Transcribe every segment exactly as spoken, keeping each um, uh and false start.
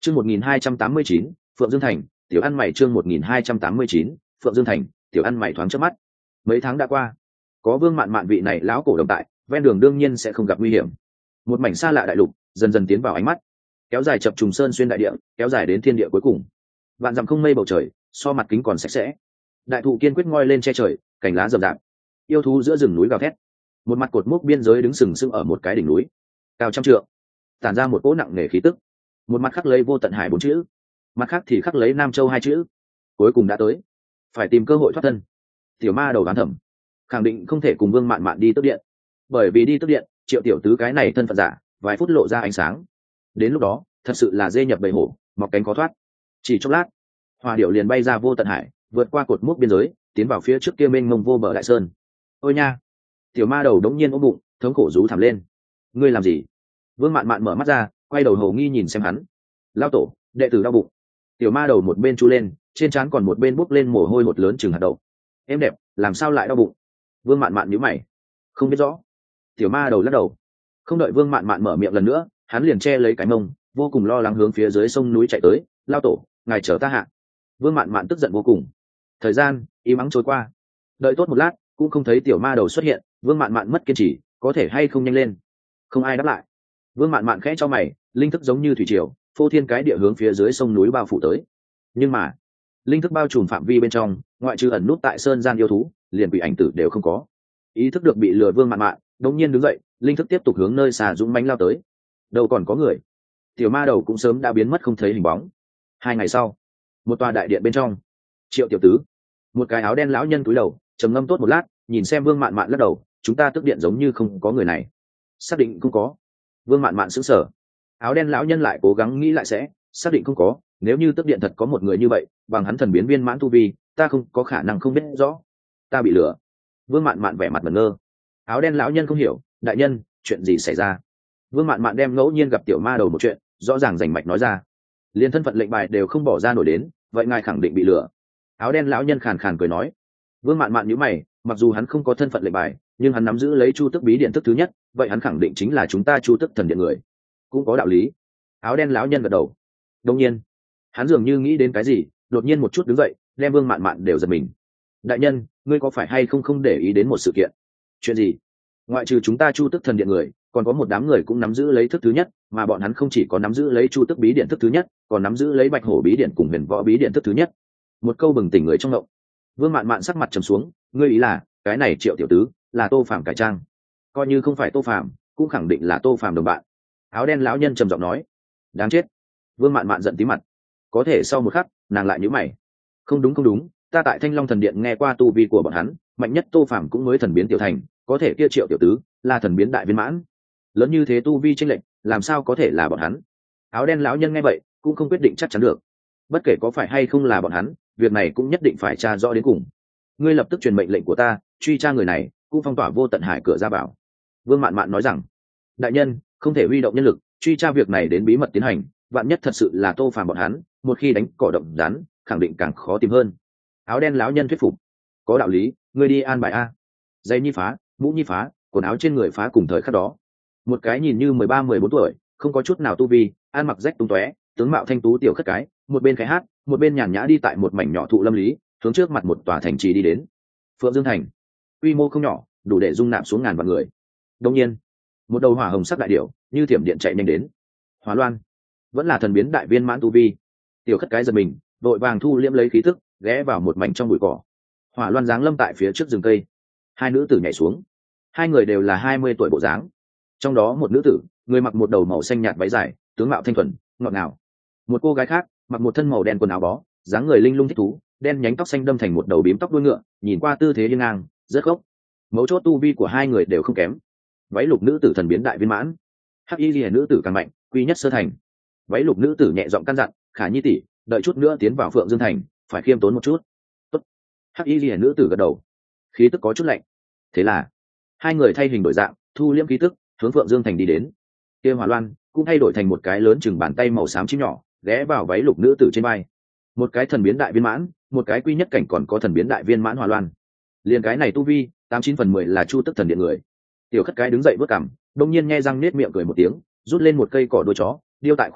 chương một nghìn hai trăm tám mươi chín Phượng Dương Thành, tiểu ăn mày chương một nghìn hai trăm tám mươi chín Phượng Dương Thành, tiểu ăn mày thoáng chớp mắt. Mấy tháng đã qua, có Vương Mạn Mạn vị này lão cổ đồng tại, ven đường đương nhiên sẽ không gặp nguy hiểm. Một mảnh xa lạ đại lục dần dần tiến vào ánh mắt, kéo dài chập trùng sơn xuyên đại địa, kéo dài đến thiên địa cuối cùng. Vạn dặm không mây bầu trời, so mặt kính còn sạch sẽ. Đại thụ kiên quyết ngoi lên che trời, cành lá rậm rạp. Yêu thú giữa rừng núi gào thét. Một mặt cột mốc biên giới đứng sừng sững ở một cái đỉnh núi, cao trăm trượng, tản ra một cỗ nặng nề khí tức. Một mặt khắc lấy vô tận hải bốn chữ, mặt khác thì khắc lấy Nam Châu hai chữ. Cuối cùng đã tới, phải tìm cơ hội thoát thân. Tiểu ma đầu đoán thầm, khẳng định không thể cùng Vương Mạn Mạn đi tước điện, bởi vì đi tước điện, Triệu tiểu tứ cái này thân phận giả, vài phút lộ ra ánh sáng. Đến lúc đó, thật sự là dê nhập bầy hổ, mọc cánh khó thoát. Chỉ chốc lát, Hỏa Điểu liền bay ra vô tận hải, vượt qua cột mốc biên giới, tiến vào phía trước kia mênh mông vô bờ đại sơn. Ôi nha! Tiểu ma đầu đống nhiên ôm bụng, thống khổ rú thảm lên. Ngươi làm gì? Vương Mạn Mạn mở mắt ra, quay đầu hầu nghi nhìn xem hắn. Lao tổ, đệ tử đau bụng. Tiểu ma đầu một bên chu lên, trên trán còn một bên bốc lên mồ hôi hột lớn chừng hạt đậu. Em đẹp, làm sao lại đau bụng? Vương Mạn Mạn nhíu mày, không biết rõ. Tiểu ma đầu lắc đầu. Không đợi Vương Mạn Mạn mở miệng lần nữa, hắn liền che lấy cái mông, vô cùng lo lắng hướng phía dưới sông núi chạy tới. Lao tổ, ngài chờ ta hạ. Vương Mạn Mạn tức giận vô cùng. Thời gian im ắng trôi qua, đợi tốt một lát cũng không thấy tiểu ma đầu xuất hiện. Vương Mạn Mạn mất kiên trì, có thể hay không nhanh lên? Không ai đáp lại. Vương Mạn Mạn khẽ cho mày, linh thức giống như thủy triều, phô thiên cái địa hướng phía dưới sông núi bao phủ tới. Nhưng mà linh thức bao trùm phạm vi bên trong, ngoại trừ ẩn nút tại sơn gian yêu thú, liền quỷ ảnh tử đều không có. Ý thức được bị lừa Vương Mạn Mạn đột nhiên đứng dậy, linh thức tiếp tục hướng nơi xa dũng mãnh lao tới. Đâu còn có người, tiểu ma đầu cũng sớm đã biến mất không thấy hình bóng. Hai ngày sau, một tòa đại điện bên trong, Triệu tiểu tứ, một cái áo đen lão nhân cúi đầu trầm ngâm tốt một lát, nhìn xem Vương Mạn Mạn lắc đầu. Chúng ta tức điện giống như không có người này. Xác định không có? Vương Mạn Mạn sững sờ. Áo đen lão nhân lại cố gắng nghĩ lại sẽ xác định không có. Nếu như tức điện thật có một người như vậy, bằng hắn thần biến viên mãn tu vi, ta không có khả năng không biết rõ. Ta bị lừa. Vương Mạn Mạn vẻ mặt ngẩn ngơ. Áo đen lão nhân không hiểu, đại nhân, chuyện gì xảy ra? Vương Mạn Mạn đem ngẫu nhiên gặp tiểu ma đầu một chuyện rõ ràng rành mạch nói ra. Liên thân phận lệnh bài đều không bỏ ra nổi đến, vậy ngài khẳng định bị lừa. Áo đen lão nhân khàn khàn cười nói. Vương Mạn Mạn nhíu mày, mặc dù hắn không có thân phận lệnh bài, nhưng hắn nắm giữ lấy Chu Tức bí điện thức thứ nhất, vậy hắn khẳng định chính là chúng ta Chu Tức thần điện người. Cũng có đạo lý. Áo đen lão nhân gật đầu. Đương nhiên, hắn dường như nghĩ đến cái gì, đột nhiên một chút đứng dậy, đem Vương Mạn Mạn đều giật mình. Đại nhân, ngươi có phải hay không không để ý đến một sự kiện? Chuyện gì? Ngoại trừ chúng ta Chu Tức thần điện người, còn có một đám người cũng nắm giữ lấy thức thứ nhất, mà bọn hắn không chỉ có nắm giữ lấy Chu Tức bí điện thức thứ nhất, còn nắm giữ lấy Bạch Hổ bí điện cùng Huyền Võ bí điện thức thứ nhất. Một câu bừng tỉnh người trong ngộng. Vương Mạn Mạn sắc mặt trầm xuống, ngươi ý là cái này Triệu tiểu tứ là Tô Phàm cải trang? Coi như không phải Tô Phàm, cũng khẳng định là Tô Phàm đồng bạn. Áo đen lão nhân trầm giọng nói. Đáng chết. Vương Mạn Mạn giận tí mặt. Có thể sau một khắc, nàng lại nhíu mày. Không đúng không đúng, ta tại Thanh Long thần điện nghe qua tu vi của bọn hắn, mạnh nhất Tô Phàm cũng mới thần biến tiểu thành, có thể kia Triệu tiểu tứ là thần biến đại viên mãn. Lớn như thế tu vi chênh lệch, làm sao có thể là bọn hắn? Áo đen lão nhân nghe vậy, cũng không quyết định chắc chắn được. Bất kể có phải hay không là bọn hắn, việc này cũng nhất định phải tra rõ đến cùng. Ngươi lập tức truyền mệnh lệnh của ta, truy tra người này, cũng phong tỏa vô tận hải cửa ra vào. Vương Mạn Mạn nói rằng, đại nhân, không thể huy động nhân lực truy tra việc này, đến bí mật tiến hành, vạn nhất thật sự là Tô Phàm bọn hắn, một khi đánh cỏ động rắn, khẳng định càng khó tìm hơn. Áo đen lão nhân thuyết phục. Có đạo lý, ngươi đi an bài a. Dây nhi phá, mũ nhi phá, quần áo trên người phá cùng thời khắc đó. Một cái nhìn như mười ba mười bốn tuổi, không có chút nào tu vi, ăn mặc rách tung tóe, tướng mạo thanh tú tiểu khất cái, một bên khai hát, một bên nhàn nhã đi tại một mảnh nhỏ thụ lâm lý, hướng trước mặt một tòa thành trì đi đến. Phượng Dương thành, quy mô không nhỏ, đủ để dung nạp xuống ngàn vạn người. Đương nhiên, một đầu hỏa hồng sắc đại điểu như thiểm điện chạy nhanh đến. Hỏa Loan, vẫn là thần biến đại viên mãn tu vi. Tiểu khất cái giật mình, đội vàng thu liễm lấy khí tức, ghé vào một mảnh trong bụi cỏ. Hỏa Loan giáng lâm tại phía trước rừng cây. Hai nữ tử nhảy xuống, hai người đều là hai mươi tuổi bộ dáng. Trong đó một nữ tử, người mặc một đầu màu xanh nhạt váy dài, tướng mạo thanh thuần, ngọt ngào. Một cô gái khác, mặc một thân màu đen quần áo bó, dáng người linh lung thích thú, đen nhánh tóc xanh đâm thành một đầu bím tóc đuôi ngựa, nhìn qua tư thế hiên ngang, rất gốc. Mấu chốt tu vi của hai người đều không kém. Váy lục nữ tử thần biến đại viên mãn, hắc y liễu nữ tử càng mạnh, quy nhất sơ thành. Váy lục nữ tử nhẹ giọng căn dặn, Khả Nhi tỷ, đợi chút nữa tiến vào Phượng Dương thành, phải khiêm tốn một chút. Tốt. Hắc y liễu nữ tử gật đầu. Khí tức có chút lạnh. Thế là hai người thay hình đổi dạng, thu liễm khí tức, hướng Phượng Dương thành đi đến. Kia Hỏa Loan cũng thay đổi thành một cái lớn chừng bàn tay màu xám chim nhỏ, ghé vào váy lục nữ tử trên vai. Một cái thần biến đại viên mãn, một cái quy nhất cảnh, còn có thần biến đại viên mãn Hỏa Loan. Liên cái này tu vi, tám chín phần mười là Chu Tức thần điện người. Tiểu khất cái đứng dậy bước cằm, đông nhiên nghe răng nết miệng cười một tiếng, rút lên một cây cỏ đuôi chó, điêu tại khoe miệng,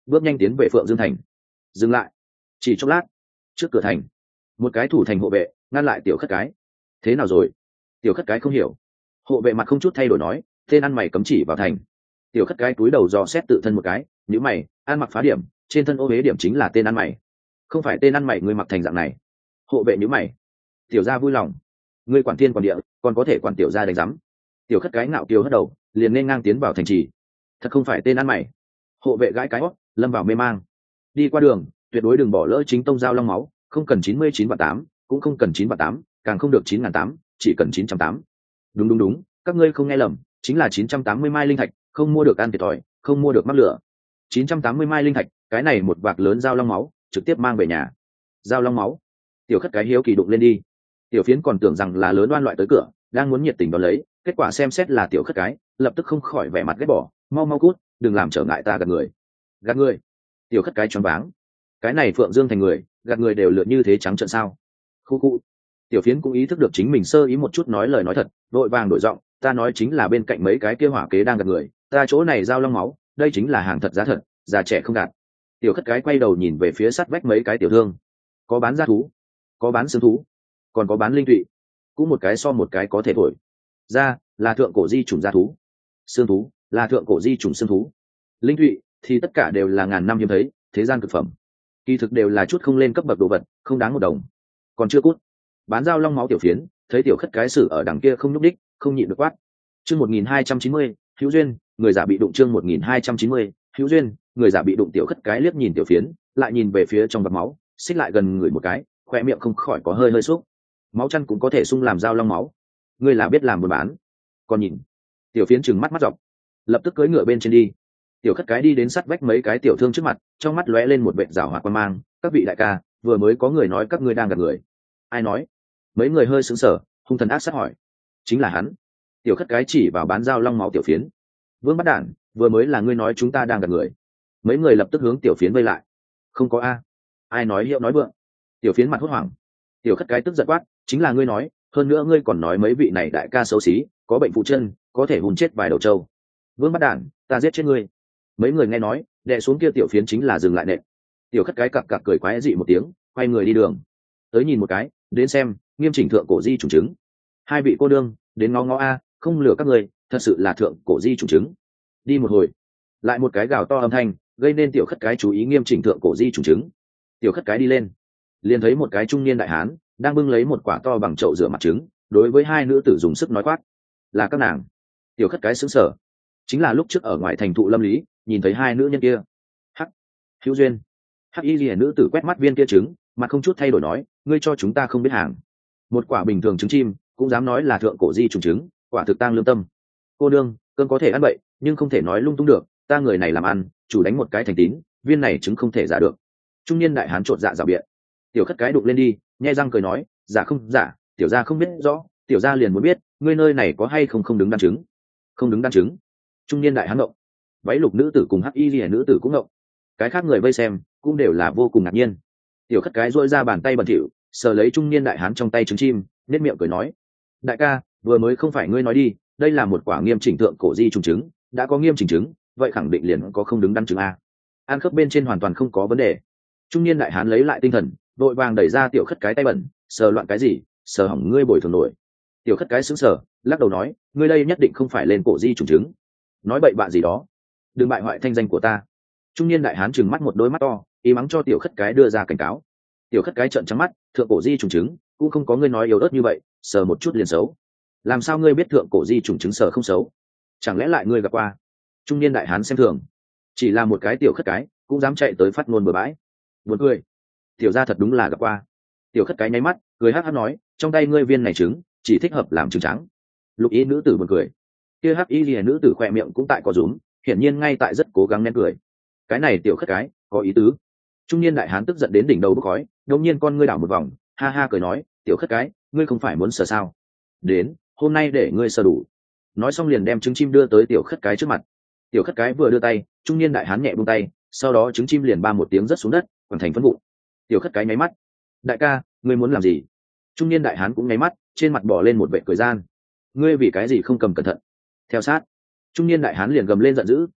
bước nhanh tiến về Phượng Dương thành. Dừng lại. Chỉ chốc lát, trước cửa thành, một cái thủ thành hộ vệ ngăn lại tiểu khất cái. Thế nào rồi? Tiểu khất cái không hiểu. Hộ vệ mặt không chút thay đổi nói, tên ăn mày cấm chỉ vào thành. Tiểu khất cái cúi đầu dò xét tự thân một cái, nhíu mày, ăn mặc phá điểm, trên thân ô huế điểm chính là tên ăn mày. Không phải tên ăn mày ngươi mặc thành dạng này. Hộ vệ nhíu mày. Tiểu gia vui lòng, ngươi quản thiên quản địa, còn có thể quản tiểu gia đánh giám. Tiểu khất cái ngạo kiều hất đầu, liền nên ngang tiến vào thành trì. Thật không phải tên ăn mày. Hộ vệ gãi cái hót, lâm vào mê mang. Đi qua đường, tuyệt đối đừng bỏ lỡ chính tông giao long máu, không cần chín mươi chín và tám, cũng không cần chín và tám, càng không được chín ngàn tám, chỉ cần chín trăm tám. Đúng đúng đúng, các ngươi không nghe lầm, chính là chín trăm tám mươi mai linh thạch, không mua được ăn thiệt thòi, không mua được mắc lửa. chín trăm tám mươi mai linh thạch, cái này một vạc lớn giao long máu, trực tiếp mang về nhà. Giao long máu. Tiểu khất cái hiếu kỳ đụng lên đi. Tiểu phiến còn tưởng rằng là lớn oan loại tới cửa, đang muốn nhiệt tình đón lấy, kết quả xem xét là tiểu khất cái, lập tức không khỏi vẻ mặt ghét bỏ, mau mau cút, đừng làm trở ngại ta gạt người. Gạt người? Tiểu khất cái choáng váng. Cái này Phượng Dương thành người, gạt người đều lượn như thế trắng trợn sao? Khu khu. Tiểu phiến cũng ý thức được chính mình sơ ý một chút nói lời nói thật, vội vàng đổi giọng, ta nói chính là bên cạnh mấy cái kia hỏa kế đang gạt người, ta chỗ này giao long máu, đây chính là hàng thật giá thật, già trẻ không gạt. Tiểu khất cái quay đầu nhìn về phía sát vách mấy cái tiểu thương, có bán gia thú, có bán xương thú, còn có bán linh tụy, cũng một cái so một cái có thể thổi. Ra là thượng cổ di trùng gia thú, xương thú là thượng cổ di trùng xương thú, linh tụy thì tất cả đều là ngàn năm hiếm thấy thế gian cực phẩm, kỳ thực đều là chút không lên cấp bậc đồ vật, không đáng một đồng. Còn chưa cút. Bán dao long máu tiểu phiến thấy tiểu khất cái xử ở đằng kia không nhúc đích, không nhịn được quát. Chương một nghìn hai trăm chín mươi, hữu duyên, người giả bị đụng. Chương một nghìn hai trăm chín mươi, hữu duyên, người giả bị đụng. Tiểu khất cái liếc nhìn tiểu phiến, lại nhìn về phía trong bọc máu, xích lại gần người một cái, khoe miệng không khỏi có hơi hơi xúc. Máu chăn cũng có thể sung làm dao long máu, ngươi là biết làm buôn bán. Còn nhìn. Tiểu phiến trừng mắt mắt dọc, lập tức cưỡi ngựa bên trên đi. Tiểu khất cái đi đến sát vách mấy cái tiểu thương trước mặt, trong mắt lóe lên một vệt rảo hoạt quan mang, các vị đại ca, vừa mới có người nói các ngươi đang gạt người. Ai nói? Mấy người hơi sững sờ, hung thần ác sát hỏi. Chính là hắn. Tiểu khất cái chỉ vào bán dao long máu tiểu phiến. Vương Bắt Đản, vừa mới là ngươi nói chúng ta đang gạt người. Mấy người lập tức hướng tiểu phiến vây lại. Không có a. Ai nói hiệu nói vượng? Tiểu phiến mặt hốt hoảng. Tiểu khất cái tức giận quát, chính là ngươi nói, hơn nữa ngươi còn nói mấy vị này đại ca xấu xí, có bệnh phụ chân, có thể hùn chết vài đầu trâu. Vương Bắt Đản, ta giết chết ngươi. Mấy người nghe nói, đè xuống kia tiểu phiến chính là dừng lại nện. Tiểu khất cái cặc cặc cười quái dị một tiếng, quay người đi đường. Tới nhìn một cái, đến xem, nghiêm chỉnh thượng cổ di trùng chứng. Hai vị cô đương, đến ngó ngó a, không lừa các người, thật sự là thượng cổ di trùng chứng. Đi một hồi, lại một cái gào to âm thanh, gây nên tiểu khất cái chú ý nghiêm chỉnh thượng cổ di trùng chứng. Tiểu khất cái đi lên, liền thấy một cái trung niên đại hán đang bưng lấy một quả to bằng chậu rửa mặt trứng, đối với hai nữ tử dùng sức nói quát, là các nàng. Tiểu khất cái sững sờ, chính là lúc trước ở ngoài thành thụ lâm lý nhìn thấy hai nữ nhân kia. Hắc, hữu duyên. Hắc y liễu nữ tử quét mắt viên kia trứng, mặt không chút thay đổi nói, ngươi cho chúng ta không biết hàng. Một quả bình thường trứng chim cũng dám nói là thượng cổ di trùng trứng, quả thực tang lương tâm. Cô đương, cơn có thể ăn bậy, nhưng không thể nói lung tung được, ta người này làm ăn, chủ đánh một cái thành tín, viên này trứng không thể giả được. Trung niên đại hán trột dạ rào biện. Tiểu khất cái đụng lên đi, nhe răng cười nói, giả không giả, tiểu gia không biết rõ, tiểu gia liền muốn biết, ngươi nơi này có hay không không đứng đắn trứng. Không đứng đắn trứng. Trung niên đại hán ngộng. Váy lục nữ tử cùng hắc y liễu nữ tử cũng ngộng. Cái khác người vây xem cũng đều là vô cùng ngạc nhiên. Tiểu khất cái duỗi ra bàn tay bẩn thỉu, sờ lấy trung niên đại hán trong tay trứng chim, nét miệng cười nói, đại ca, vừa mới không phải ngươi nói đi, đây là một quả nghiêm chỉnh thượng cổ di trùng trứng, đã có nghiêm chỉnh trứng, vậy khẳng định liền có không đứng đắn trứng a. Ăn khớp bên trên hoàn toàn không có vấn đề. Trung niên đại hán lấy lại tinh thần, vội vàng đẩy ra tiểu khất cái tay bẩn, sờ loạn cái gì, sờ hỏng ngươi bồi thường nổi. Tiểu khất cái sững sờ, lắc đầu nói, ngươi đây nhất định không phải lên cổ di trùng trứng, nói bậy bạ gì đó, đừng bại hoại thanh danh của ta. Trung niên đại hán trừng mắt một đôi mắt to, ý mắng cho tiểu khất cái đưa ra cảnh cáo. Tiểu khất cái trợn trắng mắt, thượng cổ di trùng trứng cũng không có ngươi nói yếu ớt như vậy, sờ một chút liền xấu. Làm sao ngươi biết thượng cổ di trùng trứng sờ không xấu? Chẳng lẽ lại ngươi gặp qua? Trung niên đại hán xem thường, chỉ là một cái tiểu khất cái cũng dám chạy tới phát ngôn bừa bãi. Buồn cười. Tiểu gia thật đúng là gặp qua. Tiểu khất cái nháy mắt, cười hắc hắc nói, trong tay ngươi viên này trứng chỉ thích hợp làm trứng trắng. Lục y nữ tử buồn cười. Kia hắc y lìa nữ tử khỏe miệng cũng tại có rúm, hiển nhiên ngay tại rất cố gắng nén cười. Cái này tiểu khất cái có ý tứ. Trung niên đại hán tức giận đến đỉnh đầu bốc khói, đột nhiên con ngươi đảo một vòng, ha ha cười nói, tiểu khất cái, ngươi không phải muốn sờ sao? Đến, hôm nay để ngươi sờ đủ. Nói xong liền đem trứng chim đưa tới tiểu khất cái trước mặt. Tiểu khất cái vừa đưa tay, trung niên đại hán nhẹ buông tay, sau đó trứng chim liền ba một tiếng rớt xuống đất, hoàn thành phân vụn. Tiểu khất cái nháy mắt, đại ca, ngươi muốn làm gì? Trung niên đại hán cũng nháy mắt, trên mặt bỏ lên một vẻ cười gian. Ngươi vì cái gì không cầm cẩn thận? Theo sát, trung niên đại hán liền gầm lên giận dữ,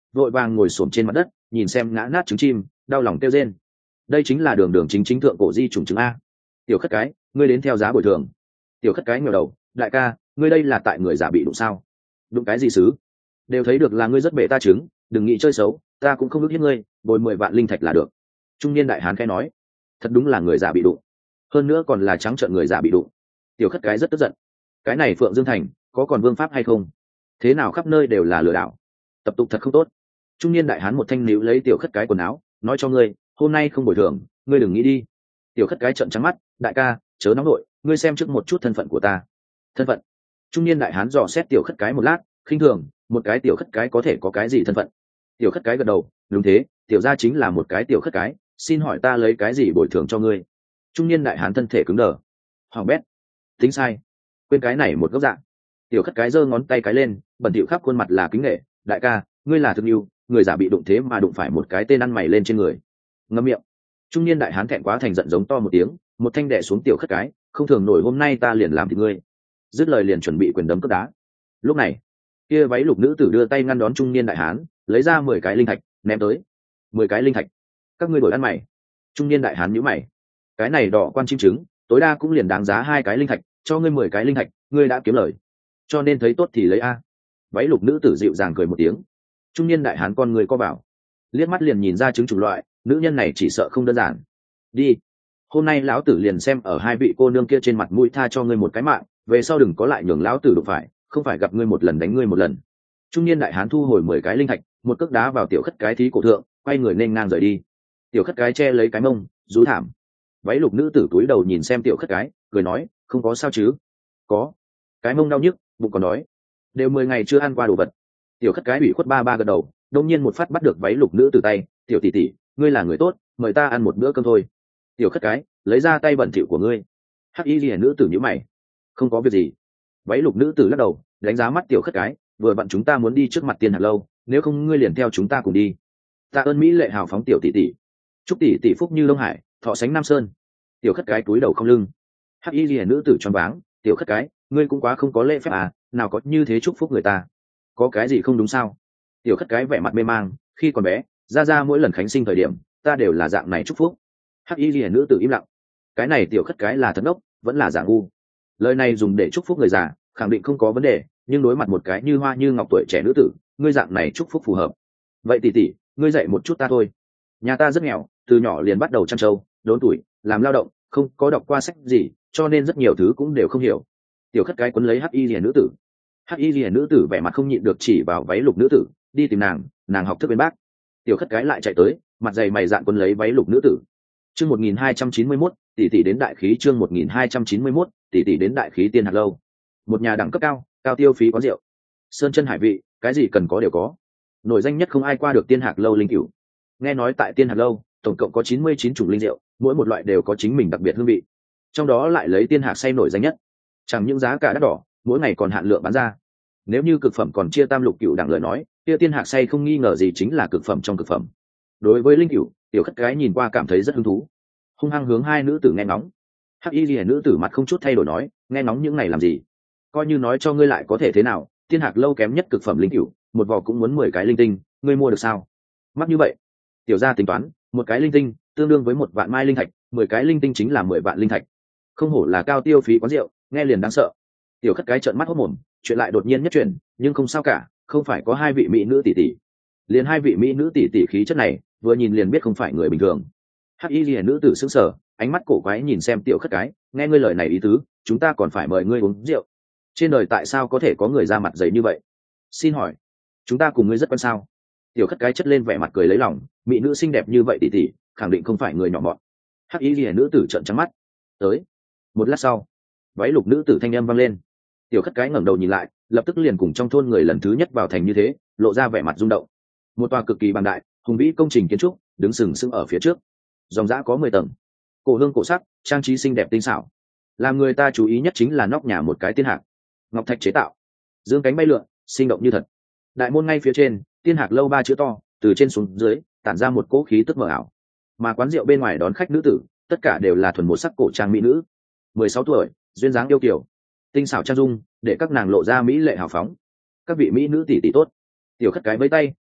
vội vàng ngồi xổm trên mặt đất nhìn xem ngã nát trứng chim, đau lòng kêu rên. Đây chính là đường đường chính chính thượng cổ di trùng trứng a. Tiểu khất cái, ngươi đến theo giá bồi thường. Tiểu khất cái ngẩng đầu, đại ca, ngươi đây là tại người giả bị đụng sao? Đụng cái gì xứ? Đều thấy được là ngươi rất bể ta trứng, đừng nghĩ chơi xấu, ta cũng không ước hiếp ngươi, bồi mười vạn linh thạch là được. Trung niên đại hán khẽ nói, thật đúng là người giả bị đụng, hơn nữa còn là trắng trợn người giả bị đụng. Tiểu khất cái rất tức giận, cái này Phượng Dương Thành có còn vương pháp hay không? Thế nào khắp nơi đều là lừa đảo, tập tục thật không tốt. Trung niên đại hán một thanh níu lấy tiểu khất cái quần áo, nói cho ngươi, hôm nay không bồi thường, ngươi đừng nghĩ đi. Tiểu khất cái trợn trắng mắt, đại ca, chớ nóng nội, ngươi xem trước một chút thân phận của ta. Thân phận? Trung niên đại hán dò xét tiểu khất cái một lát, khinh thường, một cái tiểu khất cái có thể có cái gì thân phận? Tiểu khất cái gật đầu, đúng thế, tiểu gia chính là một cái tiểu khất cái, xin hỏi ta lấy cái gì bồi thường cho ngươi? Trung niên đại hán thân thể cứng đờ, hoàng bét, tính sai, quên cái này một góc dạng. Tiểu khất cái giơ ngón tay cái lên, bẩn thỉu khắp khuôn mặt là kính nể, đại ca, ngươi là thực yêu, người giả bị đụng thế mà đụng phải một cái tên ăn mày lên trên người. Ngậm miệng. Trung niên đại hán thẹn quá thành giận giống to một tiếng, một thanh đè xuống tiểu khất cái, không thường nổi hôm nay ta liền làm thịt ngươi. Dứt lời liền chuẩn bị quyền đấm cướp đá. Lúc này, kia váy lục nữ tử đưa tay ngăn đón trung niên đại hán, lấy ra mười cái linh thạch ném tới. Mười cái linh thạch, các ngươi đổi ăn mày. Trung niên đại hán nhíu mày, cái này đỏ quan chim trứng tối đa cũng liền đáng giá hai cái linh thạch, cho ngươi mười cái linh thạch, ngươi đã kiếm lời, cho nên thấy tốt thì lấy a. Váy lục nữ tử dịu dàng cười một tiếng. Trung niên đại hán con người co bảo, liếc mắt liền nhìn ra trứng chủng loại, nữ nhân này chỉ sợ không đơn giản. Đi, hôm nay lão tử liền xem ở hai vị cô nương kia trên mặt mũi tha cho ngươi một cái mạng, về sau đừng có lại nhường lão tử đụng phải, không phải gặp ngươi một lần đánh ngươi một lần. Trung niên đại hán thu hồi mười cái linh thạch, một cước đá vào tiểu khất cái thí cổ thượng, quay người nên ngang rời đi. Tiểu khất cái che lấy cái mông, rú thảm. Váy lục nữ tử túi đầu nhìn xem tiểu khất cái, cười nói, không có sao chứ? Có, cái mông đau nhức, bụng còn đói, đều mười ngày chưa ăn qua đồ vật. Tiểu khất cái ủy khuất ba ba gật đầu, đông nhiên một phát bắt được váy lục nữ tử tay, tiểu tỷ tỷ, ngươi là người tốt, mời ta ăn một bữa cơm thôi. Tiểu khất cái, lấy ra tay bẩn thỉu của ngươi. Hắc y liễu nữ tử nhíu mày, không có việc gì. Váy lục nữ tử lắc đầu, đánh giá mắt tiểu khất cái, vừa vặn chúng ta muốn đi trước mặt tiên hạt lâu, nếu không ngươi liền theo chúng ta cùng đi. Tạ ơn mỹ lệ hào phóng tiểu tỷ tỷ, chúc tỷ tỷ phúc như Đông Hải, thọ sánh Nam Sơn. Tiểu khất cái túi đầu không lưng. Hắc y liễu nữ tử choáng váng, tiểu khất cái, ngươi cũng quá không có lễ phép à, nào có như thế chúc phúc người ta, có cái gì không đúng sao? Tiểu khất cái vẻ mặt mê mang, khi còn bé, ra ra mỗi lần khánh sinh thời điểm, ta đều là dạng này chúc phúc. Hắc y liễu nữ tử im lặng, cái này tiểu khất cái là thật ngốc, vẫn là giả ngu. Lời này dùng để chúc phúc người già, khẳng định không có vấn đề, nhưng đối mặt một cái như hoa như ngọc tuổi trẻ nữ tử, ngươi dạng này chúc phúc phù hợp. Vậy tỷ tỷ, ngươi dạy một chút ta thôi. Nhà ta rất nghèo, từ nhỏ liền bắt đầu chăn trâu, đốn tuổi, làm lao động, không có đọc qua sách gì, cho nên rất nhiều thứ cũng đều không hiểu. Tiểu khất cái quấn lấy hắc y liễu nữ tử. Hắc y liễu nữ tử vẻ mặt không nhịn được chỉ vào váy lục nữ tử, đi tìm nàng, nàng học thức bên bác. Tiểu khất cái lại chạy tới, mặt dày mày dạn quấn lấy váy lục nữ tử. Chương một nghìn hai trăm chín mươi mốt, tỷ tỷ đến đại khí. Chương một nghìn hai trăm chín mươi mốt, tỷ tỷ đến đại khí tiên hạt lâu. Một nhà đẳng cấp cao, cao tiêu phí quán rượu, sơn chân hải vị, cái gì cần có đều có. Nổi danh nhất không ai qua được tiên hạt lâu linh cửu. Nghe nói tại tiên hạt lâu, tổng cộng có chín mươi chín chủng linh rượu, mỗi một loại đều có chính mình đặc biệt hương vị. Trong đó lại lấy tiên hạt xay nổi danh nhất. Chẳng những giá cả đắt đỏ, mỗi ngày còn hạn lượng bán ra. Nếu như cực phẩm còn chia tam lục cửu đẳng lời nói, kia tiên hạt xay không nghi ngờ gì chính là cực phẩm trong cực phẩm. Đối với linh cửu, tiểu khất cái nhìn qua cảm thấy rất hứng thú, hung hăng hướng hai nữ tử nghe ngóng. Hắc y liễu nữ tử mặt không chút thay đổi nói, nghe ngóng những này làm gì? Coi như nói cho ngươi lại có thể thế nào, tiên hạt lâu kém nhất cực phẩm linh cửu, một vỏ cũng muốn mười cái linh tinh, ngươi mua được sao? Mắc như vậy. Tiểu gia tính toán, một cái linh tinh tương đương với một vạn mai linh thạch, mười cái linh tinh chính là mười vạn linh thạch. Không hổ là cao tiêu phí quán rượu, nghe liền đáng sợ. Tiểu khất cái trợn mắt hốt mồm, chuyện lại đột nhiên nhất chuyển, nhưng không sao cả, không phải có hai vị mỹ nữ tỷ tỷ. Liền hai vị mỹ nữ tỷ tỷ khí chất này, vừa nhìn liền biết không phải người bình thường. Hắc y liễu nữ tử sững sờ, ánh mắt cổ quái nhìn xem tiểu khất cái, nghe ngươi lời này ý tứ, chúng ta còn phải mời ngươi uống rượu. Trên đời tại sao có thể có người ra mặt dày như vậy? Xin hỏi, chúng ta cùng ngươi rất quen sao? Tiểu khất cái chất lên vẻ mặt cười lấy lòng, mỹ nữ xinh đẹp như vậy tỷ tỷ, khẳng định không phải người nhỏ mọn. Hắc y liễu nữ tử trợn trắng mắt. Tới. Một lát sau, váy lục nữ tử thanh âm vang lên. Tiểu khất cái ngẩng đầu nhìn lại, lập tức liền cùng trong thôn người lần thứ nhất vào thành như thế, lộ ra vẻ mặt rung động. Một tòa cực kỳ bằng đại, hùng vĩ công trình kiến trúc, đứng sừng sững ở phía trước. Dòng dã có mười tầng, cổ hương cổ sắc, trang trí xinh đẹp tinh xảo. Làm người ta chú ý nhất chính là nóc nhà một cái tiên hạc, ngọc thạch chế tạo, dương cánh bay lượn, sinh động như thật. Đại môn ngay phía trên, tiên hạc lâu ba chữ to, từ trên xuống dưới tản ra một cỗ khí tức mờ ảo. Mà quán rượu bên ngoài đón khách nữ tử, tất cả đều là thuần một sắc cổ trang mỹ nữ, mười sáu tuổi, duyên dáng yêu kiều, tinh xảo trang dung, để các nàng lộ ra mỹ lệ hào phóng. Các vị mỹ nữ tỷ tỷ tốt. Tiểu khất cái với tay,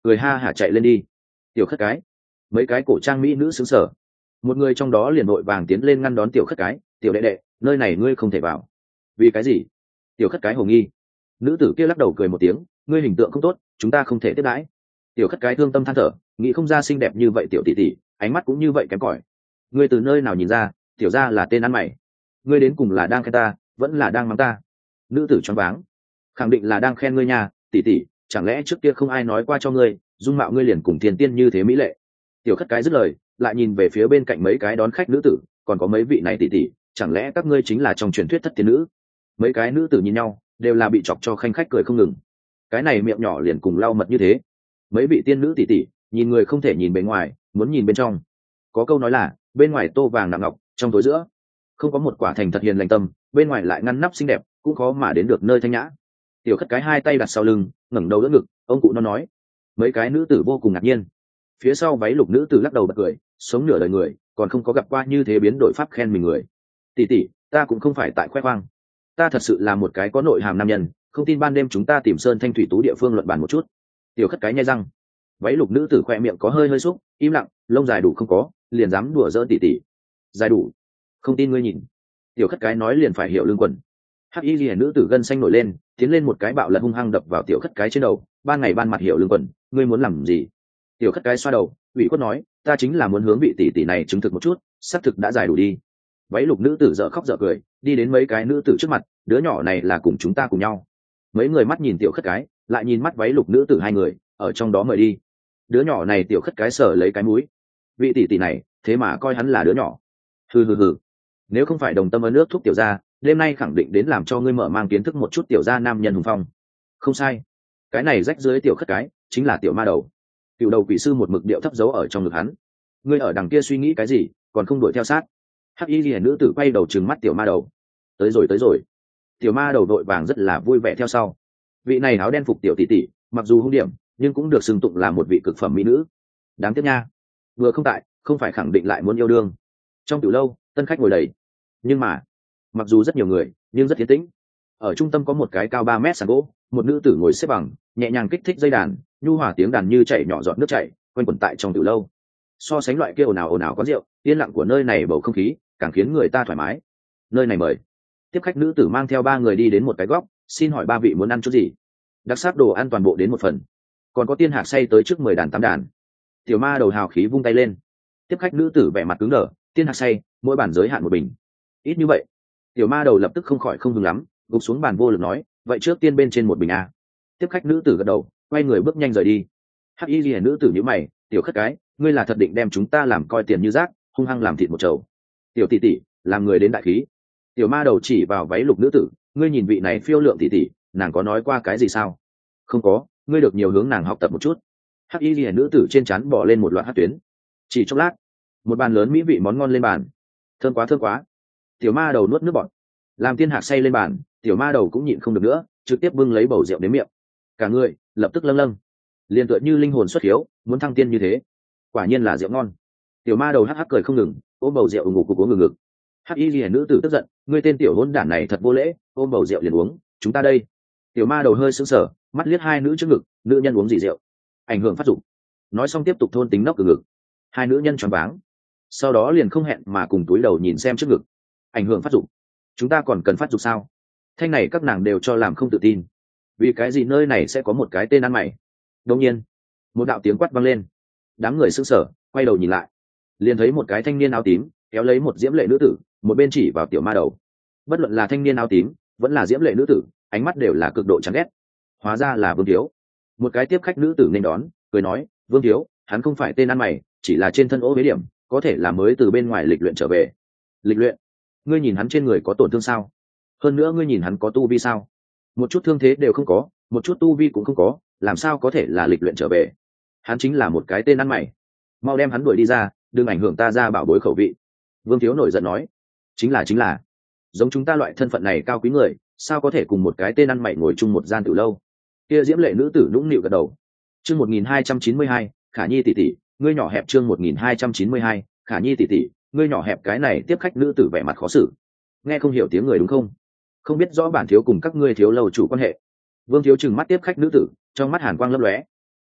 cười ha hả chạy lên đi. Tiểu khất cái. Mấy cái cổ trang mỹ nữ xứng sở. Một người trong đó liền vội vàng tiến lên ngăn đón tiểu khất cái. Tiểu đệ đệ, nơi này ngươi không thể vào. Vì cái gì? Tiểu khất cái hồ nghi. Nữ tử kia lắc đầu cười một tiếng, ngươi hình tượng không tốt, chúng ta không thể tiếp đãi. Tiểu khất cái thương tâm than thở, nghĩ không ra xinh đẹp như vậy tiểu tỷ tỷ, ánh mắt cũng như vậy kém cỏi. Ngươi từ nơi nào nhìn ra, tiểu gia là tên ăn mày? Ngươi đến cùng là đang khen ta, vẫn là đang mắng ta? Nữ tử choáng váng. Khẳng định là đang khen ngươi nhà, tỷ tỷ, chẳng lẽ trước kia không ai nói qua cho ngươi, dung mạo ngươi liền cùng thiên tiên như thế mỹ lệ? Tiểu khất cái dứt lời, lại nhìn về phía bên cạnh mấy cái đón khách nữ tử, còn có mấy vị này tỷ tỷ, chẳng lẽ các ngươi chính là trong truyền thuyết thất tiên nữ? Mấy cái nữ tử nhìn nhau, đều là bị chọc cho khanh khách cười không ngừng. Cái này miệng nhỏ liền cùng lau mật như thế. Mấy vị tiên nữ tỷ tỷ, nhìn người không thể nhìn bề ngoài, muốn nhìn bên trong. Có câu nói là, bên ngoài tô vàng nặng ngọc, trong tối giữa không có một quả thành thật hiền lành tâm, bên ngoài lại ngăn nắp xinh đẹp, cũng khó mà đến được nơi thanh nhã. Tiểu khất cái hai tay đặt sau lưng, ngẩng đầu đỡ ngực, ông cụ nó nói. Mấy cái nữ tử vô cùng ngạc nhiên. Phía sau váy lục nữ tử lắc đầu bật cười, sống nửa đời người, còn không có gặp qua như thế biến đổi pháp khen mình người. Tỷ tỷ, ta cũng không phải tại khoe khoang, ta thật sự là một cái có nội hàm nam nhân, không tin ban đêm chúng ta tìm sơn thanh thủy tú địa phương luận bàn một chút. Tiểu khất cái nhai răng. Váy lục nữ tử khoe miệng có hơi hơi xúc, im lặng, lông dài đủ không có, liền dám đùa giỡn tỷ tỷ. Dài đủ, không tin ngươi nhìn. Tiểu khất cái nói liền phải hiểu lương quần. Hắc y liễu nữ tử gân xanh nổi lên, tiến lên một cái bạo lật hung hăng đập vào tiểu khất cái trên đầu. Ban ngày ban mặt hiểu lương quần, ngươi muốn làm gì? Tiểu khất cái xoa đầu, ủy khuất nói, ta chính là muốn hướng vị tỷ tỷ này chứng thực một chút, xác thực đã dài đủ đi. Váy lục nữ tử dở khóc dở cười, đi đến mấy cái nữ tử trước mặt, đứa nhỏ này là cùng chúng ta cùng nhau. Mấy người mắt nhìn tiểu khất cái, lại nhìn mắt váy lục nữ tử hai người, ở trong đó mời đi. Đứa nhỏ này tiểu khất cái sở lấy cái mũi, vị tỷ tỷ này thế mà coi hắn là đứa nhỏ. Hừ hừ hừ, nếu không phải đồng tâm ơn nước thúc tiểu gia, đêm nay khẳng định đến làm cho ngươi mở mang kiến thức một chút tiểu gia nam nhân hùng phong. Không sai, cái này rách dưới tiểu khất cái chính là tiểu ma đầu. Cựu đầu quỷ sư một mực điệu thấp giấu ở trong ngực hắn. Ngươi ở đằng kia suy nghĩ cái gì, còn không đuổi theo sát? Hắc y liễu nữ tử quay đầu trừng mắt tiểu ma đầu. Tới rồi tới rồi. Tiểu ma đầu vội vàng rất là vui vẻ theo sau. Vị này áo đen phục tiểu tỷ tỷ, mặc dù hung điểm, nhưng cũng được xưng tụng là một vị cực phẩm mỹ nữ. Đáng tiếc nha, vừa không tại, không phải khẳng định lại muốn yêu đương. Trong tiểu lâu, tân khách ngồi đầy. Nhưng mà, mặc dù rất nhiều người, nhưng rất yên tĩnh. Ở trung tâm có một cái cao ba mét sàn gỗ, một nữ tử ngồi xếp bằng, nhẹ nhàng kích thích dây đàn, nhu hòa tiếng đàn như chảy nhỏ giọt nước chảy, quanh quẩn tại trong tiểu lâu. So sánh loại kia ồn ào ồn ào quán rượu, yên lặng của nơi này bầu không khí càng khiến người ta thoải mái. Nơi này mời. Tiếp khách nữ tử mang theo ba người đi đến một cái góc, xin hỏi ba vị muốn ăn chút gì? Đặc sắc đồ ăn toàn bộ đến một phần, còn có tiên hạc xay tới trước mười đàn tám đàn. Tiểu ma đầu hào khí vung tay lên. Tiếp khách nữ tử vẻ mặt cứng đờ, tiên hạc xay, mỗi bàn giới hạn một bình. Ít như vậy. Tiểu ma đầu lập tức không khỏi không hứng lắm, gục xuống bàn vô lực nói, vậy trước tiên bên trên một bình a. Tiếp khách nữ tử gật đầu, quay người bước nhanh rời đi. Hắc y liễu nữ tử nhíu mày, tiểu khất cái, ngươi là thật định đem chúng ta làm coi tiền như rác, hung hăng làm thịt một chầu. Tiểu tỷ tỷ, làm người đến đại khí. Tiểu ma đầu chỉ vào váy lục nữ tử, ngươi nhìn vị này phiêu lượng tỷ tỷ, nàng có nói qua cái gì sao? Không có, ngươi được nhiều hướng nàng học tập một chút. Hắc y liễu nữ tử trên trán bỏ lên một loạt hắc tuyến. Chỉ chốc lát, một bàn lớn mỹ vị món ngon lên bàn. Thơm quá thơm quá. Tiểu ma đầu nuốt nước bọt. Làm tiên hạc say lên bàn, tiểu ma đầu cũng nhịn không được nữa, trực tiếp bưng lấy bầu rượu đến miệng. Cả người lập tức lâng lâng, liền tựa như linh hồn xuất hiếu, muốn thăng tiên như thế. Quả nhiên là rượu ngon. Tiểu ma đầu hắc hắc cười không ngừng, ôm bầu rượu ngủ cục uống ngừng ngực. Hắc y liễu nữ tử tức giận, ngươi tên tiểu hỗn đản này thật vô lễ, ôm bầu rượu liền uống, chúng ta đây. Tiểu ma đầu hơi sững sờ, mắt liếc hai nữ trước ngực, nữ nhân uống gì rượu, ảnh hưởng phát dục. Nói xong tiếp tục thôn tính nốc từ ngực. Hai nữ nhân choáng váng, sau đó liền không hẹn mà cùng túi đầu nhìn xem trước ngực. Ảnh hưởng phát dục? Chúng ta còn cần phát dục sao? Thanh này các nàng đều cho làm không tự tin. Vì cái gì nơi này sẽ có một cái tên ăn mày? Đột nhiên, một đạo tiếng quát vang lên. Đám người sững sờ, quay đầu nhìn lại, liền thấy một cái thanh niên áo tím kéo lấy một diễm lệ nữ tử, một bên chỉ vào tiểu ma đầu. Bất luận là thanh niên áo tím, vẫn là diễm lệ nữ tử, ánh mắt đều là cực độ chán ghét. Hóa ra là Vương Thiếu. Một cái tiếp khách nữ tử nên đón, cười nói, Vương Thiếu, hắn không phải tên ăn mày, chỉ là trên thân ố bế điểm, có thể là mới từ bên ngoài lịch luyện trở về. Lịch luyện? Ngươi nhìn hắn trên người có tổn thương sao? Hơn nữa ngươi nhìn hắn có tu vi sao? Một chút thương thế đều không có, một chút tu vi cũng không có, làm sao có thể là lịch luyện trở về? Hắn chính là một cái tên ăn mày. Mau đem hắn đuổi đi ra, đừng ảnh hưởng ta ra bảo bối khẩu vị. Vương Thiếu nổi giận nói. Chính là chính là, giống chúng ta loại thân phận này cao quý người, sao có thể cùng một cái tên ăn mày ngồi chung một gian từ lâu? Kia diễm lệ nữ tử nũng nịu gật đầu. Chương một nghìn hai trăm chín mươi hai, Khả Nhi tỷ tỷ, ngươi nhỏ hẹp. Chương một nghìn hai trăm chín mươi hai, Khả Nhi tỷ tỷ, ngươi nhỏ hẹp. Cái này tiếp khách nữ tử vẻ mặt khó xử. Nghe không hiểu tiếng người đúng không? Không biết rõ bản thiếu cùng các ngươi thiếu lâu chủ quan hệ. Vương Thiếu trừng mắt tiếp khách nữ tử, trong mắt hàn quang lấp lóe.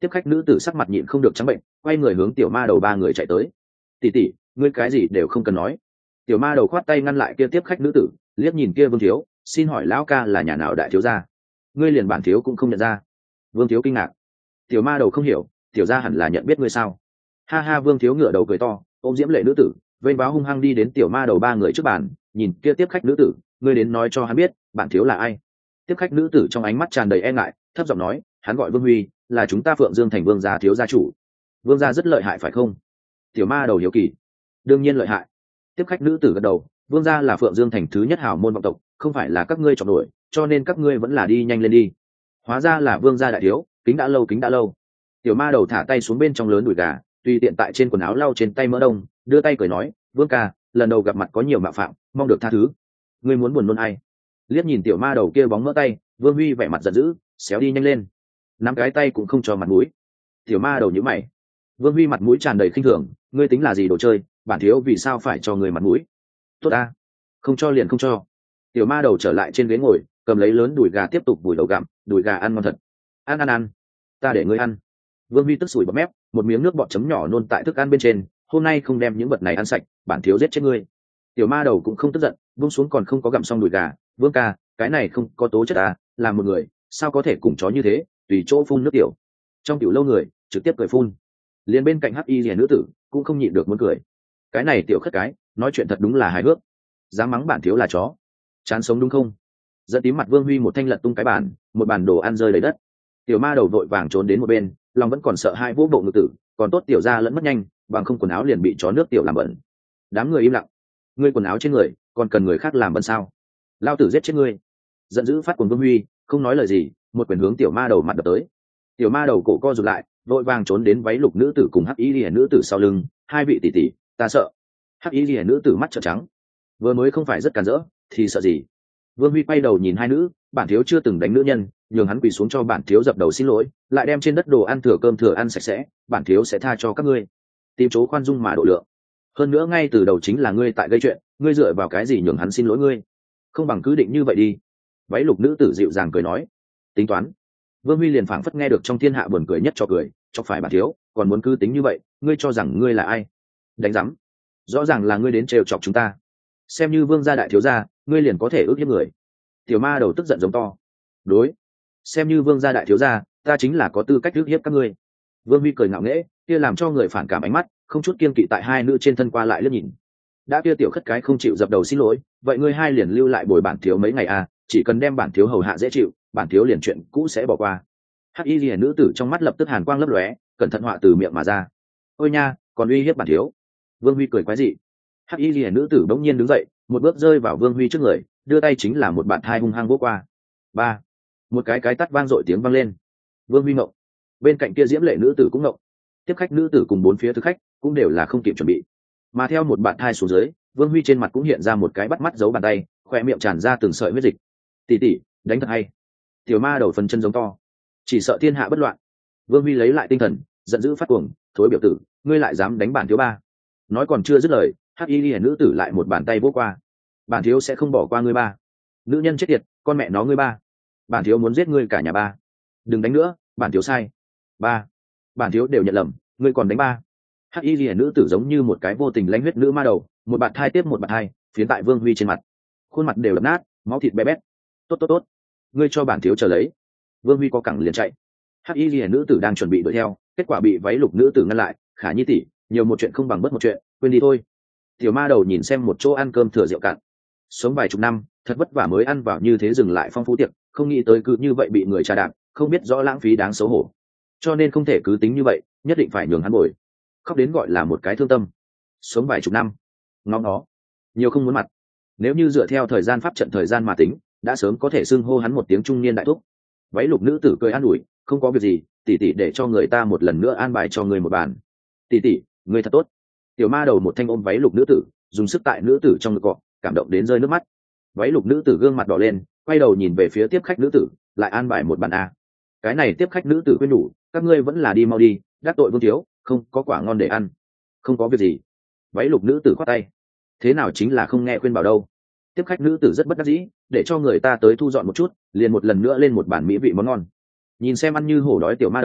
tiếp khách nữ tử sắc mặt nhịn không được trắng bệnh, quay người hướng tiểu ma đầu ba người chạy tới. Tỷ tỷ, ngươi cái gì đều không cần nói. Tiểu ma đầu khoát tay ngăn lại kia tiếp khách nữ tử, liếc nhìn kia Vương thiếu, xin hỏi lão ca là nhà nào đại thiếu gia? Ngươi liền bản thiếu cũng không nhận ra. Vương thiếu kinh ngạc. Tiểu ma đầu không hiểu, tiểu gia hẳn là nhận biết ngươi sao? Ha ha, Vương thiếu ngửa đầu cười to, ôm diễm lệ nữ tử, vênh váo hung hăng đi đến tiểu ma đầu ba người trước bàn, nhìn kia tiếp khách nữ tử, ngươi đến nói cho hắn biết, bản thiếu là ai? Tiếp khách nữ tử trong ánh mắt tràn đầy e ngại, thấp giọng nói, hắn gọi Vương Huy, là chúng ta Phượng Dương thành Vương gia thiếu gia chủ. Vương gia rất lợi hại phải không? Tiểu ma đầu hiếu kỳ. Đương nhiên lợi hại. Tiếp khách nữ tử gật đầu, Vương gia là Phượng Dương thành thứ nhất hào môn vọng tộc, không phải là các ngươi chọn nổi, cho nên các ngươi vẫn là đi nhanh lên đi. Hóa ra là Vương gia đại thiếu, kính đã lâu kính đã lâu. Tiểu ma đầu thả tay xuống bên trong lớn đùi gà, tùy tiện tại trên quần áo lau trên tay mỡ đông, đưa tay cười nói, Vương ca, lần đầu gặp mặt có nhiều mạo phạm, mong được tha thứ. Ngươi muốn buồn nôn ai? Liếc nhìn tiểu ma đầu kia bóng mỡ tay, Vương Huy vẻ mặt giận dữ, xéo đi nhanh lên, nắm cái tay cũng không cho mặt mũi. Tiểu ma đầu nhíu mày. Vương Huy mặt mũi tràn đầy khinh thường, ngươi tính là gì đồ chơi, bản thiếu vì sao phải cho người mặt mũi? Tốt a, không cho liền không cho. Tiểu ma đầu trở lại trên ghế ngồi, cầm lấy lớn đùi gà tiếp tục vùi đầu gặm, đùi gà ăn ngon thật. Ăn ăn ăn, ta để ngươi ăn. Vương Huy tức sủi bọt mép, một miếng nước bọt chấm nhỏ nôn tại thức ăn bên trên, hôm nay không đem những vật này ăn sạch, bản thiếu giết chết ngươi. Tiểu ma đầu cũng không tức giận, buông xuống còn không có gặm xong đùi gà, Vương ca, cái này không có tố chất à, là một người, sao có thể cùng chó như thế, tùy chỗ phun nước tiểu. Trong tiểu lâu người trực tiếp cười phun, liền bên cạnh hắc y rìa nữ tử cũng không nhịn được muốn cười. Cái này tiểu khất cái nói chuyện thật đúng là hài hước, dám mắng bản thiếu là chó, chán sống đúng không? Dẫn tím mặt Vương Huy một thanh lật tung cái bàn, một bàn đồ ăn rơi lấy đất. Tiểu ma đầu vội vàng trốn đến một bên, lòng vẫn còn sợ hai vỗ bộ ngực tử, còn tốt tiểu ra lẫn mất nhanh, bằng không quần áo liền bị chó nước tiểu làm bẩn. Đám người im lặng. Ngươi quần áo trên người còn cần người khác làm bẩn sao? Lao tử giết chết ngươi. Giận dữ phát cuồng Vương Huy không nói lời gì, một quyền hướng tiểu ma đầu mặt đập tới. Tiểu ma đầu cổ co rụt lại, vội vàng trốn đến váy lục nữ tử cùng hắc y liễu nữ tử sau lưng, hai vị tỷ tỷ, ta sợ. Hắc y liễu nữ tử mắt trợn trắng, vừa mới không phải rất cản rỡ, thì sợ gì? Vương Huy quay đầu nhìn hai nữ, bản thiếu chưa từng đánh nữ nhân, nhường hắn quỳ xuống cho bản thiếu dập đầu xin lỗi, lại đem trên đất đồ ăn thừa cơm thừa ăn sạch sẽ, bản thiếu sẽ tha cho các ngươi. Tìm chỗ khoan dung mà độ lượng. Hơn nữa ngay từ đầu chính là ngươi tại gây chuyện, ngươi dựa vào cái gì nhường hắn xin lỗi ngươi? Không bằng cứ định như vậy đi. Váy lục nữ tử dịu dàng cười nói, tính toán. Vương Huy liền phảng phất nghe được trong thiên hạ buồn cười nhất cho cười, chọc phải bản thiếu, còn muốn cứ tính như vậy, ngươi cho rằng ngươi là ai? Đánh rắm. Rõ ràng là ngươi đến trêu chọc chúng ta. Xem như Vương gia đại thiếu gia, ngươi liền có thể ước hiếp người. Tiểu ma đầu tức giận giống to. Đối, xem như Vương gia đại thiếu gia, ta chính là có tư cách ước hiếp các ngươi. Vương Huy cười ngạo nghễ, kia làm cho người phản cảm ánh mắt, không chút kiên kỵ tại hai nữ trên thân qua lại liếc nhìn. Đã kia tiểu khất cái không chịu dập đầu xin lỗi, vậy ngươi hai liền lưu lại bồi bản thiếu mấy ngày à, chỉ cần đem bản thiếu hầu hạ dễ chịu, bản thiếu liền chuyện cũ sẽ bỏ qua. Hắc y liễu nữ tử trong mắt lập tức hàn quang lấp lóe, cẩn thận họa từ miệng mà ra. Ôi nha, còn uy hiếp bản thiếu. Vương Huy cười quái dị. Hắc y liễu nữ tử bỗng nhiên đứng dậy, một bước rơi vào Vương Huy trước người, đưa tay chính là một bạn thai hung hăng vỗ qua. Ba, một cái cái tát vang dội tiếng vang lên. Vương Huy ngộng, bên cạnh kia diễm lệ nữ tử cũng ngộng. Tiếp khách nữ tử cùng bốn phía thực khách cũng đều là không kịp chuẩn bị, mà theo một bạn thai xuống dưới, Vương Huy trên mặt cũng hiện ra một cái bắt mắt giấu bàn tay, khoe miệng tràn ra từng sợi huyết dịch. Tỷ tỷ, đánh thật hay. Tiểu ma đầu phần chân giống to, chỉ sợ thiên hạ bất loạn. Vương Huy lấy lại tinh thần, giận dữ phát cuồng, thối biểu tử, ngươi lại dám đánh bản thiếu ba? Nói còn chưa dứt lời, hắc y liễu nữ tử lại một bàn tay vỗ qua. Bản thiếu sẽ không bỏ qua ngươi ba. Nữ nhân chết tiệt, con mẹ nó ngươi ba. Bản thiếu muốn giết ngươi cả nhà ba. Đừng đánh nữa, bản thiếu sai. Ba, bản thiếu đều nhận lầm, ngươi còn đánh ba. Hắc y liễu nữ tử giống như một cái vô tình lãnh huyết nữ ma đầu, một bạt thai tiếp một bạt thai phiến tại Vương Huy trên mặt, khuôn mặt đều đập nát, máu thịt bé bét. Tốt tốt tốt, ngươi cho bản thiếu chờ lấy. Vương Huy có cẳng liền chạy. Hắc y liễu nữ tử đang chuẩn bị đuổi theo, kết quả bị váy lục nữ tử ngăn lại. Khả Nhi tỷ, nhiều một chuyện không bằng bất một chuyện, quên đi thôi. Tiểu ma đầu nhìn xem một chỗ ăn cơm thừa rượu cạn, sống vài chục năm thật vất vả mới ăn vào như thế dừng lại phong phú tiệc, không nghĩ tới cứ như vậy bị người trà đạp, không biết rõ lãng phí đáng xấu hổ, cho nên không thể cứ tính như vậy, nhất định phải nhường hắn bồi. Khóc đến gọi là một cái thương tâm. Sống vài chục năm, ngóng nó nhiều không muốn mặt. Nếu như dựa theo thời gian pháp trận thời gian mà tính, đã sớm có thể xưng hô hắn một tiếng trung niên đại thúc. Váy lục nữ tử cười an ủi, không có việc gì, tỷ tỷ để cho người ta một lần nữa an bài cho người một bàn. Tỷ tỷ, người thật tốt. Tiểu ma đầu một thanh ôm váy lục nữ tử, dùng sức tại nữ tử trong ngực cọ, cảm động đến rơi nước mắt. Váy lục nữ tử gương mặt đỏ lên, quay đầu nhìn về phía tiếp khách nữ tử, lại an bài một bàn a. Cái này tiếp khách nữ tử khuyên nhủ, các ngươi vẫn là đi mau đi, đắc tội Vương thiếu, không có quả ngon để ăn. Không có việc gì. Váy lục nữ tử khoát tay. Thế nào chính là không nghe khuyên bảo đâu. Tiếp khách nữ tử rất bất đắc dĩ, để cho người ta tới thu dọn một chút, liền một lần nữa lên một bàn mỹ vị món ngon. Nhìn xem ăn như hổ đói tiểu ma đầu,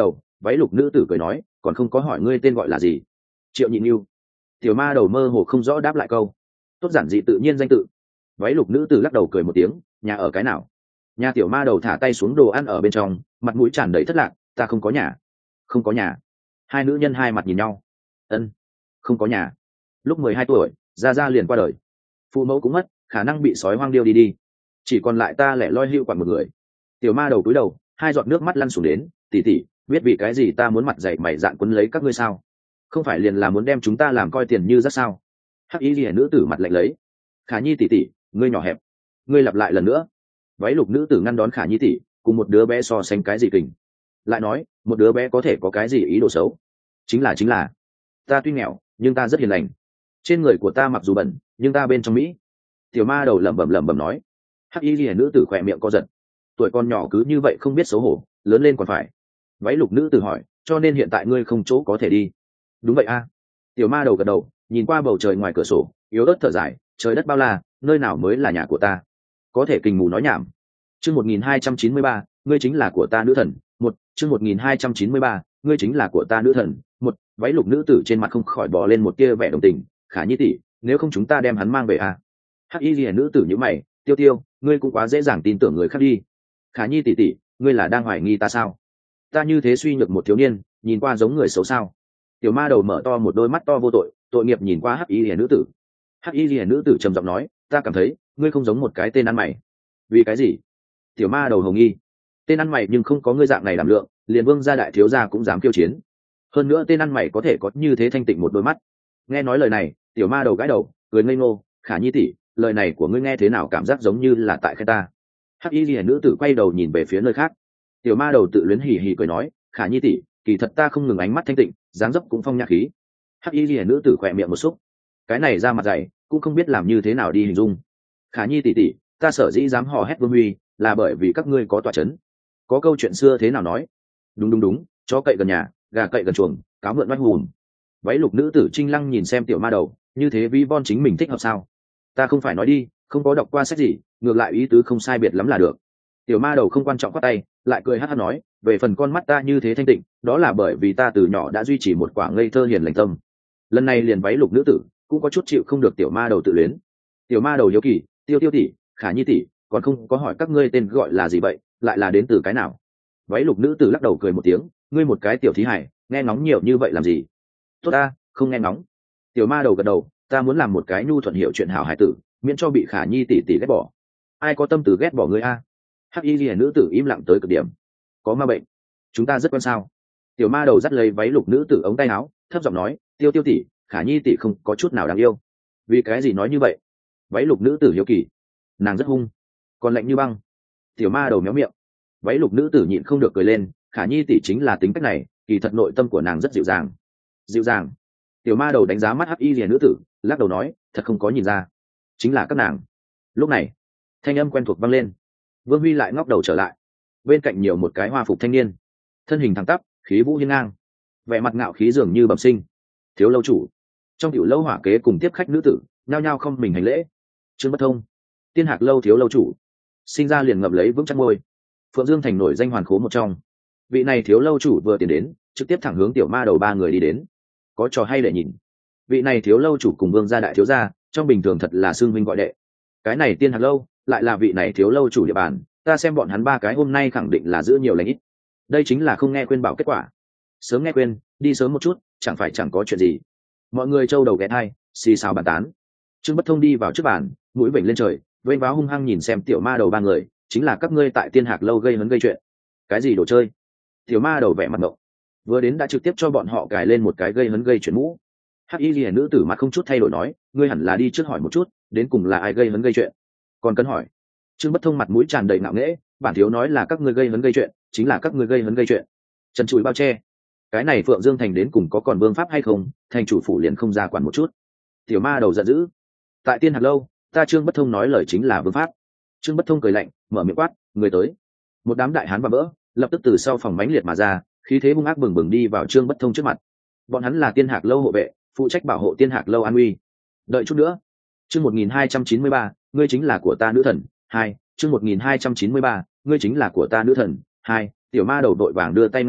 váy lục nữ tử cười nói, còn không có hỏi ngươi tên gọi là gì. Triệu Nhị Nưu. Tiểu ma đầu mơ hồ không rõ đáp lại câu. Tốt giản dị tự nhiên danh tự. Váy lục nữ tử lắc đầu cười một tiếng, nhà ở cái nào? Nhà tiểu ma đầu thả tay xuống đồ ăn ở bên trong, mặt mũi tràn đầy thất lạc, ta không có nhà. Không có nhà. Hai nữ nhân hai mặt nhìn nhau. Ân, không có nhà. Lúc mười hai tuổi, gia gia liền qua đời. Phụ mẫu cũng mất, khả năng bị sói hoang điêu đi đi. Chỉ còn lại ta lẻ loi hưu quặn một người. Tiểu ma đầu cúi đầu, hai giọt nước mắt lăn xuống đến, tỉ tỉ, biết vì cái gì ta muốn mặt dày mày dạn quấn lấy các ngươi sao? Không phải liền là muốn đem chúng ta làm coi tiền như rất sao? Hắc y liễu nữ tử mặt lạnh lấy. Khả Nhi tỉ tỉ, ngươi nhỏ hẹp. Ngươi lặp lại lần nữa. Váy lục nữ tử ngăn đón Khả Nhi tỉ, cùng một đứa bé so sánh cái gì kình? Lại nói, một đứa bé có thể có cái gì ý đồ xấu? Chính là chính là, ta tuy nghèo, nhưng ta rất hiền lành. Trên người của ta mặc dù bẩn, nhưng ta bên trong mỹ. Tiểu ma đầu lẩm bẩm lẩm bẩm nói. Hắc y liễu nữ tử khỏe miệng co giật. Tuổi con nhỏ cứ như vậy không biết xấu hổ, lớn lên còn phải. Váy lục nữ tử hỏi, cho nên hiện tại ngươi không chỗ có thể đi. Đúng vậy a. Tiểu ma đầu gật đầu, nhìn qua bầu trời ngoài cửa sổ, yếu ớt thở dài, trời đất bao la, nơi nào mới là nhà của ta? Có thể kình mù nói nhảm. Chương một nghìn hai trăm chín mươi ba, ngươi chính là của ta nữ thần. Một, chương một nghìn hai trăm chín mươi ba, ngươi chính là của ta nữ thần. Một, váy lục nữ tử trên mặt không khỏi bò lên một tia vẻ đồng tình, Khả Nhi tỷ, nếu không chúng ta đem hắn mang về a. Hắc y liễu nữ tử nhíu mày, Tiêu Tiêu, ngươi cũng quá dễ dàng tin tưởng người khác đi. Khả Nhi tỷ tỷ, ngươi là đang hoài nghi ta sao? Ta như thế suy nhược một thiếu niên, nhìn qua giống người xấu sao? Tiểu ma đầu mở to một đôi mắt to vô tội, tội nghiệp nhìn qua hắc y liễu nữ tử. Hắc y liễu nữ tử trầm giọng nói, ta cảm thấy ngươi không giống một cái tên ăn mày. Vì cái gì? Tiểu ma đầu hồng nghi. Tên ăn mày nhưng không có ngươi dạng này đảm lượng, liền vương gia đại thiếu gia cũng dám kiêu chiến. Hơn nữa tên ăn mày có thể có như thế thanh tịnh một đôi mắt. Nghe nói lời này, tiểu ma đầu gãi đầu, cười ngây ngô, Khả Nhi tỷ, lời này của ngươi nghe thế nào cảm giác giống như là tại khen ta? Hắc y liễu nữ tử quay đầu nhìn về phía nơi khác. Tiểu ma đầu tự luyến hì hì cười nói, Khả Nhi tỷ, kỳ thật ta không ngừng ánh mắt thanh tịnh, dáng dấp cũng phong nhã khí. Hắc y liễu nữ tử khỏe miệng một xúc, cái này ra mặt dày, cũng không biết làm như thế nào đi hình dung. Khả Nhi tỷ tỷ, ta sở dĩ dám hò hét Vương Huy, là bởi vì các ngươi có tọa chấn. Có câu chuyện xưa thế nào nói? Đúng đúng đúng, chó cậy gần nhà, gà cậy gần chuồng, cáo mượn oanh hùm. Váy lục nữ tử Trinh Lăng nhìn xem tiểu ma đầu, như thế vi von chính mình thích hợp sao? Ta không phải nói đi, không có đọc qua sách gì, ngược lại ý tứ không sai biệt lắm là được. Tiểu ma đầu không quan trọng quát tay, lại cười hát hát nói, về phần con mắt ta như thế thanh tịnh, đó là bởi vì ta từ nhỏ đã duy trì một quả ngây thơ hiền lành tâm. Lần này liền váy lục nữ tử cũng có chút chịu không được tiểu ma đầu tự luyến. Tiểu ma đầu hiếu kỳ, Tiêu Tiêu tỷ, Khả Nhi tỷ, còn không có hỏi các ngươi tên gọi là gì vậy, lại là đến từ cái nào? Váy lục nữ tử lắc đầu cười một tiếng, ngươi một cái tiểu thí hải, nghe ngóng nhiều như vậy làm gì? Tốt ta, không nghe ngóng. Tiểu ma đầu gật đầu, ta muốn làm một cái nhu thuận hiểu chuyện hảo hải tử, miễn cho bị Khả Nhi tỷ tỷ ghét bỏ. Ai có tâm từ ghét bỏ ngươi a? Hắc y liễu nữ tử im lặng tới cực điểm. Có ma bệnh? Chúng ta rất quan sao? Tiểu ma đầu dắt lấy váy lục nữ tử ống tay áo, thấp giọng nói, Tiêu Tiêu tỷ, Khả Nhi tỷ không có chút nào đáng yêu. Vì cái gì nói như vậy? Váy lục nữ tử hiếu kỳ. Nàng rất hung, còn lạnh như băng. Tiểu ma đầu méo miệng. Váy lục nữ tử nhịn không được cười lên, Khả Nhi tỷ chính là tính cách này, kỳ thật nội tâm của nàng rất dịu dàng. Dịu dàng? Tiểu ma đầu đánh giá mắt hắc y liễu nữ tử, lắc đầu nói, thật không có nhìn ra. Chính là các nàng. Lúc này, thanh âm quen thuộc vang lên. Vương Huy lại ngóc đầu trở lại, bên cạnh nhiều một cái hoa phục thanh niên, thân hình thẳng tắp, khí vũ hiên ngang, vẻ mặt ngạo khí dường như bẩm sinh. Thiếu lâu chủ. Trong tiểu lâu hỏa kế cùng tiếp khách nữ tử nhao nhao không mình hành lễ. Trương Bất Thông, Tiên Hạc lâu thiếu lâu chủ, sinh ra liền ngậm lấy vững chắc môi. Phượng Dương thành nổi danh hoàn khố một trong. Vị này thiếu lâu chủ vừa tiến đến, trực tiếp thẳng hướng tiểu ma đầu ba người đi đến. Có trò hay để nhìn. Vị này thiếu lâu chủ cùng Vương gia đại thiếu gia, trong bình thường thật là xương huynh gọi đệ. Cái này Tiên Hạc lâu lại là vị này thiếu lâu chủ địa bàn, ta xem bọn hắn ba cái hôm nay khẳng định là giữ nhiều lãnh ít. Đây chính là không nghe khuyên bảo kết quả. Sớm nghe khuyên, đi sớm một chút, chẳng phải chẳng có chuyện gì. Mọi người trâu đầu ghé thai, xì xào bàn tán. Trương Bất Thông đi vào trước bàn, mũi vểnh lên trời, vênh váo hung hăng nhìn xem tiểu ma đầu ba người, chính là các ngươi tại Tiên Hạc lâu gây hấn gây chuyện. Cái gì đồ chơi? Tiểu ma đầu vẻ mặt ngộng, vừa đến đã trực tiếp cho bọn họ cài lên một cái gây hấn gây chuyện mũ. Hắc y liễu nữ tử mặt không chút thay đổi nói, ngươi hẳn là đi trước hỏi một chút, đến cùng là ai gây hấn gây chuyện. Còn cần hỏi? Trương Bất Thông mặt mũi tràn đầy ngạo nghễ, bản thiếu nói là các ngươi gây hấn gây chuyện, chính là các ngươi gây hấn gây chuyện. Trần Trụi bao che. Cái này Phượng Dương thành đến cùng có còn vương pháp hay không, thành chủ phủ liền không ra quản một chút. Tiểu ma đầu giận dữ, tại Tiên Hạc lâu, ta Trương Bất Thông nói lời chính là vương pháp. Trương Bất Thông cười lạnh, mở miệng quát, người tới. Một đám đại hán và vỡ lập tức từ sau phòng mãnh liệt mà ra, khí thế hung ác bừng bừng đi vào Trương Bất Thông trước mặt. Bọn hắn là Tiên Hạc lâu hộ vệ, phụ trách bảo hộ Tiên Hạc lâu an uy. Đợi chút nữa. Chương một nghìn hai trăm chín mươi ba, ngươi chính là của ta nữ thần. Hai, chương một nghìn hai trăm chín mươi ba, ngươi chính là của ta nữ thần. Hai, tiểu ma đầu đội vàng đưa tay ngăn lại,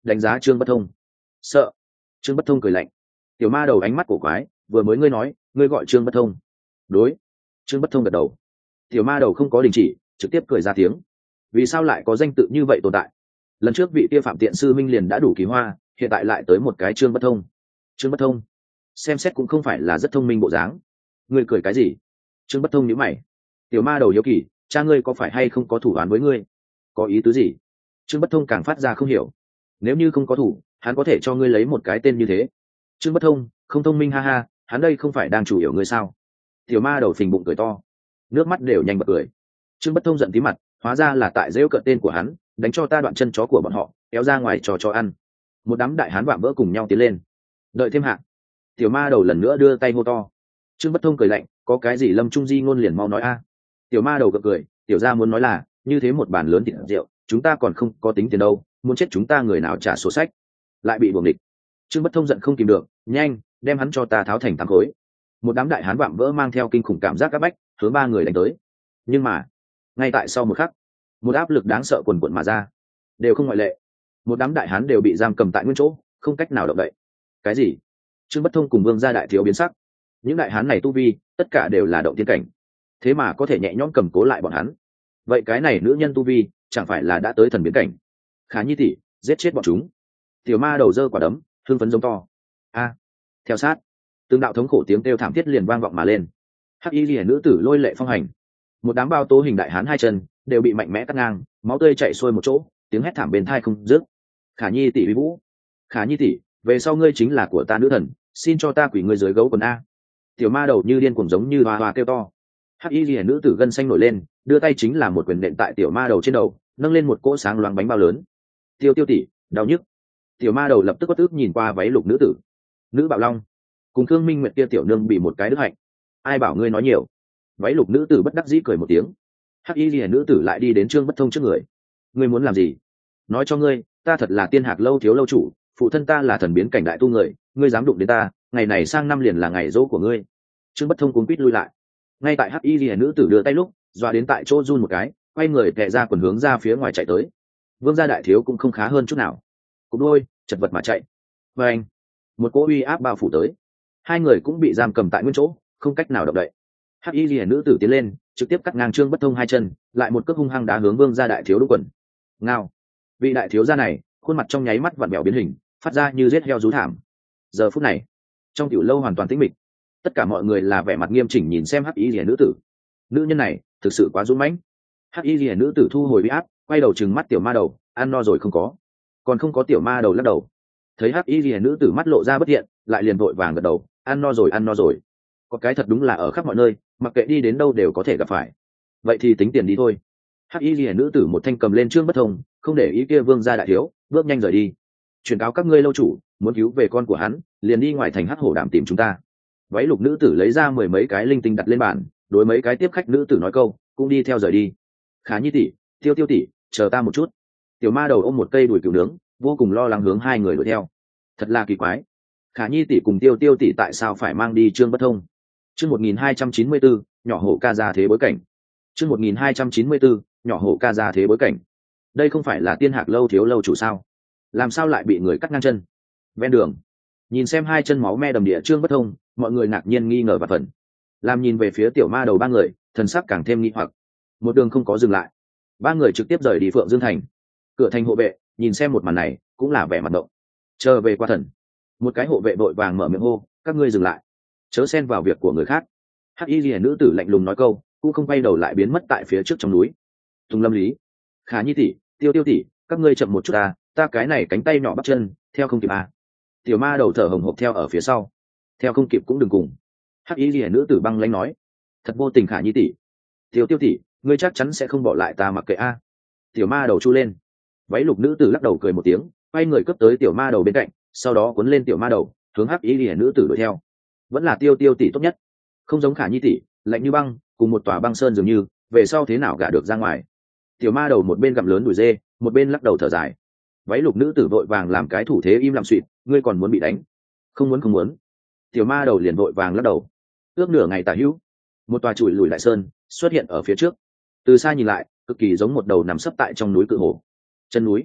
đánh giá trương bất thông. Sợ. Trương bất thông cười lạnh. Tiểu ma đầu ánh mắt cổ quái, vừa mới ngươi nói ngươi gọi trương bất thông. Đối. Trương bất thông gật đầu. Tiểu ma đầu không có đình chỉ, trực tiếp cười ra tiếng. Vì sao lại có danh tự như vậy tồn tại? Lần trước vị kia phạm tiện sư minh liền đã đủ kỳ hoa, hiện tại lại tới một cái trương bất thông. Trương bất thông xem xét cũng không phải là rất thông minh bộ dáng. Ngươi cười cái gì? Trương bất thông nhíu mày. Tiểu ma đầu hiếu kỳ, cha ngươi có phải hay không có thủ án với ngươi? Có ý tứ gì? Trương bất thông càng phát ra không hiểu. Nếu như không có thủ, hắn có thể cho ngươi lấy một cái tên như thế. Trương bất thông không thông minh, ha ha, hắn đây không phải đang chủ yếu ngươi sao? Tiểu ma đầu phình bụng cười to, nước mắt đều nhanh bật cười. Trương bất thông giận tí mặt, hóa ra là tại rêu cợt tên của hắn, đánh cho ta đoạn chân chó của bọn họ, kéo ra ngoài trò cho ăn. Một đám đại hán vạm vỡ cùng nhau tiến lên. Đợi thêm hạng. Tiểu ma đầu lần nữa đưa tay hô to. Trương bất thông cười lạnh, có cái gì Lâm Trung Di ngôn liền mau nói a. Tiểu ma đầu gật cười, tiểu gia muốn nói là như thế một bàn lớn thịt rượu, chúng ta còn không có tính tiền đâu, muốn chết chúng ta người nào trả sổ sách. Lại bị buồng địch. Trương bất thông giận không kìm được, nhanh đem hắn cho ta tháo thành tám khối. Một đám đại hán vạm vỡ mang theo kinh khủng cảm giác áp bách, hướng ba người đánh tới. Nhưng mà ngay tại sau một khắc, một áp lực đáng sợ quần quận mà ra, đều không ngoại lệ. Một đám đại hán đều bị giam cầm tại nguyên chỗ, không cách nào động đậy. Cái gì? Trương bất thông cùng Vương gia đại thiếu biến sắc. Những đại hán này tu vi tất cả đều là động tiên cảnh, thế mà có thể nhẹ nhõm cầm cố lại bọn hắn. Vậy cái này nữ nhân tu vi chẳng phải là đã tới thần biến cảnh? Khả Nhi tỷ, giết chết bọn chúng. Tiểu ma đầu dơ quả đấm, hưng phấn giống to. A. Theo sát, từng đạo thống khổ tiếng kêu thảm thiết liền vang vọng mà lên. Hắc y liễu nữ tử lôi lệ phong hành, một đám bao tố hình đại hán hai chân đều bị mạnh mẽ cắt ngang, máu tươi chảy xuôi một chỗ, tiếng hét thảm bên tai không dứt. Khả Nhi tỷ uy vũ, Khả Nhi tỷ, về sau ngươi chính là của ta nữ thần, xin cho ta quỳ ngươi dưới gấu quần a. Tiểu ma đầu như điên cuồng giống như hoa hoa kêu to. Hắc y liễu nữ tử gân xanh nổi lên, đưa tay chính là một quyền nện tại tiểu ma đầu trên đầu, nâng lên một cỗ sáng loáng bánh bao lớn. Tiêu tiêu tỷ, đau nhức. Tiểu ma đầu lập tức bất tức nhìn qua váy lục nữ tử. Nữ bạo long cùng Thương Minh Nguyệt kia tiểu nương bị một cái đức hạnh. Ai bảo ngươi nói nhiều? Váy lục nữ tử bất đắc dĩ cười một tiếng. Hắc y liễu nữ tử lại đi đến Trương bất thông trước người. Ngươi muốn làm gì? Nói cho ngươi, ta thật là Tiên Hạc lâu thiếu lâu chủ, phụ thân ta là thần biến cảnh đại tu người, ngươi dám đụng đến ta, ngày này sang năm liền là ngày dỗ của ngươi. Trương bất thông cuống quýt lui lại. Ngay tại Hắc y liễu nữ tử đưa tay lúc, dọa đến tại chỗ run một cái, quay người tè ra quần hướng ra phía ngoài chạy tới. Vương gia đại thiếu cũng không khá hơn chút nào, cũng đôi chật vật mà chạy. Và anh, một cỗ uy áp bao phủ tới, hai người cũng bị giam cầm tại nguyên chỗ, không cách nào động đậy. Hắc y liễu nữ tử tiến lên, trực tiếp cắt ngang Trương bất thông hai chân, lại một cước hung hăng đá hướng Vương gia đại thiếu đúc quần. Ngao. Vị đại thiếu gia này khuôn mặt trong nháy mắt vặn vẹo biến hình, phát ra như giết heo rú thảm. Giờ phút này trong tiểu lâu hoàn toàn tĩnh mịch, tất cả mọi người là vẻ mặt nghiêm chỉnh nhìn xem Hắc y liễu nữ tử. Nữ nhân này thực sự quá dũng mãnh. Hắc y liễu nữ tử thu hồi uy áp, quay đầu trừng mắt tiểu ma đầu, ăn no rồi không có? Còn không có. Tiểu ma đầu lắc đầu. Thấy Hắc y liễu nữ tử mắt lộ ra bất thiện, lại liền vội vàng gật đầu, ăn no rồi ăn no rồi. Có cái thật đúng là ở khắp mọi nơi, mặc kệ đi đến đâu đều có thể gặp phải. Vậy thì tính tiền đi thôi. Hắc y liễu nữ tử một thanh cầm lên Trương bất thông, không để ý kia Vương gia đại thiếu, bước nhanh rời đi. Truyền cáo các ngươi lâu chủ, muốn cứu về con của hắn, liền đi ngoài thành Hắc Hổ Đàm tìm chúng ta. Váy lục nữ tử lấy ra mười mấy cái linh tinh đặt lên bàn, đối mấy cái tiếp khách nữ tử nói câu, cũng đi theo rời đi. Khả Nhi tỷ, Tiêu Tiêu tỷ, chờ ta một chút. Tiểu ma đầu ôm một cây đùi cừu nướng, vô cùng lo lắng hướng hai người đuổi theo. Thật là kỳ quái, Khả Nhi tỷ cùng Tiêu Tiêu tỷ tại sao phải mang đi Trương bất thông? Chương một nghìn hai trăm chín mươi bốn, nhỏ hổ ca ra thế bối cảnh. Chương một nghìn hai trăm chín mươi bốn, nhỏ hổ ca ra thế bối cảnh. Đây không phải là Tiên Hạc lâu thiếu lâu chủ sao? Làm sao lại bị người cắt ngang chân? Ven đường, nhìn xem hai chân máu me đầm địa Trương bất thông, mọi người ngạc nhiên nghi ngờ và phần. Làm nhìn về phía tiểu ma đầu ba người, thần sắc càng thêm nghi hoặc. Một đường không có dừng lại, ba người trực tiếp rời đi Phượng Dương thành. Cửa thành hộ vệ nhìn xem một màn này cũng là vẻ mặt động. Chờ về qua thần, một cái hộ vệ vội vàng mở miệng hô, các ngươi dừng lại, chớ xen vào việc của người khác. Hắc y liễu nữ tử lạnh lùng nói câu, cũng không quay đầu lại biến mất tại phía trước trong núi. Tùng Lâm Lý, Khả Nhi tỷ, Tiêu Tiêu tỷ, các ngươi chậm một chút à, ta cái này cánh tay nhỏ bắp chân theo không kịp à. Tiểu ma đầu thở hồng hộc theo ở phía sau, theo không kịp cũng đừng cùng. Hắc y liễu nữ tử băng lãnh nói, thật vô tình. Khả Nhi tỷ, Tiêu Tiêu tỷ, ngươi chắc chắn sẽ không bỏ lại ta mặc kệ a. Tiểu ma đầu chu lên. Váy lục nữ tử lắc đầu cười một tiếng, quay người cướp tới tiểu ma đầu bên cạnh, sau đó cuốn lên tiểu ma đầu, hướng Hắc y liễu nữ tử đuổi theo. Vẫn là Tiêu Tiêu tỷ tốt nhất, không giống Khả Nhi tỷ, lạnh như băng, cùng một tòa băng sơn dường như, về sau thế nào gả được ra ngoài. Tiểu ma đầu một bên gặm lớn đùi dê, một bên lắc đầu thở dài. Váy lục nữ tử vội vàng làm cái thủ thế im lặng suỵt, ngươi còn muốn bị đánh? Không muốn không muốn. Tiểu ma đầu liền vội vàng lắc đầu. Ước nửa ngày tả hữu, một tòa chùi lùi lại sơn xuất hiện ở phía trước. Từ xa nhìn lại, cực kỳ giống một đầu nằm sấp tại trong núi cự hổ. Chân núi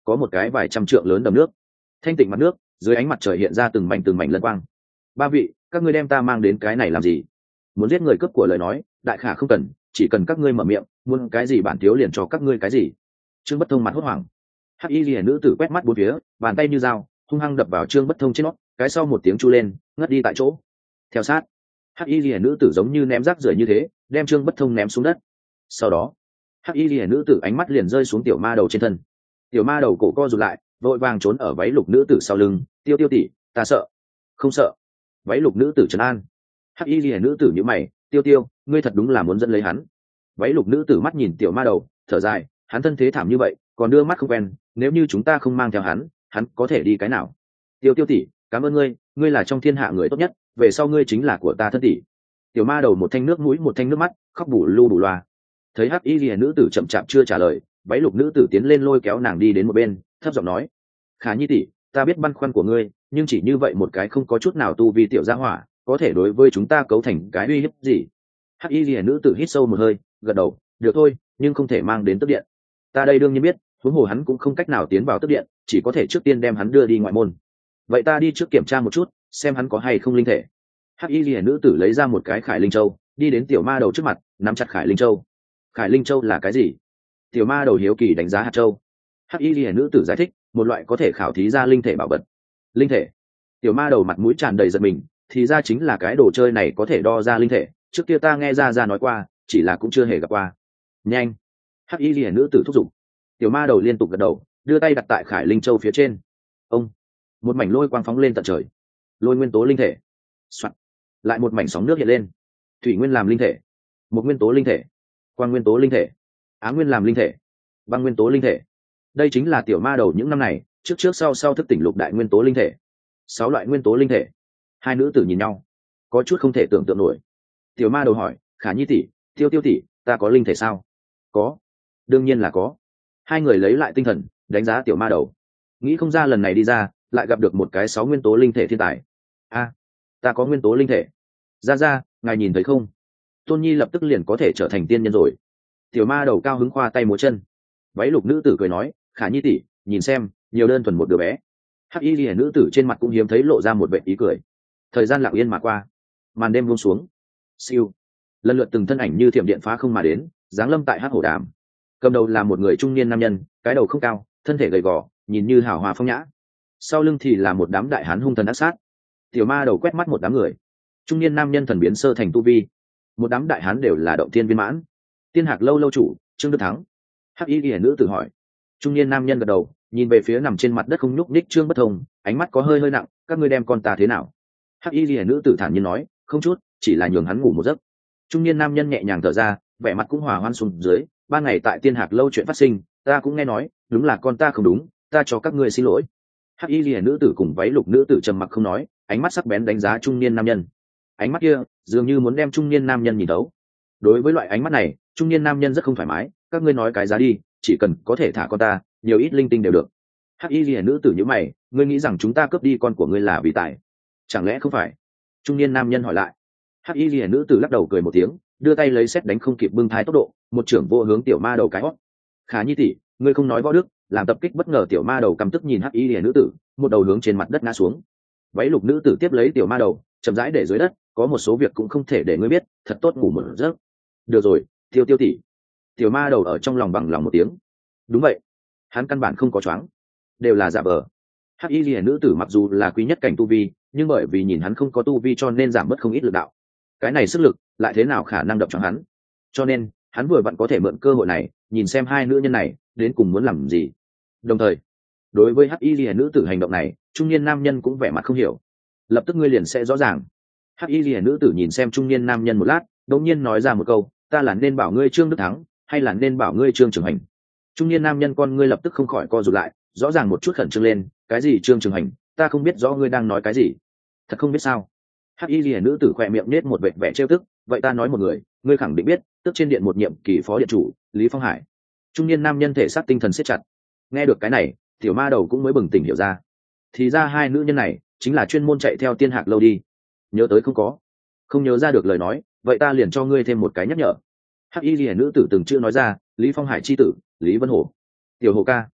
có một cái vài trăm trượng lớn đầm nước, thanh tịnh mặt nước dưới ánh mặt trời hiện ra từng mảnh từng mảnh lân quang. Ba vị, các ngươi đem ta mang đến cái này làm gì? Muốn giết người cướp của lời nói, đại khả không cần, chỉ cần các ngươi mở miệng, muốn cái gì bản thiếu liền cho các ngươi cái gì. Trương Bất Thông mặt hốt hoảng. Hắc y liễu nữ tử quét mắt bốn phía, bàn tay như dao hung hăng đập vào Trương Bất Thông trên nót, cái sau một tiếng chu lên, ngất đi tại chỗ. Theo sát, Hắc y liễu nữ tử giống như ném rác rưởi như thế, đem Trương Bất Thông ném xuống đất. Sau đó, Hắc y liễu nữ tử ánh mắt liền rơi xuống tiểu ma đầu trên thân. Tiểu ma đầu cổ co rụt lại, vội vàng trốn ở váy lục nữ tử sau lưng. Tiêu Tiêu tỷ, ta sợ. Không sợ. Váy lục nữ tử trấn an. Hắc y liễu nữ tử nhíu mày. Tiêu Tiêu, ngươi thật đúng là muốn dẫn lấy hắn. Váy lục nữ tử mắt nhìn tiểu ma đầu, thở dài, hắn thân thế thảm như vậy, còn đưa mắt không quen, nếu như chúng ta không mang theo hắn, hắn có thể đi cái nào? Tiêu Tiêu tỷ, cảm ơn ngươi, ngươi là trong thiên hạ người tốt nhất, về sau ngươi chính là của ta thân tỷ. Tiểu ma đầu một thanh nước mũi một thanh nước mắt, khóc bù lu bù loa. Thấy Hắc y liễu nữ tử chậm chạp chưa trả lời, váy lục nữ tử tiến lên lôi kéo nàng đi đến một bên, thấp giọng nói: Khả Nhi tỷ, ta biết băn khoăn của ngươi, nhưng chỉ như vậy một cái không có chút nào tu vi tiểu gia hỏa, có thể đối với chúng ta cấu thành cái uy hiếp gì? Hắc y liễu nữ tử hít sâu một hơi, gật đầu, được thôi, nhưng không thể mang đến tức điện. Ta đây đương nhiên biết, huống hồ hắn cũng không cách nào tiến vào tức điện, chỉ có thể trước tiên đem hắn đưa đi ngoại môn. Vậy ta đi trước kiểm tra một chút, xem hắn có hay không linh thể. Hắc y liễu nữ tử lấy ra một cái khải linh châu, đi đến tiểu ma đầu trước mặt, nắm chặt khải linh châu. Khải linh châu là cái gì? Tiểu ma đầu hiếu kỳ đánh giá hạt châu. Hắc y liễu nữ tử giải thích, một loại có thể khảo thí ra linh thể bảo vật. Linh thể? Tiểu ma đầu mặt mũi tràn đầy giận mình, thì ra chính là cái đồ chơi này có thể đo ra linh thể, trước kia ta nghe ra ra nói qua, chỉ là cũng chưa hề gặp qua. Nhanh! Hắc y liễu nữ tử thúc giục. Tiểu ma đầu liên tục gật đầu, đưa tay đặt tại khải linh châu phía trên. Ông! Một mảnh lôi quang phóng lên tận trời. Lôi nguyên tố linh thể. Soạn. Lại một mảnh sóng nước hiện lên. Thủy nguyên làm linh thể, một nguyên tố linh thể, quang nguyên tố linh thể, á nguyên làm linh thể, băng nguyên tố linh thể. Đây chính là tiểu ma đầu những năm này trước trước sau sau thức tỉnh lục đại nguyên tố linh thể, sáu loại nguyên tố linh thể. Hai nữ tử nhìn nhau, có chút không thể tưởng tượng nổi. Tiểu ma đầu hỏi: Khả Nhi tỷ, Tiêu Tiêu tỷ, ta có linh thể sao? Có, đương nhiên là có. Hai người lấy lại tinh thần, đánh giá tiểu ma đầu. Nghĩ không ra lần này đi ra lại gặp được một cái sáu nguyên tố linh thể thiên tài. A, ta có nguyên tố linh thể. Ra ra, ngài nhìn thấy không? Tôn Nhi lập tức liền có thể trở thành tiên nhân rồi. Tiểu ma đầu cao hứng khoa tay múa chân. Váy lục nữ tử cười nói: Khả Nhi tỷ, nhìn xem, nhiều đơn thuần một đứa bé. Hắc y liễu nữ tử trên mặt cũng hiếm thấy lộ ra một vẻ ý cười. Thời gian lặng yên mà qua, màn đêm buông xuống. Siêu, lần lượt từng thân ảnh như thiểm điện phá không mà đến, giáng lâm tại Hắc Hổ Đàm. Cầm đầu là một người trung niên nam nhân, cái đầu không cao, thân thể gầy gò, nhìn như hào hòa phong nhã. Sau lưng thì là một đám đại hán hung thần ác sát. Tiểu ma đầu quét mắt một đám người. Trung niên nam nhân thần biến sơ thành tu vi, một đám đại hán đều là động thiên viên mãn. Tiên Hạc lâu lâu chủ Trương Đức Thắng. Hắc y liễu nữ tử hỏi. Trung niên nam nhân gật đầu, nhìn về phía nằm trên mặt đất không nhúc nhích Trương Bất Thông, ánh mắt có hơi hơi nặng. Các ngươi đem con ta thế nào? Hắc y liễu nữ tử thản nhiên nói: Không chút, chỉ là nhường hắn ngủ một giấc. Trung niên nam nhân nhẹ nhàng thở ra, vẻ mặt cũng hòa hoan xuống dưới. Ban ngày tại Tiên Hạc lâu chuyện phát sinh, ta cũng nghe nói, đúng là con ta không đúng, ta cho các ngươi xin lỗi. Hắc y liễu nữ tử cùng váy lục nữ tử trầm mặc không nói, ánh mắt sắc bén đánh giá trung niên nam nhân. Ánh mắt kia dường như muốn đem trung niên nam nhân nhìn thấu. Đối với loại ánh mắt này, trung niên nam nhân rất không thoải mái. Các ngươi nói cái giá đi, chỉ cần có thể thả con ta, nhiều ít linh tinh đều được. Hắc y liễu nữ tử nhíu mày, ngươi nghĩ rằng chúng ta cướp đi con của ngươi là vì tài? Chẳng lẽ không phải? Trung niên nam nhân hỏi lại. Hắc y liễu nữ tử lắc đầu cười một tiếng, đưa tay lấy sét đánh không kịp bưng thái tốc độ, một trưởng vô hướng tiểu ma đầu cái hót. Khả Nhi tỷ, ngươi không nói võ đức, làm tập kích bất ngờ. Tiểu ma đầu căm tức nhìn Hắc y liễu nữ tử, một đầu hướng trên mặt đất ngã xuống. Váy lục nữ tử tiếp lấy tiểu ma đầu, chậm rãi để dưới đất. Có một số việc cũng không thể để ngươi biết, thật tốt ngủ một giấc. Được rồi, Tiêu Tiêu tỷ. Tiểu ma đầu ở trong lòng bằng lòng một tiếng. Đúng vậy, hắn căn bản không có choáng, đều là giả vờ. Hắc y liễu nữ tử mặc dù là quý nhất cảnh tu vi, nhưng bởi vì nhìn hắn không có tu vi cho nên giảm bớt không ít lực đạo. Cái này sức lực lại thế nào khả năng động cho hắn? Cho nên hắn vừa vặn có thể mượn cơ hội này, nhìn xem hai nữ nhân này đến cùng muốn làm gì. Đồng thời, đối với Hắc y liễu nữ tử hành động này, trung niên nam nhân cũng vẻ mặt không hiểu. Lập tức ngươi liền sẽ rõ ràng. Hắc y liễu nữ tử nhìn xem trung niên nam nhân một lát, đột nhiên nói ra một câu: ta là nên bảo ngươi Trương Đức Thắng, hay là nên bảo ngươi Trương Trường Hành? Trung niên nam nhân con ngươi lập tức không khỏi co rụt lại, rõ ràng một chút khẩn trương lên. Cái gì Trương Trường Hành? Ta không biết rõ ngươi đang nói cái gì. Thật không biết sao? Hắc y liễu nữ tử khỏe miệng nết một vệt vẻ trêu tức. Vậy ta nói một người, ngươi khẳng định biết, tức trên điện một nhiệm kỳ phó điện chủ Lý Phong Hải. Trung niên nam nhân thể xác tinh thần siết chặt. Nghe được cái này, tiểu ma đầu cũng mới bừng tỉnh hiểu ra. Thì ra hai nữ nhân này chính là chuyên môn chạy theo Tiên Hạc lâu đi. Nhớ tới không có? Không nhớ ra được lời nói, vậy ta liền cho ngươi thêm một cái nhắc nhở. Hắc y liễu nữ tử từng chưa nói ra: Lý Phong Hải chi tử Lý Vân Hổ. Tiểu Hổ ca.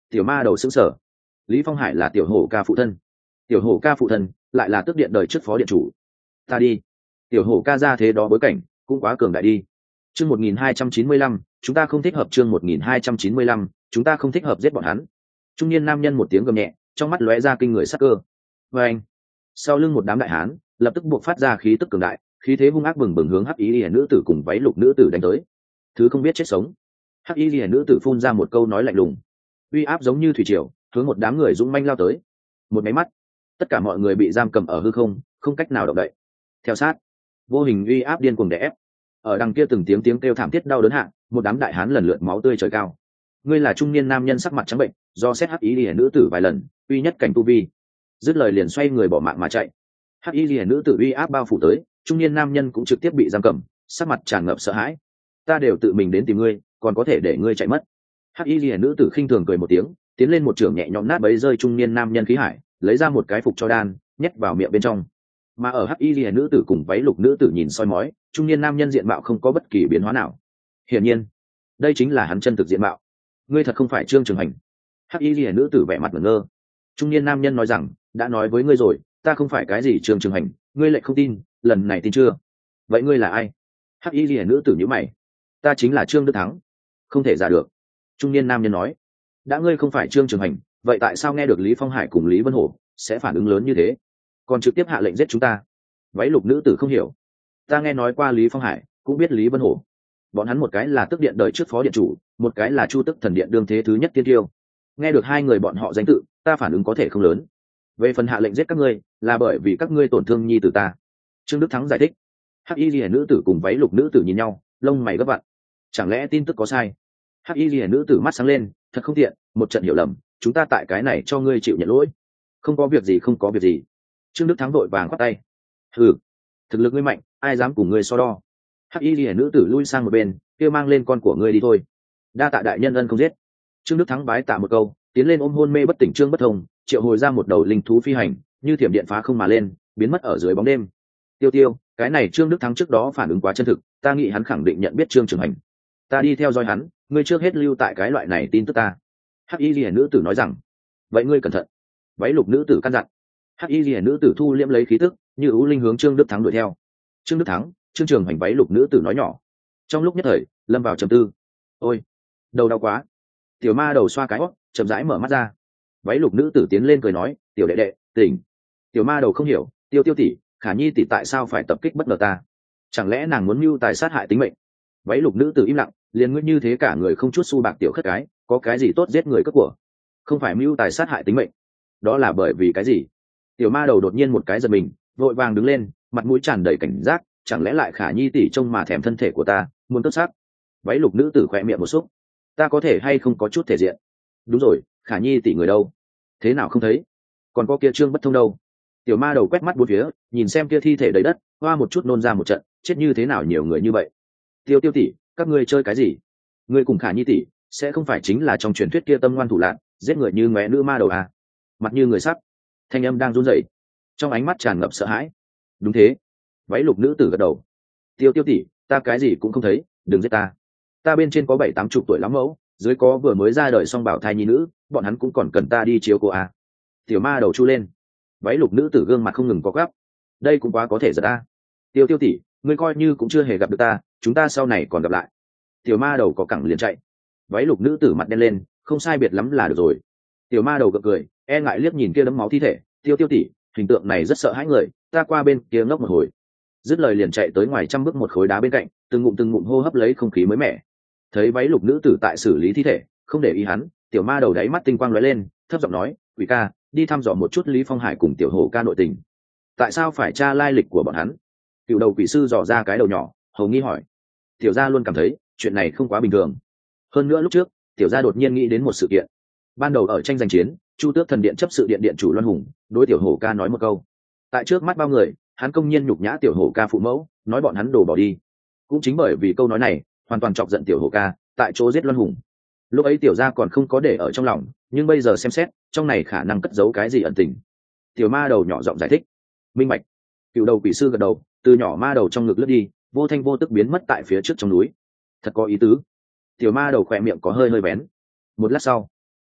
Tiểu ma đầu sững sờ. Lý Phong Hải là tiểu hổ ca phụ thân. Tiểu hổ ca phụ thân lại là tước điện đời trước phó điện chủ. Ta đi. Tiểu hổ ca ra thế đó bối cảnh cũng quá cường đại đi. Chương một nghìn hai trăm chín mươi lăm, chúng ta không thích hợp. Chương một nghìn hai trăm chín mươi lăm, chúng ta không thích hợp giết bọn hắn. Trung niên nam nhân một tiếng gầm nhẹ, trong mắt lóe ra kinh người sắc cơ. Và anh, sau lưng một đám đại hán lập tức buộc phát ra khí tức cường đại, khí thế hung ác bừng bừng hướng hắc y liễu nữ tử cùng váy lục nữ tử đánh tới. Thứ không biết chết sống. Hắc y liễu nữ tử phun ra một câu nói lạnh lùng, uy áp giống như thủy triều hướng một đám người dũng manh lao tới. Một máy mắt, tất cả mọi người bị giam cầm ở hư không, không cách nào động đậy. Theo sát, vô hình uy áp điên cuồng đè ép. Ở đằng kia từng tiếng tiếng kêu thảm thiết đau đớn hạ, một đám đại hán lần lượt máu tươi trời cao. Ngươi là trung niên nam nhân sắc mặt trắng bệnh, do xét hắc y liễu nữ tử vài lần, uy nhất cảnh tu vi. Dứt lời liền xoay người bỏ mạng mà chạy. Hắc y liễu nữ tử uy áp bao phủ tới, trung niên nam nhân cũng trực tiếp bị giam cầm, sắc mặt tràn ngập sợ hãi. Ta đều tự mình đến tìm ngươi, còn có thể để ngươi chạy mất? Hắc y liễu nữ tử khinh thường cười một tiếng, tiến lên một trường nhẹ nhõm nát bấy rơi trung niên nam nhân khí hải, lấy ra một cái phục cho đan, nhét vào miệng bên trong. Mà ở hắc y liễu nữ tử cùng váy lục nữ tử nhìn soi mói, trung niên nam nhân diện mạo không có bất kỳ biến hóa nào. Hiển nhiên, đây chính là hắn chân thực diện mạo. Ngươi thật không phải Trương Trường Hành? Hắc y liễu nữ tử vẻ mặt ngơ ngơ. Trung niên nam nhân nói rằng, đã nói với ngươi rồi, ta không phải cái gì Trương Trường Hành, ngươi lại không tin, lần này tin chưa? Vậy ngươi là ai? Hắc y liễu nữ tử nhíu mày. Ta chính là Trương Đức Thắng. Không thể giả được. Trung niên nam nhân nói, đã ngươi không phải Trương Trường Hành, vậy tại sao nghe được Lý Phong Hải cùng Lý Vân Hổ sẽ phản ứng lớn như thế, còn trực tiếp hạ lệnh giết chúng ta? Váy lục nữ tử không hiểu. Ta nghe nói qua Lý Phong Hải, cũng biết Lý Vân Hổ. Bọn hắn một cái là Tước Điện đời trước phó điện chủ, một cái là Chu Tức Thần Điện đương thế thứ nhất tiên tiêu. Nghe được hai người bọn họ danh tự, ta phản ứng có thể không lớn. Về phần hạ lệnh giết các ngươi, là bởi vì các ngươi tổn thương nhi tử ta. Trương Đức Thắng giải thích. Hắc y liễu nữ tử cùng váy lục nữ tử nhìn nhau, lông mày gấp vặn. Chẳng lẽ tin tức có sai? Hắc y liễu nữ tử mắt sáng lên, thật không tiện, một trận hiểu lầm, chúng ta tại cái này cho ngươi chịu nhận lỗi. Không có việc gì, không có việc gì. Trương Đức Thắng vội vàng khoát tay. Hừ, thực lực ngươi mạnh, ai dám cùng ngươi so đo? Hắc y liễu nữ tử lui sang một bên, kêu mang lên con của ngươi đi thôi. Đa tạ đại nhân ân không giết. Trương Đức Thắng bái tạ một câu, tiến lên ôm hôn mê bất tỉnh Trương Bất Thông, triệu hồi ra một đầu linh thú phi hành, như thiểm điện phá không mà lên, biến mất ở dưới bóng đêm. Tiêu Tiêu, cái này Trương Đức Thắng trước đó phản ứng quá chân thực, ta nghĩ hắn khẳng định nhận biết Trương Trường Hành. Ta đi theo dõi hắn, ngươi trước hết lưu tại cái loại này tin tức ta. Hắc y liễu nữ tử nói rằng. Vậy ngươi cẩn thận. Váy lục nữ tử căn dặn. Hắc y liễu nữ tử thu liễm lấy khí tức, như ưu linh hướng Trương Đức Thắng đuổi theo. Trương Đức Thắng, Trương Trường Hành váy lục nữ tử nói nhỏ. Trong lúc nhất thời, lâm vào trầm tư. Ôi, đầu đau quá. Tiểu ma đầu xoa cái hót, chậm rãi mở mắt ra. Váy lục nữ tử tiến lên cười nói, tiểu đệ đệ, tỉnh. Tiểu ma đầu không hiểu, Tiêu Tiêu tỷ, Khả Nhi tỷ tại sao phải tập kích bất ngờ ta? Chẳng lẽ nàng muốn mưu tài sát hại tính mệnh? Váy lục nữ tử im lặng, liền ngươi như thế cả người không chút xu bạc tiểu khất cái, có cái gì tốt giết người cướp của? Không phải mưu tài sát hại tính mệnh, đó là bởi vì cái gì? Tiểu ma đầu đột nhiên một cái giật mình, vội vàng đứng lên, mặt mũi tràn đầy cảnh giác, chẳng lẽ lại Khả Nhi tỷ trông mà thèm thân thể của ta, muốn cướp sát? Váy lục nữ tử khẽ miệng một xúc, ta có thể hay không có chút thể diện? Đúng rồi, Khả Nhi tỷ người đâu? Thế nào không thấy? Còn có kia Trương Bất Thông đâu? Tiểu ma đầu quét mắt bốn phía, nhìn xem kia thi thể đầy đất, hoa một chút nôn ra một trận, chết như thế nào nhiều người như vậy? Tiêu Tiêu tỷ, các ngươi chơi cái gì? Ngươi cùng Khả Nhi tỷ sẽ không phải chính là trong truyền thuyết kia tâm ngoan thủ lạn, giết người như ngóe nữ ma đầu à? Mặt như người sắp, thanh âm đang run rẩy, trong ánh mắt tràn ngập sợ hãi. Đúng thế. Váy lục nữ tử gật đầu. Tiêu Tiêu tỷ, ta cái gì cũng không thấy, đừng giết ta. Ta bên trên có bảy tám chục tuổi lắm mẫu, dưới có vừa mới ra đời song bảo thai nhi nữ, bọn hắn cũng còn cần ta đi chiếu cô à? Tiểu ma đầu chu lên. Váy lục nữ tử gương mặt không ngừng có gắp. Đây cũng quá có thể giật ta. Tiêu Tiêu tỷ, ngươi coi như cũng chưa hề gặp được ta, chúng ta sau này còn gặp lại. Tiểu ma đầu có cẳng liền chạy. Váy lục nữ tử mặt đen lên, không sai biệt lắm là được rồi. Tiểu ma đầu gật cười, e ngại liếc nhìn kia đấm máu thi thể. Tiêu Tiêu tỷ, hình tượng này rất sợ hãi người, ta qua bên kia ngốc một hồi. Dứt lời liền chạy tới ngoài trăm bước một khối đá bên cạnh, từng ngụm từng ngụm hô hấp lấy không khí mới mẻ. Thấy váy lục nữ tử tại xử lý thi thể, không để ý hắn, tiểu ma đầu đáy mắt tinh quang lóe lên, thấp giọng nói, quỷ ca, đi thăm dò một chút Lý Phong Hải cùng tiểu hổ ca nội tình. Tại sao phải tra lai lịch của bọn hắn? Cựu đầu quỷ sư dò ra cái đầu nhỏ, hầu nghi hỏi. Tiểu gia luôn cảm thấy chuyện này không quá bình thường. Hơn nữa lúc trước, tiểu gia đột nhiên nghĩ đến một sự kiện. Ban đầu ở tranh giành chiến, Chu Tước Thần Điện chấp sự điện điện chủ Loan Hùng đối tiểu hổ ca nói một câu. Tại trước mắt bao người, hắn công nhiên nhục nhã tiểu hổ ca phụ mẫu, nói bọn hắn đổ bỏ đi. Cũng chính bởi vì câu nói này, hoàn toàn chọc giận tiểu hổ ca, tại chỗ giết Loan Hùng. Lúc ấy tiểu gia còn không có để ở trong lòng, nhưng bây giờ xem xét, trong này khả năng cất giấu cái gì ẩn tình. Tiểu ma đầu nhỏ giọng giải thích. Minh bạch. Cựu đầu quỷ sư gật đầu, từ nhỏ ma đầu trong ngực lướt đi, vô thanh vô tức biến mất tại phía trước trong núi. Thật có ý tứ. Tiểu ma đầu khỏe miệng có hơi hơi bén. Một lát sau,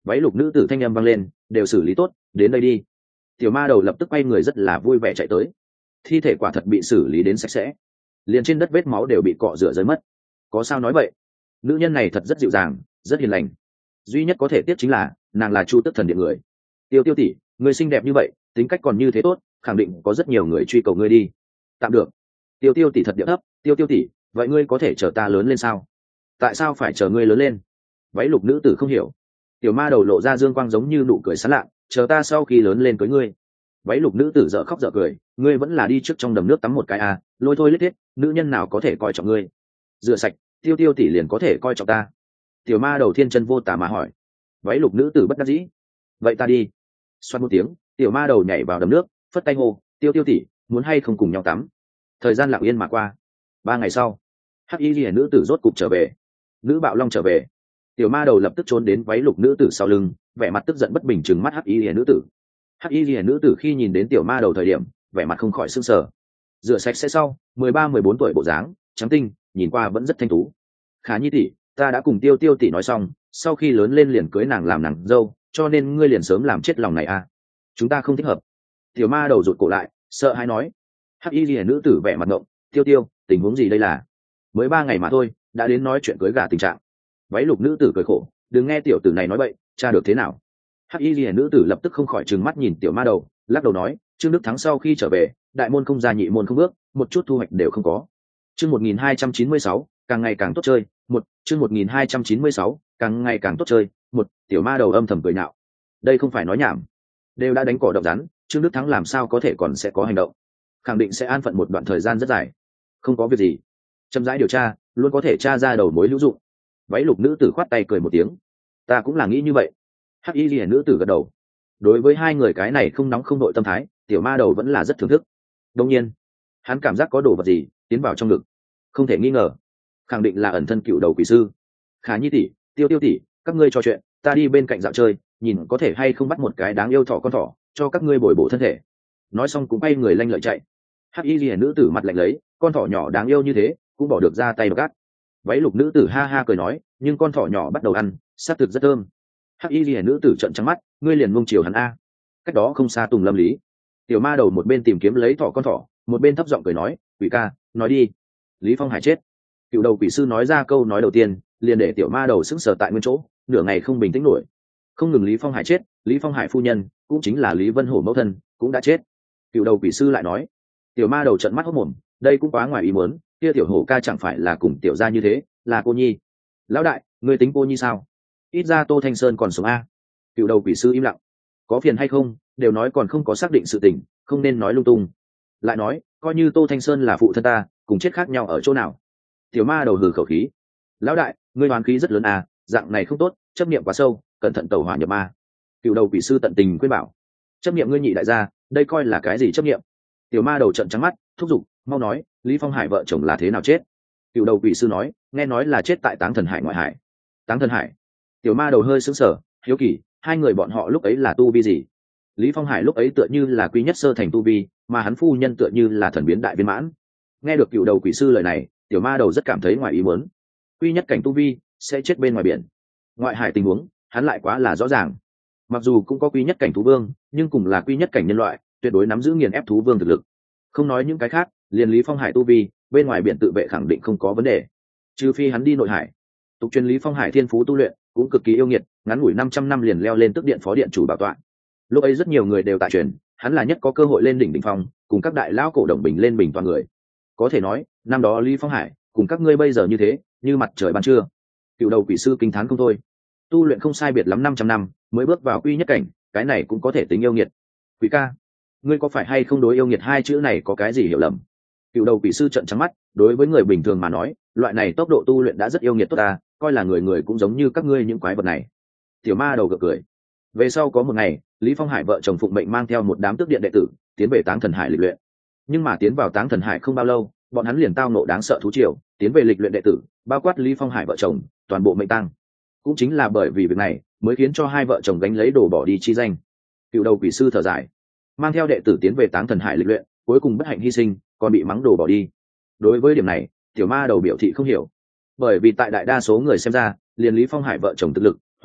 Váy lục nữ tử thanh âm vang lên, đều xử lý tốt, đến đây đi. Tiểu ma đầu lập tức quay người rất là vui vẻ chạy tới. Thi thể quả thật bị xử lý đến sạch sẽ, liền trên đất vết máu đều bị cọ rửa rơi mất. Có sao nói vậy? Nữ nhân này thật rất dịu dàng, rất hiền lành. Duy nhất có thể tiếc chính là nàng là Chu Tức Thần Điện người. Tiêu Tiêu tỷ, người xinh đẹp như vậy, tính cách còn như thế tốt, khẳng định có rất nhiều người truy cầu ngươi đi. Tạm được. Tiêu Tiêu tỷ thật địa thấp. Tiêu Tiêu tỷ, vậy ngươi có thể chờ ta lớn lên sao? Tại sao phải chờ ngươi lớn lên? Váy lục nữ tử không hiểu. Tiểu ma đầu lộ ra dương quang giống như nụ cười sán lạ, chờ ta sau khi lớn lên cưới ngươi. Váy lục nữ tử dở khóc dở cười, ngươi vẫn là đi trước trong đầm nước tắm một cái à, lôi thôi lết thiết, nữ nhân nào có thể coi trọng ngươi? Rửa sạch, Tiêu Tiêu tỷ liền có thể coi trọng ta. Tiểu ma đầu thiên chân vô tà mà hỏi. Váy lục nữ tử bất đắc dĩ. Vậy ta đi. Xoát một tiếng, tiểu ma đầu nhảy vào đầm nước, phất tay hô, Tiêu Tiêu tỷ, muốn hay không cùng nhau tắm? Thời gian lặng yên mà qua. Ba ngày sau, hắc y liễu nữ tử rốt cục trở về. Nữ bạo long trở về. Tiểu ma đầu lập tức trốn đến váy lục nữ tử sau lưng, vẻ mặt tức giận bất bình trừng mắt hắc y liễu nữ tử. Hắc y liễu nữ tử khi nhìn đến tiểu ma đầu thời điểm, vẻ mặt không khỏi sưng sờ. Rửa sạch sẽ sau, mười ba mười bốn tuổi bộ dáng, trắng tinh, nhìn qua vẫn rất thanh tú. Khả Nhi tỷ, ta đã cùng Tiêu Tiêu tỷ nói xong, sau khi lớn lên liền cưới nàng làm nàng dâu, cho nên ngươi liền sớm làm chết lòng này à? Chúng ta không thích hợp. Tiểu ma đầu rụt cổ lại, sợ hãi nói. Hắc y liễu nữ tử vẻ mặt ngộng, Tiêu Tiêu, tình huống gì đây là? Mới ba ngày mà thôi, đã đến nói chuyện cưới gả tình trạng. Váy lục nữ tử cười khổ, đừng nghe tiểu tử này nói bậy, cha được thế nào? Hắc y liễu nữ tử lập tức không khỏi trừng mắt nhìn tiểu ma đầu, lắc đầu nói, Trương Đức Thắng sau khi trở về, đại môn không ra nhị môn không bước, một chút thu hoạch đều không có. Chương một nghìn hai trăm chín mươi sáu, càng ngày càng tốt chơi, một, chương một nghìn hai trăm chín mươi sáu, càng ngày càng tốt chơi, một, tiểu ma đầu âm thầm cười nhạo. Đây không phải nói nhảm, đều đã đánh cỏ động rắn, Trương Đức Thắng làm sao có thể còn sẽ có hành động? Khẳng định sẽ an phận một đoạn thời gian rất dài. Không có việc gì, chậm rãi điều tra, luôn có thể tra ra đầu mối hữu dụng. Váy lục nữ tử khoát tay cười một tiếng, ta cũng là nghĩ như vậy. Hắc y liễu nữ tử gật đầu. Đối với hai người cái này không nóng không nội tâm thái, tiểu ma đầu vẫn là rất thưởng thức. Đương nhiên, hắn cảm giác có đồ vật gì tiến vào trong ngực, không thể nghi ngờ, khẳng định là ẩn thân cựu đầu quỷ sư. Khả Nhi tỷ, Tiêu Tiêu tỷ, các ngươi trò chuyện, ta đi bên cạnh dạo chơi, nhìn có thể hay không bắt một cái đáng yêu thỏ con thỏ, cho các ngươi bồi bổ thân thể. Nói xong cũng bay người lanh lợi chạy. Hắc y liễu nữ tử mặt lạnh lấy, con thỏ nhỏ đáng yêu như thế, cũng bỏ được ra tay gắt. Váy lục nữ tử ha ha cười nói, nhưng con thỏ nhỏ bắt đầu ăn, xác thực rất thơm. Hắc y liễu nữ tử trợn trắng mắt, ngươi liền mông chiều hắn a. Cách đó không xa Tùng Lâm Lý. Tiểu ma đầu một bên tìm kiếm lấy thỏ con thỏ, một bên thấp giọng cười nói, quỷ ca, nói đi. Lý Phong Hải chết. Cựu đầu quỷ sư nói ra câu nói đầu tiên, liền để tiểu ma đầu sững sờ tại nguyên chỗ, nửa ngày không bình tĩnh nổi. Không ngừng Lý Phong Hải chết, Lý Phong Hải phu nhân, cũng chính là Lý Vân Hổ mẫu thân, cũng đã chết. Cựu đầu quỷ sư lại nói. Tiểu ma đầu trợn mắt hốt mồm, đây cũng quá ngoài ý muốn, kia tiểu hổ ca chẳng phải là cùng tiểu gia như thế, là cô nhi. Lão đại, ngươi tính cô nhi sao? Ít ra Tô Thanh Sơn còn sống a. Cựu đầu quỷ sư im lặng. Có phiền hay không, đều nói còn không có xác định sự tình, không nên nói lung tung. Lại nói, coi như Tô Thanh Sơn là phụ thân ta, cùng chết khác nhau ở chỗ nào? Tiểu ma đầu hừ khẩu khí. Lão đại, ngươi hoàn khí rất lớn à, dạng này không tốt, chấp niệm quá sâu, cẩn thận tẩu hỏa nhập ma. Cựu đầu quỷ sư tận tình khuyên bảo. Chấp niệm ngươi nhị đại gia, đây coi là cái gì chấp niệm? Tiểu ma đầu trợn trắng mắt, thúc giục, mau nói, Lý Phong Hải vợ chồng là thế nào chết? Cựu đầu quỷ sư nói, nghe nói là chết tại Táng Thần Hải ngoại hải. Táng Thần Hải? Tiểu ma đầu hơi sững sờ, hiếu kỳ, hai người bọn họ lúc ấy là tu vi gì? Lý Phong Hải lúc ấy tựa như là quy nhất sơ thành tu vi, mà hắn phu nhân tựa như là thần biến đại viên mãn. Nghe được cựu đầu quỷ sư lời này, tiểu ma đầu rất cảm thấy ngoài ý muốn. Quy nhất cảnh tu vi sẽ chết bên ngoài biển, ngoại hải tình huống hắn lại quá là rõ ràng. Mặc dù cũng có quy nhất cảnh thú vương, nhưng cùng là quy nhất cảnh nhân loại, tuyệt đối nắm giữ nghiền ép thú vương thực lực. Không nói những cái khác, liền Lý Phong Hải tu vi bên ngoài biển tự vệ khẳng định không có vấn đề, trừ phi hắn đi nội hải. Tục truyền Lý Phong Hải thiên phú tu luyện cũng cực kỳ yêu nghiệt, ngắn ngủi năm trăm năm liền leo lên tức điện phó điện chủ bảo tọa. Lúc ấy rất nhiều người đều tại truyền, hắn là nhất có cơ hội lên đỉnh đỉnh phong, cùng các đại lão cổ đồng bình lên bình toàn người. Có thể nói, năm đó Lý Phong Hải cùng các ngươi bây giờ như thế, như mặt trời ban trưa. Cựu đầu quỷ sư kinh thán không thôi. Tu luyện không sai biệt lắm năm trăm năm, mới bước vào quy nhất cảnh, cái này cũng có thể tính yêu nghiệt. Quỷ ca, ngươi có phải hay không đối yêu nghiệt hai chữ này có cái gì hiểu lầm? Cựu đầu quỷ sư trợn trắng mắt, đối với người bình thường mà nói, loại này tốc độ tu luyện đã rất yêu nghiệt tốt ta, coi là người người cũng giống như các ngươi những quái vật này. Tiểu ma đầu gật cười. Về sau có một ngày, Lý Phong Hải vợ chồng phụng mệnh mang theo một đám tước điện đệ tử tiến về Táng Thần Hải lịch luyện. Nhưng mà tiến vào Táng Thần Hải không bao lâu, bọn hắn liền tao nộ đáng sợ thú triều, tiến về lịch luyện đệ tử, bao quát Lý Phong Hải vợ chồng, toàn bộ mệnh tăng. Cũng chính là bởi vì việc này, mới khiến cho hai vợ chồng gánh lấy đồ bỏ đi chi danh. Cựu đầu quỷ sư thở dài, mang theo đệ tử tiến về Táng Thần Hải lịch luyện, cuối cùng bất hạnh hy sinh, còn bị mắng đồ bỏ đi. Đối với điểm này, tiểu ma đầu biểu thị không hiểu, bởi vì tại đại đa số người xem ra, liền Lý Phong Hải vợ chồng thực lực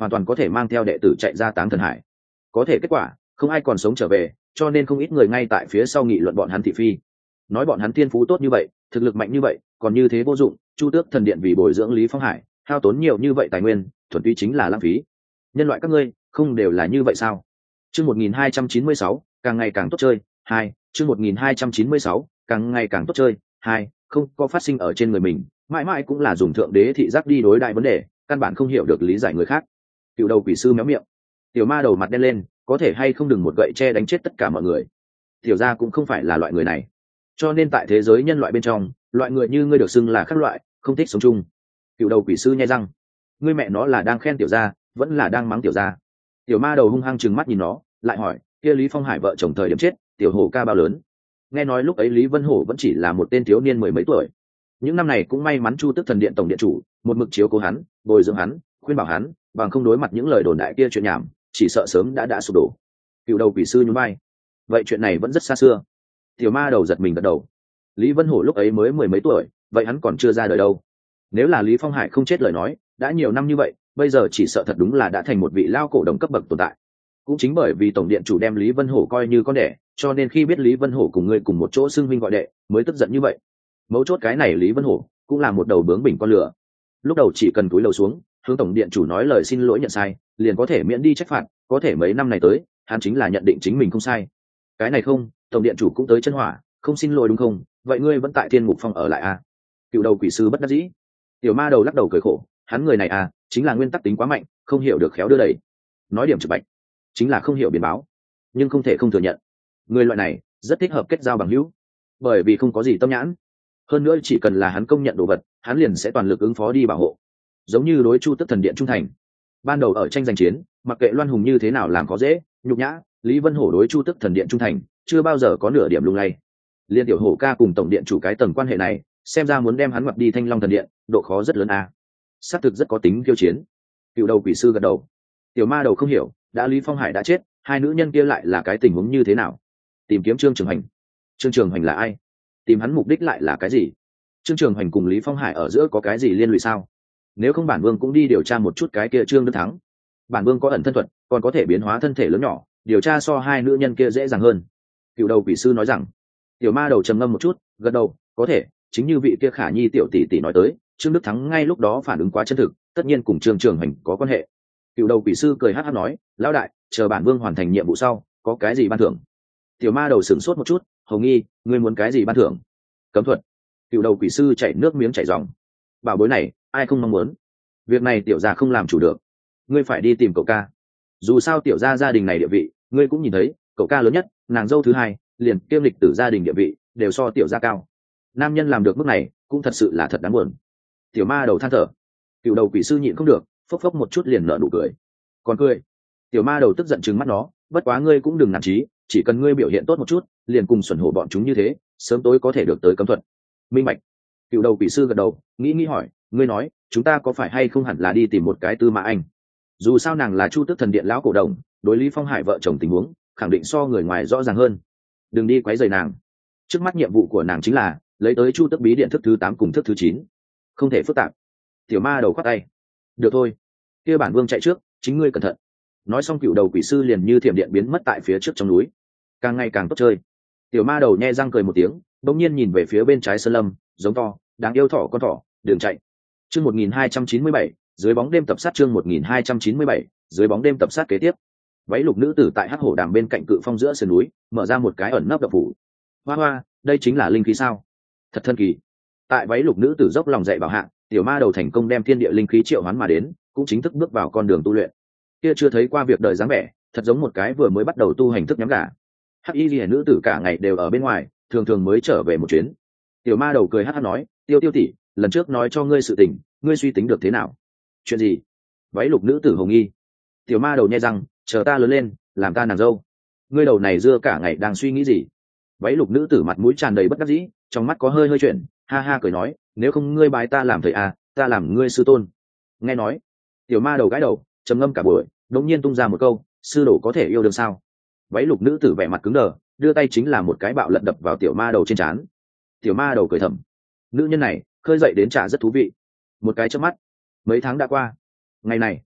hoàn toàn có thể mang theo đệ tử chạy ra Táng Thần Hải. Có thể kết quả không ai còn sống trở về, cho nên không ít người ngay tại phía sau nghị luận bọn hắn thị phi, nói bọn hắn thiên phú tốt như vậy, thực lực mạnh như vậy, còn như thế vô dụng. Chu Tước Thần Điện vì bồi dưỡng Lý Phong Hải hao tốn nhiều như vậy tài nguyên, thuần túy chính là lãng phí. Nhân loại các ngươi không đều là như vậy sao? Chương một nghìn hai trăm chín mươi sáu, càng ngày càng tốt chơi. Hai, chương một nghìn hai trăm chín mươi sáu, càng ngày càng tốt chơi. Hai, không có phát sinh ở trên người mình, mãi mãi cũng là dùng thượng đế thị giác đi đối đại vấn đề, căn bản không hiểu được lý giải người khác. Cựu đầu quỷ sư méo miệng. Tiểu ma đầu mặt đen lên, có thể hay không đừng một gậy che đánh chết tất cả mọi người. Tiểu gia cũng không phải là loại người này, cho nên tại thế giới nhân loại bên trong, loại người như ngươi được xưng là khác loại, không thích sống chung. Cựu đầu quỷ sư nhai răng. Ngươi mẹ nó là đang khen tiểu gia vẫn là đang mắng tiểu gia? Tiểu ma đầu hung hăng trừng mắt nhìn nó, lại hỏi, kia Lý Phong Hải vợ chồng thời điểm chết, tiểu hổ ca bao lớn? Nghe nói lúc ấy Lý Vân Hổ vẫn chỉ là một tên thiếu niên mười mấy tuổi. Những năm này cũng may mắn Chu Tước Thần Điện tổng điện chủ một mực chiếu cố hắn, bồi dưỡng hắn, khuyên bảo hắn, bằng không đối mặt những lời đồn đại kia chuyện nhảm, chỉ sợ sớm đã đã sụp đổ. Cựu đầu quỷ sư nhún vai. Vậy chuyện này vẫn rất xa xưa. Tiểu ma đầu giật mình gật đầu. Lý Vân Hổ lúc ấy mới mười mấy tuổi, vậy hắn còn chưa ra đời đâu. Nếu là Lý Phong Hải không chết lời nói, đã nhiều năm như vậy, bây giờ chỉ sợ thật đúng là đã thành một vị lao cổ đồng cấp bậc tồn tại. Cũng chính bởi vì tổng điện chủ đem Lý Vân Hổ coi như con đẻ, cho nên khi biết Lý Vân Hổ cùng ngươi cùng một chỗ xưng huynh gọi đệ, mới tức giận như vậy. Mấu chốt cái này Lý Vân Hổ cũng là một đầu bướng bỉnh con lửa. Lúc đầu chỉ cần cúi đầu xuống, hướng tổng điện chủ nói lời xin lỗi nhận sai, liền có thể miễn đi trách phạt, có thể mấy năm này tới, hắn chính là nhận định chính mình không sai. Cái này không, tổng điện chủ cũng tới chân hỏa, không xin lỗi đúng không? Vậy ngươi vẫn tại thiên ngục phong ở lại à? Cựu đầu quỷ sư bất đắc dĩ. Tiểu ma đầu lắc đầu cười khổ, hắn người này à, chính là nguyên tắc tính quá mạnh, không hiểu được khéo đưa đẩy. Nói điểm trực bạch, chính là không hiểu biến báo, nhưng không thể không thừa nhận, người loại này rất thích hợp kết giao bằng hữu, bởi vì không có gì tâm nhãn. Hơn nữa chỉ cần là hắn công nhận đồ vật, hắn liền sẽ toàn lực ứng phó đi bảo hộ, giống như đối Chu Tước Thần Điện trung thành. Ban đầu ở tranh giành chiến, mặc kệ Loan Hùng như thế nào làm khó dễ, nhục nhã, Lý Vân Hổ đối Chu Tước Thần Điện trung thành chưa bao giờ có nửa điểm lung lay. Liên tiểu hổ ca cùng tổng điện chủ cái tầng quan hệ này, xem ra muốn đem hắn ngoặt đi Thanh Long Thần Điện, độ khó rất lớn à. Xác thực rất có tính kiêu chiến. Cựu đầu quỷ sư gật đầu. Tiểu ma đầu không hiểu, đã Lý Phong Hải đã chết, hai nữ nhân kia lại là cái tình huống như thế nào? Tìm kiếm Trương Trường Hành. Trương Trường Hành là ai? Tìm hắn mục đích lại là cái gì? Trương Trường Hành cùng Lý Phong Hải ở giữa có cái gì liên lụy sao? Nếu không bản vương cũng đi điều tra một chút cái kia Trương Đức Thắng. Bản vương có ẩn thân thuật, còn có thể biến hóa thân thể lớn nhỏ, điều tra so hai nữ nhân kia dễ dàng hơn. Cựu đầu quỷ sư nói rằng. Tiểu ma đầu trầm ngâm một chút, gật đầu, có thể, chính như vị kia Khả Nhi tiểu tỷ tỷ nói tới, Trương Đức Thắng ngay lúc đó phản ứng quá chân thực, tất nhiên cùng Trương Trường Hành có quan hệ. Cựu đầu quỷ sư cười hắc hắc nói, lão đại, chờ bản vương hoàn thành nhiệm vụ sau, có cái gì ban thưởng? Tiểu ma đầu sửng sốt một chút, hầu nghi, ngươi muốn cái gì ban thưởng? Cấm thuật. Cựu đầu quỷ sư chảy nước miếng chảy ròng. Bảo bối này, ai không mong muốn? Việc này tiểu gia không làm chủ được, ngươi phải đi tìm cậu ca. Dù sao tiểu gia gia đình này địa vị, ngươi cũng nhìn thấy, cậu ca lớn nhất, nàng dâu thứ hai, liền kiêm lịch tử gia đình địa vị, đều so tiểu gia cao. Nam nhân làm được mức này, cũng thật sự là thật đáng buồn. Tiểu ma đầu than thở. Cựu đầu quỷ sư nhịn không được, phốc phốc một chút liền nở nụ cười. Còn cười. Tiểu ma đầu tức giận trừng mắt nó, bất quá ngươi cũng đừng nản chí, chỉ cần ngươi biểu hiện tốt một chút, liền cùng xuẩn hổ bọn chúng như thế, sớm tối có thể được tới cấm thuật. Minh bạch. Cựu đầu quỷ sư gật đầu, nghĩ nghĩ hỏi, ngươi nói, chúng ta có phải hay không hẳn là đi tìm một cái Tư Mã Anh? Dù sao nàng là Chu Tước Thần Điện lão cổ đồng, đối Lý Phong Hải vợ chồng tình huống, khẳng định so người ngoài rõ ràng hơn. Đừng đi quấy rầy nàng. Trước mắt nhiệm vụ của nàng chính là lấy tới Chu Tước bí điện thức thứ tám cùng thức thứ chín, không thể phức tạp. Tiểu ma đầu khoát tay. Được thôi, kia bản vương chạy trước, chính ngươi cẩn thận. Nói xong cựu đầu quỷ sư liền như thiểm điện biến mất tại phía trước trong núi. Càng ngày càng tốt chơi. Tiểu ma đầu nhe răng cười một tiếng, bỗng nhiên nhìn về phía bên trái sơn lâm, giống to, đáng yêu thỏ con thỏ, đường chạy. Chương một nghìn hai trăm chín mươi bảy, dưới bóng đêm tập sát chương một nghìn hai trăm chín mươi bảy, dưới bóng đêm tập sát kế tiếp. Váy lục nữ tử tại hắc hổ đàm bên cạnh cự phong giữa sườn núi, mở ra một cái ẩn nấp động phủ. Hoa hoa, đây chính là linh khí sao? Thật thần kỳ. Tại váy lục nữ tử dốc lòng dạy bảo hạ, tiểu ma đầu thành công đem thiên địa linh khí triệu hoán mà đến, cũng chính thức bước vào con đường tu luyện. Kia chưa thấy qua việc đời dáng vẻ, thật giống một cái vừa mới bắt đầu tu hành thức nhắm gà. Hắc y liễu nữ tử cả ngày đều ở bên ngoài, thường thường mới trở về một chuyến. Tiểu ma đầu cười hắc hắc nói, tiêu tiêu tỷ, lần trước nói cho ngươi sự tình, ngươi suy tính được thế nào? Chuyện gì? Váy lục nữ tử hồng nghi. Tiểu ma đầu nhai răng, chờ ta lớn lên, làm ta nàng dâu. Ngươi đầu này dưa cả ngày đang suy nghĩ gì? Váy lục nữ tử mặt mũi tràn đầy bất đắc dĩ, trong mắt có hơi hơi chuyển, ha ha cười nói, nếu không ngươi bái ta làm thầy à, ta làm ngươi sư tôn. Nghe nói, tiểu ma đầu gãi đầu, trầm ngâm cả buổi, đột nhiên tung ra một câu, sư đồ có thể yêu đương sao? Váy lục nữ tử vẻ mặt cứng đờ, đưa tay chính là một cái bạo lật đập vào tiểu ma đầu trên trán. Tiểu ma đầu cười thầm, nữ nhân này khơi dậy đến trả rất thú vị. Một cái chớp mắt, mấy tháng đã qua. Ngày này,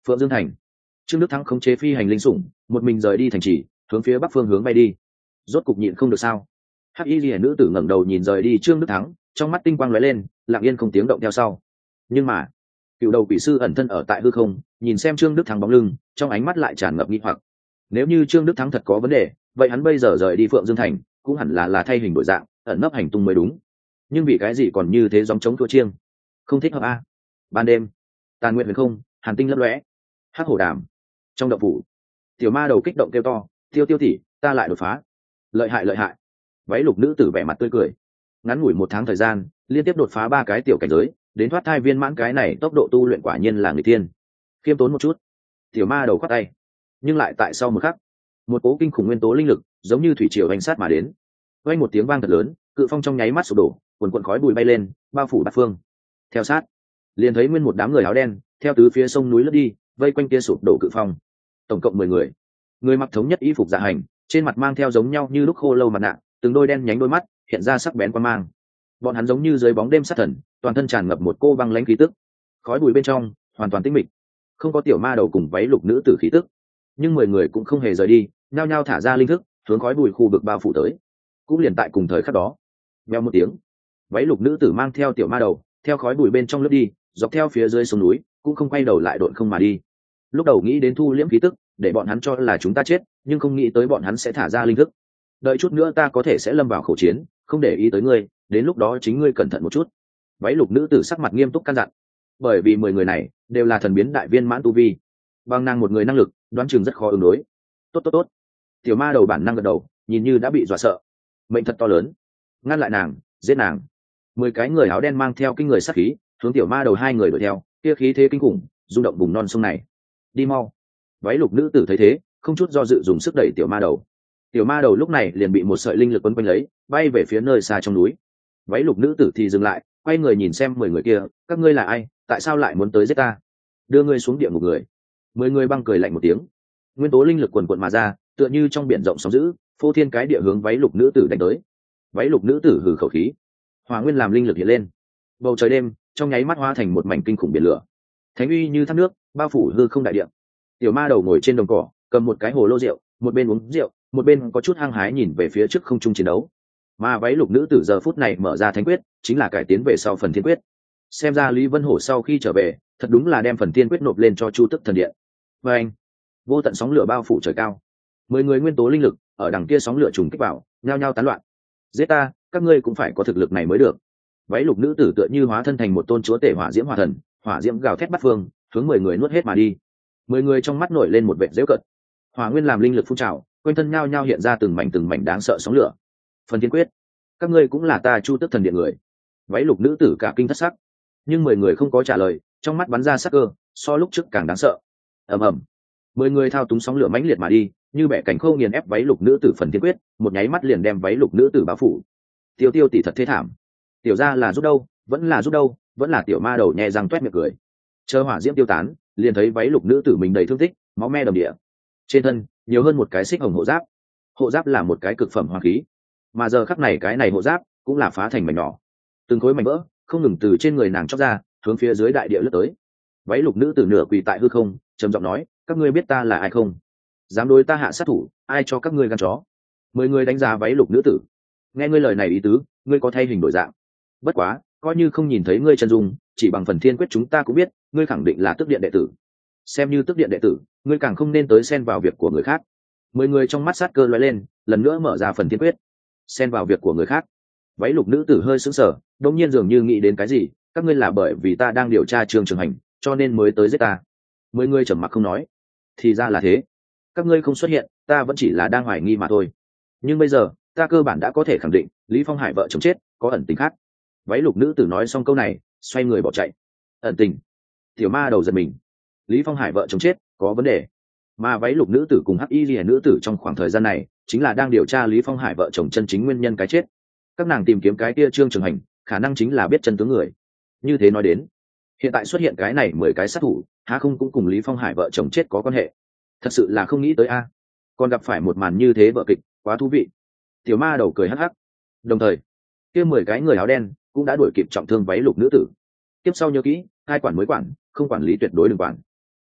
Phượng Dương thành. Trương Đức Thắng khống chế phi hành linh sủng, một mình rời đi thành trì, hướng phía bắc phương hướng bay đi. Rốt cục nhịn không được sao? Hắc Y Liễu nữ tử ngẩng đầu nhìn rời đi Trương Đức Thắng, trong mắt tinh quang lóe lên, lặng yên không tiếng động theo sau. Nhưng mà, cựu đầu quỷ sư ẩn thân ở tại hư không, nhìn xem Trương Đức Thắng bóng lưng, trong ánh mắt lại tràn ngập nghi hoặc. Nếu như Trương Đức Thắng thật có vấn đề, vậy hắn bây giờ rời đi Phượng Dương thành, cũng hẳn là là thay hình đổi dạng, ẩn nấp hành tung mới đúng. Nhưng vì cái gì còn như thế gióng trống thua chiêng? Không thích hợp a. Ban đêm, tàn nguyện huyền không, hàn tinh lấp lóe. Hắc hổ đàm. Trong động phủ, tiểu ma đầu kích động kêu to, tiêu tiêu tỷ, ta lại đột phá. Lợi hại lợi hại. Váy lục nữ tử vẻ mặt tươi cười. Ngắn ngủi một tháng thời gian, liên tiếp đột phá ba cái tiểu cảnh giới, đến thoát thai viên mãn, cái này tốc độ tu luyện quả nhiên là người tiên. Khiêm tốn một chút. Tiểu ma đầu khoát tay. Nhưng lại tại sau một khắc, một cố kinh khủng nguyên tố linh lực giống như thủy triều hành sát mà đến. Vang một tiếng vang thật lớn, cự phong trong nháy mắt sụp đổ, cuồn cuộn khói bụi bay lên, bao phủ bát phương. Theo sát, liền thấy nguyên một đám người áo đen theo tứ phía sông núi lướt đi, vây quanh kia sụp đổ cự phong. Tổng cộng mười người, người mặc thống nhất y phục dạ hành, trên mặt mang theo giống nhau như lúc khô lâu mặt nạ, từng đôi đen nhánh đôi mắt hiện ra sắc bén quan mang. Bọn hắn giống như dưới bóng đêm sát thần, toàn thân tràn ngập một cô băng lãnh khí tức. Khói bụi bên trong hoàn toàn tĩnh mịch, không có tiểu ma đầu cùng váy lục nữ tử khí tức. Nhưng mười người cũng không hề rời đi, nhao nhao thả ra linh thức, hướng khói bụi khu vực bao phủ tới. Cũng liền tại cùng thời khắc đó, vèo một tiếng, váy lục nữ tử mang theo tiểu ma đầu theo khói bụi bên trong lướt đi, dọc theo phía dưới sông núi, cũng không quay đầu lại độn không mà đi. Lúc đầu nghĩ đến thu liễm khí tức, để bọn hắn cho là chúng ta chết, nhưng không nghĩ tới bọn hắn sẽ thả ra linh thức. Đợi chút nữa ta có thể sẽ lâm vào khẩu chiến, không để ý tới ngươi, đến lúc đó chính ngươi cẩn thận một chút. Váy lục nữ tử sắc mặt nghiêm túc căn dặn, bởi vì mười người này đều là thần biến đại viên mãn tu vi, bằng năng một người năng lực, đoán chừng rất khó ứng đối. Tốt tốt tốt. Tiểu ma đầu bản năng gật đầu, nhìn như đã bị dọa sợ. Mệnh thật to lớn, ngăn lại nàng, giết nàng. Mười cái người áo đen mang theo kinh người sát khí, hướng tiểu ma đầu hai người đuổi theo, kia khí thế kinh khủng, rung động vùng non sông này. Đi mau. Váy lục nữ tử thấy thế, không chút do dự dùng sức đẩy tiểu ma đầu. Tiểu ma đầu lúc này liền bị một sợi linh lực quấn quanh lấy, bay về phía nơi xa trong núi. Váy lục nữ tử thì dừng lại, quay người nhìn xem mười người kia, các ngươi là ai, tại sao lại muốn tới giết ta? Đưa ngươi xuống địa ngục người. Mười người băng cười lạnh một tiếng, nguyên tố linh lực quần quận mà ra, tựa như trong biển rộng sóng dữ, phô thiên cái địa hướng váy lục nữ tử đánh tới. Váy lục nữ tử hừ khẩu khí, hỏa nguyên làm linh lực hiện lên, bầu trời đêm trong nháy mắt hóa thành một mảnh kinh khủng biển lửa, thánh uy như thác nước bao phủ hư không đại địa. Tiểu ma đầu ngồi trên đồng cỏ, cầm một cái hồ lô rượu, một bên uống rượu, một bên có chút hăng hái nhìn về phía trước không trung chiến đấu. Mà váy lục nữ tử giờ phút này mở ra thánh quyết, chính là cải tiến về sau phần thiên quyết. Xem ra Lý Vân Hổ sau khi trở về, thật đúng là đem phần thiên quyết nộp lên cho Chu Tức thần điện. Và anh, vô tận sóng lửa bao phủ trời cao, mười người nguyên tố linh lực ở đằng kia sóng lửa trùng kích vào, nhao nhao tán loạn. Giết ta, các ngươi cũng phải có thực lực này mới được. Váy lục nữ tử tựa như hóa thân thành một tôn chúa tể hỏa diễm hỏa thần, hỏa diễm gào thét bắt phương, hướng mười người nuốt hết mà đi. Mười người trong mắt nổi lên một vẻ giễu cợt. Hỏa nguyên làm linh lực phun trào, quanh thân nhao nhao hiện ra từng mảnh từng mảnh đáng sợ sóng lửa. Phần thiên quyết, các ngươi cũng là ta Chu Tức thần điện người. Váy lục nữ tử cả kinh thất sắc, nhưng mười người không có trả lời, trong mắt bắn ra sắc cơ, so lúc trước càng đáng sợ. Ầm ầm, mười người thao túng sóng lửa mãnh liệt mà đi, như bẻ cảnh khô nghiền ép váy lục nữ tử phần thiên quyết, một nháy mắt liền đem váy lục nữ tử bao phủ. Tiêu tiêu tỷ thật thế thảm, tiểu gia là giúp đâu, vẫn là giúp đâu, vẫn là tiểu ma đầu nhẹ răng toét miệng cười. Chờ hỏa diễm tiêu tán, liền thấy váy lục nữ tử mình đầy thương tích, máu me đầm địa, trên thân nhiều hơn một cái xích hồng hộ giáp. Hộ giáp là một cái cực phẩm hoàng khí, mà giờ khắc này cái này hộ giáp cũng là phá thành mảnh nhỏ, từng khối mảnh vỡ không ngừng từ trên người nàng chóc ra, hướng phía dưới đại địa lướt tới. Váy lục nữ tử nửa quỳ tại hư không, trầm giọng nói, các ngươi biết ta là ai không? Dám đối ta hạ sát thủ, ai cho các ngươi gan chó? Mười người đánh giá váy lục nữ tử. Nghe ngươi lời này ý tứ, ngươi có thay hình đổi dạng. Bất quá, coi như không nhìn thấy ngươi chân dung, chỉ bằng phần thiên quyết chúng ta cũng biết, ngươi khẳng định là Tước điện đệ tử. Xem như Tước điện đệ tử, ngươi càng không nên tới xen vào việc của người khác. Mười người trong mắt sát cơ lóe lên, lần nữa mở ra phần thiên quyết. Xen vào việc của người khác. Váy lục nữ tử hơi sững sờ, đột nhiên dường như nghĩ đến cái gì, các ngươi là bởi vì ta đang điều tra Trương Trường Hành, cho nên mới tới giết ta. Mười người trầm mặc không nói. Thì ra là thế, các ngươi không xuất hiện, ta vẫn chỉ là đang hoài nghi mà thôi. Nhưng bây giờ, ta cơ bản đã có thể khẳng định, Lý Phong Hải vợ chồng chết, có ẩn tình khác. Váy lục nữ tử nói xong câu này, xoay người bỏ chạy. Ẩn tình? Tiểu ma đầu giật mình. Lý Phong Hải vợ chồng chết, có vấn đề. Mà váy lục nữ tử cùng hắc y liễu nữ tử trong khoảng thời gian này, chính là đang điều tra Lý Phong Hải vợ chồng chân chính nguyên nhân cái chết. Các nàng tìm kiếm cái kia Trương Trường Hành, khả năng chính là biết chân tướng người. Như thế nói đến, hiện tại xuất hiện cái này mười cái sát thủ, há không cũng cùng Lý Phong Hải vợ chồng chết có quan hệ? Thật sự là không nghĩ tới a. Còn gặp phải một màn như thế vợ kịch, quá thú vị. Tiểu ma đầu cười hắc hắc. Đồng thời, kia mười cái người áo đen cũng đã đuổi kịp trọng thương váy lục nữ tử. Tiếp sau nhớ kỹ, hai quản mới quản, không quản lý tuyệt đối đừng quản.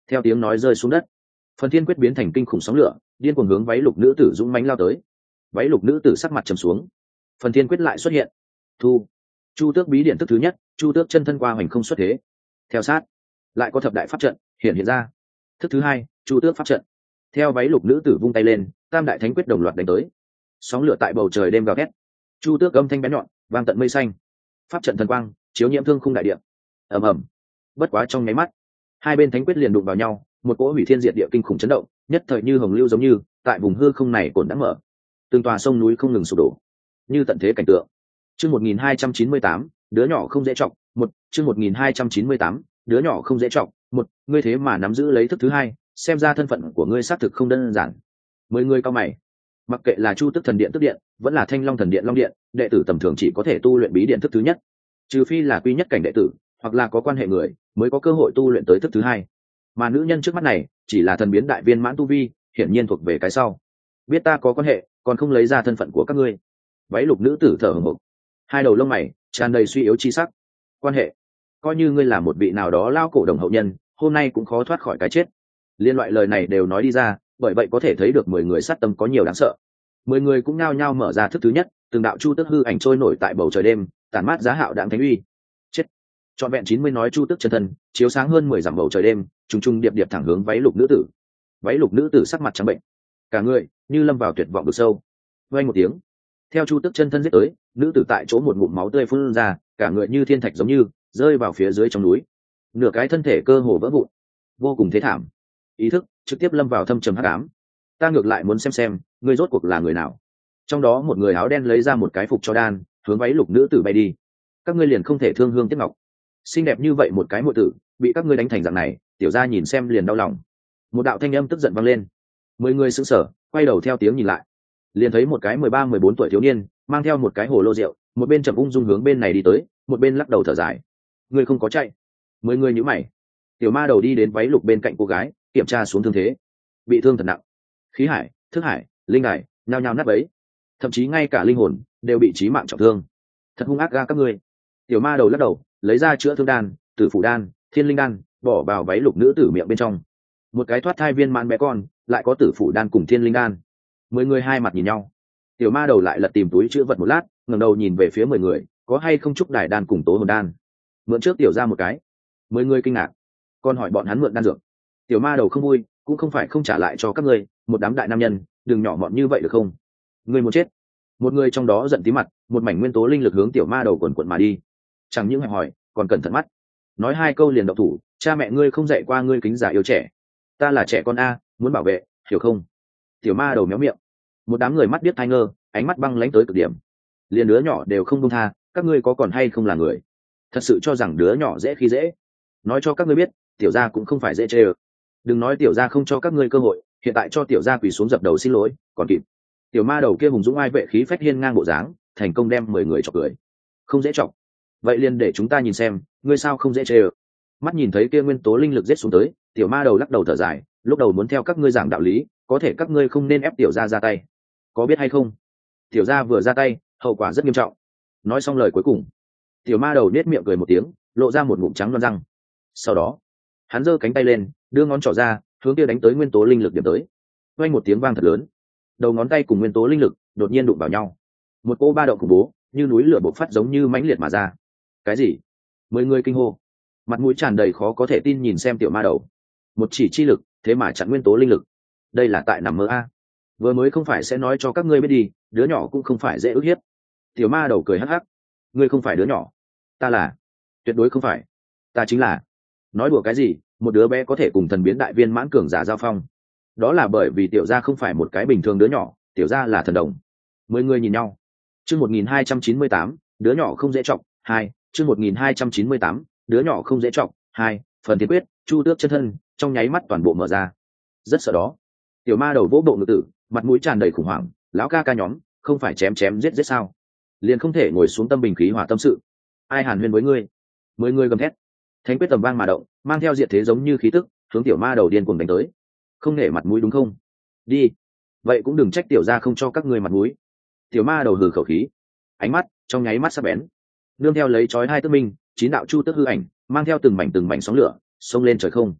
Theo tiếng nói rơi xuống đất, phần thiên quyết biến thành kinh khủng sóng lửa, điên cuồng hướng váy lục nữ tử dũng mãnh lao tới. Váy lục nữ tử sắc mặt trầm xuống, phần thiên quyết lại xuất hiện. Thu. Chu tước bí điện thức thứ nhất, chu tước chân thân qua hoành không xuất thế. Theo sát, lại có thập đại pháp trận hiện hiện ra. Thức thứ hai, chu tước pháp trận. Theo váy lục nữ tử vung tay lên, tam đại thánh quyết đồng loạt đánh tới. Sóng lửa tại bầu trời đêm gào thét, chu tước âm thanh bén nhọn vang tận mây xanh. Pháp trận thần quang chiếu nhiễm thương khung đại địa. Ầm ầm. Bất quá trong nháy mắt, hai bên thánh quyết liền đụng vào nhau, một cỗ hủy thiên diệt địa kinh khủng chấn động, nhất thời như hồng lưu giống như tại vùng hư không này cồn đã mở, từng tòa sông núi không ngừng sụp đổ, như tận thế cảnh tượng. Chương một nghìn hai trăm chín mươi tám, đứa nhỏ không dễ trọng, một, chương một nghìn hai trăm chín mươi tám, đứa nhỏ không dễ trọng, một, ngươi thế mà nắm giữ lấy thức thứ hai, xem ra thân phận của ngươi xác thực không đơn giản. Mười người cao mày, mặc kệ là Chu Tức Thần Điện Tức Điện, vẫn là Thanh Long Thần Điện Long Điện, đệ tử tầm thường chỉ có thể tu luyện bí điện thức thứ nhất, trừ phi là quy nhất cảnh đệ tử, hoặc là có quan hệ người, mới có cơ hội tu luyện tới thức thứ hai. Mà nữ nhân trước mắt này, chỉ là thần biến đại viên mãn tu vi, hiển nhiên thuộc về cái sau. Biết ta có quan hệ, còn không lấy ra thân phận của các ngươi. Váy lục nữ tử thở hổn hộc, hai đầu lông mày tràn đầy suy yếu chi sắc. Quan hệ? Coi như ngươi là một vị nào đó lao cổ đồng hậu nhân, hôm nay cũng khó thoát khỏi cái chết. Liên loại lời này đều nói đi ra, bởi vậy có thể thấy được mười người sát tâm có nhiều đáng sợ. Mười người cũng nhao nhao mở ra thức thứ nhất, từng đạo chu tức hư ảnh trôi nổi tại bầu trời đêm, tản mát giá hạo đạm thánh uy. Chết! Trọn vẹn chín mươi nói chu tức chân thân, chiếu sáng hơn mười dặm bầu trời đêm, trùng trùng điệp điệp thẳng hướng váy lục nữ tử. Váy lục nữ tử sắc mặt trắng bệnh, cả người như lâm vào tuyệt vọng vực sâu. Vang một tiếng, theo chu tức chân thân giết tới, nữ tử tại chỗ một ngụm máu tươi phun ra, cả người như thiên thạch giống như rơi vào phía dưới trong núi, nửa cái thân thể cơ hồ vỡ vụn, vô cùng thế thảm. Ý thức trực tiếp lâm vào thâm trầm hắc ám. Ta ngược lại muốn xem xem ngươi rốt cuộc là người nào. Trong đó một người áo đen lấy ra một cái phục cho đan, hướng váy lục nữ tử bay đi. Các ngươi liền không thể thương hương tiếc ngọc, xinh đẹp như vậy một cái muội tử, bị các ngươi đánh thành dạng này, tiểu gia nhìn xem liền đau lòng. Một đạo thanh âm tức giận vang lên. Mười người sững sờ, quay đầu theo tiếng nhìn lại, liền thấy một cái mười ba mười bốn tuổi thiếu niên mang theo một cái hồ lô rượu, một bên chậm ung dung hướng bên này đi tới, một bên lắc đầu thở dài. Ngươi không có chạy? Mười người nhíu mày. Tiểu ma đầu đi đến váy lục bên cạnh cô gái, kiểm tra xuống thương thế. Bị thương thật nặng, khí hải, thức hải, linh hải nhao nhao nát bấy, thậm chí ngay cả linh hồn đều bị chí mạng trọng thương. Thật hung ác ga các ngươi. Tiểu ma đầu lắc đầu, lấy ra chữa thương đan, tử phủ đan, thiên linh đan, bỏ vào váy lục nữ tử miệng bên trong. Một cái thoát thai viên mãn bé con, lại có tử phủ đan cùng thiên linh đan. Mười người hai mặt nhìn nhau. Tiểu ma đầu lại lật tìm túi chữa vật một lát, ngẩng đầu nhìn về phía mười người, có hay không trúc đài đan cùng tố hồn đan. Mượn trước tiểu ra một cái. Mười người kinh ngạc, còn hỏi bọn hắn mượn đan dược. Tiểu ma đầu không vui, cũng không phải không trả lại cho các ngươi, một đám đại nam nhân, đừng nhỏ mọn như vậy được không? Ngươi muốn chết. Một người trong đó giận tí mặt, một mảnh nguyên tố linh lực hướng tiểu ma đầu quần quần mà đi. Chẳng những hẹp hỏi, còn cẩn thận mắt. Nói hai câu liền động thủ, cha mẹ ngươi không dạy qua ngươi kính già yêu trẻ. Ta là trẻ con a, muốn bảo vệ, hiểu không? Tiểu ma đầu méo miệng. Một đám người mắt biết thai ngơ, ánh mắt băng lãnh tới cực điểm. Liền đứa nhỏ đều không buông tha, các ngươi có còn hay không là người? Thật sự cho rằng đứa nhỏ dễ khi dễ? Nói cho các ngươi biết, tiểu gia cũng không phải dễ chê ơ. Đừng nói tiểu gia không cho các ngươi cơ hội, hiện tại cho tiểu gia quỳ xuống dập đầu xin lỗi còn kịp. Tiểu ma đầu kia hùng dũng ai vệ khí phách hiên ngang bộ dáng, thành công đem mười người chọc cười. Không dễ chọc? Vậy liền để chúng ta nhìn xem, ngươi sao không dễ chê ơ. Mắt nhìn thấy kia nguyên tố linh lực giết xuống tới, tiểu ma đầu lắc đầu thở dài, lúc đầu muốn theo các ngươi giảng đạo lý, có thể các ngươi không nên ép tiểu gia ra tay, có biết hay không? Tiểu gia vừa ra tay, hậu quả rất nghiêm trọng. Nói xong lời cuối cùng, tiểu ma đầu nết miệng cười một tiếng, lộ ra một ngụm trắng loang răng. Sau đó hắn giơ cánh tay lên, đưa ngón trỏ ra, hướng kia đánh tới nguyên tố linh lực điểm tới. Vang một tiếng vang thật lớn, đầu ngón tay cùng nguyên tố linh lực đột nhiên đụng vào nhau, một cỗ ba động khủng bố như núi lửa bộc phát giống như mãnh liệt mà ra. Cái gì? Mười người kinh hô, mặt mũi tràn đầy khó có thể tin nhìn xem tiểu ma đầu. Một chỉ chi lực thế mà chặn nguyên tố linh lực, đây là tại nằm mơ a? Vừa mới không phải sẽ nói cho các ngươi biết đi, đứa nhỏ cũng không phải dễ ức hiếp. Tiểu ma đầu cười hắc hắc, ngươi không phải đứa nhỏ, ta là. Tuyệt đối không phải, ta chính là. Nói đùa cái gì, một đứa bé có thể cùng thần biến đại viên mãn cường giả giao phong, đó là bởi vì tiểu gia không phải một cái bình thường đứa nhỏ, tiểu gia là thần đồng. Mười người nhìn nhau. Chương một nghìn hai trăm chín mươi tám, đứa nhỏ không dễ chọc. Hai, chương một nghìn hai trăm chín mươi tám, đứa nhỏ không dễ chọc. Hai, phần thiên quyết, chu tước chân thân, trong nháy mắt toàn bộ mở ra. Rất sợ đó. Tiểu ma đầu vỗ bộ ngực tử, mặt mũi tràn đầy khủng hoảng, lão ca ca nhóm, không phải chém chém giết giết sao? Liền không thể ngồi xuống tâm bình khí hòa tâm sự. Ai hàn huyên với ngươi? Mười người gầm thét. Thánh quyết tầm vang mà động, mang theo diệt thế giống như khí tức, hướng tiểu ma đầu điên cuồng đánh tới. Không nể mặt mũi đúng không? Đi. Vậy cũng đừng trách tiểu gia không cho các ngươi mặt mũi. Tiểu ma đầu hừ khẩu khí, ánh mắt trong nháy mắt sắc bén, nương theo lấy chói hai tức minh, chín đạo chu tức hư ảnh, mang theo từng mảnh từng mảnh sóng lửa, xông lên trời không.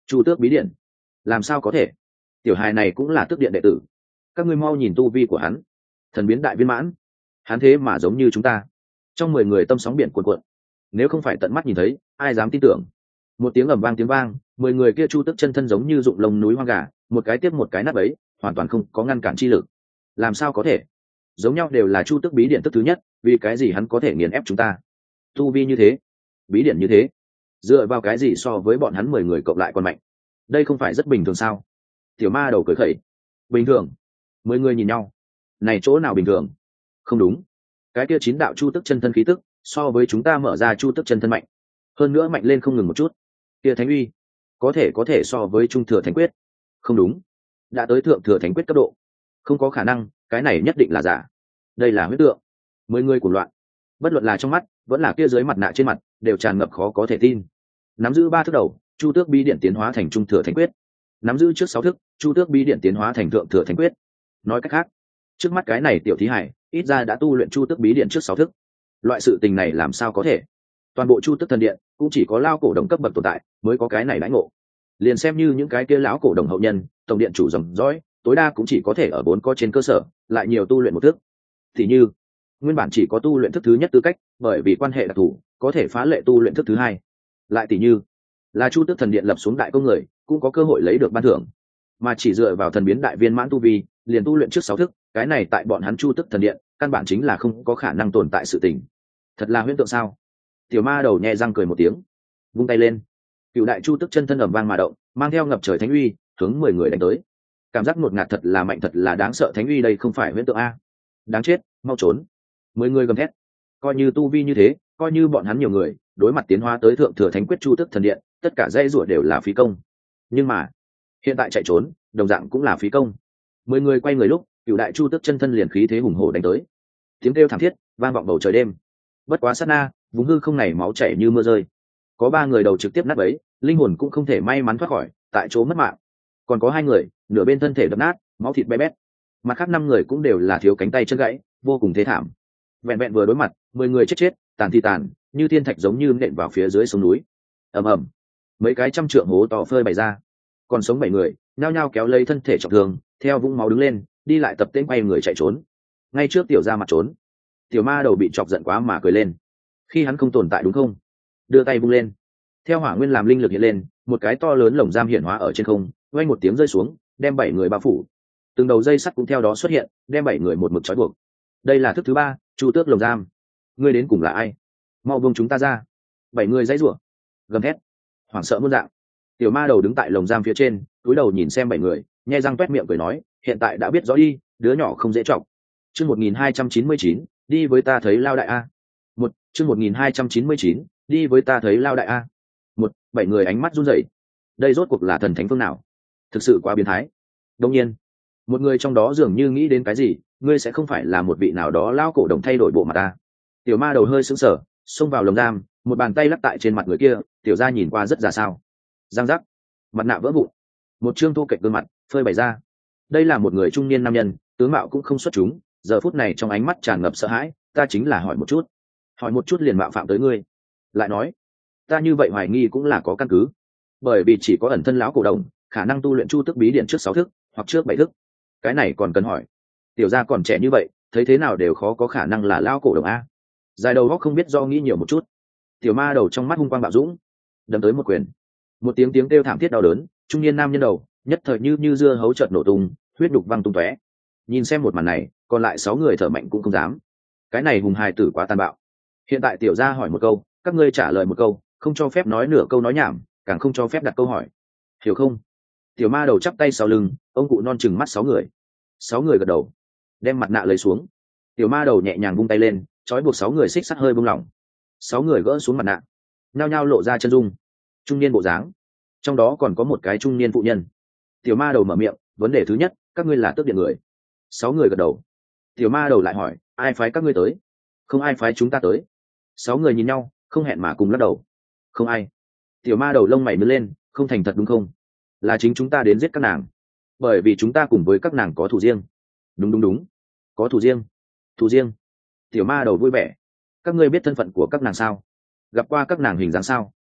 Chu tước bí điện? Làm sao có thể? Tiểu hài này cũng là tước điện đệ tử. Các ngươi mau nhìn tu vi của hắn, thần biến đại viên mãn. Hắn thế mà giống như chúng ta. Trong mười người tâm sóng biển cuộn cuộn, nếu không phải tận mắt nhìn thấy, ai dám tin tưởng. Một tiếng ầm vang tiếng vang, mười người kia chu tước chân thân giống như rụng lông núi hoang gà, một cái tiếp một cái nát ấy, hoàn toàn không có ngăn cản chi lực. Làm sao có thể? Giống nhau đều là chu tước bí điện tức thứ nhất, vì cái gì hắn có thể nghiền ép chúng ta? Tu vi như thế, bí điện như thế, dựa vào cái gì so với bọn hắn mười người cộng lại còn mạnh? Đây không phải rất bình thường sao? Tiểu ma đầu cười khẩy. Bình thường? Mười người nhìn nhau, này chỗ nào bình thường? Không đúng, cái kia chín đạo chu tức chân thân khí tức so với chúng ta mở ra chu tức chân thân mạnh, hơn nữa mạnh lên không ngừng một chút. Kia thánh uy có thể có thể so với trung thừa thánh quyết. Không đúng, đã tới thượng thừa thánh quyết cấp độ. Không có khả năng, cái này nhất định là giả. Đây là huyết tượng. Mười người cuồng loạn, bất luận là trong mắt vẫn là kia dưới mặt nạ trên mặt đều tràn ngập khó có thể tin. Nắm giữ ba thức đầu, chu tước bí điện tiến hóa thành trung thừa thánh quyết. Nắm giữ trước sáu thức, chu tước bí điện tiến hóa thành thượng thừa thánh quyết. Nói cách khác, trước mắt cái này tiểu thí hải ít ra đã tu luyện chu tước bí điện trước sáu thức. Loại sự tình này làm sao có thể? Toàn bộ chu tước thần điện cũng chỉ có lao cổ đồng cấp bậc tồn tại mới có cái này đãi ngộ. Liền xem như những cái kia lão cổ đồng hậu nhân, tổng điện chủ dòng dõi, tối đa cũng chỉ có thể ở bốn có trên cơ sở lại nhiều tu luyện một thức. Thì như nguyên bản chỉ có tu luyện thức thứ nhất tư cách, bởi vì quan hệ đặc thù có thể phá lệ tu luyện thức thứ hai. Lại tỷ như là chu tước thần điện lập xuống đại công người, cũng có cơ hội lấy được ban thưởng. Mà chỉ dựa vào thần biến đại viên mãn tu vi liền tu luyện trước sáu thức, cái này tại bọn hắn chu tước thần điện căn bản chính là không có khả năng tồn tại sự tình. Thật là huyễn tượng sao? Tiểu ma đầu nhẹ răng cười một tiếng, vung tay lên, cựu đại chu tước chân thân ầm vang mà động, mang theo ngập trời thánh uy hướng mười người đánh tới. Cảm giác ngột ngạt thật là mạnh, thật là đáng sợ. Thánh uy đây không phải huyễn tượng a. Đáng chết, mau trốn. Mười người gầm thét. Coi như tu vi như thế, coi như bọn hắn nhiều người đối mặt tiến hóa tới thượng thừa thánh quyết chu tước thần điện, tất cả dây rủa đều là phí công. Nhưng mà hiện tại chạy trốn đồng dạng cũng là phí công. Mười người quay người lúc, cựu đại chu tước chân thân liền khí thế hùng hổ đánh tới. Tiếng kêu thảm thiết vang vọng bầu trời đêm. Bất quá sát na, vùng hư không này máu chảy như mưa rơi. Có ba người đầu trực tiếp nát bấy, linh hồn cũng không thể may mắn thoát khỏi, tại chỗ mất mạng. Còn có hai người nửa bên thân thể đập nát, máu thịt bé bét. Mặt khác năm người cũng đều là thiếu cánh tay chân gãy, vô cùng thế thảm. Vẹn vẹn vừa đối mặt, mười người chết chết, tàn thì tàn, như thiên thạch giống như nện vào phía dưới sông núi. Ầm ầm, mấy cái trăm trượng hố to phơi bày ra. Còn sống bảy người nhao nhao kéo lấy thân thể trọng thương, theo vũng máu đứng lên, đi lại tập tên quay người chạy trốn. Ngay trước tiểu ra mặt trốn, tiểu ma đầu bị chọc giận quá mà cười lên. Khi hắn không tồn tại đúng không? Đưa tay vung lên, theo hỏa nguyên làm linh lực hiện lên, một cái to lớn lồng giam hiện hóa ở trên không, vang một tiếng rơi xuống, đem bảy người bao phủ. Từng đầu dây sắt cũng theo đó xuất hiện, đem bảy người một mực trói buộc. Đây là thức thứ ba, chu tước lồng giam. Ngươi đến cùng là ai? Mau buông chúng ta ra! Bảy người dãy rủa, gầm thét, hoảng sợ muôn dạng. Tiểu ma đầu đứng tại lồng giam phía trên, cúi đầu nhìn xem bảy người, nhe răng toét miệng cười nói, hiện tại đã biết rõ đi, đứa nhỏ không dễ trọng. Chương một nghìn hai trăm chín mươi chín, đi với ta thấy lao đại a. Một, chương một nghìn hai trăm chín mươi chín, đi với ta thấy lao đại a. Một, bảy người ánh mắt run rẩy. Đây rốt cuộc là thần thánh phương nào? Thực sự quá biến thái. Đương nhiên, một người trong đó dường như nghĩ đến cái gì, ngươi sẽ không phải là một vị nào đó lao cổ đồng thay đổi bộ mặt ta. Tiểu ma đầu hơi sững sờ, xông vào lồng giam, một bàn tay lắc tại trên mặt người kia, tiểu gia nhìn qua rất ra sao. Giang giác, mặt nạ vỡ vụn, một trương thô kệch gương mặt phơi bày ra. Đây là một người trung niên nam nhân, tướng mạo cũng không xuất chúng, giờ phút này trong ánh mắt tràn ngập sợ hãi. Ta chính là hỏi một chút, hỏi một chút liền mạo phạm tới ngươi. Lại nói, ta như vậy hoài nghi cũng là có căn cứ, bởi vì chỉ có ẩn thân lão cổ đồng khả năng tu luyện chu tước bí điện trước sáu thức hoặc trước bảy thức. Cái này còn cần hỏi? Tiểu gia còn trẻ như vậy, thấy thế nào đều khó có khả năng là lão cổ đồng a. Dài đầu góc không biết do nghĩ nhiều một chút. Tiểu ma đầu trong mắt hung quang bạo dũng, đâm tới một quyền. Một tiếng tiếng kêu thảm thiết đau đớn, trung niên nam nhân đầu nhất thời như như dưa hấu chợt nổ tung, huyết đục văng tung tóe. Nhìn xem một màn này, còn lại sáu người thở mạnh cũng không dám. Cái này hùng hài tử quá tàn bạo. Hiện tại tiểu gia hỏi một câu, các ngươi trả lời một câu, không cho phép nói nửa câu nói nhảm, càng không cho phép đặt câu hỏi, hiểu không? Tiểu ma đầu chắp tay sau lưng, ông cụ non chừng mắt sáu người. Sáu người gật đầu, đem mặt nạ lấy xuống. Tiểu ma đầu nhẹ nhàng vung tay lên, trói buộc sáu người xích sắt hơi buông lỏng. Sáu người gỡ xuống mặt nạ, nhao nhao lộ ra chân dung, trung niên bộ dáng, trong đó còn có một cái trung niên phụ nhân. Tiểu ma đầu mở miệng, vấn đề thứ nhất, các ngươi là tước điện người. Sáu người gật đầu. Tiểu ma đầu lại hỏi, ai phái các ngươi tới? Không ai phái chúng ta tới. Sáu người nhìn nhau, không hẹn mà cùng lắc đầu. Không ai. Tiểu ma đầu lông mày mới lên, không thành thật đúng không? Là chính chúng ta đến giết các nàng, bởi vì chúng ta cùng với các nàng có thù riêng. Đúng đúng đúng, có thù riêng. Thù riêng. Tiểu ma đầu vui vẻ. Các ngươi biết thân phận của các nàng sao? Gặp qua các nàng hình dáng sao?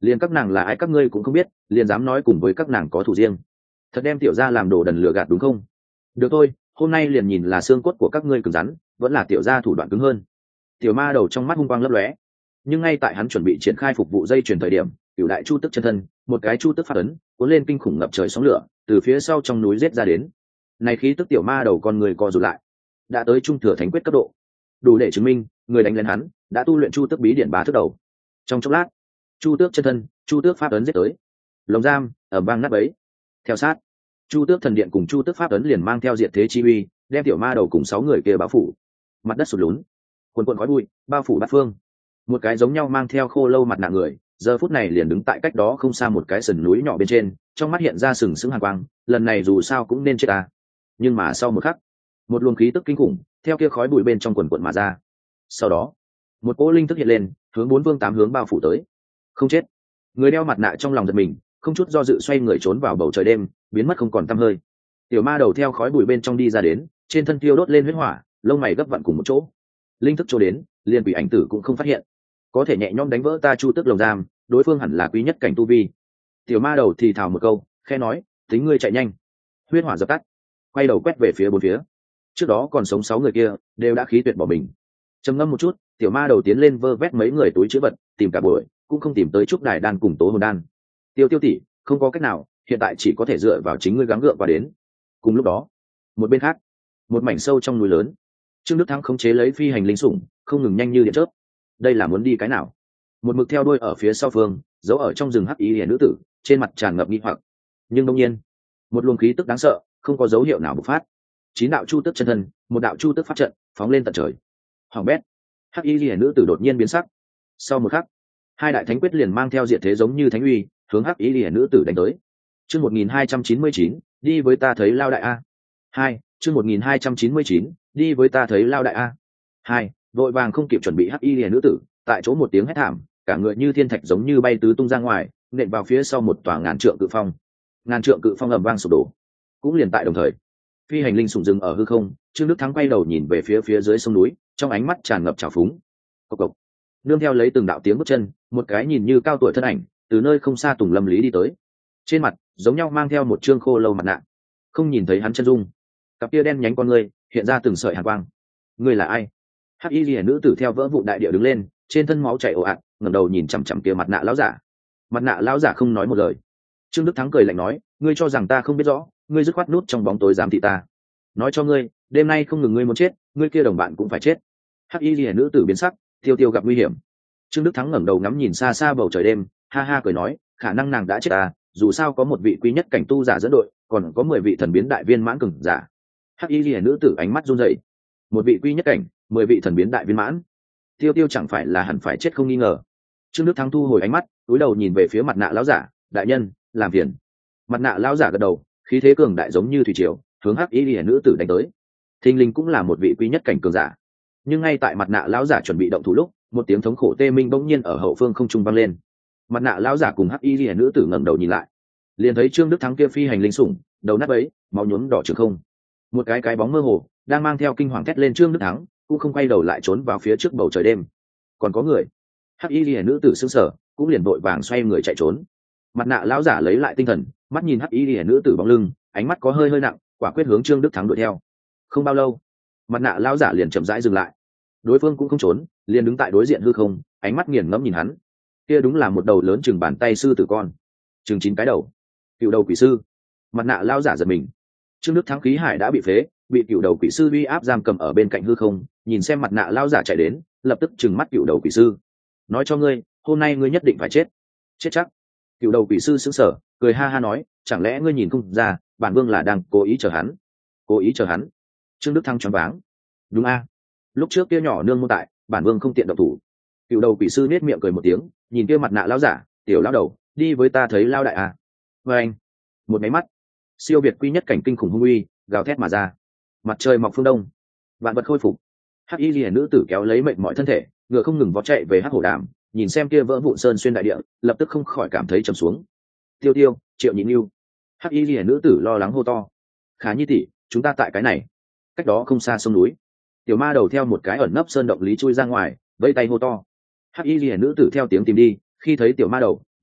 liền các nàng là ai các ngươi cũng không biết, liền dám nói cùng với các nàng có thủ riêng, thật đem tiểu gia làm đồ đần lừa gạt đúng không? Được thôi, hôm nay liền nhìn là xương cốt của các ngươi cứng rắn vẫn là tiểu gia thủ đoạn cứng hơn. Tiểu ma đầu trong mắt hung quang lấp lóe, nhưng ngay tại hắn chuẩn bị triển khai phục vụ dây chuyển thời điểm, cửu đại chu tức chân thân, một cái chu tức phát ấn cuốn lên kinh khủng ngập trời sóng lửa từ phía sau trong núi giết ra đến. Này khí tức tiểu ma đầu con người co rụt lại, đã tới trung thừa thánh quyết cấp độ, đủ để chứng minh người đánh lên hắn đã tu luyện chu tước bí điển bá thước đầu. Trong chốc lát, chu tước chân thân, chu tước pháp ấn giết tới, lồng giam ở bang nát ấy. Theo sát, chu tước thần điện cùng chu tước pháp ấn liền mang theo diệt thế chi uy, đem tiểu ma đầu cùng sáu người kia bao phủ. Mặt đất sụt lún, quần quần khói bụi bao phủ bát phương. Một cái giống nhau mang theo khô lâu mặt nạ người giờ phút này liền đứng tại cách đó không xa một cái sườn núi nhỏ bên trên, trong mắt hiện ra sừng sững hàn quang. Lần này dù sao cũng nên chết ta. Nhưng mà sau một khắc, một luồng khí tức kinh khủng theo kia khói bụi bên trong quần quần mà ra. Sau đó, một cỗ linh thức hiện lên, hướng bốn phương tám hướng bao phủ tới. Không chết. Người đeo mặt nạ trong lòng giật mình, không chút do dự xoay người trốn vào bầu trời đêm, biến mất không còn tăm hơi. Tiểu ma đầu theo khói bụi bên trong đi ra đến, trên thân tiêu đốt lên huyết hỏa, lông mày gấp vặn cùng một chỗ. Linh thức chỗ đến, liền quỷ ảnh tử cũng không phát hiện. Có thể nhẹ nhõm đánh vỡ ta chu tước lồng giam, đối phương hẳn là quý nhất cảnh tu vi. Tiểu ma đầu thì thào một câu, khẽ nói, tính ngươi chạy nhanh. Huyết hỏa dập tắt, quay đầu quét về phía bốn phía. Trước đó còn sống sáu người kia đều đã khí tuyệt bỏ mình. Trầm ngâm một chút, tiểu ma đầu tiến lên vơ vét mấy người túi chữ vật, tìm cả buổi cũng không tìm tới trúc đài đan cùng tố hồn đan. Tiêu tiêu tỷ, không có cách nào, hiện tại chỉ có thể dựa vào chính ngươi gắng gượng qua đến. Cùng lúc đó, một bên khác, một mảnh sâu trong núi lớn, Trương Đức Thắng khống chế lấy phi hành linh sủng, không ngừng nhanh như điện chớp. Đây là muốn đi cái nào? Một mực theo đuôi ở phía sau phương, giấu ở trong rừng hắc ý liễu nữ tử, trên mặt tràn ngập nghi hoặc. Nhưng đương nhiên, một luồng khí tức đáng sợ, không có dấu hiệu nào bộc phát. Chín đạo chu tức chân thân, một đạo chu tức pháp trận, phóng lên tận trời. Hoàng bét, hắc y liễu nữ tử đột nhiên biến sắc. Sau một khắc, hai đại thánh quyết liền mang theo diệt thế giống như thánh uy, hướng hắc y liễu nữ tử đánh tới. Chương một nghìn hai trăm chín mươi chín, đi với ta thấy lao đại a. Hai, chương một nghìn hai trăm chín mươi chín, đi với ta thấy lao đại a. Hai, vội vàng không kịp chuẩn bị hắc y liễu nữ tử, tại chỗ một tiếng hét thảm, cả người như thiên thạch giống như bay tứ tung ra ngoài, nện vào phía sau một tòa ngàn trượng cự phong. Ngàn trượng cự phong ầm vang sụp đổ. Cũng liền tại đồng thời, phi hành linh sủng dừng ở hư không, Trương Đức Thắng quay đầu nhìn về phía phía dưới sông núi, trong ánh mắt tràn ngập trào phúng. Cộc cộc. Nương theo lấy từng đạo tiếng bước chân, một cái nhìn như cao tuổi thân ảnh từ nơi không xa Tùng Lâm Lý đi tới. Trên mặt giống nhau mang theo một trương khô lâu mặt nạ, không nhìn thấy hắn chân dung. Cặp kia đen nhánh con ngươi hiện ra từng sợi hàn quang. Ngươi là ai? Hắc y liễu nữ tử theo vỡ vụn đại địa đứng lên, trên thân máu chảy ồ ạt, ngẩng đầu nhìn chằm chằm kia mặt nạ lão giả. Mặt nạ lão giả không nói một lời. Trương Đức Thắng cười lạnh nói, ngươi cho rằng ta không biết rõ, ngươi dứt khoát nút trong bóng tối giám thị ta. Nói cho ngươi, đêm nay không ngừng ngươi muốn chết, ngươi kia đồng bạn cũng phải chết. Hắc y liễu nữ tử biến sắc, tiêu tiêu gặp nguy hiểm. Trương Đức Thắng ngẩng đầu ngắm nhìn xa xa bầu trời đêm, ha ha cười nói, khả năng nàng đã chết à, dù sao có một vị quý nhất cảnh tu giả dẫn đội, còn có mười vị thần biến đại viên mãn cường giả. Hắc y liễu nữ tử ánh mắt run rẩy. Một vị quý nhất cảnh, mười vị thần biến đại viên mãn. Tiêu tiêu chẳng phải là hẳn phải chết không nghi ngờ. Trương Đức Thắng thu hồi ánh mắt, cúi đầu nhìn về phía mặt nạ lão giả, đại nhân, làm phiền. Mặt nạ lão giả gật đầu, khí thế cường đại giống như thủy triều, hướng hắc y liễu nữ tử đánh tới. Thinh linh cũng là một vị quý nhất cảnh cường giả. Nhưng ngay tại mặt nạ lão giả chuẩn bị động thủ lúc, một tiếng thống khổ tê minh bỗng nhiên ở hậu phương không trung vang lên. Mặt nạ lão giả cùng hắc y liễu nữ tử ngẩng đầu nhìn lại, liền thấy Trương Đức Thắng kia phi hành linh sủng, đầu nát bấy, máu nhuốm đỏ trường không. Một cái cái bóng mơ hồ đang mang theo kinh hoàng thét lên Trương Đức Thắng, cũng không quay đầu lại trốn vào phía trước bầu trời đêm. Còn có người. Hắc y liễu nữ tử sững sờ, cũng liền vội vàng xoay người chạy trốn. Mặt nạ lão giả lấy lại tinh thần, mắt nhìn hắc y liễu nữ tử bóng lưng, ánh mắt có hơi hơi nặng, quả quyết hướng Trương Đức Thắng đuổi theo. Không bao lâu, mặt nạ lão giả liền chậm rãi dừng lại. Đối phương cũng không trốn, liền đứng tại đối diện hư không, ánh mắt nghiền ngẫm nhìn hắn. Kia đúng là một đầu lớn chừng bàn tay sư tử con, chừng chín cái đầu, cựu đầu quỷ sư. Mặt nạ lão giả giật mình. Trương Đức Thắng khí hải đã bị phế, bị cựu đầu quỷ sư uy áp giam cầm ở bên cạnh hư không, nhìn xem mặt nạ lão giả chạy đến, lập tức trừng mắt cựu đầu quỷ sư. Nói cho ngươi, hôm nay ngươi nhất định phải chết. Chết chắc. Cựu đầu quỷ sư sững sờ, cười ha ha nói, chẳng lẽ ngươi nhìn không ra, bản vương là đang cố ý chờ hắn. Cố ý chờ hắn. Trương Đức Thắng choáng váng. Đúng a, lúc trước kia nhỏ nương môn tại, bản vương không tiện động thủ. Cựu đầu quỷ sư nết miệng cười một tiếng, nhìn kia mặt nạ lão giả, tiểu lão đầu, đi với ta thấy lao đại a. Và anh, một máy mắt, siêu việt quy nhất cảnh kinh khủng hung uy gào thét mà ra. Mặt trời mọc phương đông, vạn vật khôi phục. Hắc y liễu nữ tử kéo lấy mệnh mọi thân thể, ngựa không ngừng vó chạy về hắc hổ đàm, nhìn xem kia vỡ vụn sơn xuyên đại địa, lập tức không khỏi cảm thấy trầm xuống. Tiêu tiêu, triệu nhị nhu. Hắc y liễu nữ tử lo lắng hô to, khá nhi tỷ, chúng ta tại cái này, cách đó không xa sông núi. Tiểu ma đầu theo một cái ẩn nấp sơn động lý chui ra ngoài, vẫy tay hô to. Hắc y liễu nữ tử theo tiếng tìm đi, khi thấy tiểu ma đầu,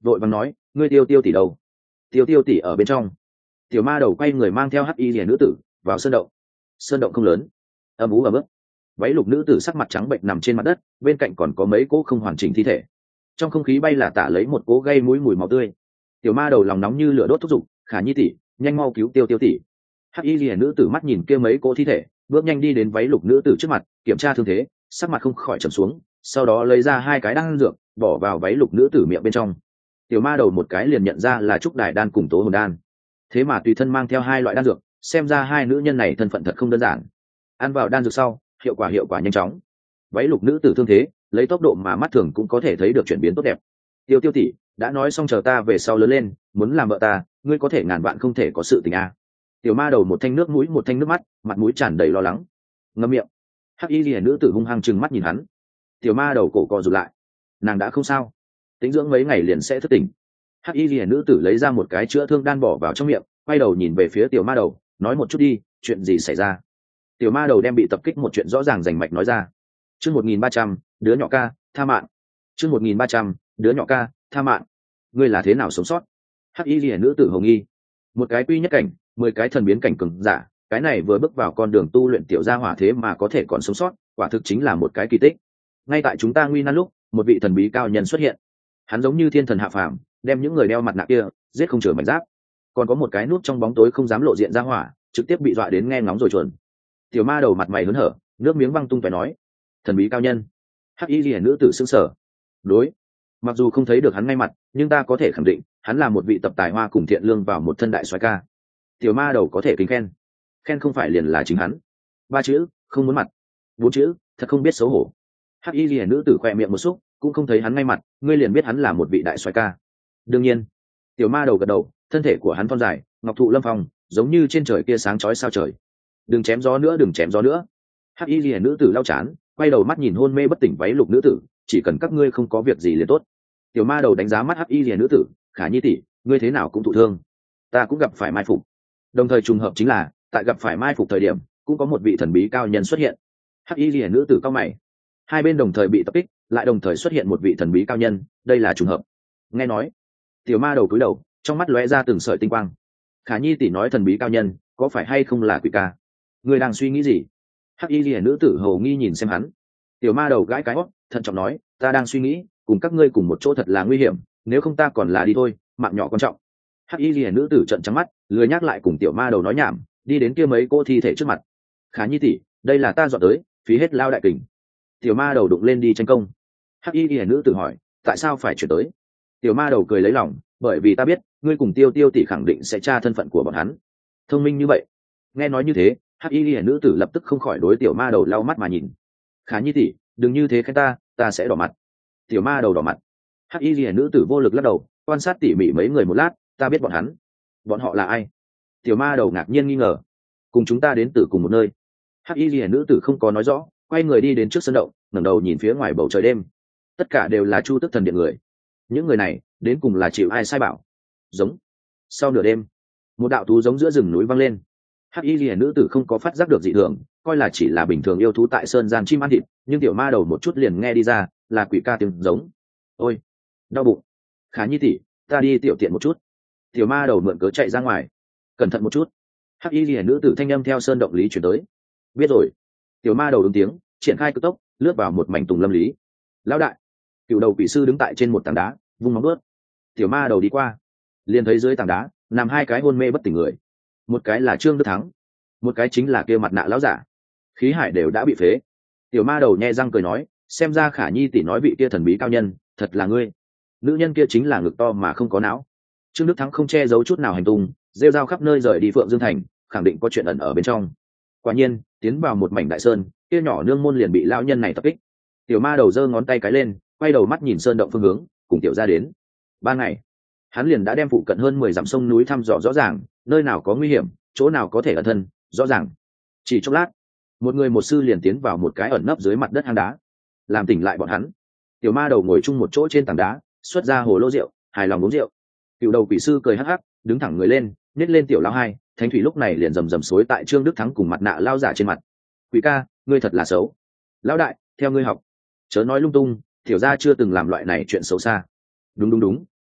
vội vàng nói, ngươi tiêu tiêu tỷ đâu? Tiêu tiêu tỷ ở bên trong. Tiểu ma đầu quay người mang theo hắc y rìa nữ tử vào sơn động. Sơn động không lớn, âm ú ấm ức. Váy lục nữ tử sắc mặt trắng bệnh nằm trên mặt đất, bên cạnh còn có mấy cỗ không hoàn chỉnh thi thể. Trong không khí bay là tả lấy một cỗ gây mũi mùi máu tươi. Tiểu ma đầu lòng nóng như lửa đốt thúc giục, Khả Nhi tỷ, nhanh mau cứu tiêu tiêu tỷ. Hắc y rìa nữ tử mắt nhìn kia mấy cỗ thi thể, bước nhanh đi đến váy lục nữ tử trước mặt, kiểm tra thương thế, sắc mặt không khỏi trầm xuống, sau đó lấy ra hai cái đan dược, bỏ vào váy lục nữ tử miệng bên trong. Tiểu ma đầu một cái liền nhận ra là trúc đài đan cùng tố hồn đan, thế mà tùy thân mang theo hai loại đan dược, xem ra hai nữ nhân này thân phận thật không đơn giản. Ăn vào đan dược sau, hiệu quả hiệu quả nhanh chóng. Váy lục nữ tử thương thế, lấy tốc độ mà mắt thường cũng có thể thấy được chuyển biến tốt đẹp. Tiêu tiêu tỷ, đã nói xong chờ ta về sau lớn lên, muốn làm vợ ta, ngươi có thể ngàn vạn không thể có sự tình a. Tiểu ma đầu một thanh nước mũi một thanh nước mắt, mặt mũi tràn đầy lo lắng. Ngậm miệng. Hắc y liễu nữ tử hung hăng trừng mắt nhìn hắn. Tiểu ma đầu cổ co rụt lại, nàng đã không sao, tĩnh dưỡng mấy ngày liền sẽ thức tỉnh. Hắc y liễu nữ tử lấy ra một cái chữa thương đan bỏ vào trong miệng, quay đầu nhìn về phía tiểu ma đầu, nói một chút đi, chuyện gì xảy ra? Tiểu ma đầu đem bị tập kích một chuyện rõ ràng rành mạch nói ra. Chương một nghìn ba trăm, đứa nhỏ ca, tha mạng. Chương một nghìn ba trăm, đứa nhỏ ca, tha mạng. Ngươi là thế nào sống sót? Hắc y liễu nữ tử hồng nghi. Một cái quy nhất cảnh, mười cái thần biến cảnh cường giả, cái này vừa bước vào con đường tu luyện tiểu gia hỏa thế mà có thể còn sống sót, quả thực chính là một cái kỳ tích. Ngay tại chúng ta nguy nan lúc, một vị thần bí cao nhân xuất hiện. Hắn giống như thiên thần hạ phàm, đem những người đeo mặt nạ kia giết không chừa mảnh giáp. Còn có một cái nút trong bóng tối không dám lộ diện ra hỏa, trực tiếp bị dọa đến nghe ngóng rồi chuồn. Tiểu ma đầu mặt mày hớn hở, nước miếng văng tung tóe nói, thần bí cao nhân. Hắc y liễu nữ tử sững sờ. Đối, mặc dù không thấy được hắn ngay mặt, nhưng ta có thể khẳng định hắn là một vị tập tài hoa cùng thiện lương vào một thân đại soái ca. Tiểu ma đầu có thể kính khen, khen không phải liền là chính hắn. Ba chữ, không muốn mặt. Bốn chữ, thật không biết xấu hổ. Hắc y liễu nữ tử khỏe miệng một xúc, cũng không thấy hắn ngay mặt, ngươi liền biết hắn là một vị đại soái ca. Đương nhiên. Tiểu ma đầu gật đầu, thân thể của hắn thon dài, ngọc thụ lâm phong, giống như trên trời kia sáng chói sao trời. Đừng chém gió nữa, đừng chém gió nữa. Hắc y liễu nữ tử lau chán, quay đầu mắt nhìn hôn mê bất tỉnh váy lục nữ tử, chỉ cần các ngươi không có việc gì liền tốt. Tiểu ma đầu đánh giá mắt Hắc y liễu nữ tử, Khả Nhi tỷ, ngươi thế nào cũng thụ thương, ta cũng gặp phải mai phục. Đồng thời trùng hợp chính là, tại gặp phải mai phục thời điểm, cũng có một vị thần bí cao nhân xuất hiện. Hắc y liễu nữ tử cao mày, hai bên đồng thời bị tập kích, lại đồng thời xuất hiện một vị thần bí cao nhân, đây là trùng hợp. Nghe nói, tiểu ma đầu cúi đầu, trong mắt lóe ra từng sợi tinh quang. Khả Nhi tỷ nói thần bí cao nhân, có phải hay không là quỷ ca? Ngươi đang suy nghĩ gì? Hắc y liễu nữ tử hầu nghi nhìn xem hắn. Tiểu ma đầu gãi cái hót, thận trọng nói, ta đang suy nghĩ, cùng các ngươi cùng một chỗ thật là nguy hiểm, nếu không ta còn là đi thôi, mạng nhỏ quan trọng. Hắc y liễu nữ tử trợn trắng mắt, lười nhắc lại cùng tiểu ma đầu nói nhảm, đi đến kia mấy cô thi thể trước mặt. Khả Nhi tỷ, đây là ta dọn tới, phí hết lao đại kình. Tiểu ma đầu đụng lên đi tranh công. Hắc y liễu nữ tử hỏi, tại sao phải chuyển tới? Tiểu ma đầu cười lấy lòng, bởi vì ta biết ngươi cùng tiêu tiêu tỷ khẳng định sẽ tra thân phận của bọn hắn. Thông minh như vậy. Nghe nói như thế, Hắc y liễu nữ tử lập tức không khỏi đối tiểu ma đầu lau mắt mà nhìn. Khả Nhi tỷ, đừng như thế khen ta, ta sẽ đỏ mặt. Tiểu ma đầu đỏ mặt. Hắc y liễu nữ tử vô lực lắc đầu, quan sát tỉ mỉ mấy người một lát, ta biết bọn hắn. Bọn họ là ai? Tiểu ma đầu ngạc nhiên nghi ngờ. Cùng chúng ta đến từ cùng một nơi. Hắc y liễu nữ tử không có nói rõ, quay người đi đến trước sân động, ngẩng đầu nhìn phía ngoài bầu trời đêm. Tất cả đều là Chu Tức thần điện người. Những người này đến cùng là chịu ai sai bảo? Giống. Sau nửa đêm, một đạo thú giống giữa rừng núi vang lên. Hắc y liễu nữ tử không có phát giác được dị thường, coi là chỉ là bình thường yêu thú tại sơn gian chim ăn thịt, nhưng tiểu ma đầu một chút liền nghe đi ra, là quỷ ca tiếng giống. Ôi, đau bụng. Khả Nhi tỷ, ta đi tiểu tiện một chút. Tiểu ma đầu mượn cớ chạy ra ngoài. Cẩn thận một chút. Hắc y liễu nữ tử thanh âm theo sơn động lý chuyển tới. Biết rồi. Tiểu ma đầu ứng tiếng, triển khai cực tốc, lướt vào một mảnh tùng lâm lý. Lão đại. Cựu đầu quỷ sư đứng tại trên một tảng đá, vung móng vuốt. Tiểu ma đầu đi qua, liền thấy dưới tảng đá nằm hai cái hôn mê bất tỉnh người. Một cái là Trương Đức Thắng, một cái chính là kia mặt nạ lão giả. Khí hải đều đã bị phế. Tiểu ma đầu nhe răng cười nói, xem ra Khả Nhi tỷ nói vị kia thần bí cao nhân, thật là ngươi. Nữ nhân kia chính là ngực to mà không có não. Trương Đức Thắng không che giấu chút nào hành tung, rêu rao khắp nơi rời đi Phượng Dương Thành, khẳng định có chuyện ẩn ở bên trong. Quả nhiên, tiến vào một mảnh đại sơn, kia nhỏ nương môn liền bị lão nhân này tập kích. Tiểu ma đầu giơ ngón tay cái lên, quay đầu mắt nhìn sơn động phương hướng, cùng tiểu ra đến. Ba ngày, hắn liền đã đem phụ cận hơn mười dặm sông núi thăm dò rõ ràng, nơi nào có nguy hiểm, chỗ nào có thể ẩn thân, rõ ràng. Chỉ chốc lát, một người một sư liền tiến vào một cái ẩn nấp dưới mặt đất hang đá, làm tỉnh lại bọn hắn. Tiểu ma đầu ngồi chung một chỗ trên tảng đá, xuất ra hồ lô rượu, hài lòng uống rượu. Cựu đầu quỷ sư cười hắc hắc, đứng thẳng người lên, nhét lên tiểu lão hai, thánh thủy lúc này liền rầm rầm xối tại Trương Đức Thắng cùng mặt nạ lao giả trên mặt. Quỷ ca, ngươi thật là xấu. Lão đại, theo ngươi học, chớ nói lung tung, tiểu gia chưa từng làm loại này chuyện xấu xa. Đúng đúng đúng,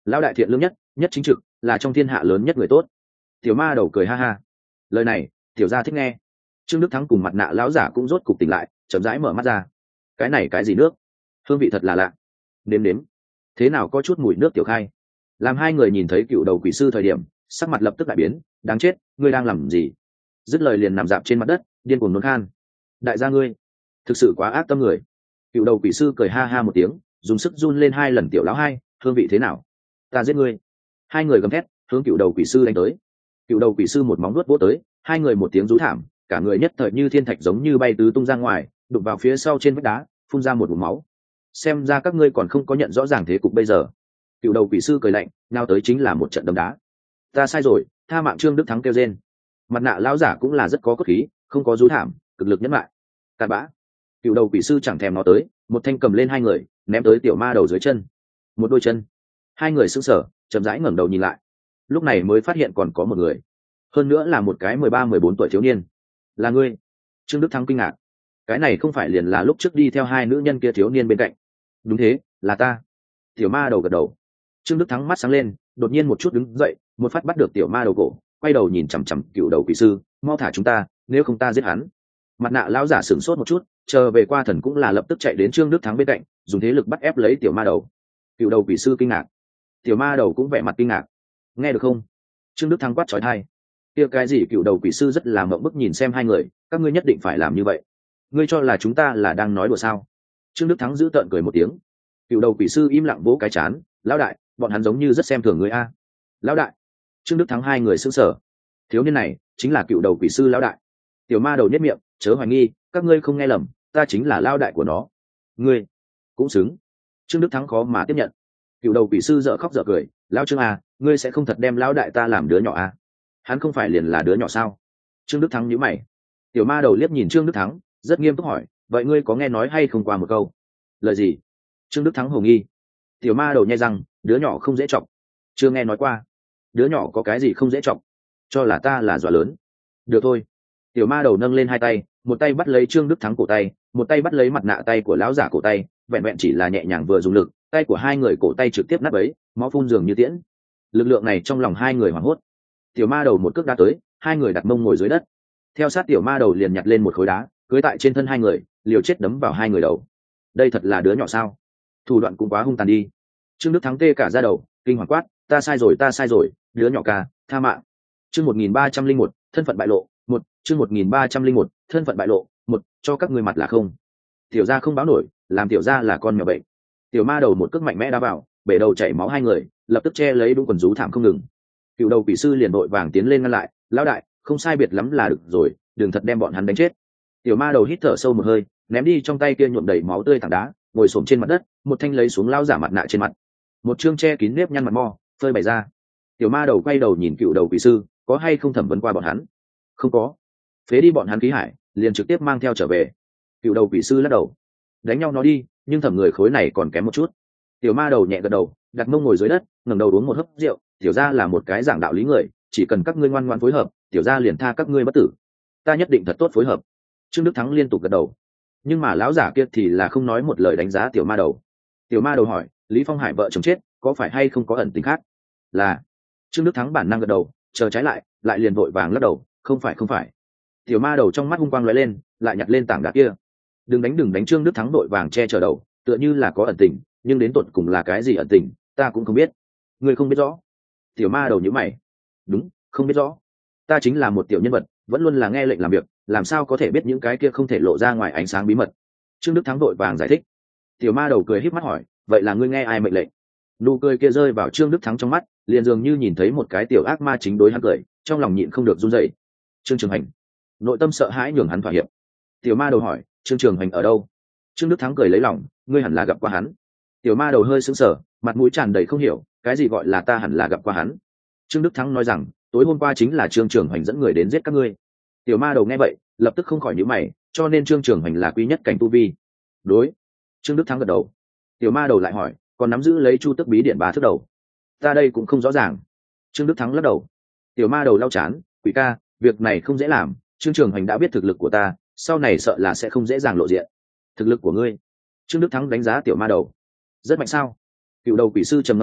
lão đại thiện lương nhất, nhất chính trực, là trong thiên hạ lớn nhất người tốt. Tiểu ma đầu cười ha ha. Lời này tiểu gia thích nghe. Trương Đức Thắng cùng mặt nạ lão giả cũng rốt cục tỉnh lại, chậm rãi mở mắt ra. Cái này cái gì nước? Hương vị thật là lạ. Nếm nếm. Thế nào có chút mùi nước tiểu khai. Làm hai người nhìn thấy cựu đầu quỷ sư thời điểm, sắc mặt lập tức đại biến. Đáng chết, ngươi đang làm gì? Dứt lời liền nằm dạp trên mặt đất, điên cuồng nôn khan. Đại gia ngươi, thực sự quá ác tâm người. Cựu đầu quỷ sư cười ha ha một tiếng, dùng sức run lên hai lần. Tiểu lão hai, hương vị thế nào? Ta giết ngươi. Hai người gầm thét, hướng cựu đầu quỷ sư đánh tới. Cựu đầu quỷ sư một móng vuốt vỗ tới, hai người một tiếng rú thảm, cả người nhất thời như thiên thạch giống như bay tứ tung ra ngoài, đụng vào phía sau trên vách đá, phun ra một vùng máu. Xem ra các ngươi còn không có nhận rõ ràng thế cục bây giờ. Cựu đầu quỷ sư cười lạnh, nào tới chính là một trận đấm đá. Ta sai rồi, tha mạng. Trương Đức Thắng kêu rên. Mặt nạ lão giả cũng là rất có cốt khí, không có rú thảm, cực lực nhẫn lại. Cặn bã. Cựu đầu quỷ sư chẳng thèm nó tới, một thanh cầm lên hai người, ném tới tiểu ma đầu dưới chân. Một đôi chân. Hai người sững sờ, chậm rãi ngẩng đầu nhìn lại. Lúc này mới phát hiện còn có một người, hơn nữa là một cái mười ba mười bốn tuổi thiếu niên. Là ngươi? Trương Đức Thắng kinh ngạc. Cái này không phải liền là lúc trước đi theo hai nữ nhân kia thiếu niên bên cạnh? Đúng thế, là ta. Tiểu ma đầu gật đầu. Trương Đức Thắng mắt sáng lên, đột nhiên một chút đứng dậy, một phát bắt được tiểu ma đầu cổ, quay đầu nhìn chằm chằm cựu đầu quỷ sư. Mau thả chúng ta, nếu không ta giết hắn. Mặt nạ lão giả sửng sốt một chút, chờ về qua thần cũng là lập tức chạy đến Trương Đức Thắng bên cạnh, dùng thế lực bắt ép lấy tiểu ma đầu. Cựu đầu quỷ sư kinh ngạc, tiểu ma đầu cũng vẻ mặt kinh ngạc. Nghe được không? Trương Đức Thắng quát trói thai. Kia cái gì? Cựu đầu quỷ sư rất là mộng bức nhìn xem hai người. Các ngươi nhất định phải làm như vậy? Ngươi cho là chúng ta là đang nói đùa sao? Trương Đức Thắng giữ tợn cười một tiếng. Cựu đầu quỷ sư im lặng vỗ cái chán. Lão đại, bọn hắn giống như rất xem thường ngươi a. Lão đại. Trương Đức Thắng hai người sững sờ. Thiếu niên này chính là cựu đầu quỷ sư lão đại. Tiểu ma đầu nhếch miệng, chớ hoài nghi, các ngươi không nghe lầm, ta chính là lão đại của nó. Ngươi cũng xứng. Trương Đức Thắng khó mà tiếp nhận. Cựu đầu quỷ sư dở khóc dở cười. Lão Trương à, ngươi sẽ không thật đem lão đại ta làm đứa nhỏ à? Hắn không phải liền là đứa nhỏ sao? Trương Đức Thắng nhíu mày. Tiểu ma đầu liếc nhìn Trương Đức Thắng, rất nghiêm túc hỏi, vậy ngươi có nghe nói hay không qua một câu? Lời gì? Trương Đức Thắng hồ nghi. Tiểu ma đầu nhai răng, đứa nhỏ không dễ chọc. Chưa nghe nói qua. Đứa nhỏ có cái gì không dễ chọc? Cho là ta là dọa lớn. Được thôi. Tiểu ma đầu nâng lên hai tay, một tay bắt lấy Trương Đức Thắng cổ tay, một tay bắt lấy mặt nạ tay của lão giả cổ tay, vẹn vẹn chỉ là nhẹ nhàng vừa dùng lực, tay của hai người cổ tay trực tiếp nát bấy, máu phun dường như tiễn. Lực lượng này trong lòng hai người hoảng hốt. Tiểu ma đầu một cước đá tới, hai người đặt mông ngồi dưới đất. Theo sát tiểu ma đầu liền nhặt lên một khối đá, cưới tại trên thân hai người, liều chết đấm vào hai người đầu. Đây thật là đứa nhỏ sao? Thủ đoạn cũng quá hung tàn đi. Trương Đức Thắng tê cả da đầu, kinh hoàng quát, ta sai rồi, ta sai rồi, đứa nhỏ ca, tha mạng. Chương một nghìn ba trăm linh một, thân phận bại lộ, một, chương một nghìn ba trăm linh một, thân phận bại lộ, một, cho các ngươi mặt là không. Tiểu gia không báo nổi, làm tiểu gia là con mèo bệnh. Tiểu ma đầu một cước mạnh mẽ đá vào, bể đầu chảy máu hai người, lập tức che lấy đúng quần rú thảm không ngừng. Cựu đầu quỷ sư liền đội vàng tiến lên ngăn lại, lão đại, không sai biệt lắm là được rồi, đừng thật đem bọn hắn đánh chết. Tiểu ma đầu hít thở sâu một hơi, ném đi trong tay kia nhuộm đầy máu tươi tảng đá, ngồi xổm trên mặt đất, một thanh lấy xuống lao giả mặt nạ trên mặt, một chương che kín nếp nhăn mặt mo phơi bày ra. Tiểu ma đầu quay đầu nhìn cựu đầu quỷ sư, có hay không thẩm vấn qua bọn hắn? Không có. Phế đi bọn hắn khí hải, liền trực tiếp mang theo trở về. Cựu đầu quỷ sư lắc đầu, đánh nhau nó đi, nhưng thẩm người khối này còn kém một chút. Tiểu ma đầu nhẹ gật đầu, đặt mông ngồi dưới đất, ngẩng đầu uống một hớp rượu. Tiểu gia là một cái giảng đạo lý người, chỉ cần các ngươi ngoan ngoãn phối hợp, tiểu gia liền tha các ngươi bất tử. Ta nhất định thật tốt phối hợp. Trương Đức Thắng liên tục gật đầu. Nhưng mà lão giả kia thì là không nói một lời đánh giá tiểu ma đầu. Tiểu ma đầu hỏi, Lý Phong Hải vợ chồng chết, có phải hay không có ẩn tình khác? Là. Trương Đức Thắng bản năng gật đầu, chờ trái lại, lại liền vội vàng lắc đầu, không phải không phải. Tiểu ma đầu trong mắt hung quang lóe lên, lại nhặt lên tảng đá kia. Đừng đánh đừng đánh. Trương Đức Thắng vội vàng che chở đầu, tựa như là có ẩn tình, nhưng đến tột cùng là cái gì ẩn tình, ta cũng không biết. Ngươi không biết rõ? Tiểu ma đầu nhíu mày. Đúng, không biết rõ. Ta chính là một tiểu nhân vật, vẫn luôn là nghe lệnh làm việc, làm sao có thể biết những cái kia không thể lộ ra ngoài ánh sáng bí mật. Trương Đức Thắng vội vàng giải thích. Tiểu ma đầu cười híp mắt hỏi, vậy là ngươi nghe ai mệnh lệnh? Nụ cười kia rơi vào Trương Đức Thắng trong mắt, liền dường như nhìn thấy một cái tiểu ác ma chính đối hắn cười, trong lòng nhịn không được run rẩy. Trương Trường Hành. Nội tâm sợ hãi nhường hắn thỏa hiệp. Tiểu ma đầu hỏi, Trương Trường Hành ở đâu? Trương Đức Thắng cười lấy lòng, ngươi hẳn là gặp qua hắn. Tiểu ma đầu hơi sững sờ, mặt mũi tràn đầy không hiểu, cái gì gọi là ta hẳn là gặp qua hắn? Trương Đức Thắng nói rằng, tối hôm qua chính là Trương Trường Hành dẫn người đến giết các ngươi. Tiểu ma đầu nghe vậy, lập tức không khỏi nhíu mày, cho nên Trương Trường Hành là quý nhất cảnh tu vi. Đối. Trương Đức Thắng gật đầu. Tiểu ma đầu lại hỏi, còn nắm giữ lấy Chu Tước bí điện ba thước đầu? Ta đây cũng không rõ ràng. Trương Đức Thắng lắc đầu. Tiểu ma đầu lau chán, quỷ ca, việc này không dễ làm, Trương Trường Hành đã biết thực lực của ta, sau này sợ là sẽ không dễ dàng lộ diện. Thực lực của ngươi? Trương Đức Thắng đánh giá tiểu ma đầu. Rất mạnh sao? Cựu đầu quỷ sư trầm ngâm sẽ,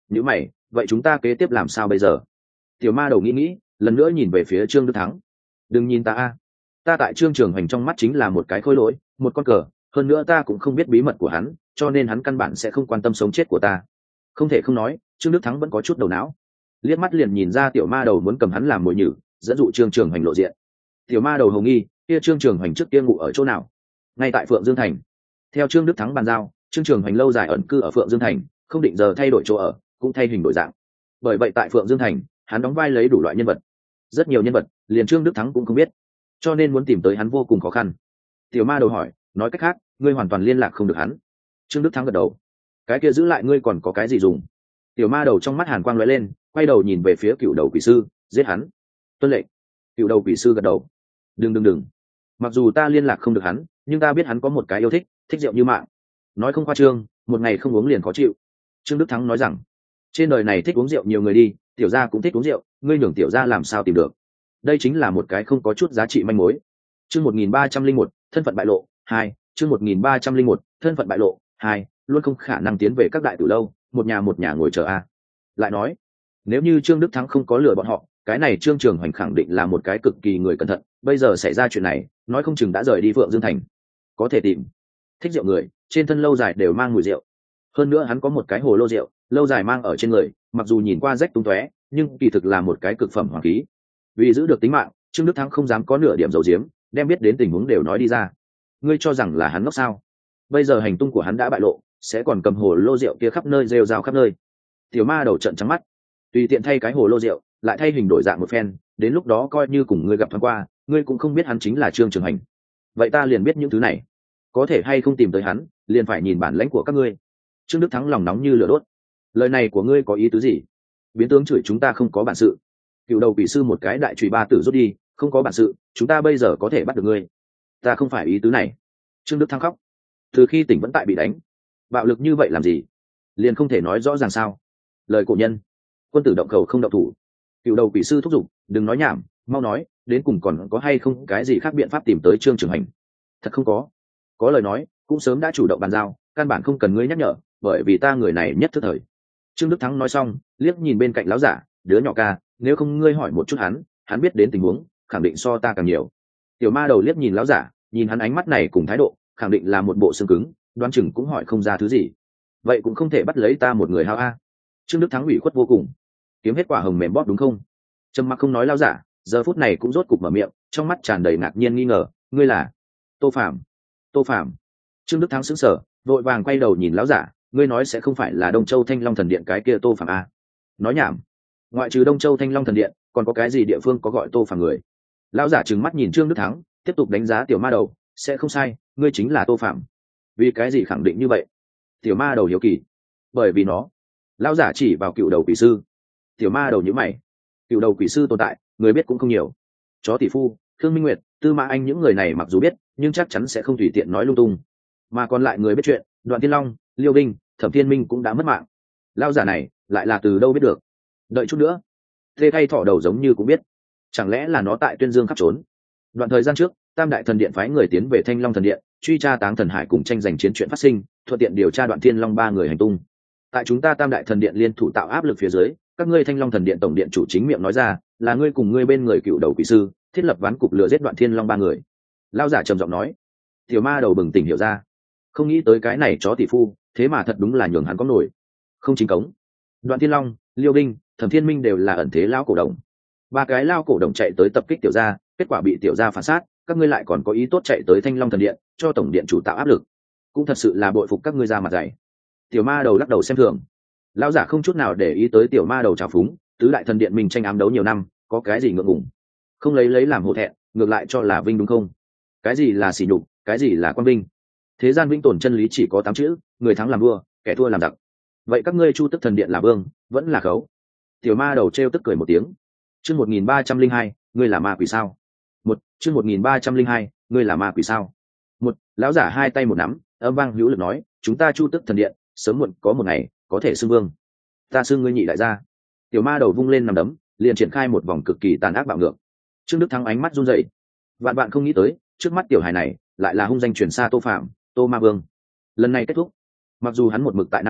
nhữ mày, vậy chúng ta kế tiếp làm sao bây giờ? Tiểu ma đầu nghĩ nghĩ, lần nữa nhìn về phía Trương Đức Thắng. Đừng nhìn ta a, ta tại Trương Trường Hoành trong mắt chính là một cái khối lỗi, một con cờ, hơn nữa ta cũng không biết bí mật của hắn, cho nên hắn căn bản sẽ không quan tâm sống chết của ta. Không thể không nói, Trương Đức Thắng vẫn có chút đầu não, liếc mắt liền nhìn ra tiểu ma đầu muốn cầm hắn làm mồi nhử, dẫn dụ Trương Trường Hoành lộ diện. Tiểu ma đầu hồng nghi, kia Trương Trường Hoành trước kia ngủ ở chỗ nào? Ngay tại Phượng Dương Thành. Theo Trương Đức Thắng bàn giao, Trương Trường Hoành lâu dài ẩn cư ở Phượng Dương Thành, không định giờ thay đổi chỗ ở, cũng thay hình đổi dạng. Bởi vậy tại Phượng Dương Thành, hắn đóng vai lấy đủ loại nhân vật, rất nhiều nhân vật liền Trương Đức Thắng cũng không biết, cho nên muốn tìm tới hắn vô cùng khó khăn. Tiểu ma đầu hỏi, nói cách khác, ngươi hoàn toàn liên lạc không được hắn? Trương Đức Thắng gật đầu. Cái kia giữ lại ngươi còn có cái gì dùng? Tiểu ma đầu trong mắt hàn quang lóe lên, quay đầu nhìn về phía cựu đầu quỷ sư, giết hắn. Tuân lệnh. Cựu đầu quỷ sư gật đầu. Đừng đừng đừng, mặc dù ta liên lạc không được hắn, nhưng ta biết hắn có một cái yêu thích, thích rượu như mạng. Nói không khoa trương, một ngày không uống liền khó chịu. Trương Đức Thắng nói rằng, trên đời này thích uống rượu nhiều người đi, tiểu gia cũng thích uống rượu, ngươi nhường tiểu gia làm sao tìm được? Đây chính là một cái không có chút giá trị manh mối. Chương một nghìn ba trăm linh một, thân phận bại lộ hai. Chương một nghìn ba trăm linh một, thân phận bại lộ hai. Luôn không khả năng tiến về các đại tử lâu, một nhà một nhà ngồi chờ a. Lại nói, nếu như Trương Đức Thắng không có lừa bọn họ, cái này Trương Trường Hoành khẳng định là một cái cực kỳ người cẩn thận, bây giờ xảy ra chuyện này, nói không chừng đã rời đi Phượng Dương Thành. Có thể tìm thích rượu người, trên thân lâu dài đều mang mùi rượu. Hơn nữa hắn có một cái hồ lô rượu, lâu dài mang ở trên người, mặc dù nhìn qua rách tung tóe, nhưng kỳ thực là một cái cực phẩm hoàng khí. Vì giữ được tính mạng, Trương Đức Thắng không dám có nửa điểm dầu diếm, đem biết đến tình huống đều nói đi ra. Ngươi cho rằng là hắn ngốc sao? Bây giờ hành tung của hắn đã bại lộ, sẽ còn cầm hồ lô rượu kia khắp nơi rêu rao khắp nơi. Tiểu ma đầu trợn trắng mắt, tùy tiện thay cái hồ lô rượu, lại thay hình đổi dạng một phen, đến lúc đó coi như cùng ngươi gặp thoáng qua, ngươi cũng không biết hắn chính là Trương Trường Hành. Vậy ta liền biết những thứ này, có thể hay không tìm tới hắn, liền phải nhìn bản lãnh của các ngươi. Trương Đức Thắng lòng nóng như lửa đốt. Lời này của ngươi có ý tứ gì? Biến tướng chửi chúng ta không có bản sự. Cựu đầu quỷ sư một cái đại chùy ba tử rút đi, không có bản sự, chúng ta bây giờ có thể bắt được ngươi. Ta không phải ý tứ này. Trương Đức Thắng khóc. Từ khi tỉnh vẫn tại bị đánh, bạo lực như vậy làm gì? Liền không thể nói rõ ràng sao? Lời cổ nhân, quân tử động cầu không động thủ. Cựu đầu quỷ sư thúc giục, đừng nói nhảm, mau nói, đến cùng còn có hay không cái gì khác biện pháp tìm tới Trương Trường Hành? Thật không có. Có lời nói, cũng sớm đã chủ động bàn giao, căn bản không cần ngươi nhắc nhở, bởi vì ta người này nhất thứ thời. Trương Đức Thắng nói xong, liếc nhìn bên cạnh lão giả, đứa nhỏ ca, nếu không ngươi hỏi một chút hắn, hắn biết đến tình huống, khẳng định so ta càng nhiều. Tiểu ma đầu liếc nhìn lão giả, nhìn hắn ánh mắt này cùng thái độ, khẳng định là một bộ xương cứng, đoán chừng cũng hỏi không ra thứ gì. Vậy cũng không thể bắt lấy ta một người hao a. Trương Đức Thắng ủy khuất vô cùng. Kiếm hết quả hồng mềm bóp đúng không? Trầm mặc không nói lão giả, giờ phút này cũng rốt cục mở miệng, trong mắt tràn đầy ngạc nhiên nghi ngờ, ngươi là Tô Phạm? Tô Phạm? Trương Đức Thắng sững sờ, vội vàng quay đầu nhìn lão giả, ngươi nói sẽ không phải là Đông Châu Thanh Long Thần Điện cái kia Tô Phạm a? Nói nhảm, ngoại trừ Đông Châu Thanh Long Thần Điện, còn có cái gì địa phương có gọi Tô Phạm người? Lão giả trừng mắt nhìn Trương Đức Thắng, tiếp tục đánh giá tiểu ma đầu, sẽ không sai, ngươi chính là Tô Phạm. Vì cái gì khẳng định như vậy? Tiểu ma đầu hiếu kỳ. Bởi vì nó. Lão giả chỉ vào cựu đầu quỷ sư. Tiểu ma đầu nhíu mày. Cựu đầu quỷ sư tồn tại, người biết cũng không nhiều. Chó tỷ phu, Thương Minh Nguyệt, Tư Mã Anh những người này mặc dù biết, nhưng chắc chắn sẽ không tùy tiện nói lung tung. Mà còn lại người biết chuyện, Đoạn Thiên Long, Liêu Binh, Thẩm Thiên Minh cũng đã mất mạng. Lão giả này lại là từ đâu biết được? Đợi chút nữa, Tê Thay Thỏ đầu giống như cũng biết. Chẳng lẽ là nó tại Tuyên Dương khắp trốn? Đoạn thời gian trước, Tam Đại Thần Điện phái người tiến về Thanh Long Thần Điện, truy tra Táng Thần Hải cùng tranh giành chiến chuyện phát sinh, thuận tiện điều tra Đoạn Thiên Long ba người hành tung. Tại chúng ta Tam Đại Thần Điện liên thủ tạo áp lực phía dưới, các ngươi Thanh Long Thần Điện tổng điện chủ chính miệng nói ra, là ngươi cùng ngươi bên người cựu đầu quỷ sư thiết lập ván cục lừa giết Đoạn Thiên Long ba người. Lão giả trầm giọng nói. Tiểu ma đầu bừng tỉnh hiểu ra, không nghĩ tới cái này chó tỷ phu, thế mà thật đúng là nhường hắn có nổi. Không chính cống. Đoạn Thiên Long, Liêu Binh, Thẩm Thiên Minh đều là ẩn thế lão cổ đồng. Ba cái lao cổ đồng chạy tới tập kích tiểu gia, kết quả bị tiểu gia phản sát, các ngươi lại còn có ý tốt chạy tới Thanh Long Thần Điện, cho tổng điện chủ tạo áp lực. Cũng thật sự là bội phục các ngươi ra mặt dày. Tiểu ma đầu lắc đầu xem thường. Lão giả không chút nào để ý tới tiểu ma đầu trào phúng, tứ đại thần điện mình tranh ám đấu nhiều năm, có cái gì ngượng ngùng? Không lấy lấy làm hổ thẹn, ngược lại cho là vinh đúng không? Cái gì là sỉ nhục, cái gì là quan vinh? Thế gian vĩnh tồn chân lý chỉ có tám chữ, người thắng làm vua, kẻ thua làm giặc. Vậy các ngươi Chu Tức Thần Điện là vương, vẫn là khấu? Tiểu ma đầu trêu tức cười một tiếng. Chương một nghìn ba trăm linh hai, ngươi là ma quỷ sao? Một, chương một nghìn ba trăm linh hai, ngươi là ma quỷ sao? Một, lão giả hai tay một nắm, âm vang hữu lực nói, chúng ta Chu Tức Thần Điện, sớm muộn có một ngày có thể xưng vương. Ta xưng ngươi nhị đại gia. Tiểu ma đầu vung lên nằm đấm, liền triển khai một vòng cực kỳ tàn ác bạo ngược. Trương Đức Thắng ánh mắt run rẩy, vạn bạn không nghĩ tới, trước mắt tiểu hài này lại là hung danh truyền xa Tô Phạm, Tô Ma Vương. Lần này kết thúc, mặc dù hắn một mực tại Nam Châu,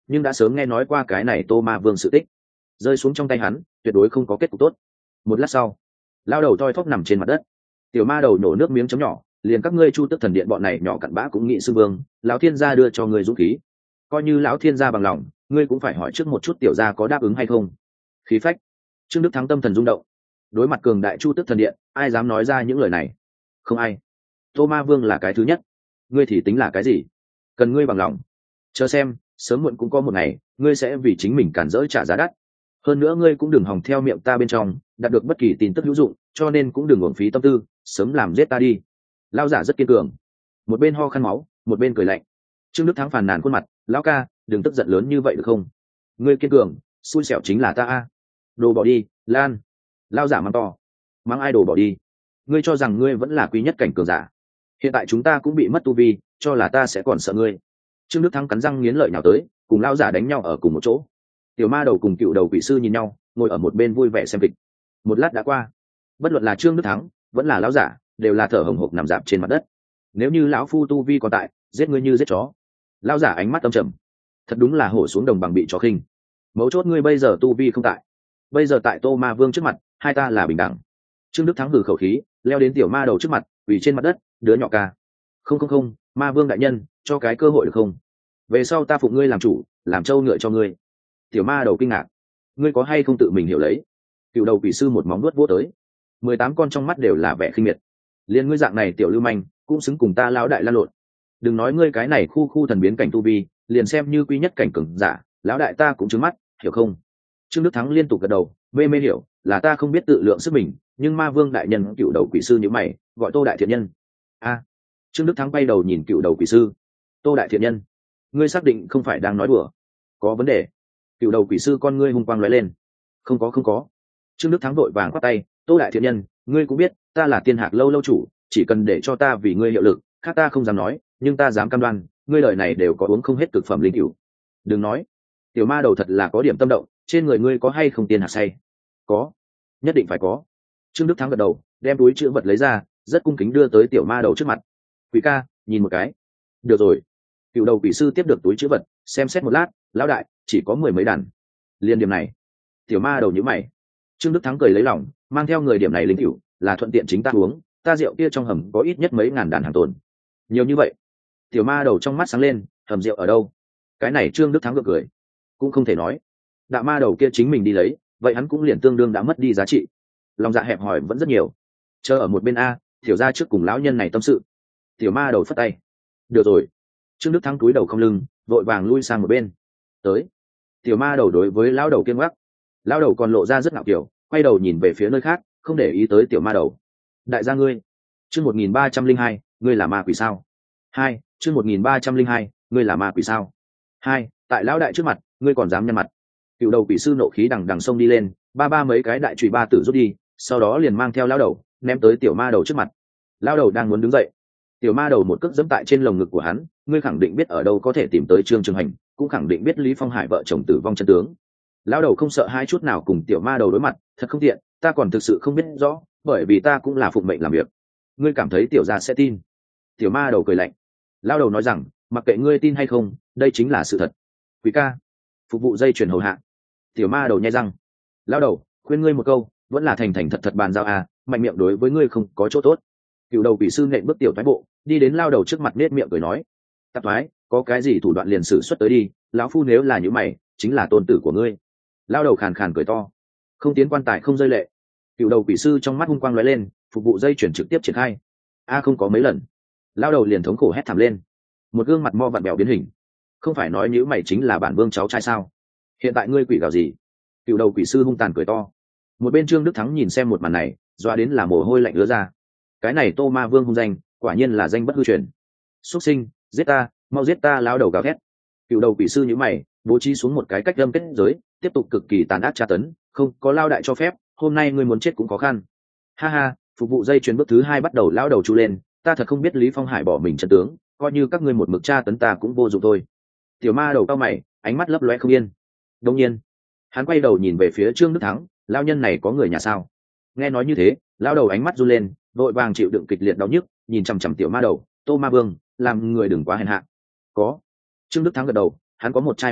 nhưng đã sớm nghe nói qua cái này tô ma vương sự tích, rơi xuống trong tay hắn tuyệt đối không có kết cục tốt. Một lát sau, lao đầu thoi thóp nằm trên mặt đất. Tiểu ma đầu nổ nước miếng chấm nhỏ, liền các ngươi Chu Tước thần điện bọn này nhỏ cặn bã cũng nghĩ sư vương, lão thiên gia đưa cho ngươi dũng khí, coi như lão thiên gia bằng lòng, ngươi cũng phải hỏi trước một chút tiểu gia có đáp ứng hay không. Khí phách. Trương Đức Thắng tâm thần rung động, đối mặt cường đại Chu Tước thần điện, ai dám nói ra những lời này? Không ai. Tô ma vương là cái thứ nhất, ngươi thì tính là cái gì? Cần ngươi bằng lòng, chờ xem, sớm muộn cũng có một ngày ngươi sẽ vì chính mình cản rỡ trả giá đắt. Hơn nữa ngươi cũng đừng hòng theo miệng ta bên trong đạt được bất kỳ tin tức hữu dụng, cho nên cũng đừng uổng phí tâm tư, sớm làm giết ta đi. Lao giả rất kiên cường, một bên ho khăn máu một bên cười lạnh. Trương Đức Thắng phàn nàn khuôn mặt, lão ca đừng tức giận lớn như vậy được không? Ngươi kiên cường, xui xẻo chính là ta a. Đồ bỏ đi, Lan. Lao giả mắng to. Mắng ai đồ bỏ đi? Ngươi cho rằng ngươi vẫn là quý nhất cảnh cường giả? Hiện tại chúng ta cũng bị mất tu vi, cho là ta sẽ còn sợ ngươi. Trương Đức Thắng cắn răng nghiến lợi nhào tới, cùng lao giả đánh nhau ở cùng một chỗ. Tiểu ma đầu cùng cựu đầu quỷ sư nhìn nhau, ngồi ở một bên vui vẻ xem kịch. Một lát đã qua, bất luận là Trương Đức Thắng vẫn là lão giả đều là thở hổn hộc nằm dạp trên mặt đất. Nếu như lão phu tu vi còn tại, giết ngươi như giết chó. Lão giả ánh mắt âm trầm, thật đúng là hổ xuống đồng bằng bị chó khinh. Mấu chốt ngươi bây giờ tu vi không tại, bây giờ tại Tô Ma Vương trước mặt, hai ta là bình đẳng. Trương Đức Thắng hừ khẩu khí, leo đến tiểu ma đầu trước mặt, quỳ trên mặt đất, đứa nhỏ ca. Không không không, Ma Vương đại nhân, cho cái cơ hội được không? Về sau ta phụng ngươi làm chủ, làm trâu ngựa cho ngươi. Tiểu ma đầu kinh ngạc, ngươi có hay không tự mình hiểu lấy? Cựu đầu quỷ sư một móng nuốt vỗ tới, mười tám con trong mắt đều là vẻ khinh miệt. Liên ngươi dạng này tiểu lưu manh cũng xứng cùng ta lão đại lan lộn. Đừng nói ngươi cái này khu khu thần biến cảnh tu vi, liền xem như quý nhất cảnh cường giả, lão đại ta cũng trứng mắt, hiểu không? Trương Đức Thắng liên tục gật đầu, mê mê hiểu, là ta không biết tự lượng sức mình, nhưng Ma Vương đại nhân cựu đầu quỷ sư như mày, gọi Tô đại thiện nhân. A. Trương Đức Thắng bay đầu nhìn cựu đầu quỷ sư. Tô đại thiện nhân, ngươi xác định không phải đang nói đùa? Có vấn đề. Cựu đầu quỷ sư con ngươi hung quang lóe lên. Không có không có. Trương Đức Thắng vội vàng khoát tay, Tô đại thiện nhân, ngươi cũng biết ta là Tiên Hạc lâu lâu chủ, chỉ cần để cho ta vì ngươi hiệu lực, khác ta không dám nói, nhưng ta dám cam đoan ngươi lời này đều có uống không hết cực phẩm linh cửu. Đừng nói. Tiểu ma đầu thật là có điểm tâm động, trên người ngươi có hay không Tiên Hạc say? Có, nhất định phải có. Trương Đức Thắng gật đầu, đem túi chữ vật lấy ra, rất cung kính đưa tới tiểu ma đầu trước mặt. Quỷ ca, nhìn một cái. Được rồi. Cựu đầu quỷ sư tiếp được túi chữ vật, xem xét một lát, lão đại chỉ có mười mấy đàn. Liên điểm này. Tiểu ma đầu nhíu mày. Trương Đức Thắng cười lấy lòng, mang theo người điểm này linh cửu là thuận tiện chính ta uống, ta rượu kia trong hầm có ít nhất mấy ngàn đàn hàng tồn. Nhiều như vậy? Tiểu ma đầu trong mắt sáng lên, hầm rượu ở đâu? Cái này Trương Đức Thắng gượng cười, cũng không thể nói. Đạo ma đầu kia chính mình đi lấy, vậy hắn cũng liền tương đương đã mất đi giá trị. Lòng dạ hẹp hòi vẫn rất nhiều. Chờ ở một bên a, tiểu ra trước cùng lão nhân này tâm sự. Tiểu ma đầu phất tay. Được rồi. Trương Đức Thắng cúi đầu không lưng, vội vàng lui sang một bên. Tới. Tiểu ma đầu đối với lão đầu kiêng gác. Lão đầu còn lộ ra rất ngạo kiểu, quay đầu nhìn về phía nơi khác, không để ý tới tiểu ma đầu. Đại gia ngươi. Chương một nghìn ba trăm linh hai, ngươi là ma quỷ sao? Hai. Chương một nghìn ba trăm linh hai, ngươi là ma quỷ sao? Hai. Tại lão đại trước mặt, ngươi còn dám nhăn mặt? Cựu đầu quỷ sư nộ khí đằng đằng sông đi lên, ba ba mấy cái đại chùy ba tử rút đi, sau đó liền mang theo lão đầu ném tới tiểu ma đầu trước mặt. Lão đầu đang muốn đứng dậy, tiểu ma đầu một cước dẫm tại trên lồng ngực của hắn. Ngươi khẳng định biết ở đâu có thể tìm tới Trương Trường Hành, cũng khẳng định biết Lý Phong Hải vợ chồng tử vong chân tướng. Lão đầu không sợ hai chút nào cùng tiểu ma đầu đối mặt, thật không tiện, ta còn thực sự không biết rõ, bởi vì ta cũng là phụng mệnh làm việc. Ngươi cảm thấy tiểu gia sẽ tin? Tiểu ma đầu cười lạnh. Lão đầu nói rằng, mặc kệ ngươi tin hay không, đây chính là sự thật. Quý ca, phục vụ dây chuyển hầu hạ. Tiểu ma đầu nhai răng. Lão đầu, khuyên ngươi một câu, vẫn là thành thành thật thật bàn giao à, mạnh miệng đối với ngươi không có chỗ tốt. Cựu đầu quỷ sư nện bước tiểu thoái bộ, đi đến lao đầu trước mặt nết miệng cười nói, tạp thoái, có cái gì thủ đoạn liền sử xuất tới đi, lão phu nếu là những mày, chính là tôn tử của ngươi. Lao đầu khàn khàn cười to, không tiến quan tài không rơi lệ. Cựu đầu quỷ sư trong mắt hung quang lóe lên, phục vụ dây chuyển trực tiếp triển khai. A không có mấy lần, lao đầu liền thống khổ hét thảm lên, một gương mặt mo vặn bèo biến hình. Không phải nói những mày chính là bản vương cháu trai sao? Hiện tại ngươi quỷ gào gì? Cựu đầu quỷ sư hung tàn cười to. Một bên Trương Đức Thắng nhìn xem một màn này, doa đến là mồ hôi lạnh ứa ra. Cái này Tô Ma Vương hung danh, quả nhiên là danh bất hư truyền. Xuất sinh, giết ta, mau giết ta! Lao đầu gào thét. Cựu đầu quỷ sư nhíu mày, bố trí xuống một cái cách lâm kết giới, tiếp tục cực kỳ tàn ác tra tấn. Không có lao đại cho phép, hôm nay ngươi muốn chết cũng khó khăn. Ha ha, phục vụ dây chuyền bước thứ hai bắt đầu. Lao đầu chu lên, ta thật không biết Lý Phong Hải bỏ mình chân tướng, coi như các ngươi một mực tra tấn ta cũng vô dụng thôi. Tiểu ma đầu cao mày, ánh mắt lấp loe không yên. Đông nhiên, hắn quay đầu nhìn về phía Trương Đức Thắng, lao nhân này có người nhà sao? Nghe nói như thế, lao đầu ánh mắt run lên, vội vàng chịu đựng kịch liệt đau nhức, nhìn chằm chằm tiểu ma đầu. Tô Ma Vương, làm người đừng quá hèn hạ. Có. Trương Đức Thắng gật đầu, hắn có một trai một gái,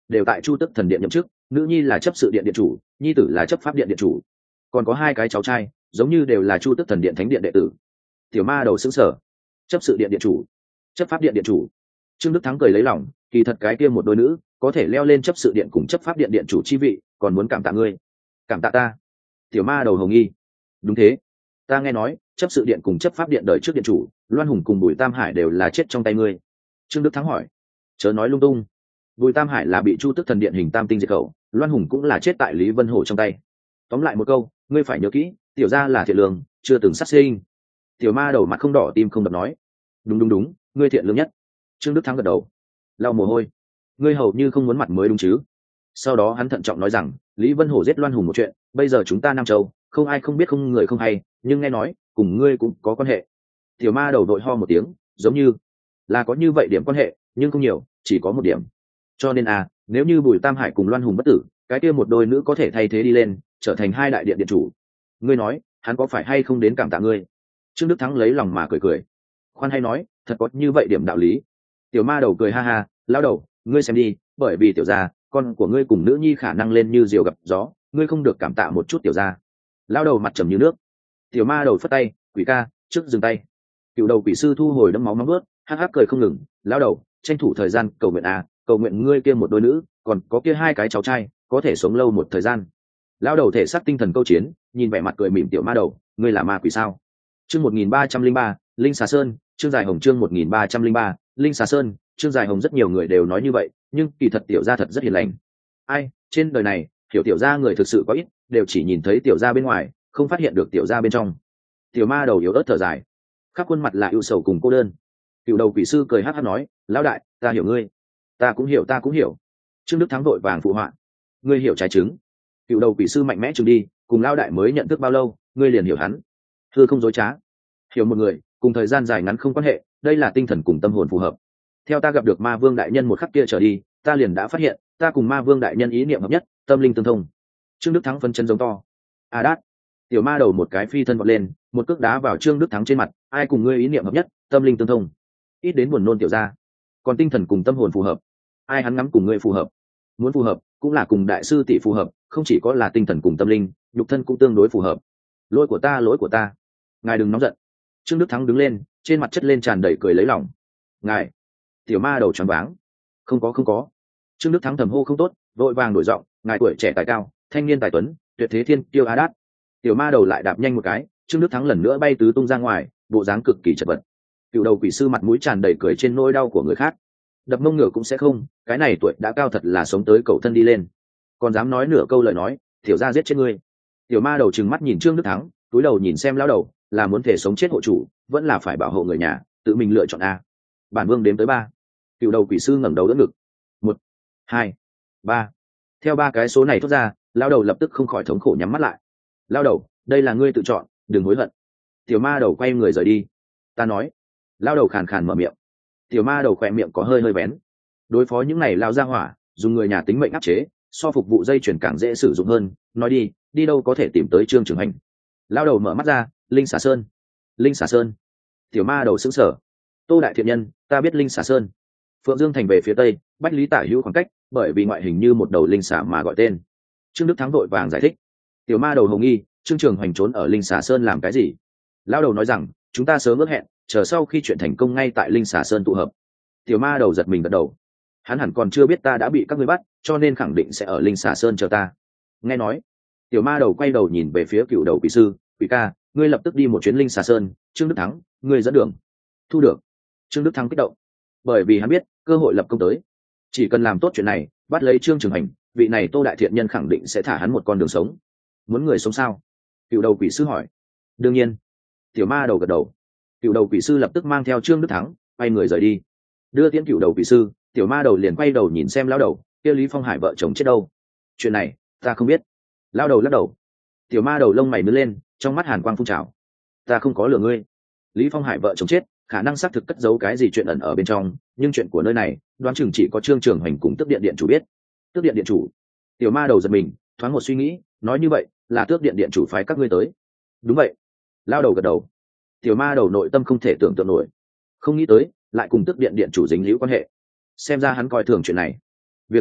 đều tại chu tức thần điện nhậm chức, nữ nhi là chấp sự điện điện chủ, nhi tử là chấp pháp điện điện chủ, còn có hai cái cháu trai giống như đều là chu tức thần điện thánh điện đệ tử. Tiểu ma đầu xứng sở. Chấp sự điện điện chủ, chấp pháp điện điện chủ. Trương Đức Thắng cười lấy lòng, kỳ thật cái kia một đôi nữ có thể leo lên chấp sự điện cùng chấp pháp điện điện chủ chi vị, còn muốn cảm tạ ngươi. Cảm tạ ta? Tiểu ma đầu hồng nghi. Đúng thế, ta nghe nói chấp sự điện cùng chấp pháp điện đời trước điện chủ Loan Hùng cùng Bùi Tam Hải đều là chết trong tay ngươi. Trương Đức Thắng hỏi. Chớ nói lung tung. Bùi Tam Hải là bị chu tức thần điện hình tam tinh diệt khẩu, Loan Hùng cũng là chết tại Lý Vân Hổ trong tay. Tóm lại một câu, ngươi phải nhớ kỹ, tiểu gia là thiện lương, chưa từng sát sinh. Tiểu ma đầu mặt không đỏ tim không đập nói. Đúng đúng đúng, ngươi thiện lương nhất. Trương Đức Thắng gật đầu, lau mồ hôi. Ngươi hầu như không muốn mặt mới đúng chứ? Sau đó hắn thận trọng nói rằng, Lý Vân Hổ giết Loan Hùng một chuyện, bây giờ chúng ta Nam Châu không ai không biết không người không hay, nhưng nghe nói cùng ngươi cũng có quan hệ. Tiểu ma đầu đội ho một tiếng, giống như là có như vậy điểm quan hệ, nhưng không nhiều, chỉ có một điểm. Cho nên à, nếu như Bùi Tam Hải cùng Loan Hùng bất tử, cái kia một đôi nữ có thể thay thế đi lên, trở thành hai đại điện điện chủ. Ngươi nói, hắn có phải hay không đến cảm tạ ngươi? Trương Đức Thắng lấy lòng mà cười cười. Khoan hay nói, thật có như vậy điểm đạo lý. Tiểu ma đầu cười ha ha, lão đầu, ngươi xem đi, bởi vì tiểu gia, con của ngươi cùng nữ nhi khả năng lên như diều gặp gió, ngươi không được cảm tạ một chút tiểu gia. Lão đầu mặt trầm như nước. Tiểu ma đầu phất tay, quỷ ca, trước dừng tay. Cựu đầu quỷ sư thu hồi đấm máu nóng bớt, hắc hắc cười không ngừng. Lão đầu, tranh thủ thời gian cầu nguyện à, cầu nguyện ngươi kia một đôi nữ, còn có kia hai cái cháu trai, có thể sống lâu một thời gian. Lão đầu thể xác tinh thần câu chiến, nhìn vẻ mặt cười mỉm tiểu ma đầu, ngươi là ma quỷ sao? Chương một nghìn ba trăm linh ba, Linh Xà Sơn, chương dài hồng chương một nghìn ba trăm linh ba, Linh Xà Sơn, chương dài hồng rất nhiều người đều nói như vậy, nhưng kỳ thật tiểu gia thật rất hiền lành. Ai, trên đời này, hiểu tiểu gia người thực sự có ít, đều chỉ nhìn thấy tiểu gia bên ngoài, không phát hiện được tiểu gia bên trong. Tiểu ma đầu yếu ớt thở dài, khắp khuôn mặt là ưu sầu cùng cô đơn. Cựu đầu quỷ sư cười hắc hắc nói, lão đại, ta hiểu ngươi. Ta cũng hiểu, ta cũng hiểu. Trương Đức Thắng vội vàng phụ họa, ngươi hiểu trái trứng. Cựu đầu quỷ sư mạnh mẽ trừng đi, cùng lão đại mới nhận thức bao lâu, ngươi liền hiểu hắn. Thưa không dối trá. Hiểu một người, cùng thời gian dài ngắn không quan hệ, đây là tinh thần cùng tâm hồn phù hợp. Theo ta gặp được ma vương đại nhân một khắc kia trở đi, ta liền đã phát hiện, ta cùng ma vương đại nhân ý niệm hợp nhất, tâm linh tương thông. Trương Đức Thắng phân chân giống to. A đát. Tiểu ma đầu một cái phi thân vọt lên, một cước đá vào Trương Đức Thắng trên mặt, ai cùng ngươi ý niệm hợp nhất, tâm linh tương thông. Ít đến buồn nôn tiểu ra. Còn tinh thần cùng tâm hồn phù hợp, ai hắn ngắm cùng ngươi phù hợp. Muốn phù hợp, cũng là cùng đại sư tỷ phù hợp, không chỉ có là tinh thần cùng tâm linh, nhục thân cũng tương đối phù hợp. Lỗi của ta, lỗi của ta. Ngài đừng nóng giận. Trương Đức Thắng đứng lên, trên mặt chất lên tràn đầy cười lấy lòng. Ngài. Tiểu ma đầu choáng váng. Không có không có. Trương Đức Thắng thầm hô không tốt, vội vàng đổi giọng, ngài tuổi trẻ tài cao, thanh niên tài tuấn, tuyệt thế thiên kiêu A Đát. Tiểu ma đầu lại đạp nhanh một cái, Trương Đức Thắng lần nữa bay tứ tung ra ngoài, bộ dáng cực kỳ chật vật. Cựu đầu quỷ sư mặt mũi tràn đầy cười trên nỗi đau của người khác. Đập mông ngựa cũng sẽ không, cái này tuổi đã cao thật là sống tới cầu thân đi lên, còn dám nói nửa câu lời nói, tiểu ra giết chết ngươi. Tiểu ma đầu trừng mắt nhìn Trương Đức Thắng, túi đầu nhìn xem lão đầu, là muốn thể sống chết hộ chủ, vẫn là phải bảo hộ người nhà, tự mình lựa chọn a. Bản vương đếm tới ba. Cựu đầu quỷ sư ngẩng đầu đỡ ngực. Một, hai, ba. Theo ba cái số này thốt ra, lão đầu lập tức không khỏi thống khổ nhắm mắt lại. Lão đầu, đây là ngươi tự chọn, đừng hối hận. Tiểu ma đầu quay người rời đi. Ta nói. Lão đầu khàn khàn mở miệng. Tiểu ma đầu khỏe miệng có hơi hơi bén. Đối phó những này lao ra hỏa, dùng người nhà tính mệnh áp chế, so phục vụ dây chuyển càng dễ sử dụng hơn. Nói đi, đi đâu có thể tìm tới Trương Trường Hành. Lão đầu mở mắt ra, Linh Xà Sơn. Linh Xà Sơn. Tiểu ma đầu sững sờ. Tô đại thiện nhân, ta biết Linh Xà Sơn. Phượng Dương thành về phía tây, bách lý tả hữu khoảng cách, bởi vì ngoại hình như một đầu linh xà mà gọi tên. Trương Đức Thắng vội vàng giải thích. Tiểu ma đầu hồng nghi, Trương Trường Hành trốn ở Linh Xà Sơn làm cái gì? Lão đầu nói rằng, chúng ta sớm ước hẹn, chờ sau khi chuyện thành công ngay tại Linh Xà Sơn tụ hợp. Tiểu ma đầu giật mình gật đầu. Hắn hẳn còn chưa biết ta đã bị các ngươi bắt, cho nên khẳng định sẽ ở Linh Xà Sơn chờ ta. Nghe nói. Tiểu ma đầu quay đầu nhìn về phía cựu đầu quỷ sư, quỷ ca, ngươi lập tức đi một chuyến Linh Xà Sơn. Trương Đức Thắng, ngươi dẫn đường. Thu được. Trương Đức Thắng kích động, bởi vì hắn biết cơ hội lập công tới, chỉ cần làm tốt chuyện này, bắt lấy Trương Trường Hành, vị này Tô đại thiện nhân khẳng định sẽ thả hắn một con đường sống. Muốn người sống sao? Cựu đầu quỷ sư hỏi. Đương nhiên. Tiểu ma đầu gật đầu. Cựu đầu quỷ sư lập tức mang theo Trương Đức Thắng quay người rời đi. Đưa tiễn cựu đầu quỷ sư, tiểu ma đầu liền quay đầu nhìn xem lão đầu, kia Lý Phong Hải vợ chồng chết đâu? Chuyện này ta không biết. Lão đầu lắc đầu. Tiểu ma đầu lông mày nứt lên, trong mắt hàn quang phun trào. Ta không có lừa ngươi. Lý Phong Hải vợ chồng chết, khả năng xác thực cất giấu cái gì chuyện ẩn ở bên trong, nhưng chuyện của nơi này đoán chừng chỉ có Trương Trường Hành cùng Tước Điện điện chủ biết. Tước Điện điện chủ. Tiểu ma đầu giật mình, thoáng một suy nghĩ, nói như vậy là Tước Điện điện chủ phái các ngươi tới. Đúng vậy. Lão đầu gật đầu. Tiểu ma đầu nội tâm không thể tưởng tượng nổi, không nghĩ tới lại cùng Tước Điện điện chủ dính líu quan hệ, xem ra hắn coi thường chuyện này. Việc này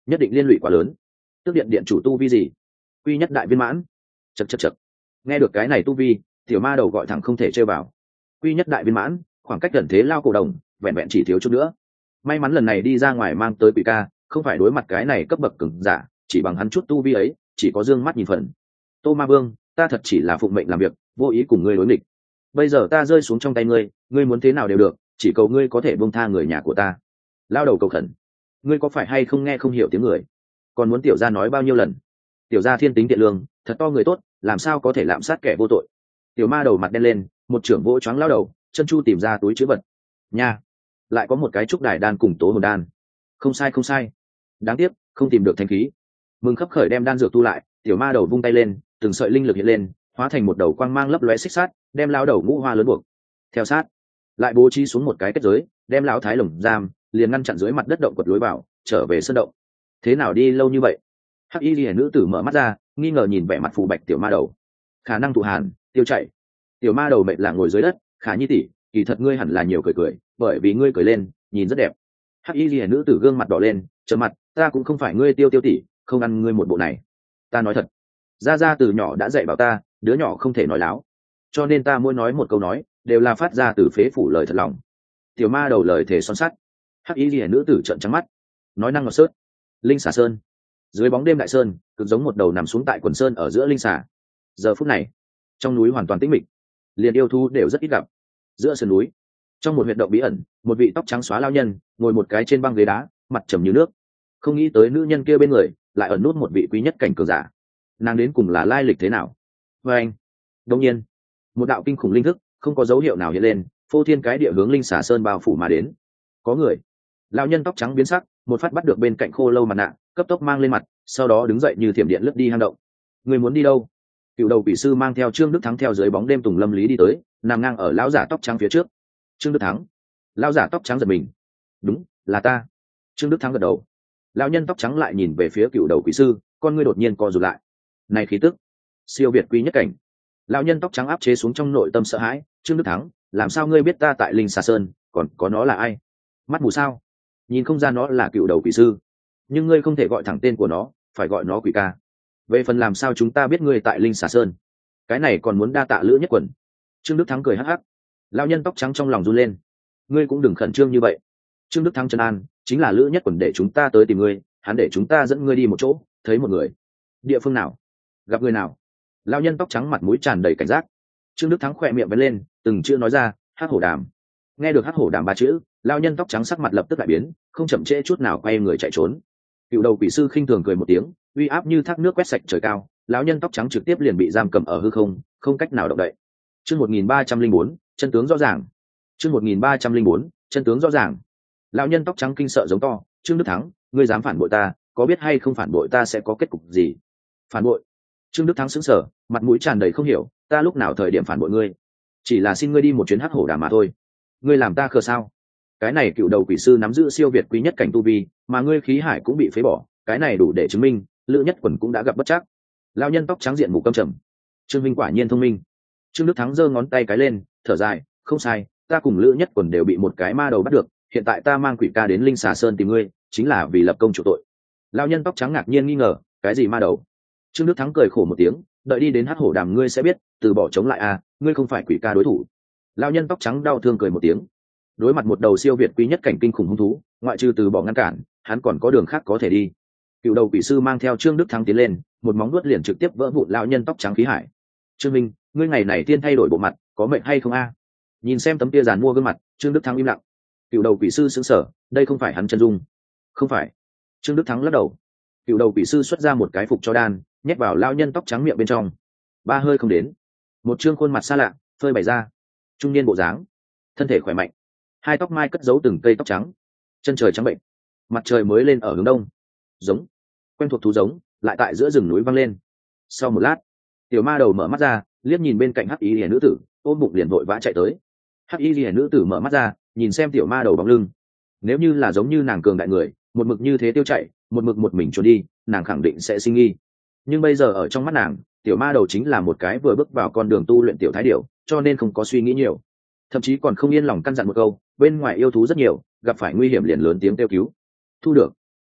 nhất định liên lụy quá lớn. Tức điện điện chủ tu vi gì? Quy nhất đại viên mãn. Chậc chậc chậc. Nghe được cái này tu vi, tiểu ma đầu gọi thẳng không thể chơi vào. Quy nhất đại viên mãn, khoảng cách gần thế lao cổ đồng, vẹn vẹn chỉ thiếu chút nữa. May mắn lần này đi ra ngoài mang tới quỷ ca, không phải đối mặt cái này cấp bậc cường giả, chỉ bằng hắn chút tu vi ấy, chỉ có dương mắt nhìn phần. Tô Ma Vương, ta thật chỉ là phụng mệnh làm việc, vô ý cùng ngươi đối nghịch. Bây giờ ta rơi xuống trong tay ngươi, ngươi muốn thế nào đều được, chỉ cầu ngươi có thể buông tha người nhà của ta. Lao đầu cầu khẩn. Ngươi có phải hay không nghe không hiểu tiếng người? Còn muốn tiểu gia nói bao nhiêu lần? Tiểu gia thiên tính thiện lương, thật to người tốt, làm sao có thể lạm sát kẻ vô tội? Tiểu ma đầu mặt đen lên, một trưởng vỗ choáng lao đầu, chân chu tìm ra túi chứa vật. Nha, lại có một cái trúc đài đan cùng tố hồn đan. Không sai không sai. Đáng tiếc, không tìm được thanh khí. Mừng khấp khởi đem đan dược tu lại, tiểu ma đầu vung tay lên, từng sợi linh lực hiện lên, hóa thành một đầu quang mang lấp lóe xích sát, đem lao đầu ngũ hoa lớn buộc. Theo sát, lại bố trí xuống một cái kết giới, đem lão thái lồng giam, liền ngăn chặn dưới mặt đất động quật lối vào, trở về sân động. Thế nào đi lâu như vậy? Hắc y liễu nữ tử mở mắt ra, nghi ngờ nhìn vẻ mặt phù bạch tiểu ma đầu. Khả năng thụ hàn, tiêu chảy. Tiểu ma đầu mệt là ngồi dưới đất, Khả Nhi tỷ, kỳ thật ngươi hẳn là nhiều cười cười, bởi vì ngươi cười lên, nhìn rất đẹp. Hắc y liễu nữ tử gương mặt đỏ lên, trợn mặt, ta cũng không phải ngươi tiêu tiêu tỷ, không ăn ngươi một bộ này. Ta nói thật, gia gia từ nhỏ đã dạy bảo ta, đứa nhỏ không thể nói láo, cho nên ta muốn nói một câu nói, đều là phát ra từ phế phủ lời thật lòng. Tiểu ma đầu lời thề son sắt. Hắc y liễu nữ tử trợn trắng mắt, nói năng ngọt sớt. Linh xà sơn, dưới bóng đêm đại sơn, cực giống một đầu nằm xuống tại quần sơn ở giữa linh xà. Giờ phút này, trong núi hoàn toàn tĩnh mịch, liền yêu thú đều rất ít gặp. Giữa sườn núi, trong một huyệt động bí ẩn, một vị tóc trắng xóa lao nhân ngồi một cái trên băng ghế đá, mặt trầm như nước. Không nghĩ tới nữ nhân kia bên người lại ẩn nút một vị quý nhất cảnh cường giả. Nàng đến cùng là lai lịch thế nào? Và anh, đông nhiên, một đạo kinh khủng linh thức không có dấu hiệu nào hiện lên, phô thiên cái địa hướng linh xà sơn bao phủ mà đến. Có người. Lão nhân tóc trắng biến sắc, một phát bắt được bên cạnh khô lâu mặt nạ, cấp tốc mang lên mặt, sau đó đứng dậy như thiểm điện lướt đi hang động. Người muốn đi đâu? Cựu đầu quỷ sư mang theo Trương Đức Thắng theo dưới bóng đêm tùng lâm lý đi tới, nằm ngang ở lão giả tóc trắng phía trước. Trương Đức Thắng. Lão giả tóc trắng giật mình. Đúng, là ta. Trương Đức Thắng gật đầu. Lão nhân tóc trắng lại nhìn về phía cựu đầu quỷ sư, con ngươi đột nhiên co rụt lại. Này khí tức, siêu việt quý nhất cảnh. Lão nhân tóc trắng áp chế xuống trong nội tâm sợ hãi. Trương Đức Thắng, làm sao ngươi biết ta tại linh xà sơn, còn có nó là ai? Mắt mù sao? Nhìn không ra nó là cựu đầu quỷ sư, nhưng ngươi không thể gọi thẳng tên của nó, phải gọi nó quỷ ca. Về phần làm sao chúng ta biết ngươi tại linh xà sơn, cái này còn muốn đa tạ Lữ Nhất Quần. Trương Đức Thắng cười hắc hắc. Lão nhân tóc trắng trong lòng run lên. Ngươi cũng đừng khẩn trương như vậy. Trương Đức Thắng trấn an, chính là Lữ Nhất Quần để chúng ta tới tìm ngươi, hắn để chúng ta dẫn ngươi đi một chỗ, thấy một người. Địa phương nào? Gặp người nào? Lão nhân tóc trắng mặt mũi tràn đầy cảnh giác. Trương Đức Thắng khỏe miệng vén lên, từng chữ nói ra, Hắc Hổ Đàm. Nghe được Hắc Hổ Đàm ba chữ, lão nhân tóc trắng sắc mặt lập tức đại biến, không chậm trễ chút nào quay người chạy trốn. Cựu đầu quỷ sư khinh thường cười một tiếng, uy áp như thác nước quét sạch trời cao, lão nhân tóc trắng trực tiếp liền bị giam cầm ở hư không, không cách nào động đậy. Chương một nghìn ba trăm linh bốn, chân tướng rõ ràng. Chương một nghìn ba trăm linh bốn, chân tướng rõ ràng. Lão nhân tóc trắng kinh sợ giống to, Trương Đức Thắng, ngươi dám phản bội ta, có biết hay không phản bội ta sẽ có kết cục gì? Phản bội? Trương Đức Thắng sững sờ, mặt mũi tràn đầy không hiểu, ta lúc nào thời điểm phản bội ngươi? Chỉ là xin ngươi đi một chuyến Hắc Hổ Đàm mà thôi. Ngươi làm ta khờ sao? Cái này cựu đầu quỷ sư nắm giữ siêu việt quý nhất cảnh tu vi, mà ngươi khí hải cũng bị phế bỏ, cái này đủ để chứng minh Lữ Nhất Quần cũng đã gặp bất trắc. Lão nhân tóc trắng diện mục căm trầm. Trương Minh quả nhiên thông minh. Trương Đức Thắng giơ ngón tay cái lên, thở dài, không sai, ta cùng Lữ Nhất Quần đều bị một cái ma đầu bắt được, hiện tại ta mang quỷ ca đến linh xà sơn tìm ngươi, chính là vì lập công chủ tội. Lão nhân tóc trắng ngạc nhiên nghi ngờ, cái gì ma đầu? Trương Đức Thắng cười khổ một tiếng, đợi đi đến Hắc Hổ Đàm ngươi sẽ biết, từ bỏ chống lại à, ngươi không phải quỷ ca đối thủ. Lão nhân tóc trắng đau thương cười một tiếng. Đối mặt một đầu siêu việt quý nhất cảnh kinh khủng hung thú, ngoại trừ từ bỏ ngăn cản, hắn còn có đường khác có thể đi. Cựu đầu quỷ sư mang theo Trương Đức Thắng tiến lên, một móng vuốt liền trực tiếp vỡ vụn lão nhân tóc trắng khí hải. Trương Minh, ngươi ngày này tiên thay đổi bộ mặt, có mệnh hay không a? Nhìn xem tấm kia giàn mua gương mặt, Trương Đức Thắng im lặng. Cựu đầu quỷ sư sững sờ, đây không phải hắn chân dung. Không phải. Trương Đức Thắng lắc đầu. Cựu đầu quỷ sư xuất ra một cái phục cho đan, nhét vào lão nhân tóc trắng miệng bên trong. Ba hơi không đến, một trương khuôn mặt xa lạ phơi bày ra. Trung niên bộ dáng, thân thể khỏe mạnh, hai tóc mai cất giấu từng cây tóc trắng, chân trời trắng bệnh, mặt trời mới lên ở hướng đông. Giống, quen thuộc thú giống lại tại giữa rừng núi vang lên. Sau một lát, tiểu ma đầu mở mắt ra, liếc nhìn bên cạnh hắc y liễu nữ tử, ôm bụng liền vội vã chạy tới. Hắc y liễu nữ tử mở mắt ra, nhìn xem tiểu ma đầu bóng lưng. Nếu như là giống như nàng cường đại người, một mực như thế tiêu chạy, một mực một mình trốn đi, nàng khẳng định sẽ sinh nghi. Nhưng bây giờ ở trong mắt nàng, tiểu ma đầu chính là một cái vừa bước vào con đường tu luyện tiểu thái điểu, cho nên không có suy nghĩ nhiều, thậm chí còn không yên lòng căn dặn một câu, bên ngoài yêu thú rất nhiều, gặp phải nguy hiểm liền lớn tiếng kêu cứu. Thu được.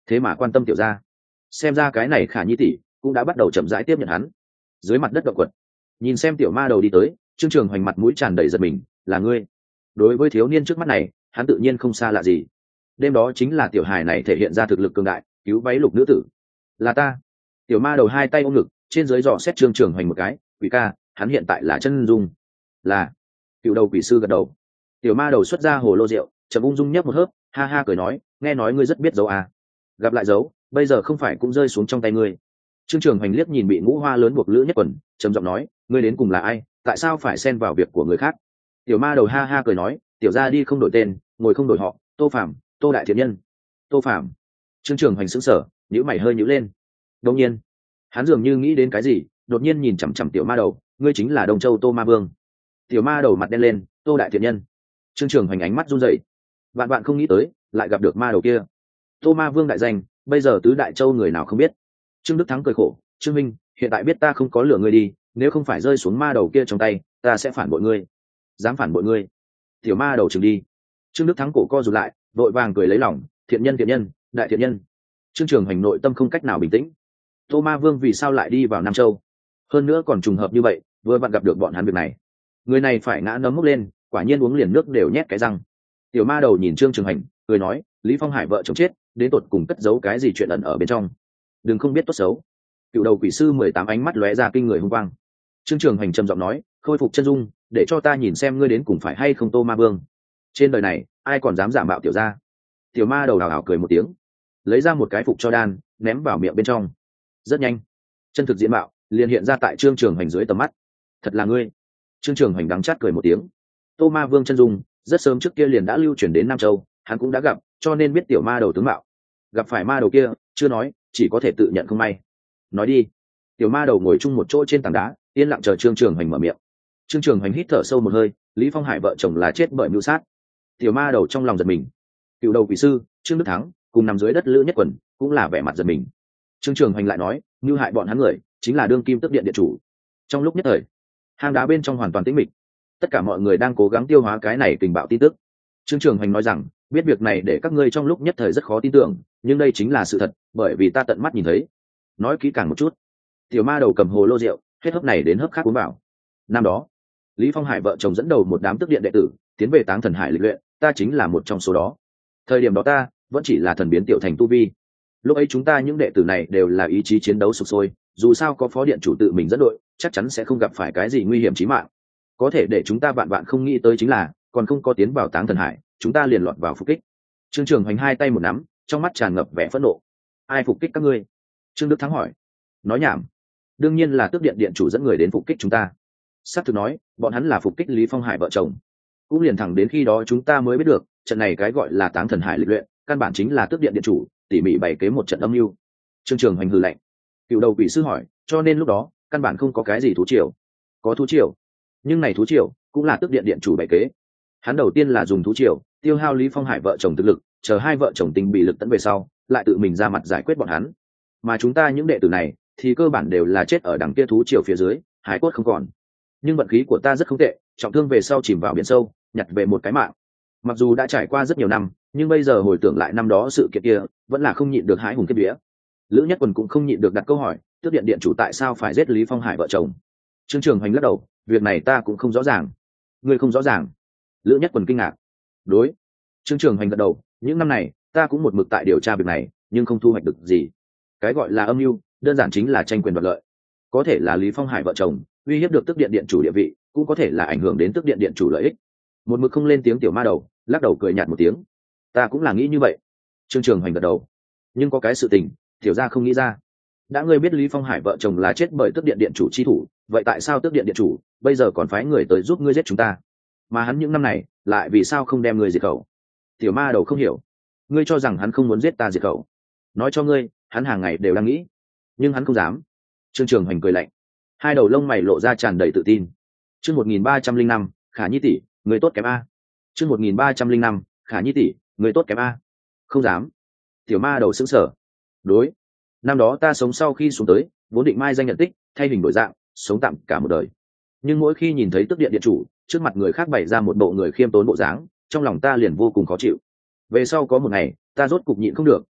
thế mà quan tâm tiểu gia. Xem ra cái này Khả Nhi tỷ cũng đã bắt đầu chậm rãi tiếp nhận hắn. Dưới mặt đất động quật, nhìn xem tiểu ma đầu đi tới, Trương Trường Hoành mặt mũi tràn đầy giật mình. Là ngươi? Đối với thiếu niên trước mắt này, hắn tự nhiên không xa lạ gì. Đêm đó chính là tiểu hài này thể hiện ra thực lực cường đại, cứu váy lục nữ tử. Là ta. Tiểu ma đầu hai tay ôm ngực, trên dưới dò xét Trương Trường Hoành một cái. Quỷ ca, hắn hiện tại là chân dung. Là. Cựu đầu quỷ sư gật đầu. Tiểu ma đầu xuất ra hồ lô rượu, chậm ung dung nhấp một hớp, ha ha cười nói, nghe nói ngươi rất biết dấu à. Gặp lại dấu, bây giờ không phải cũng rơi xuống trong tay ngươi. Trương Trường Hoành liếc nhìn bị ngũ hoa lớn buộc lữ nhất quần, trầm giọng nói, ngươi đến cùng là ai, tại sao phải xen vào việc của người khác? Tiểu ma đầu ha ha cười nói, tiểu gia đi không đổi tên, ngồi không đổi họ, Tô Phạm, Tô đại thiện nhân. Tô Phạm. Trương Trường Hoành sững sờ, nhíu mày hơi nhíu lên. Đột nhiên, hắn dường như nghĩ đến cái gì, đột nhiên nhìn chằm chằm tiểu ma đầu, ngươi chính là Đông Châu Tô Ma Vương. Tiểu ma đầu mặt đen lên, Tô đại thiện nhân. Trương Trường Hoành ánh mắt run rẩy, vạn vạn không nghĩ tới, lại gặp được ma đầu kia. Tô Ma Vương đại danh, bây giờ tứ đại châu người nào không biết. Trương Đức Thắng cười khổ, Trương Minh, hiện tại biết ta không có lừa ngươi đi, nếu không phải rơi xuống ma đầu kia trong tay, ta sẽ phản bội ngươi. Dám phản bội ngươi? Tiểu ma đầu chừng đi. Trương Đức Thắng cổ co rụt lại, vội vàng cười lấy lòng, thiện nhân thiện nhân, đại thiện nhân. Trương Trường Hoành nội tâm không cách nào bình tĩnh. Tô Ma Vương vì sao lại đi vào Nam Châu? Hơn nữa còn trùng hợp như vậy, vừa vặn gặp được bọn hắn việc này. Người này phải ngã nấm mốc lên, quả nhiên uống liền nước đều nhét cái răng. Tiểu ma đầu nhìn Trương Trường Hành, cười nói, Lý Phong Hải vợ chồng chết, đến tột cùng cất giấu cái gì chuyện ẩn ở bên trong, đừng không biết tốt xấu. Cựu đầu quỷ sư mười tám ánh mắt lóe ra kinh người hung quang. Trương Trường Hành trầm giọng nói, khôi phục chân dung, để cho ta nhìn xem ngươi đến cùng phải hay không Tô Ma Vương. Trên đời này, ai còn dám giả mạo tiểu gia? Tiểu ma đầu đào hào cười một tiếng, lấy ra một cái phục cho đan, ném vào miệng bên trong. Rất nhanh, chân thực diện mạo liền hiện ra tại Trương Trường Hành dưới tầm mắt. Thật là ngươi. Trương Trường Hành đắng chát cười một tiếng. Tô Ma Vương chân dung rất sớm trước kia liền đã lưu truyền đến Nam Châu, hắn cũng đã gặp, cho nên biết tiểu ma đầu tướng mạo. Gặp phải ma đầu kia, chưa nói, chỉ có thể tự nhận không may. Nói đi. Tiểu ma đầu ngồi chung một chỗ trên tảng đá, yên lặng chờ Trương Trường Hành mở miệng. Trương Trường Hành hít thở sâu một hơi, Lý Phong Hải vợ chồng là chết bởi mưu sát. Tiểu ma đầu trong lòng giật mình. Cựu đầu quỷ sư Trương Đức Thắng cùng nằm dưới đất lữ nhất quần cũng là vẻ mặt giật mình. Trương Trường Hành lại nói, mưu hại bọn hắn người chính là đương kim tức điện điện chủ. Trong lúc nhất thời, hang đá bên trong hoàn toàn tĩnh mịch, tất cả mọi người đang cố gắng tiêu hóa cái này tình bạo tin tức. Trương Trường Hành nói rằng, biết việc này để các ngươi trong lúc nhất thời rất khó tin tưởng, nhưng đây chính là sự thật, bởi vì ta tận mắt nhìn thấy. Nói kỹ càng một chút. Tiểu ma đầu cầm hồ lô rượu, hết hớp này đến hớp khác uống vào. Năm đó, Lý Phong Hải vợ chồng dẫn đầu một đám tức điện đệ tử tiến về Táng Thần Hải lịch luyện, ta chính là một trong số đó. Thời điểm đó ta vẫn chỉ là thần biến tiểu thành tu vi. Lúc ấy chúng ta những đệ tử này đều là ý chí chiến đấu sục sôi, dù sao có phó điện chủ tự mình dẫn đội, chắc chắn sẽ không gặp phải cái gì nguy hiểm chí mạng. Có thể để chúng ta vạn vạn không nghĩ tới chính là, còn không có tiến vào Táng Thần Hải, chúng ta liền lọt vào phục kích. Trương Trường Hoành hai tay một nắm, trong mắt tràn ngập vẻ phẫn nộ. Ai phục kích các ngươi? Trương Đức Thắng hỏi. Nói nhảm. Đương nhiên là Tước điện điện chủ dẫn người đến phục kích chúng ta. Sát thực nói, bọn hắn là phục kích Lý Phong Hải vợ chồng. Cũng liền thẳng đến khi đó chúng ta mới biết được, trận này cái gọi là Táng Thần Hải lịch luyện, căn bản chính là Tước điện điện chủ tỉ mỉ bày kế một trận âm mưu. Trương Trường Hoành hừ lạnh. Cựu đầu quỷ sư hỏi, cho nên lúc đó căn bản không có cái gì thú triều. Có thú triều, nhưng này thú triều cũng là Tước điện điện chủ bày kế. Hắn đầu tiên là dùng thú triều tiêu hao Lý Phong Hải vợ chồng thực lực, chờ hai vợ chồng tình bị lực tấn về sau, lại tự mình ra mặt giải quyết bọn hắn. Mà chúng ta những đệ tử này thì cơ bản đều là chết ở đằng kia thú triều phía dưới, hải cốt không còn. Nhưng vận khí của ta rất không tệ, trọng thương về sau chìm vào biển sâu, nhặt về một cái mạng. Mặc dù đã trải qua rất nhiều năm, nhưng bây giờ hồi tưởng lại năm đó sự kiện kia, vẫn là không nhịn được hãi hùng kết vía. Lữ Nhất Quần cũng không nhịn được đặt câu hỏi, Tước điện điện chủ tại sao phải giết Lý Phong Hải vợ chồng? Trương Trường Hoành lắc đầu, việc này ta cũng không rõ ràng. Ngươi không rõ ràng? Lữ Nhất Quần kinh ngạc. Đối. Trương Trường Hoành gật đầu, những năm này ta cũng một mực tại điều tra việc này, nhưng không thu hoạch được gì. Cái gọi là âm mưu, đơn giản chính là tranh quyền đoạt lợi. Có thể là Lý Phong Hải vợ chồng uy hiếp được Tước điện điện chủ địa vị, cũng có thể là ảnh hưởng đến Tước điện điện chủ lợi ích. Một mực không lên tiếng tiểu ma đầu lắc đầu cười nhạt một tiếng. Ta cũng là nghĩ như vậy. Trương Trường Hoành gật đầu. Nhưng có cái sự tình tiểu gia không nghĩ ra. Đã ngươi biết Lý Phong Hải vợ chồng là chết bởi Tước điện điện chủ chi thủ, vậy tại sao Tước điện điện chủ bây giờ còn phái người tới giúp ngươi giết chúng ta, mà hắn những năm này lại vì sao không đem ngươi diệt khẩu? Tiểu ma đầu không hiểu. Ngươi cho rằng hắn không muốn giết ta diệt khẩu? Nói cho ngươi, hắn hàng ngày đều đang nghĩ, nhưng hắn không dám. Trương Trường Hoành cười lạnh, hai đầu lông mày lộ ra tràn đầy tự tin. Chương một nghìn ba trăm linh năm, Khả Nhi tỷ, người tốt kém a. Chương một nghìn ba trăm linh năm, Khả Nhi tỷ, người tốt kém a. Không dám. Tiểu ma đầu sững sờ. Đối, năm đó ta sống sau khi xuống tới, vốn định mai danh nhận tích, thay hình đổi dạng, sống tạm cả một đời. Nhưng mỗi khi nhìn thấy Tước điện điện chủ trước mặt người khác bày ra một bộ người khiêm tốn bộ dáng, trong lòng ta liền vô cùng khó chịu. Về sau có một ngày, ta rốt cục nhịn không được,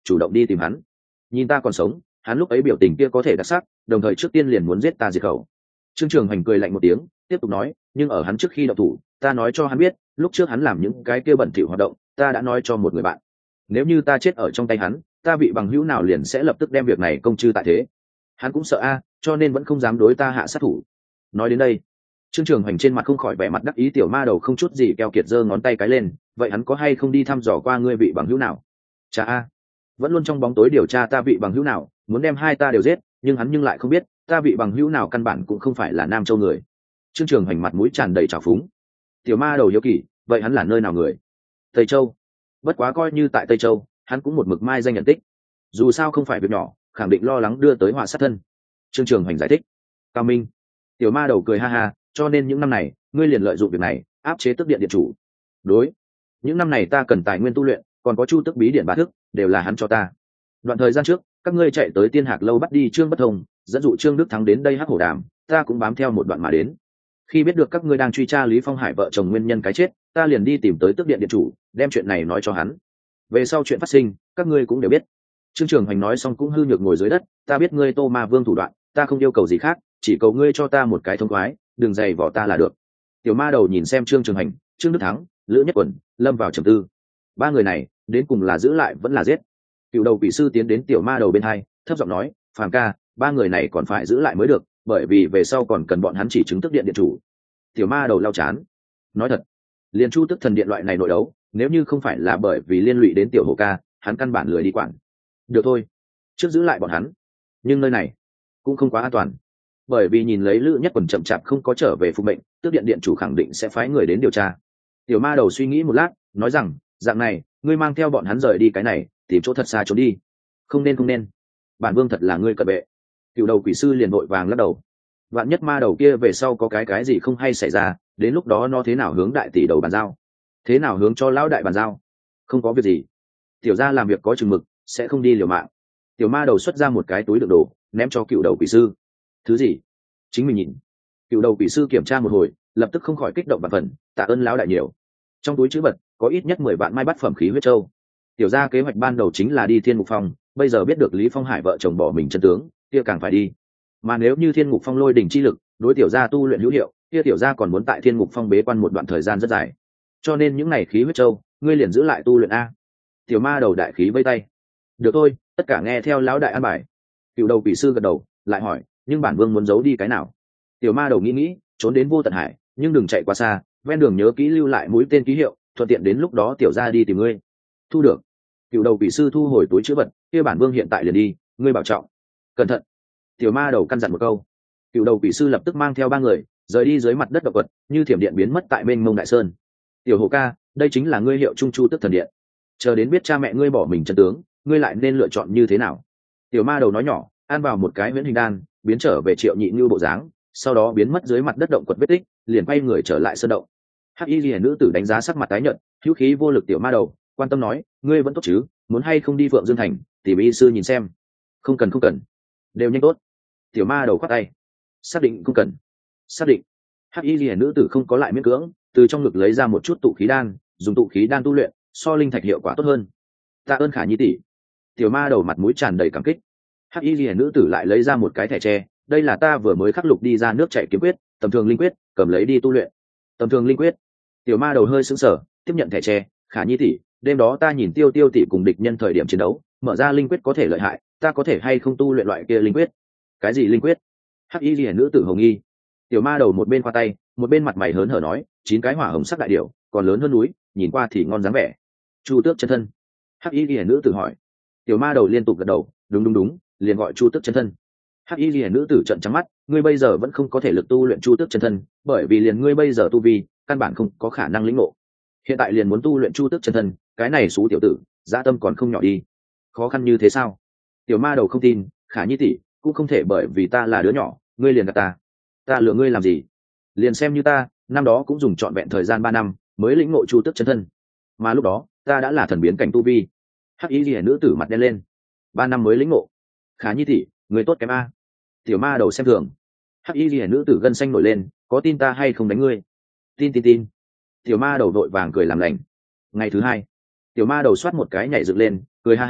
chủ động đi tìm hắn. Nhìn ta còn sống, hắn lúc ấy biểu tình kia có thể đặc sắc, đồng thời trước tiên liền muốn giết ta diệt khẩu. Trương Trường Hoành cười lạnh một tiếng, tiếp tục nói, nhưng ở hắn trước khi động thủ, ta nói cho hắn biết, lúc trước hắn làm những cái kia bẩn thỉu hoạt động, ta đã nói cho một người bạn. Nếu như ta chết ở trong tay hắn, ta vị bằng hữu nào liền sẽ lập tức đem việc này công chư tại thế. Hắn cũng sợ a, cho nên vẫn không dám đối ta hạ sát thủ. Nói đến đây, Trương Trường Hoành trên mặt không khỏi vẻ mặt đắc ý, tiểu ma đầu không chút gì keo kiệt giơ ngón tay cái lên, vậy hắn có hay không đi thăm dò qua ngươi vị bằng hữu nào? Chà a, vẫn luôn trong bóng tối điều tra ta vị bằng hữu nào, muốn đem hai ta đều giết, nhưng hắn nhưng lại không biết, ta vị bằng hữu nào căn bản cũng không phải là Nam Châu người. Trương Trường Hoành mặt mũi tràn đầy trào phúng. Tiểu ma đầu hiếu kỳ, vậy hắn là nơi nào người? Tây Châu. Bất quá coi như tại Tây Châu, hắn cũng một mực mai danh nhận tích. Dù sao không phải việc nhỏ, khẳng định lo lắng đưa tới họa sát thân. Trương Trường Hoành giải thích. Cao Minh. Tiểu ma đầu cười ha ha, cho nên những năm này, ngươi liền lợi dụng việc này, áp chế tức điện điện chủ. Đối. Những năm này ta cần tài nguyên tu luyện, còn có chu tức bí điện bá thức, đều là hắn cho ta. Đoạn thời gian trước, các ngươi chạy tới Tiên Hạc lâu bắt đi Trương Bất Thông, dẫn dụ Trương Đức Thắng đến đây hắc hổ đàm, ta cũng bám theo một đoạn mà đến. Khi biết được các ngươi đang truy tra Lý Phong Hải vợ chồng nguyên nhân cái chết, ta liền đi tìm tới Tước Điện điện chủ, đem chuyện này nói cho hắn. Về sau chuyện phát sinh, các ngươi cũng đều biết. Trương Trường Hoành nói xong cũng hư nhược ngồi dưới đất, ta biết ngươi Tô Ma Vương thủ đoạn, ta không yêu cầu gì khác, chỉ cầu ngươi cho ta một cái thông khoái, đừng giày vò ta là được. Tiểu ma đầu nhìn xem Trương Trường Hành, Trương Đức Thắng, Lữ Nhất Quẩn, lâm vào trầm tư. Ba người này, đến cùng là giữ lại vẫn là giết? Cựu đầu quỷ sư tiến đến tiểu ma đầu bên hai, thấp giọng nói, Phàm ca, ba người này còn phải giữ lại mới được, bởi vì về sau còn cần bọn hắn chỉ chứng Tức Điện điện chủ. Tiểu ma đầu lau chán, nói thật, liền Chu Tức Thần Điện loại này nội đấu, nếu như không phải là bởi vì liên lụy đến tiểu hồ ca, hắn căn bản lười đi quản. Được thôi, trước giữ lại bọn hắn, nhưng nơi này cũng không quá an toàn, bởi vì nhìn lấy Lữ Nhất Quần chậm chạp không có trở về phục mệnh, Tước Điện điện chủ khẳng định sẽ phái người đến điều tra. Tiểu ma đầu suy nghĩ một lát, nói rằng, dạng này, ngươi mang theo bọn hắn rời đi cái này, tìm chỗ thật xa trốn đi. Không nên không nên, bản vương thật là ngươi cận vệ. Cựu đầu quỷ sư liền vội vàng lắc đầu. Vạn nhất ma đầu kia về sau có cái cái gì không hay xảy ra, đến lúc đó nó thế nào hướng đại tỷ đầu bàn giao, thế nào hướng cho lão đại bàn giao? Không có việc gì, tiểu gia làm việc có chừng mực, sẽ không đi liều mạng. Tiểu ma đầu xuất ra một cái túi đựng đồ, ném cho cựu đầu quỷ sư. Thứ gì? Chính mình nhìn. Cựu đầu quỷ sư kiểm tra một hồi, lập tức không khỏi kích động và phần, tạ ơn lão đại nhiều. Trong túi chữ vật có ít nhất mười vạn mai bát phẩm khí huyết châu. Tiểu gia kế hoạch ban đầu chính là đi Thiên Ngục Phong, bây giờ biết được Lý Phong Hải vợ chồng bỏ mình chân tướng, kia càng phải đi. Mà nếu như Thiên Ngục Phong lôi đỉnh chi lực, đối tiểu gia tu luyện hữu hiệu, kia tiểu gia còn muốn tại Thiên Ngục Phong bế quan một đoạn thời gian rất dài. Cho nên những này khí huyết châu, ngươi liền giữ lại tu luyện a. Tiểu ma đầu đại khí vây tay. Được thôi, tất cả nghe theo lão đại an bài. Cựu đầu quỷ sư gật đầu, lại hỏi, nhưng bản vương muốn giấu đi cái nào? Tiểu ma đầu nghĩ nghĩ, trốn đến Vô Tận Hải, nhưng đừng chạy quá xa, ven đường nhớ kỹ lưu lại mũi tên ký hiệu, thuận tiện đến lúc đó tiểu gia đi tìm ngươi. Thu được. Cựu đầu quỷ sư thu hồi túi chữ vật, kia bản vương hiện tại liền đi, ngươi bảo trọng. Cẩn thận. Tiểu ma đầu căn dặn một câu. Cựu đầu quỷ sư lập tức mang theo ba người rời đi dưới mặt đất động vật, như thiểm điện biến mất tại bên mông đại sơn. Tiểu hồ ca, đây chính là ngươi hiệu Trung Chu Tức Thần Điện. Chờ đến biết cha mẹ ngươi bỏ mình chân tướng, ngươi lại nên lựa chọn như thế nào? Tiểu ma đầu nói nhỏ, ăn vào một cái huyễn hình đan, biến trở về Triệu Nhị Như bộ dáng, sau đó biến mất dưới mặt đất động quật vết tích, liền quay người trở lại sơn động. Hắc Y Liễu nữ tử đánh giá sắc mặt tái nhợt, hữu khí vô lực tiểu ma đầu, quan tâm nói, ngươi vẫn tốt chứ, muốn hay không đi Phượng Dương thành, tìm y sư nhìn xem. Không cần không cần, đều nhanh tốt. Tiểu ma đầu khoát tay, xác định không cần. Xác định. Hắc Y Liễu nữ tử không có lại miễn cưỡng, từ trong ngực lấy ra một chút tụ khí đan, dùng tụ khí đan tu luyện, so linh thạch hiệu quả tốt hơn. Tạ ơn Khả Nhi tỷ. Tiểu ma đầu mặt mũi tràn đầy cảm kích. Hắc Y Liễu nữ tử lại lấy ra một cái thẻ tre, đây là ta vừa mới khắc lục đi ra nước chảy kiếm quyết, tầm thường linh quyết, cầm lấy đi tu luyện. Tầm thường linh quyết. Tiểu ma đầu hơi sững sờ, tiếp nhận thẻ tre. Khả Nhi tỷ, đêm đó ta nhìn Tiêu Tiêu tỷ cùng địch nhân thời điểm chiến đấu, mở ra linh quyết có thể lợi hại, ta có thể hay không tu luyện loại kia linh quyết? Cái gì linh quyết? Hắc Y Liễu nữ tử hồng nghi. Tiểu ma đầu một bên khoa tay, một bên mặt mày hớn hở nói, chín cái hỏa hồng sắc đại điểu, còn lớn hơn núi, nhìn qua thì ngon dáng vẻ. Chu Tước chân thân. Hắc Y Liễu nữ tử hỏi. Tiểu ma đầu liên tục gật đầu, đúng đúng đúng, liền gọi Chu Tước chân thân. Hắc Y Liễu nữ tử trợn trắng mắt, ngươi bây giờ vẫn không có thể lực tu luyện Chu Tước chân thân, bởi vì liền ngươi bây giờ tu vi, căn bản không có khả năng lĩnh ngộ. Hiện tại liền muốn tu luyện Chu Tước chân thân, cái này xú tiểu tử, dã tâm còn không nhỏ đi. Khó khăn như thế sao? Tiểu ma đầu không tin, Khả Nhi tỷ, cũng không thể bởi vì ta là đứa nhỏ, ngươi liền gạt ta. Ta lừa ngươi làm gì? Liền xem như ta, năm đó cũng dùng trọn vẹn thời gian ba năm mới lĩnh ngộ Chu Tước chân thân, mà lúc đó ta đã là thần biến cảnh tu vi. Hắc Y Liễu nữ tử mặt đen lên, ba năm mới lĩnh ngộ. Khả Nhi tỷ, người tốt kém a. Tiểu ma đầu xem thường. Hắc Y Liễu nữ tử gân xanh nổi lên, có tin ta hay không đánh ngươi? Tin tin tin. Tiểu ma đầu vội vàng cười làm lành. Ngày thứ hai, tiểu ma đầu soát một cái nhảy dựng lên, cười ha ha,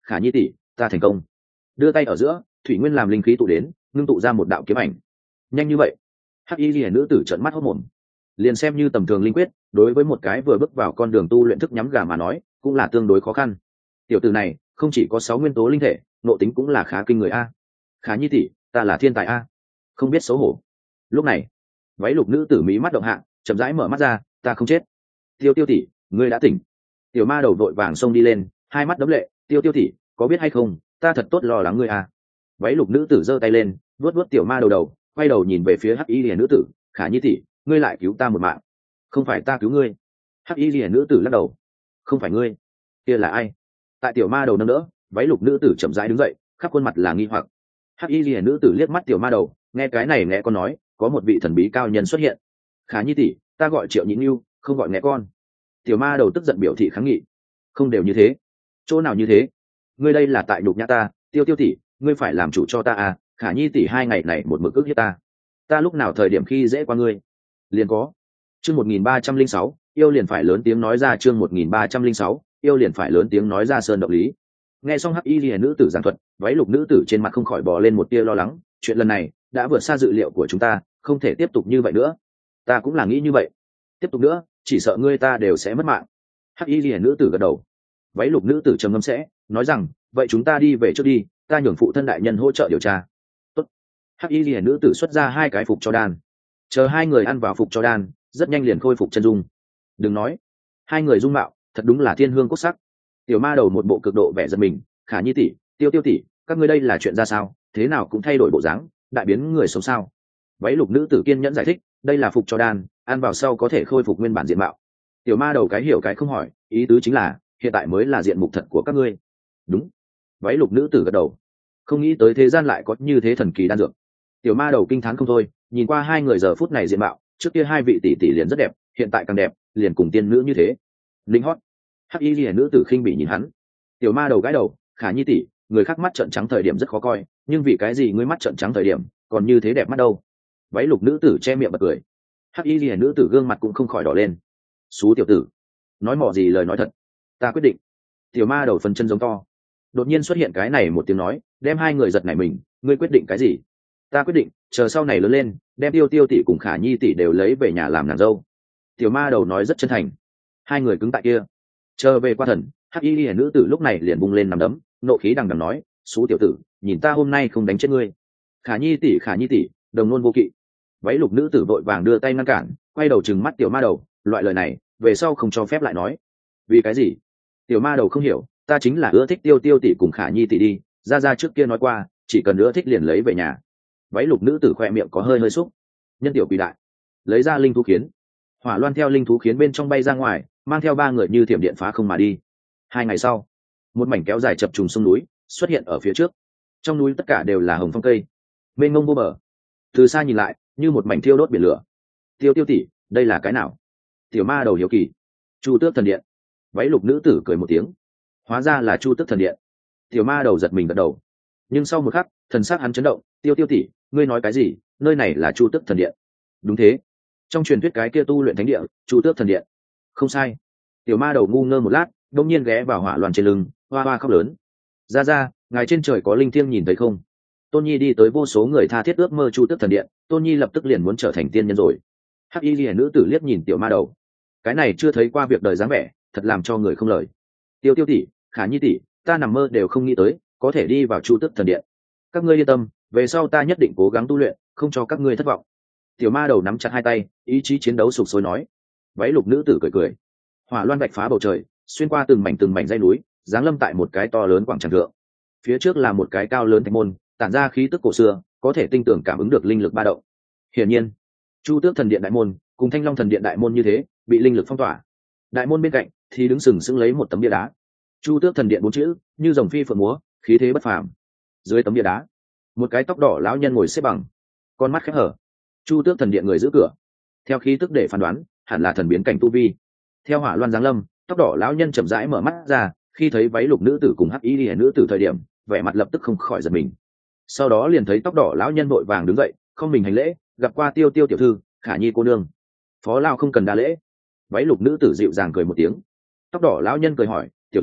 khả nhi tỷ, ta thành công. Đưa tay ở giữa, thủy nguyên làm linh khí tụ đến, ngưng tụ ra một đạo kiếm ảnh. Nhanh như vậy? Hắc y liễu nữ tử trợn mắt hốt mồm. Liền xem như tầm thường linh quyết, đối với một cái vừa bước vào con đường tu luyện thức nhắm gà mà nói, cũng là tương đối khó khăn. Tiểu tử này không chỉ có sáu nguyên tố linh thể, nội tính cũng là khá kinh người a. Khả nhi tỷ, ta là thiên tài a. Không biết xấu hổ. Lúc này, váy lục nữ tử mí mắt động hạ, chậm rãi mở mắt ra, ta không chết. Tiêu Tiêu tỷ, ngươi đã tỉnh. Tiểu ma đầu vội vàng xông đi lên, hai mắt đấm lệ, Tiêu Tiêu tỷ, có biết hay không, ta thật tốt lo lắng ngươi a. Váy lục nữ tử giơ tay lên, vuốt vuốt tiểu ma đầu đầu, quay đầu nhìn về phía hắc y liễu nữ tử, khả nhi tỷ, ngươi lại cứu ta một mạng. Không phải ta cứu ngươi. Hắc y liễu nữ tử lắc đầu, không phải ngươi, kia là ai? Tại tiểu ma đầu nâng đỡ, váy lục nữ tử chậm rãi đứng dậy, khắp khuôn mặt là nghi hoặc. Hắc y liễu nữ tử liếc mắt tiểu ma đầu, nghe cái này nghe con nói, có một vị thần bí cao nhân xuất hiện. Khả nhi tỷ, ta gọi Triệu Nhĩ Nhu, không gọi nghe con. Tiểu ma đầu tức giận biểu thị kháng nghị. Không đều như thế. Chỗ nào như thế? Ngươi đây là tại nhục nhã ta, Tiêu Tiêu tỷ, ngươi phải làm chủ cho ta à, khả nhi tỷ hai ngày này một mực ức hiếp ta. Ta lúc nào thời điểm khi dễ qua ngươi? Liền có. Chương một nghìn ba trăm linh sáu, yêu liền phải lớn tiếng nói ra chương một nghìn ba trăm linh sáu, yêu liền phải lớn tiếng nói ra sơn động lý. Nghe xong hắc y liễu nữ tử giảng thuật, váy lục nữ tử trên mặt không khỏi bò lên một tia lo lắng, chuyện lần này đã vượt xa dự liệu của chúng ta, không thể tiếp tục như vậy nữa. Ta cũng là nghĩ như vậy. Tiếp tục nữa, chỉ sợ ngươi ta đều sẽ mất mạng. Hắc y liễu nữ tử gật đầu. Váy lục nữ tử trầm ngâm sẽ nói rằng, vậy chúng ta đi về trước đi, ta nhường phụ thân đại nhân hỗ trợ điều tra. Tốt. Hắc y liễu nữ tử xuất ra hai cái phục cho đan. Chờ hai người ăn vào phục cho đan, rất nhanh liền khôi phục chân dung. Đừng nói, hai người dung mạo thật đúng là thiên hương cốt sắc. Tiểu ma đầu một bộ cực độ vẻ giận mình, khả nhi tỷ, Tiêu Tiêu tỷ, các ngươi đây là chuyện ra sao, thế nào cũng thay đổi bộ dáng, đại biến người sống sao? Váy lục nữ tử kiên nhẫn giải thích, đây là phục cho đan, ăn vào sau có thể khôi phục nguyên bản diện mạo. Tiểu ma đầu cái hiểu cái không hỏi, ý tứ chính là hiện tại mới là diện mục thật của các ngươi. Đúng. Váy lục nữ tử gật đầu. Không nghĩ tới thế gian lại có như thế thần kỳ đan dược. Tiểu ma đầu kinh thán không thôi, nhìn qua hai người giờ phút này diện mạo, trước kia hai vị tỷ tỷ liền rất đẹp, hiện tại càng đẹp, liền cùng tiên nữ như thế. Linh hót. Hắc y liễu nữ tử khinh bỉ nhìn hắn. Tiểu ma đầu gãi đầu, khả nhi tỷ, người khác mắt trợn trắng thời điểm rất khó coi, nhưng vì cái gì ngươi mắt trợn trắng thời điểm còn như thế đẹp mắt đâu? Váy lục nữ tử che miệng bật cười. Hắc y liễu nữ tử gương mặt cũng không khỏi đỏ lên. Xú tiểu tử, nói mỏ gì lời nói thật. Ta quyết định. Tiểu ma đầu phần chân giống to. Đột nhiên xuất hiện cái này một tiếng nói, đem hai người giật nảy mình. Ngươi quyết định cái gì? Ta quyết định, chờ sau này lớn lên, đem Tiêu Tiêu tỷ cùng khả nhi tỷ đều lấy về nhà làm nàng dâu. Tiểu ma đầu nói rất chân thành. Hai người cứng tại kia. Chờ về qua thần, hắc y liễu nữ tử lúc này liền bung lên nằm đấm, nộ khí đằng đằng nói, xú tiểu tử, nhìn ta hôm nay không đánh chết ngươi. Khả nhi tỷ, khả nhi tỷ, đồng nôn vô kỵ. Váy lục nữ tử vội vàng đưa tay ngăn cản, quay đầu trừng mắt tiểu ma đầu, loại lời này về sau không cho phép lại nói. Vì cái gì? Tiểu ma đầu không hiểu, ta chính là ưa thích Tiêu Tiêu tỷ cùng khả nhi tỷ đi, ra ra trước kia nói qua, chỉ cần ưa thích liền lấy về nhà. Váy lục nữ tử khoe miệng có hơi hơi xúc. Nhân tiểu quỷ đại, lấy ra linh thú khiến. Hỏa loan theo linh thú khiến bên trong bay ra ngoài, mang theo ba người như thiểm điện phá không mà đi. Hai ngày sau, một mảnh kéo dài chập trùng sông núi xuất hiện ở phía trước. Trong núi tất cả đều là hồng phong cây, mênh mông vô bờ. Từ xa nhìn lại, như một mảnh thiêu đốt biển lửa. Tiêu Tiêu tỷ, đây là cái nào? Tiểu ma đầu hiếu kỳ. Chu Tước thần điện. Váy lục nữ tử cười một tiếng. Hóa ra là Chu Tước thần điện. Tiểu ma đầu giật mình gật đầu. Nhưng sau một khắc, thần sắc hắn chấn động. Tiêu Tiêu tỷ, ngươi nói cái gì? Nơi này là Chu Tước thần điện? Đúng thế. Trong truyền thuyết cái kia tu luyện thánh địa, Chu Tước thần điện. Không sai. Tiểu ma đầu ngu ngơ một lát, đông nhiên ghé vào hỏa loan trên lưng, hoa hoa khóc lớn. Ra ra, ngài trên trời có linh thiêng nhìn thấy không? Tôn Nhi đi tới vô số người tha thiết ước mơ Chu Tước thần điện, Tôn Nhi lập tức liền muốn trở thành tiên nhân rồi. Hắc y liễu nữ tử liếc nhìn tiểu ma đầu, cái này chưa thấy qua việc đời dáng vẻ, thật làm cho người không lời. Tiêu Tiêu tỷ, khả nhi tỷ, ta nằm mơ đều không nghĩ tới có thể đi vào Chu Tước thần điện. Các ngươi yên tâm, về sau ta nhất định cố gắng tu luyện, không cho các ngươi thất vọng. Tiểu ma đầu nắm chặt hai tay, ý chí chiến đấu sục sôi nói. Váy lục nữ tử cười cười. Hỏa loan vạch phá bầu trời, xuyên qua từng mảnh từng mảnh dãy núi, giáng lâm tại một cái to lớn quảng trường thượng. Phía trước là một cái cao lớn thạch môn, tản ra khí tức cổ xưa, có thể tinh tường cảm ứng được linh lực ba động. Hiển nhiên, Chu Tước thần điện đại môn cùng Thanh Long thần điện đại môn như thế, bị linh lực phong tỏa. Đại môn bên cạnh thì đứng sừng sững lấy một tấm bia đá. Chu Tước thần điện bốn chữ, như rồng phi phượng múa, khí thế bất phàm. Dưới tấm bia đá, một cái tóc đỏ lão nhân ngồi xếp bằng, con mắt khép hở. Chu Tước thần điện người giữ cửa, theo khí tức để phán đoán, hẳn là thần biến cảnh tu vi. Theo hỏa loan giáng lâm, tóc đỏ lão nhân chậm rãi mở mắt ra, khi thấy váy lục nữ tử cùng hắc y liễu nữ tử thời điểm, vẻ mặt lập tức không khỏi giật mình. Sau đó liền thấy tóc đỏ lão nhân vội vàng đứng dậy, không mình hành lễ, gặp qua Tiêu Tiêu tiểu thư, khả nhi cô nương. Phó lao không cần đa lễ. Váy lục nữ tử dịu dàng cười một tiếng. Tóc đỏ lão nhân cười hỏi, tiểu thư,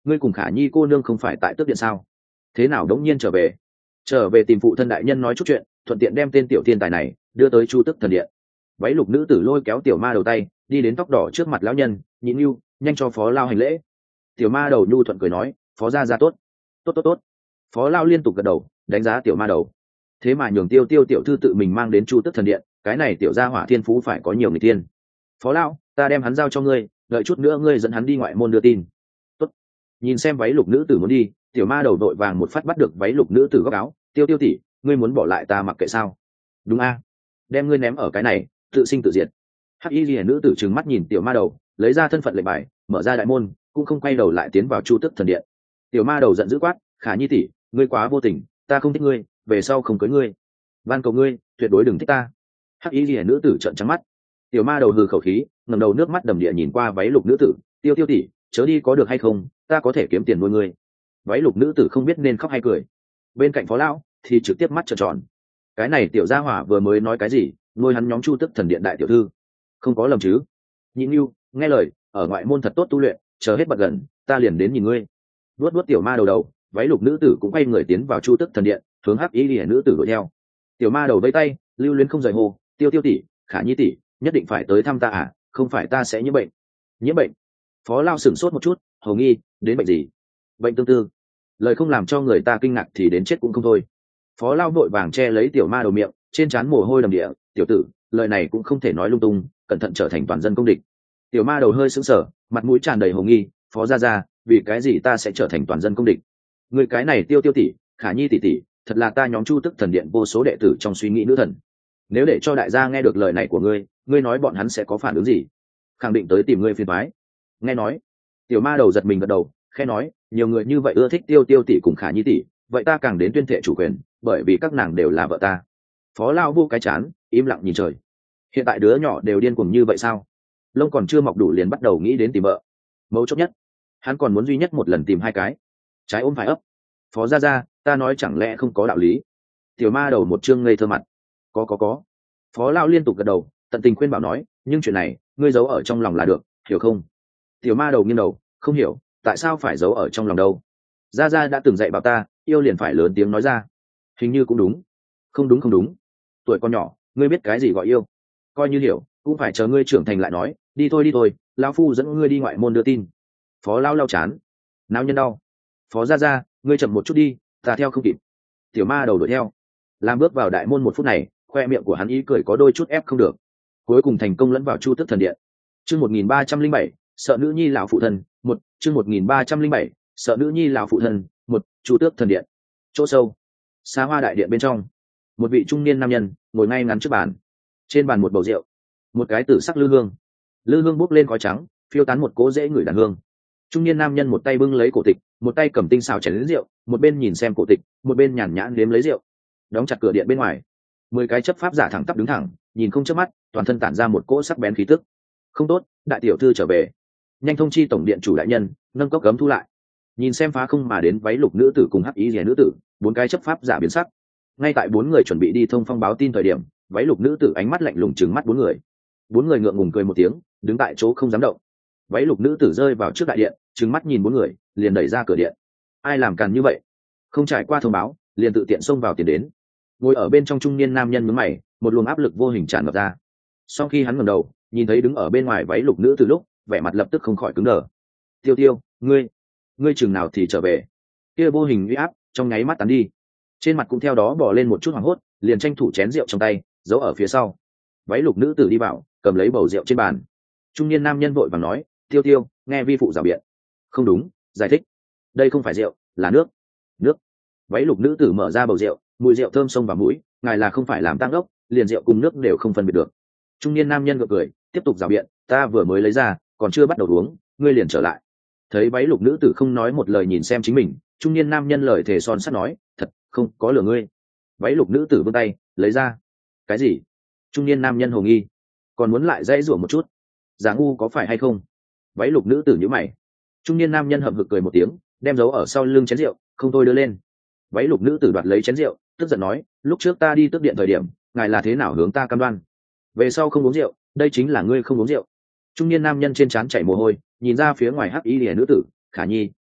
ngươi cùng Khả Nhi cô nương không phải tại tước điện sao? Thế nào đống nhiên trở về? Trở về tìm phụ thân đại nhân nói chút chuyện, thuận tiện đem tên tiểu thiên tài này đưa tới Chu Tức thần điện. Váy lục nữ tử lôi kéo tiểu ma đầu tay, đi đến tóc đỏ trước mặt lão nhân, nhịn nhu, nhanh cho phó lao hành lễ. Tiểu ma đầu nhu thuận cười nói, phó gia gia tốt, tốt tốt tốt. Phó lao liên tục gật đầu, đánh giá tiểu ma đầu. Thế mà nhường tiêu tiêu tiểu thư tự mình mang đến Chu Tức thần điện, cái này tiểu gia hỏa thiên phú phải có nhiều người tiên. Phó lao, ta đem hắn giao cho ngươi, đợi chút nữa ngươi dẫn hắn đi ngoại môn đưa tin. Tốt. Nhìn xem váy lục nữ tử muốn đi, tiểu ma đầu đội vàng một phát bắt được váy lục nữ tử góc áo, tiêu tiêu tỷ, ngươi muốn bỏ lại ta mặc kệ sao? Đúng a, đem ngươi ném ở cái này, tự sinh tự diệt. Hắc y liễu nữ tử trừng mắt nhìn tiểu ma đầu, lấy ra thân phận lệnh bài, mở ra đại môn, cũng không quay đầu lại tiến vào Chu Tức thần điện. Tiểu ma đầu giận dữ quát, Khả Nhi tỷ, ngươi quá vô tình, ta không thích ngươi, về sau không cưới ngươi, van cầu ngươi tuyệt đối đừng thích ta. Hắc y liễu nữ tử trợn trắng mắt. Tiểu ma đầu hừ khẩu khí, ngẩng đầu nước mắt đầm địa nhìn qua váy lục nữ tử, tiêu tiêu tỷ, chớ đi có được hay không, ta có thể kiếm tiền nuôi ngươi. Váy lục nữ tử không biết nên khóc hay cười. Bên cạnh phó lão thì trực tiếp mắt trợn tròn. Cái này tiểu gia hỏa vừa mới nói cái gì, nuôi hắn nhóm Chu Tức thần điện đại tiểu thư, không có lầm chứ? Nhịn nhu, nghe lời, ở ngoại môn thật tốt tu luyện, chờ hết bật gần, ta liền đến nhìn ngươi. Vuốt vuốt tiểu ma đầu đầu, váy lục nữ tử cũng quay người tiến vào Chu Tức thần điện, hướng Hắc y liễu nữ tử đuổi theo. Tiểu ma đầu vẫy tay, lưu luyến không rời hồ, tiêu tiêu tỷ, Khả Nhi tỷ, nhất định phải tới thăm ta à, không phải ta sẽ nhiễm bệnh. Nhiễm bệnh? Phó lao sửng sốt một chút, hầu nghi, đến bệnh gì? Bệnh tương tư. Lời không làm cho người ta kinh ngạc thì đến chết cũng không thôi. Phó lao vội vàng che lấy tiểu ma đầu miệng, trên trán mồ hôi đầm địa, tiểu tử, lời này cũng không thể nói lung tung, cẩn thận trở thành toàn dân công địch. Tiểu ma đầu hơi sững sờ, mặt mũi tràn đầy hồ nghi, phó gia gia, vì cái gì ta sẽ trở thành toàn dân công địch? Người cái này tiêu tiêu tỷ, Khả Nhi tỷ tỷ, thật là ta nhóm Chu Tức thần điện vô số đệ tử trong suy nghĩ nữ thần. Nếu để cho đại gia nghe được lời này của ngươi, ngươi nói bọn hắn sẽ có phản ứng gì? Khẳng định tới tìm ngươi phiền toái. Nghe nói, tiểu ma đầu giật mình gật đầu, khẽ nói, nhiều người như vậy ưa thích tiêu tiêu tỷ cùng Khả Nhi tỷ, vậy ta càng đến tuyên thệ chủ quyền, bởi vì các nàng đều là vợ ta. Phó lao vô cái chán, im lặng nhìn trời. Hiện tại đứa nhỏ đều điên cuồng như vậy sao? Lông còn chưa mọc đủ liền bắt đầu nghĩ đến tìm vợ. Mấu chốt nhất, hắn còn muốn duy nhất một lần tìm hai cái. Trái ôm phải ấp. Phó gia gia, ta nói chẳng lẽ không có đạo lý? Tiểu ma đầu một trương ngây thơ mặt. Có có có. Phó lao liên tục gật đầu, tận tình khuyên bảo nói, nhưng chuyện này, ngươi giấu ở trong lòng là được, hiểu không? Tiểu ma đầu nghiêng đầu, không hiểu, tại sao phải giấu ở trong lòng đâu? Gia gia đã từng dạy bảo ta, yêu liền phải lớn tiếng nói ra. Hình như cũng đúng. Không đúng không đúng. Tuổi con nhỏ, ngươi biết cái gì gọi yêu? Coi như hiểu, cũng phải chờ ngươi trưởng thành lại nói. Đi thôi đi thôi, lão phu dẫn ngươi đi ngoại môn đưa tin. Phó lao lao chán. Náo nhân đau. Phó gia gia, ngươi chậm một chút đi, ta theo không kịp. Tiểu ma đầu đuổi theo. Làm bước vào đại môn một phút này, khoe miệng của hắn ý cười có đôi chút ép không được. Cuối cùng thành công lẫn vào Chu Tức thần điện. Chương một nghìn ba trăm linh bảy, sợ nữ nhi lão phụ thân, một, chương một nghìn ba trăm linh bảy, sợ nữ nhi lão phụ thân, một, Chu Tước thần điện. Chỗ sâu, xa hoa đại điện bên trong, một vị trung niên nam nhân ngồi ngay ngắn trước bàn. Trên bàn một bầu rượu, một cái tử sắc lư hương. Lư hương bốc lên khói trắng, phiêu tán một cỗ dễ ngửi đàn hương. Trung niên nam nhân một tay bưng lấy cổ tịch, một tay cầm tinh xào chén lớn rượu, một bên nhìn xem cổ tịch, một bên nhàn nhã nếm lấy rượu. Đóng chặt cửa điện bên ngoài, mười cái chấp pháp giả thẳng tắp đứng thẳng, nhìn không chớp mắt, toàn thân tản ra một cỗ sắc bén khí tức. Không tốt, đại tiểu thư trở về. Nhanh thông chi tổng điện chủ đại nhân, nâng cốc gấm thu lại. Nhìn xem phá không mà đến váy lục nữ tử cùng hắc ý rìa nữ tử, bốn cái chấp pháp giả biến sắc. Ngay tại bốn người chuẩn bị đi thông phong báo tin thời điểm, váy lục nữ tử ánh mắt lạnh lùng trừng mắt bốn người. Bốn người ngượng ngùng cười một tiếng, đứng tại chỗ không dám động. Váy lục nữ tử rơi vào trước đại điện, trừng mắt nhìn bốn người, liền đẩy ra cửa điện. Ai làm càn như vậy? Không trải qua thông báo, liền tự tiện xông vào tiền đến. Ngồi ở bên trong trung niên nam nhân nhướng mày, một luồng áp lực vô hình tràn ngập ra. Sau khi hắn ngẩng đầu, nhìn thấy đứng ở bên ngoài váy lục nữ tử lúc, vẻ mặt lập tức không khỏi cứng đờ. Tiêu Tiêu, ngươi, ngươi chừng nào thì trở về? Kia vô hình uy áp trong nháy mắt tán đi, trên mặt cũng theo đó bỏ lên một chút hoảng hốt, liền tranh thủ chén rượu trong tay, giấu ở phía sau. Váy lục nữ tử đi vào, cầm lấy bầu rượu trên bàn. Trung niên nam nhân vội vàng nói, Tiêu Tiêu, nghe vi phụ rào biện. Không đúng, giải thích. Đây không phải rượu, là nước. Nước. Váy lục nữ tử mở ra bầu rượu, mùi rượu thơm xông vào mũi, ngài là không phải làm tăng ốc, liền rượu cùng nước đều không phân biệt được. Trung niên nam nhân gượng cười, tiếp tục rào biện, ta vừa mới lấy ra, còn chưa bắt đầu uống, ngươi liền trở lại. Thấy váy lục nữ tử không nói một lời nhìn xem chính mình, trung niên nam nhân lời thề son sắt nói, thật, không có lừa ngươi. Váy lục nữ tử vươn tay, lấy ra. Cái gì? Trung niên nam nhân hồ nghi, còn muốn lại dãy rủa một chút. Giả ngu có phải hay không? Váy lục nữ tử nhíu mày. Trung niên nam nhân hậm hực cười một tiếng, đem giấu ở sau lưng chén rượu, không tôi đưa lên. Váy lục nữ tử đoạt lấy chén rượu, tức giận nói, lúc trước ta đi tước điện thời điểm, ngài là thế nào hướng ta cam đoan? Về sau không uống rượu, đây chính là ngươi không uống rượu. Trung niên nam nhân trên trán chảy mồ hôi, nhìn ra phía ngoài hắc y liễu nữ tử, Khả Nhi,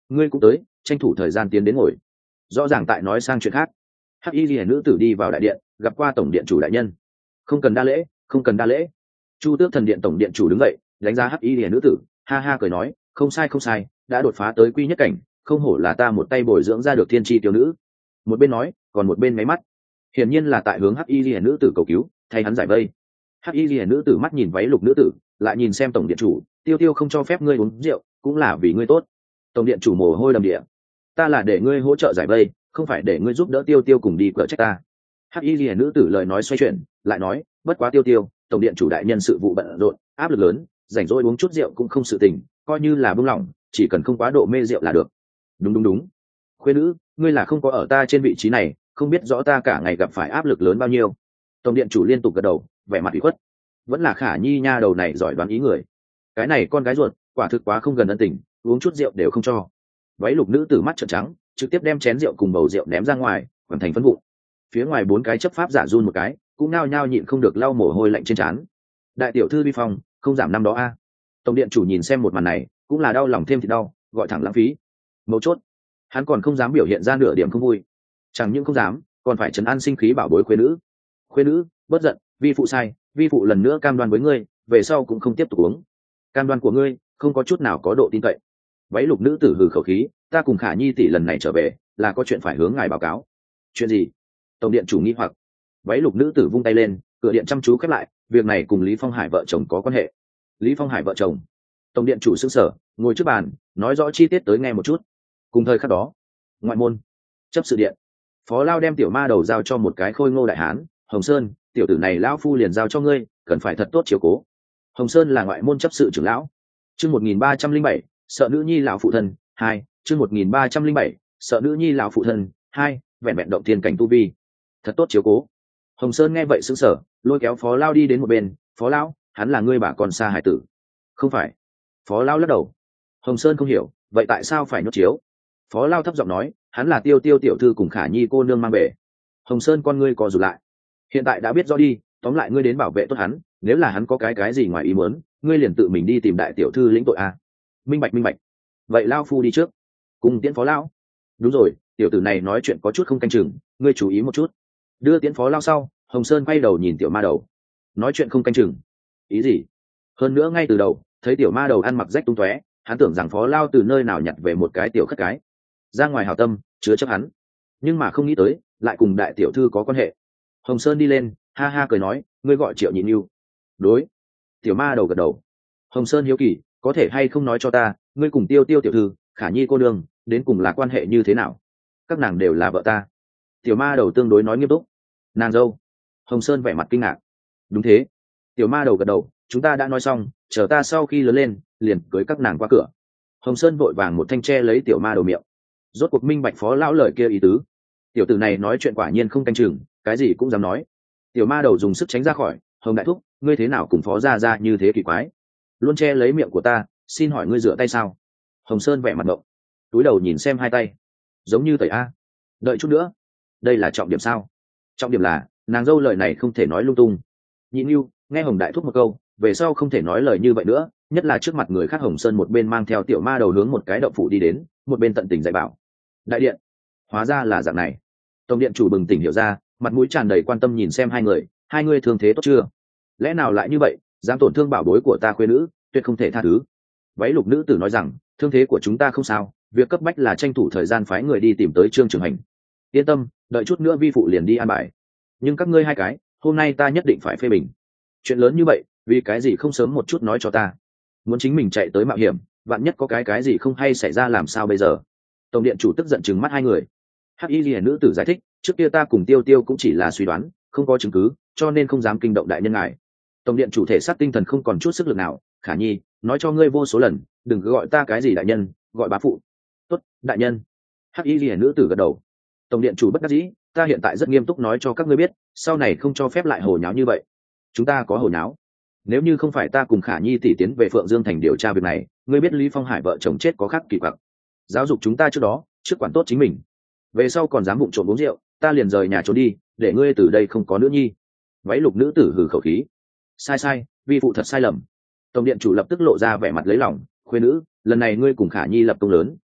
ngươi cũng tới, tranh thủ thời gian tiến đến ngồi. Rõ ràng tại nói sang chuyện khác. Hắc y liễu nữ tử đi vào đại điện, gặp qua tổng điện chủ đại nhân. Không cần đa lễ, không cần đa lễ. Chu Tước Thần Điện tổng điện chủ đứng dậy, đánh giá Hắc y liễu nữ tử, ha ha cười nói, không sai không sai, đã đột phá tới quy nhất cảnh, không hổ là ta một tay bồi dưỡng ra được thiên tri tiểu nữ. Một bên nói, còn một bên máy mắt, hiển nhiên là tại hướng Hắc y liễu nữ tử cầu cứu, thay hắn giải vây. Hắc y liễu nữ tử mắt nhìn váy lục nữ tử, lại nhìn xem tổng điện chủ, tiêu tiêu không cho phép ngươi uống rượu, cũng là vì ngươi tốt. Tổng điện chủ mồ hôi đầm địa, ta là để ngươi hỗ trợ giải vây, không phải để ngươi giúp đỡ tiêu tiêu cùng đi cỡ trách ta. Hắc y liễu nữ tử lời nói xoay chuyển, lại nói, bất quá tiêu tiêu, tổng điện chủ đại nhân sự vụ bận rộn, áp lực lớn, rảnh rỗi uống chút rượu cũng không sự tình, coi như là buông lỏng, chỉ cần không quá độ mê rượu là được. Đúng đúng đúng, khuê nữ, ngươi là không có ở ta trên vị trí này, không biết rõ ta cả ngày gặp phải áp lực lớn bao nhiêu. Tổng điện chủ liên tục gật đầu, vẻ mặt ủy khuất. Vẫn là Khả Nhi nha đầu này giỏi đoán ý người, cái này con gái ruột quả thực quá không gần ân tình, uống chút rượu đều không cho. Váy lục nữ tử mắt trợn trắng, trực tiếp đem chén rượu cùng bầu rượu ném ra ngoài, hoàn thành phân vụn. Phía ngoài bốn cái chấp pháp giả run một cái, cũng nao nhao nhịn không được lau mồ hôi lạnh trên trán. Đại tiểu thư vi phong không giảm năm đó a. Tổng điện chủ nhìn xem một màn này, cũng là đau lòng thêm thì đau, gọi thẳng lãng phí. Mấu chốt, hắn còn không dám biểu hiện ra nửa điểm không vui, chẳng những không dám, còn phải trấn an sinh khí bảo bối khuê nữ. Khuê nữ, bất giận, vi phụ sai, vi phụ lần nữa cam đoan với ngươi, về sau cũng không tiếp tục uống. Cam đoan của ngươi không có chút nào có độ tin cậy. Váy lục nữ tử hừ khẩu khí, ta cùng Khả Nhi tỷ lần này trở về là có chuyện phải hướng ngài báo cáo. Chuyện gì? Tổng điện chủ nghi hoặc. Váy lục nữ tử vung tay lên, cửa điện chăm chú khép lại, việc này cùng Lý Phong Hải vợ chồng có quan hệ. Lý Phong Hải vợ chồng? Tổng điện chủ sững sờ, ngồi trước bàn, nói rõ chi tiết tới nghe một chút. Cùng thời khắc đó, ngoại môn, chấp sự điện, Phó Lao đem tiểu ma đầu giao cho một cái khôi ngô đại hán, Hồng Sơn, tiểu tử này lão phu liền giao cho ngươi, cần phải thật tốt chiếu cố. Hồng Sơn là ngoại môn chấp sự trưởng lão. Chương một nghìn ba trăm linh bảy, sợ nữ nhi lão phụ thân, hai, chương một nghìn ba trăm linh bảy, sợ nữ nhi lão phụ thân, hai, vẹn vẹn động thiên cảnh tu vi. Thật tốt chiếu cố. Hồng Sơn nghe vậy sững sờ, lôi kéo Phó Lao đi đến một bên, Phó Lão, hắn là ngươi bà con xa hải tử. Không phải. Phó Lao lắc đầu. Hồng Sơn không hiểu, vậy tại sao phải nhốt chiếu? Phó Lao thấp giọng nói, hắn là Tiêu Tiêu tiểu thư cùng Khả Nhi cô nương mang về. Hồng Sơn con ngươi co rụt lại. Hiện tại đã biết rõ đi, tóm lại ngươi đến bảo vệ tốt hắn, nếu là hắn có cái cái gì ngoài ý muốn, ngươi liền tự mình đi tìm đại tiểu thư lĩnh tội a. Minh bạch minh bạch. Vậy Lao phu đi trước. Cùng tiễn Phó Lao. Đúng rồi, tiểu tử này nói chuyện có chút không canh chừng, ngươi chú ý một chút. Đưa tiễn Phó Lao sau, Hồng Sơn quay đầu nhìn tiểu ma đầu. Nói chuyện không canh chừng. Ý gì? Hơn nữa ngay từ đầu, thấy tiểu ma đầu ăn mặc rách tung tóe, hắn tưởng rằng Phó Lao từ nơi nào nhặt về một cái tiểu khất cái. Ra ngoài hảo tâm, chứa chấp hắn. Nhưng mà không nghĩ tới, lại cùng đại tiểu thư có quan hệ. Hồng Sơn đi lên, ha ha cười nói, ngươi gọi Triệu Nhị Nhu. Đối. Tiểu ma đầu gật đầu. Hồng Sơn hiếu kỳ, có thể hay không nói cho ta, ngươi cùng Tiêu Tiêu tiểu thư, Khả Nhi cô nương, đến cùng là quan hệ như thế nào? Các nàng đều là vợ ta. Tiểu ma đầu tương đối nói nghiêm túc. Nàng dâu. Hồng Sơn vẻ mặt kinh ngạc. Đúng thế. Tiểu ma đầu gật đầu, chúng ta đã nói xong, chờ ta sau khi lớn lên, liền cưới các nàng qua cửa. Hồng Sơn vội vàng một thanh tre lấy tiểu ma đầu miệng. Rốt cuộc minh bạch Phó Lão lời kia ý tứ. Tiểu tử này nói chuyện quả nhiên không canh chừng, cái gì cũng dám nói. Tiểu ma đầu dùng sức tránh ra khỏi. Hồng đại thúc, ngươi thế nào cùng Phó gia gia như thế kỳ quái? Luôn che lấy miệng của ta, xin hỏi ngươi rửa tay sao? Hồng Sơn vẻ mặt ngộng, túi đầu nhìn xem hai tay, giống như tẩy a. Đợi chút nữa, đây là trọng điểm sao? Trọng điểm là nàng dâu lời này không thể nói lung tung. Nhị Nhu, nghe Hồng đại thúc một câu, về sau không thể nói lời như vậy nữa, nhất là trước mặt người khác. Hồng Sơn một bên mang theo tiểu ma đầu hướng một cái động phủ đi đến, một bên tận tình dạy bảo. Đại điện, hóa ra là dạng này. Tổng điện chủ bừng tỉnh hiểu ra, mặt mũi tràn đầy quan tâm nhìn xem hai người, hai người thương thế tốt chưa? Lẽ nào lại như vậy, dám tổn thương bảo bối của ta khuê nữ, tuyệt không thể tha thứ. Váy lục nữ tử nói rằng, thương thế của chúng ta không sao, việc cấp bách là tranh thủ thời gian phái người đi tìm tới Trương Trường Hành. Yên tâm, đợi chút nữa vi phụ liền đi an bài. Nhưng các ngươi hai cái, hôm nay ta nhất định phải phê bình. Chuyện lớn như vậy, vì cái gì không sớm một chút nói cho ta? Muốn chính mình chạy tới mạo hiểm, vạn nhất có cái cái gì không hay xảy ra làm sao bây giờ? Tổng điện chủ tức giận trừng mắt hai người. Hắc y liễu nữ tử giải thích, trước kia ta cùng Tiêu Tiêu cũng chỉ là suy đoán, không có chứng cứ, cho nên không dám kinh động đại nhân ngài. Tổng điện chủ thể xác tinh thần không còn chút sức lực nào. Khả Nhi, nói cho ngươi vô số lần, đừng cứ gọi ta cái gì đại nhân, gọi bá phụ. Tốt, đại nhân. Hắc y liễu nữ tử gật đầu. Tổng điện chủ bất đắc dĩ, ta hiện tại rất nghiêm túc nói cho các ngươi biết, sau này không cho phép lại hồ nháo như vậy. Chúng ta có hồ nháo, nếu như không phải ta cùng Khả Nhi tỷ tiến về Phượng Dương thành điều tra việc này, ngươi biết Lý Phong Hải vợ chồng chết có khác kỳ quặc. Giáo dục chúng ta trước đó, trước quản tốt chính mình, về sau còn dám vụng trộm uống rượu, ta liền rời nhà trốn đi, để ngươi từ đây không có nữ nhi. Váy lục nữ tử hừ khẩu khí. Sai sai, vi phụ thật sai lầm. Tổng điện chủ lập tức lộ ra vẻ mặt lấy lòng, khuê nữ, lần này ngươi cùng Khả Nhi lập công lớn,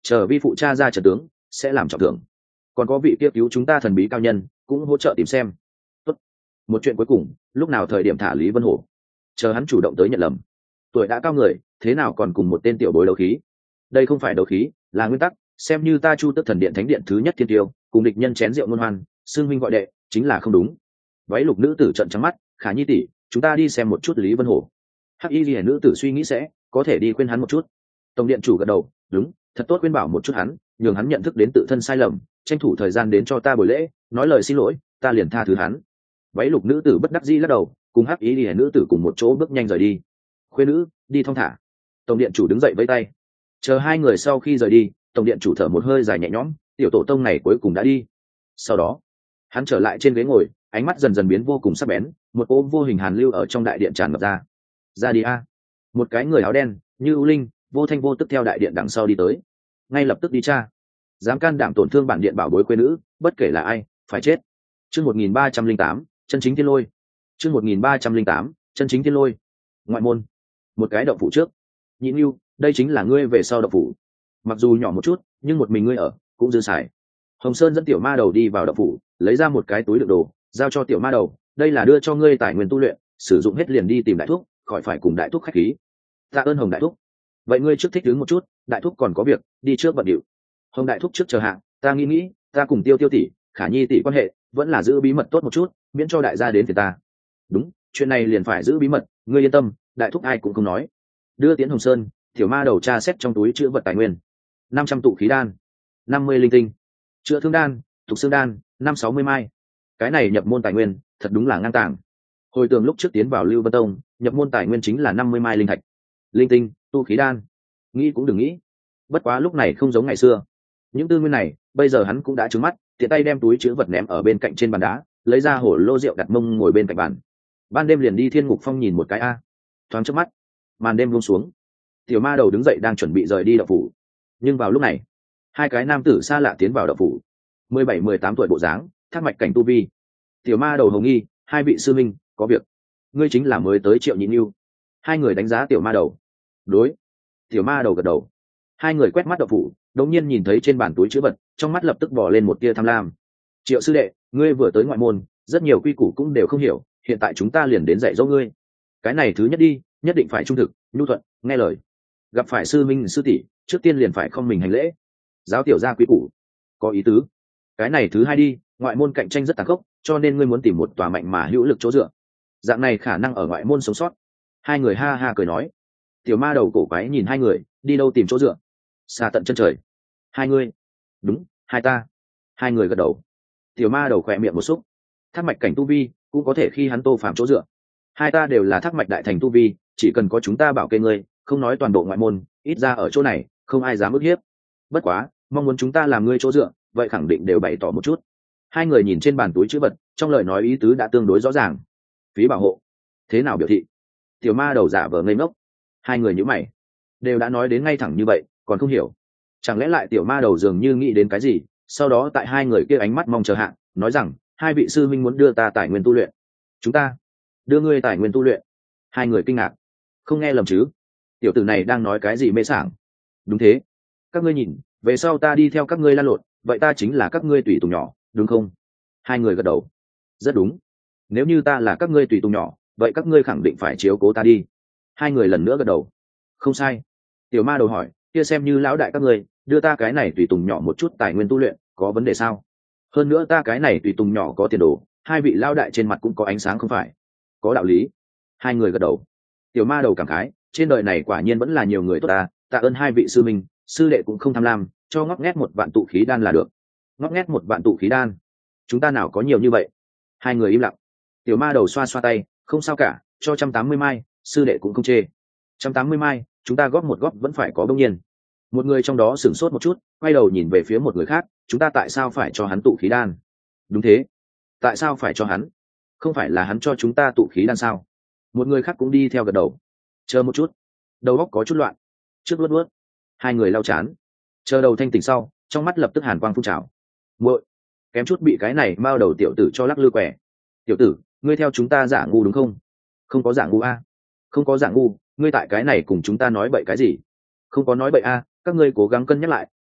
chờ vi phụ cha ra trận tướng sẽ làm trọng thưởng. Còn có vị kia cứu chúng ta thần bí cao nhân cũng hỗ trợ tìm xem. Tốt. Một chuyện cuối cùng, lúc nào thời điểm thả Lý Vân Hổ, chờ hắn chủ động tới nhận lầm. Tuổi đã cao người, thế nào còn cùng một tên tiểu bối đấu khí? Đây không phải đấu khí, là nguyên tắc. Xem như ta Chu Tước Thần Điện thánh điện thứ nhất thiên tiêu, cùng địch nhân chén rượu ngôn hoan, xương huynh gọi đệ, chính là không đúng. Váy lục nữ tử trợn trắng mắt, Khả Nhi tỷ, chúng ta đi xem một chút Lý Vân Hổ. Hắc Y Liễu nữ tử suy nghĩ sẽ có thể đi khuyên hắn một chút. Tổng điện chủ gật đầu, đúng, thật tốt khuyên bảo một chút hắn, nhường hắn nhận thức đến tự thân sai lầm, tranh thủ thời gian đến cho ta buổi lễ, nói lời xin lỗi, ta liền tha thứ hắn. Váy lục nữ tử bất đắc dĩ lắc đầu, cùng Hắc Y Liễu nữ tử cùng một chỗ bước nhanh rời đi. Khuyên nữ, đi thong thả. Tổng điện chủ đứng dậy vẫy tay. Chờ hai người sau khi rời đi, tổng điện chủ thở một hơi dài nhẹ nhõm, tiểu tổ tông này cuối cùng đã đi. Sau đó, hắn trở lại trên ghế ngồi, ánh mắt dần dần biến vô cùng sắc bén, một cỗ vô hình hàn lưu ở trong đại điện tràn ngập ra. Ra đi a. Một cái người áo đen, như ưu linh, vô thanh vô tức theo đại điện đằng sau đi tới. Ngay lập tức đi tra. Dám can đảm tổn thương bản điện bảo bối quê nữ, bất kể là ai, phải chết. Chương một nghìn ba trăm linh tám, chân chính thiên lôi. Chương một nghìn ba trăm linh tám, chân chính thiên lôi. Ngoại môn. Một cái động phủ trước. Nhị Nưu, đây chính là ngươi về sau động phủ. Mặc dù nhỏ một chút, nhưng một mình ngươi ở, cũng dư xài. Hồng Sơn dẫn tiểu ma đầu đi vào động phủ, lấy ra một cái túi đựng đồ, giao cho tiểu ma đầu, đây là đưa cho ngươi tài nguyên tu luyện, sử dụng hết liền đi tìm đại thúc, khỏi phải cùng đại thúc khách khí. Tạ ơn Hồng đại thúc. Vậy ngươi trước thích đứng một chút, đại thúc còn có việc, đi trước bận điệu. Hồng đại thúc trước chờ hạng, ta nghĩ nghĩ, ta cùng Tiêu Tiêu tỷ, Khả Nhi tỷ quan hệ, vẫn là giữ bí mật tốt một chút, miễn cho đại gia đến thì ta. Đúng, chuyện này liền phải giữ bí mật, ngươi yên tâm, đại thúc ai cũng không nói. Đưa tiến Hồng Sơn, tiểu ma đầu tra xét trong túi chứa vật tài nguyên. Năm trăm tụ khí đan, năm mươi linh tinh, chữa thương đan, tục xương đan, năm sáu mươi mai. Cái này nhập môn tài nguyên, thật đúng là ngang tàng. Hồi tưởng lúc trước tiến vào Lưu Vân Tông, nhập môn tài nguyên chính là năm mươi mai linh thạch. Linh tinh, tu khí đan, nghĩ cũng đừng nghĩ. Bất quá lúc này không giống ngày xưa. Những tư nguyên này, bây giờ hắn cũng đã trứng mắt, tiện tay đem túi chứa vật ném ở bên cạnh trên bàn đá, lấy ra hổ lô rượu đặt mông ngồi bên cạnh bàn. Ban đêm liền đi Thiên Ngục Phong nhìn một cái a. Thoáng chớp mắt, màn đêm buông xuống. Tiểu ma đầu đứng dậy đang chuẩn bị rời đi động phủ, nhưng vào lúc này, hai cái nam tử xa lạ tiến vào động phủ. Mười bảy mười tám tuổi bộ dáng, thác mạch cảnh tu vi. Tiểu ma đầu hồng nghi, hai vị sư minh, có việc. Ngươi chính là mới tới Triệu Nhị Nưu. Hai người đánh giá tiểu ma đầu. Đối. Tiểu ma đầu gật đầu. Hai người quét mắt động phủ, đột nhiên nhìn thấy trên bàn túi chứa vật, trong mắt lập tức bỏ lên một tia tham lam. Triệu sư đệ, ngươi vừa tới ngoại môn, rất nhiều quy củ cũng đều không hiểu, hiện tại chúng ta liền đến dạy dỗ ngươi. Cái này thứ nhất đi, nhất định phải trung thực, nhu thuận, nghe lời. Gặp phải sư minh sư tỷ, trước tiên liền phải không mình hành lễ. Giáo tiểu gia quý củ, có ý tứ. Cái này thứ hai đi, ngoại môn cạnh tranh rất tàn khốc, cho nên ngươi muốn tìm một tòa mạnh mà hữu lực chỗ dựa. Dạng này khả năng ở ngoại môn sống sót. Hai người ha ha cười nói. Tiểu ma đầu cổ quái nhìn hai người, đi đâu tìm chỗ dựa? Xa tận chân trời. Hai người. Đúng, hai ta. Hai người gật đầu. Tiểu ma đầu khỏe miệng một xúc. Thác mạch cảnh tu vi, cũng có thể khi hắn tô phạm chỗ dựa. Hai ta đều là thác mạch đại thành tu vi, chỉ cần có chúng ta bảo kê ngươi, không nói toàn bộ ngoại môn, ít ra ở chỗ này, không ai dám ức hiếp. Bất quá, mong muốn chúng ta làm ngươi chỗ dựa, vậy khẳng định đều bày tỏ một chút. Hai người nhìn trên bàn túi chữ vật, trong lời nói ý tứ đã tương đối rõ ràng. Phí bảo hộ, thế nào biểu thị? Tiểu ma đầu giả vờ ngây ngốc. Hai người nhíu mày, đều đã nói đến ngay thẳng như vậy, còn không hiểu. Chẳng lẽ lại tiểu ma đầu dường như nghĩ đến cái gì? Sau đó tại hai người kia ánh mắt mong chờ hạn, nói rằng hai vị sư minh muốn đưa ta tài nguyên tu luyện. Chúng ta đưa ngươi tài nguyên tu luyện? Hai người kinh ngạc, không nghe lầm chứ? Tiểu tử này đang nói cái gì mê sảng? Đúng thế, các ngươi nhìn, về sau ta đi theo các ngươi lan lộn, vậy ta chính là các ngươi tùy tùng nhỏ, đúng không? Hai người gật đầu, rất đúng. Nếu như ta là các ngươi tùy tùng nhỏ, vậy các ngươi khẳng định phải chiếu cố ta đi. Hai người lần nữa gật đầu, không sai. Tiểu ma đầu hỏi, kia xem như lão đại các ngươi đưa ta cái này tùy tùng nhỏ một chút tài nguyên tu luyện, có vấn đề sao? Hơn nữa ta cái này tùy tùng nhỏ có tiền đồ, hai vị lão đại trên mặt cũng có ánh sáng không phải? Có đạo lý. Hai người gật đầu. Tiểu ma đầu cảm khái, trên đời này quả nhiên vẫn là nhiều người tốt ta, tạ ơn hai vị sư minh, sư đệ cũng không tham lam, cho ngóc nghét một vạn tụ khí đan là được. Ngóc nghét một vạn tụ khí đan, chúng ta nào có nhiều như vậy? Hai người im lặng. Tiểu ma đầu xoa xoa tay, không sao cả, cho trăm tám mươi mai, sư đệ cũng không chê. Trăm tám mươi mai, chúng ta góp một góp vẫn phải có bỗng nhiên. Một người trong đó sửng sốt một chút, quay đầu nhìn về phía một người khác, chúng ta tại sao phải cho hắn tụ khí đan? Đúng thế, tại sao phải cho hắn? Không phải là hắn cho chúng ta tụ khí đan sao? Một người khác cũng đi theo gật đầu. Chờ một chút, đầu óc có chút loạn. Trước luốt luốt, hai người lau chán. Chờ đầu thanh tỉnh sau, trong mắt lập tức hàn quang phun trào. Muội, kém chút bị cái này mao đầu tiểu tử cho lắc lư quẻ. Tiểu tử, ngươi theo chúng ta giả ngu đúng không? Không có giả ngu a, không có giả ngu, ngươi tại cái này cùng chúng ta nói bậy cái gì? Không có nói bậy a, các ngươi cố gắng cân nhắc lại,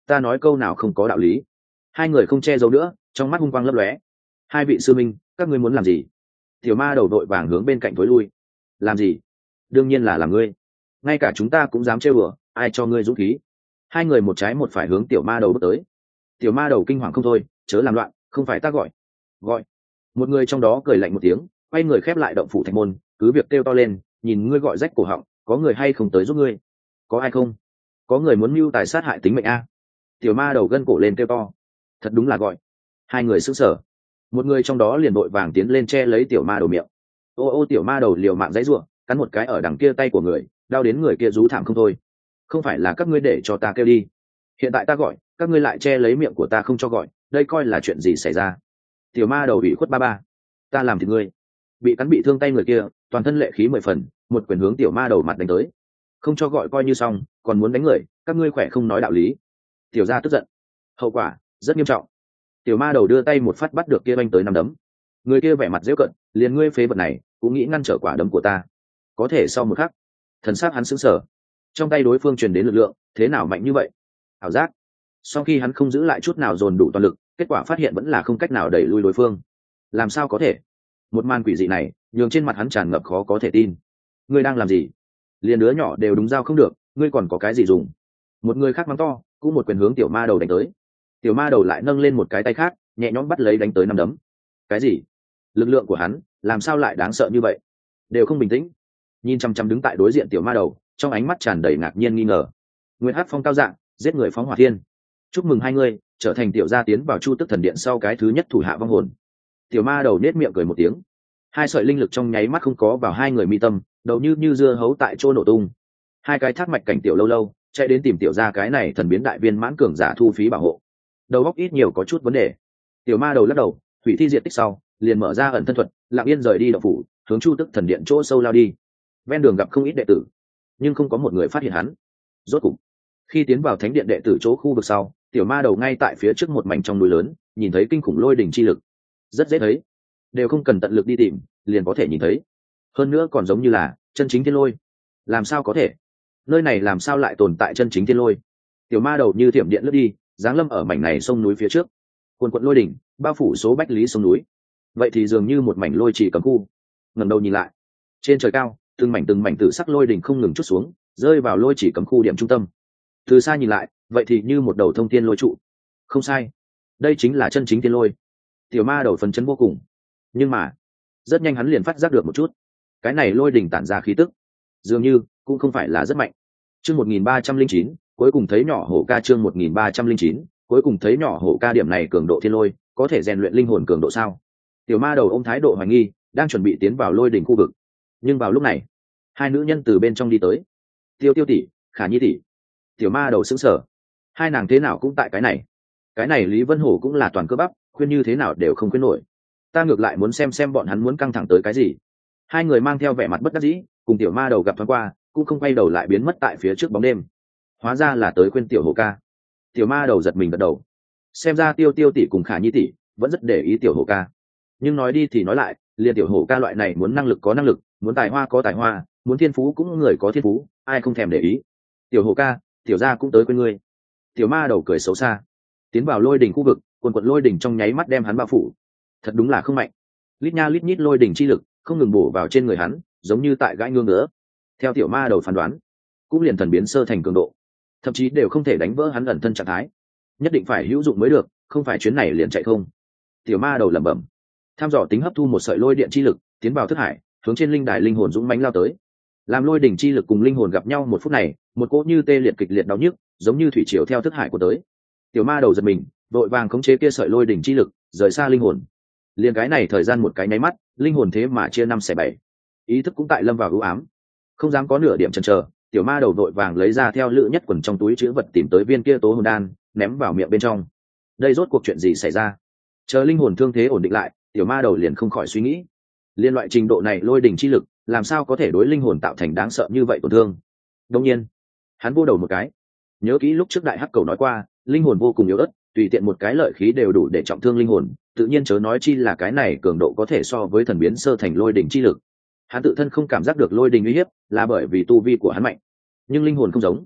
ta nói câu nào không có đạo lý. Hai người không che giấu nữa, trong mắt hung quang lấp lóe. Hai vị sư minh, các ngươi muốn làm gì? Tiểu ma đầu đội vàng hướng bên cạnh tối lui. Làm gì? Đương nhiên là làm ngươi. Ngay cả chúng ta cũng dám trêu đùa, ai cho ngươi dũng khí? Hai người một trái một phải hướng tiểu ma đầu bước tới. Tiểu ma đầu kinh hoàng không thôi, chớ làm loạn, không phải ta gọi. Gọi. Một người trong đó cười lạnh một tiếng, quay người khép lại động phủ thạch môn, cứ việc kêu to lên, nhìn ngươi gọi rách cổ họng, có người hay không tới giúp ngươi? Có ai không? Có người muốn mưu tài sát hại tính mệnh a? Tiểu ma đầu gân cổ lên kêu to. Thật đúng là gọi. Hai người sững sờ. Một người trong đó liền vội vàng tiến lên che lấy tiểu ma đầu miệng. Ô ô tiểu ma đầu liều mạng dãy giụa, cắn một cái ở đằng kia tay của người, đau đến người kia rú thảm không thôi. Không phải là các ngươi để cho ta kêu đi, hiện tại ta gọi, các ngươi lại che lấy miệng của ta không cho gọi, đây coi là chuyện gì xảy ra? Tiểu ma đầu bị khuất ba ba. Ta làm thì ngươi. Bị cắn bị thương tay người kia, toàn thân lệ khí mười phần, một quyền hướng tiểu ma đầu mặt đánh tới. Không cho gọi coi như xong, còn muốn đánh người, các ngươi khỏe không nói đạo lý. Tiểu gia tức giận. Hậu quả rất nghiêm trọng. Tiểu ma đầu đưa tay một phát bắt được kia anh tới năm đấm. Người kia vẻ mặt dễ cận, liền ngươi phế vật này cũng nghĩ ngăn trở quả đấm của ta. Có thể sau một khắc, thần sắc hắn sững sờ. Trong tay đối phương truyền đến lực lượng, thế nào mạnh như vậy? Ảo giác. Sau khi hắn không giữ lại chút nào dồn đủ toàn lực, kết quả phát hiện vẫn là không cách nào đẩy lui đối phương. Làm sao có thể? Một màn quỷ dị này, nhường trên mặt hắn tràn ngập khó có thể tin. Ngươi đang làm gì? Liền đứa nhỏ đều đúng dao không được, ngươi còn có cái gì dùng? Một người khác mắng to, cũng một quyền hướng tiểu ma đầu đánh tới. Tiểu ma đầu lại nâng lên một cái tay khác, nhẹ nhõm bắt lấy đánh tới năm đấm. Cái gì? Lực lượng của hắn làm sao lại đáng sợ như vậy? Đều không bình tĩnh, nhìn chăm chăm đứng tại đối diện tiểu ma đầu, trong ánh mắt tràn đầy ngạc nhiên nghi ngờ. Nguyên Hát Phong cao dạng, giết người phóng hỏa thiên. Chúc mừng hai người trở thành tiểu gia tiến vào Chu Tức Thần Điện sau cái thứ nhất thủ hạ vong hồn. Tiểu ma đầu nết miệng cười một tiếng, hai sợi linh lực trong nháy mắt không có vào hai người mi tâm, đầu như như dưa hấu tại chỗ nổ tung. Hai cái thác mạch cảnh tiểu lâu lâu chạy đến tìm tiểu gia cái này thần biến đại viên mãn cường giả thu phí bảo hộ. Đầu óc ít nhiều có chút vấn đề. Tiểu ma đầu lắc đầu, hủy thi diệt tích sau, liền mở ra ẩn thân thuật, lặng yên rời đi động phủ, hướng Chu Tức Thần Điện chỗ sâu lao đi. Ven đường gặp không ít đệ tử, nhưng không có một người phát hiện hắn. Rốt cục, khi tiến vào thánh điện đệ tử chỗ khu vực sau, tiểu ma đầu ngay tại phía trước một mảnh trong núi lớn, nhìn thấy kinh khủng lôi đỉnh chi lực, rất dễ thấy, đều không cần tận lực đi tìm, liền có thể nhìn thấy. Hơn nữa còn giống như là chân chính thiên lôi. Làm sao có thể? Nơi này làm sao lại tồn tại chân chính thiên lôi? Tiểu ma đầu như thiểm điện lướt đi, giáng lâm ở mảnh này sông núi phía trước. Cuồn cuộn lôi đỉnh bao phủ số bách lý sông núi, vậy thì dường như một mảnh lôi chỉ cấm khu. Ngẩng đầu nhìn lại, trên trời cao, từng mảnh từng mảnh tử sắc lôi đỉnh không ngừng chút xuống, rơi vào lôi chỉ cấm khu điểm trung tâm. Từ xa nhìn lại, vậy thì như một đầu thông thiên lôi trụ. Không sai, đây chính là chân chính thiên lôi. Tiểu ma đầu phấn chấn vô cùng, nhưng mà rất nhanh hắn liền phát giác được một chút, cái này lôi đỉnh tản ra khí tức dường như cũng không phải là rất mạnh. Chương một nghìn ba trăm linh chín, cuối cùng thấy nhỏ hổ ca. Chương một nghìn ba trăm linh chín, cuối cùng thấy nhỏ hổ ca. Điểm này cường độ thiên lôi có thể rèn luyện linh hồn cường độ sao? Tiểu ma đầu ôm thái độ hoài nghi, đang chuẩn bị tiến vào lôi đỉnh khu vực. Nhưng vào lúc này, hai nữ nhân từ bên trong đi tới. Tiêu Tiêu tỷ, Khả Nhi tỷ. Tiểu ma đầu sững sờ, hai nàng thế nào cũng tại cái này. Cái này Lý Vân Hổ cũng là toàn cơ bắp, khuyên như thế nào đều không khuyên nổi. Ta ngược lại muốn xem xem bọn hắn muốn căng thẳng tới cái gì. Hai người mang theo vẻ mặt bất đắc dĩ, cùng tiểu ma đầu gặp thoáng qua, cũng không quay đầu lại biến mất tại phía trước bóng đêm. Hóa ra là tới khuyên tiểu hổ ca. Tiểu ma đầu giật mình gật đầu, xem ra Tiêu Tiêu tỷ cùng Khả Nhi tỷ vẫn rất để ý tiểu hổ ca. Nhưng nói đi thì nói lại, liền tiểu hổ ca loại này muốn năng lực có năng lực, muốn tài hoa có tài hoa, muốn thiên phú cũng người có thiên phú, ai không thèm để ý. Tiểu hổ ca, tiểu gia cũng tới quên ngươi. Tiểu ma đầu cười xấu xa, tiến vào lôi đỉnh khu vực, quần quần lôi đỉnh trong nháy mắt đem hắn bao phủ. Thật đúng là không mạnh. Lít nha lít nhít lôi đỉnh chi lực không ngừng bổ vào trên người hắn, giống như tại gãi ngương nữa. Theo tiểu ma đầu phán đoán, cũng liền thần biến sơ thành cường độ, thậm chí đều không thể đánh vỡ hắn ẩn thân trạng thái, nhất định phải hữu dụng mới được, không phải chuyến này liền chạy không. Tiểu ma đầu lẩm bẩm, tham dò tính hấp thu một sợi lôi điện chi lực, tiến vào thức hải, hướng trên linh đài linh hồn dũng mãnh lao tới. Làm lôi đỉnh chi lực cùng linh hồn gặp nhau một phút này, một cỗ như tê liệt kịch liệt đau nhức, giống như thủy triều theo thức hải của tới. Tiểu ma đầu giật mình, vội vàng khống chế kia sợi lôi đỉnh chi lực, rời xa linh hồn. Liền cái này thời gian một cái nháy mắt, linh hồn thế mà chia năm xẻ bảy, ý thức cũng tại lâm vào u ám, không dám có nửa điểm chần chờ. Tiểu ma đầu vội vàng lấy ra theo lữ nhất quần trong túi chứa vật tìm tới viên kia tố hồn đan, ném vào miệng bên trong. Đây rốt cuộc chuyện gì xảy ra? Chờ linh hồn thương thế ổn định lại, tiểu ma đầu liền không khỏi suy nghĩ, liên loại trình độ này lôi đỉnh chi lực làm sao có thể đối linh hồn tạo thành đáng sợ như vậy tổn thương. Đương nhiên, hắn vô đầu một cái, nhớ kỹ lúc trước đại hắc cầu nói qua, linh hồn vô cùng yếu ớt, tùy tiện một cái lợi khí đều đủ để trọng thương linh hồn, tự nhiên chớ nói chi là cái này cường độ có thể so với thần biến sơ thành lôi đỉnh chi lực. Hắn tự thân không cảm giác được lôi đỉnh uy hiếp, là bởi vì tu vi của hắn mạnh, nhưng linh hồn không giống.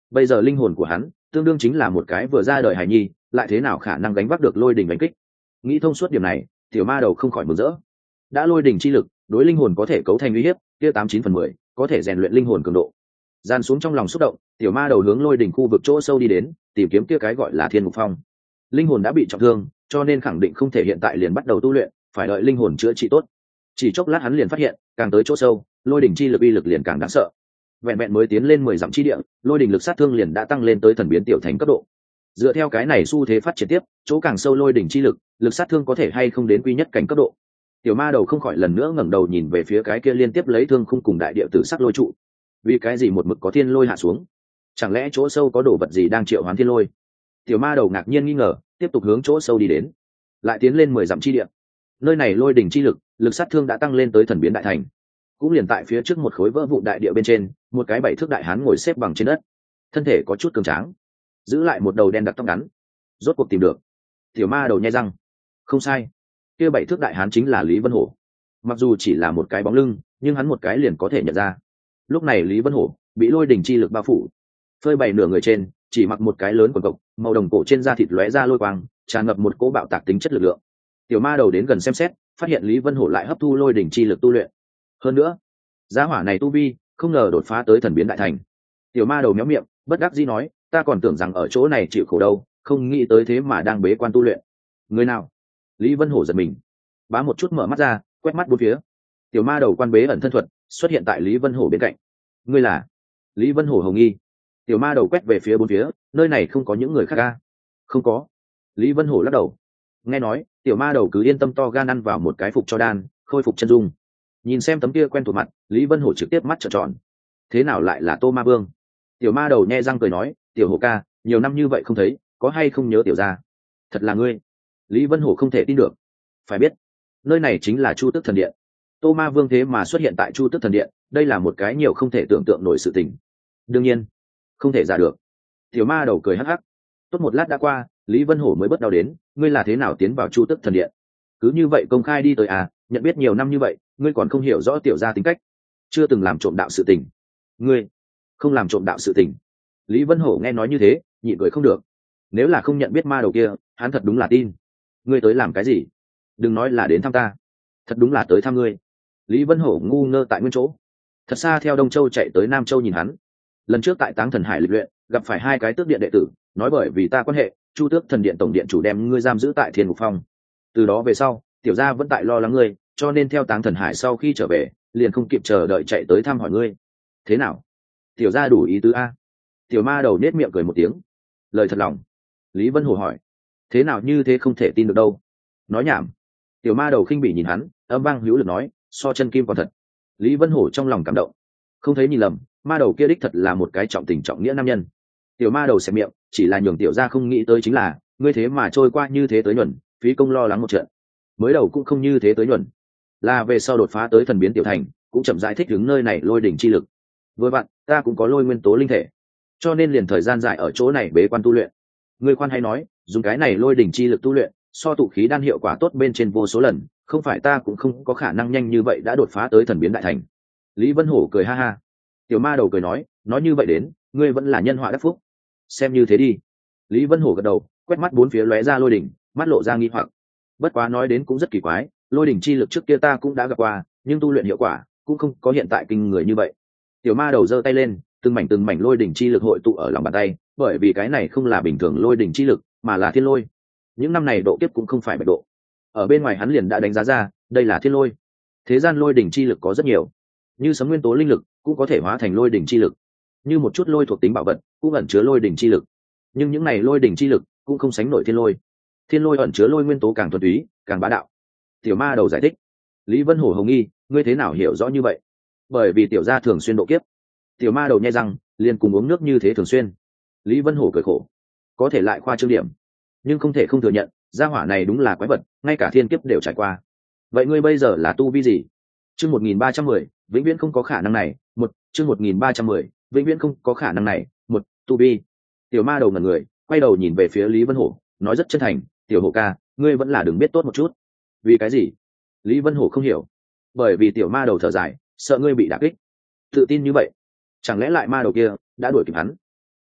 bây giờ linh hồn của hắn tương đương chính là một cái vừa ra đời hài nhi, lại thế nào khả năng gánh vác được lôi đình đánh kích. Nghĩ thông suốt điểm này, tiểu ma đầu không khỏi mừng rỡ. Đã lôi đình chi lực đối linh hồn có thể cấu thành uy hiếp, kia tám chín phần mười có thể rèn luyện linh hồn cường độ. Gian xuống trong lòng xúc động, tiểu ma đầu hướng lôi đình khu vực chỗ sâu đi đến, tìm kiếm kia cái gọi là thiên mục phong. Linh hồn đã bị trọng thương, cho nên khẳng định không thể hiện tại liền bắt đầu tu luyện, phải đợi linh hồn chữa trị tốt. Chỉ chốc lát hắn liền phát hiện, càng tới chỗ sâu, lôi đỉnh chi lực uy lực liền càng đáng sợ. Vẹn vẹn mới tiến lên mười dặm chi địa, lôi đỉnh lực sát thương liền đã tăng lên tới thần biến tiểu thành cấp độ. Dựa theo cái này xu thế phát triển tiếp, chỗ càng sâu lôi đỉnh chi lực, lực sát thương có thể hay không đến quy nhất cảnh cấp độ. Tiểu ma đầu không khỏi lần nữa ngẩng đầu nhìn về phía cái kia liên tiếp lấy thương khung cùng đại địa tử sắc lôi trụ. Vì cái gì một mực có thiên lôi hạ xuống? Chẳng lẽ chỗ sâu có đồ vật gì đang triệu hoán thiên lôi? Tiểu ma đầu ngạc nhiên nghi ngờ, tiếp tục hướng chỗ sâu đi đến. Lại tiến lên mười dặm chi địa. Nơi này lôi đỉnh chi lực, lực sát thương đã tăng lên tới thần biến đại thành. Cũng liền tại phía trước một khối vỡ vụn đại địa bên trên, một cái bảy thước đại hán ngồi xếp bằng trên đất, thân thể có chút cường tráng, giữ lại một đầu đen đặc tóc ngắn. Rốt cuộc tìm được. Tiểu ma đầu nhai răng. Không sai, kia bảy thước đại hán chính là Lý Vân Hổ. Mặc dù chỉ là một cái bóng lưng, nhưng hắn một cái liền có thể nhận ra. Lúc này Lý Vân Hổ bị lôi đỉnh chi lực bao phủ, phơi bày nửa người trên, chỉ mặc một cái lớn quần cộc, màu đồng cổ trên da thịt lóe ra lôi quang, tràn ngập một cỗ bạo tạc tính chất lực lượng. Tiểu ma đầu đến gần xem xét, phát hiện Lý Vân Hổ lại hấp thu lôi đỉnh chi lực tu luyện. Hơn nữa, giá hỏa này tu vi không ngờ đột phá tới thần biến đại thành. Tiểu ma đầu méo miệng, bất đắc dĩ nói, ta còn tưởng rằng ở chỗ này chịu khổ đâu, không nghĩ tới thế mà đang bế quan tu luyện. Người nào? Lý Vân Hổ giật mình, bá một chút mở mắt ra, quét mắt bốn phía. Tiểu ma đầu quan bế ẩn thân thuật xuất hiện tại Lý Vân Hổ bên cạnh. Ngươi là? Lý Vân Hổ hồng nghi. Tiểu ma đầu quét về phía bốn phía, nơi này không có những người khác à? Không có. Lý Vân Hổ lắc đầu. Nghe nói tiểu ma đầu cứ yên tâm to gan ăn vào một cái phục cho đan, khôi phục chân dung. Nhìn xem tấm kia quen thuộc mặt, Lý Vân Hổ trực tiếp mắt trợn tròn. Thế nào lại là Tô Ma Vương? Tiểu ma đầu nhe răng cười nói, tiểu hổ ca, nhiều năm như vậy không thấy, có hay không nhớ tiểu gia? Thật là ngươi? Lý Vân Hổ không thể tin được. Phải biết, nơi này chính là Chu Tước Thần Điện. Tô Ma Vương thế mà xuất hiện tại Chu Tước Thần Điện, đây là một cái nhiều không thể tưởng tượng nổi sự tình. Đương nhiên, không thể giả được. Tiểu ma đầu cười hắc hắc. Tốt một lát đã qua, Lý Vân Hổ mới bất đau đến, ngươi là thế nào tiến vào Chu Tước Thần Điện? Cứ như vậy công khai đi tới à, nhận biết nhiều năm như vậy, ngươi còn không hiểu rõ tiểu gia tính cách, chưa từng làm trộm đạo sự tình. Ngươi không làm trộm đạo sự tình? Lý Vân Hổ nghe nói như thế, nhịn cười không được. Nếu là không nhận biết ma đầu kia, hắn thật đúng là tin. Ngươi tới làm cái gì? Đừng nói là đến thăm ta, thật đúng là tới thăm ngươi. Lý Vân Hổ ngu ngơ tại nguyên chỗ, thật xa theo Đông Châu chạy tới Nam Châu nhìn hắn. Lần trước tại Táng Thần Hải lịch luyện, gặp phải hai cái tước điện đệ tử, nói bởi vì ta quan hệ, Chu Tước Thần Điện tổng điện chủ đem ngươi giam giữ tại Thiên Mục Phong. Từ đó về sau, tiểu gia vẫn tại lo lắng ngươi, cho nên theo Táng Thần Hải sau khi trở về, liền không kịp chờ đợi chạy tới thăm hỏi ngươi. Thế nào? Tiểu gia đủ ý tứ a? Tiểu ma đầu nết miệng cười một tiếng. Lời thật lòng. Lý Vân Hổ hỏi. Thế nào như thế không thể tin được đâu. Nói nhảm. Tiểu ma đầu khinh bỉ nhìn hắn, âm vang hữu lực nói, so chân kim còn thật. Lý Vân Hổ trong lòng cảm động. Không thấy nhìn lầm, ma đầu kia đích thật là một cái trọng tình trọng nghĩa nam nhân. Tiểu ma đầu xẹp miệng, chỉ là nhường tiểu gia không nghĩ tới chính là, ngươi thế mà trôi qua như thế tới nhuần, phí công lo lắng một trận. Mới đầu cũng không như thế tới nhuần, là về sau đột phá tới thần biến tiểu thành, cũng chậm rãi thích ứng nơi này lôi đỉnh chi lực. Vừa vặn, ta cũng có lôi nguyên tố linh thể, cho nên liền thời gian dài ở chỗ này bế quan tu luyện. Ngươi khoan hay nói, dùng cái này lôi đỉnh chi lực tu luyện, so tụ khí đan hiệu quả tốt bên trên vô số lần, không phải ta cũng không có khả năng nhanh như vậy đã đột phá tới thần biến đại thành. Lý Vân Hổ cười ha ha. Tiểu ma đầu cười nói, nói như vậy đến, ngươi vẫn là nhân họa đắc phúc. Xem như thế đi. Lý Vân Hổ gật đầu, quét mắt bốn phía lóe ra lôi đỉnh, mắt lộ ra nghi hoặc. Bất quá nói đến cũng rất kỳ quái, lôi đỉnh chi lực trước kia ta cũng đã gặp qua, nhưng tu luyện hiệu quả cũng không có hiện tại kinh người như vậy. Tiểu ma đầu giơ tay lên, từng mảnh từng mảnh lôi đỉnh chi lực hội tụ ở lòng bàn tay, bởi vì cái này không là bình thường lôi đỉnh chi lực, mà là thiên lôi. Những năm này độ kiếp cũng không phải bạch độ. Ở bên ngoài hắn liền đã đánh giá ra, đây là thiên lôi. Thế gian lôi đỉnh chi lực có rất nhiều, như sấm nguyên tố linh lực cũng có thể hóa thành lôi đỉnh chi lực, như một chút lôi thuộc tính bảo vật cũng ẩn chứa lôi đỉnh chi lực. Nhưng những này lôi đỉnh chi lực cũng không sánh nổi thiên lôi. Thiên lôi ẩn chứa lôi nguyên tố càng thuần túy, càng bá đạo. Tiểu ma đầu giải thích. Lý Vân Hổ hồng nghi, ngươi thế nào hiểu rõ như vậy? Bởi vì tiểu gia thường xuyên độ kiếp. Tiểu ma đầu nhai răng, liền cùng uống nước như thế thường xuyên. Lý Vân Hổ cười khổ, có thể lại khoa trương điểm, nhưng không thể không thừa nhận, gia hỏa này đúng là quái vật, ngay cả thiên kiếp đều trải qua. Vậy ngươi bây giờ là tu vi gì? Chương một nghìn ba trăm mười, vĩnh viễn không có khả năng này. Một, chương một nghìn ba trăm mười, vĩnh viễn không có khả năng này. Một, tu vi. Tiểu ma đầu ngẩn người, quay đầu nhìn về phía Lý Vân Hổ, nói rất chân thành, tiểu hổ ca, ngươi vẫn là đừng biết tốt một chút. Vì cái gì? Lý Vân Hổ không hiểu. Bởi vì tiểu ma đầu thở dài, sợ ngươi bị đả kích. Tự tin như vậy, chẳng lẽ lại ma đầu kia đã đuổi kịp hắn?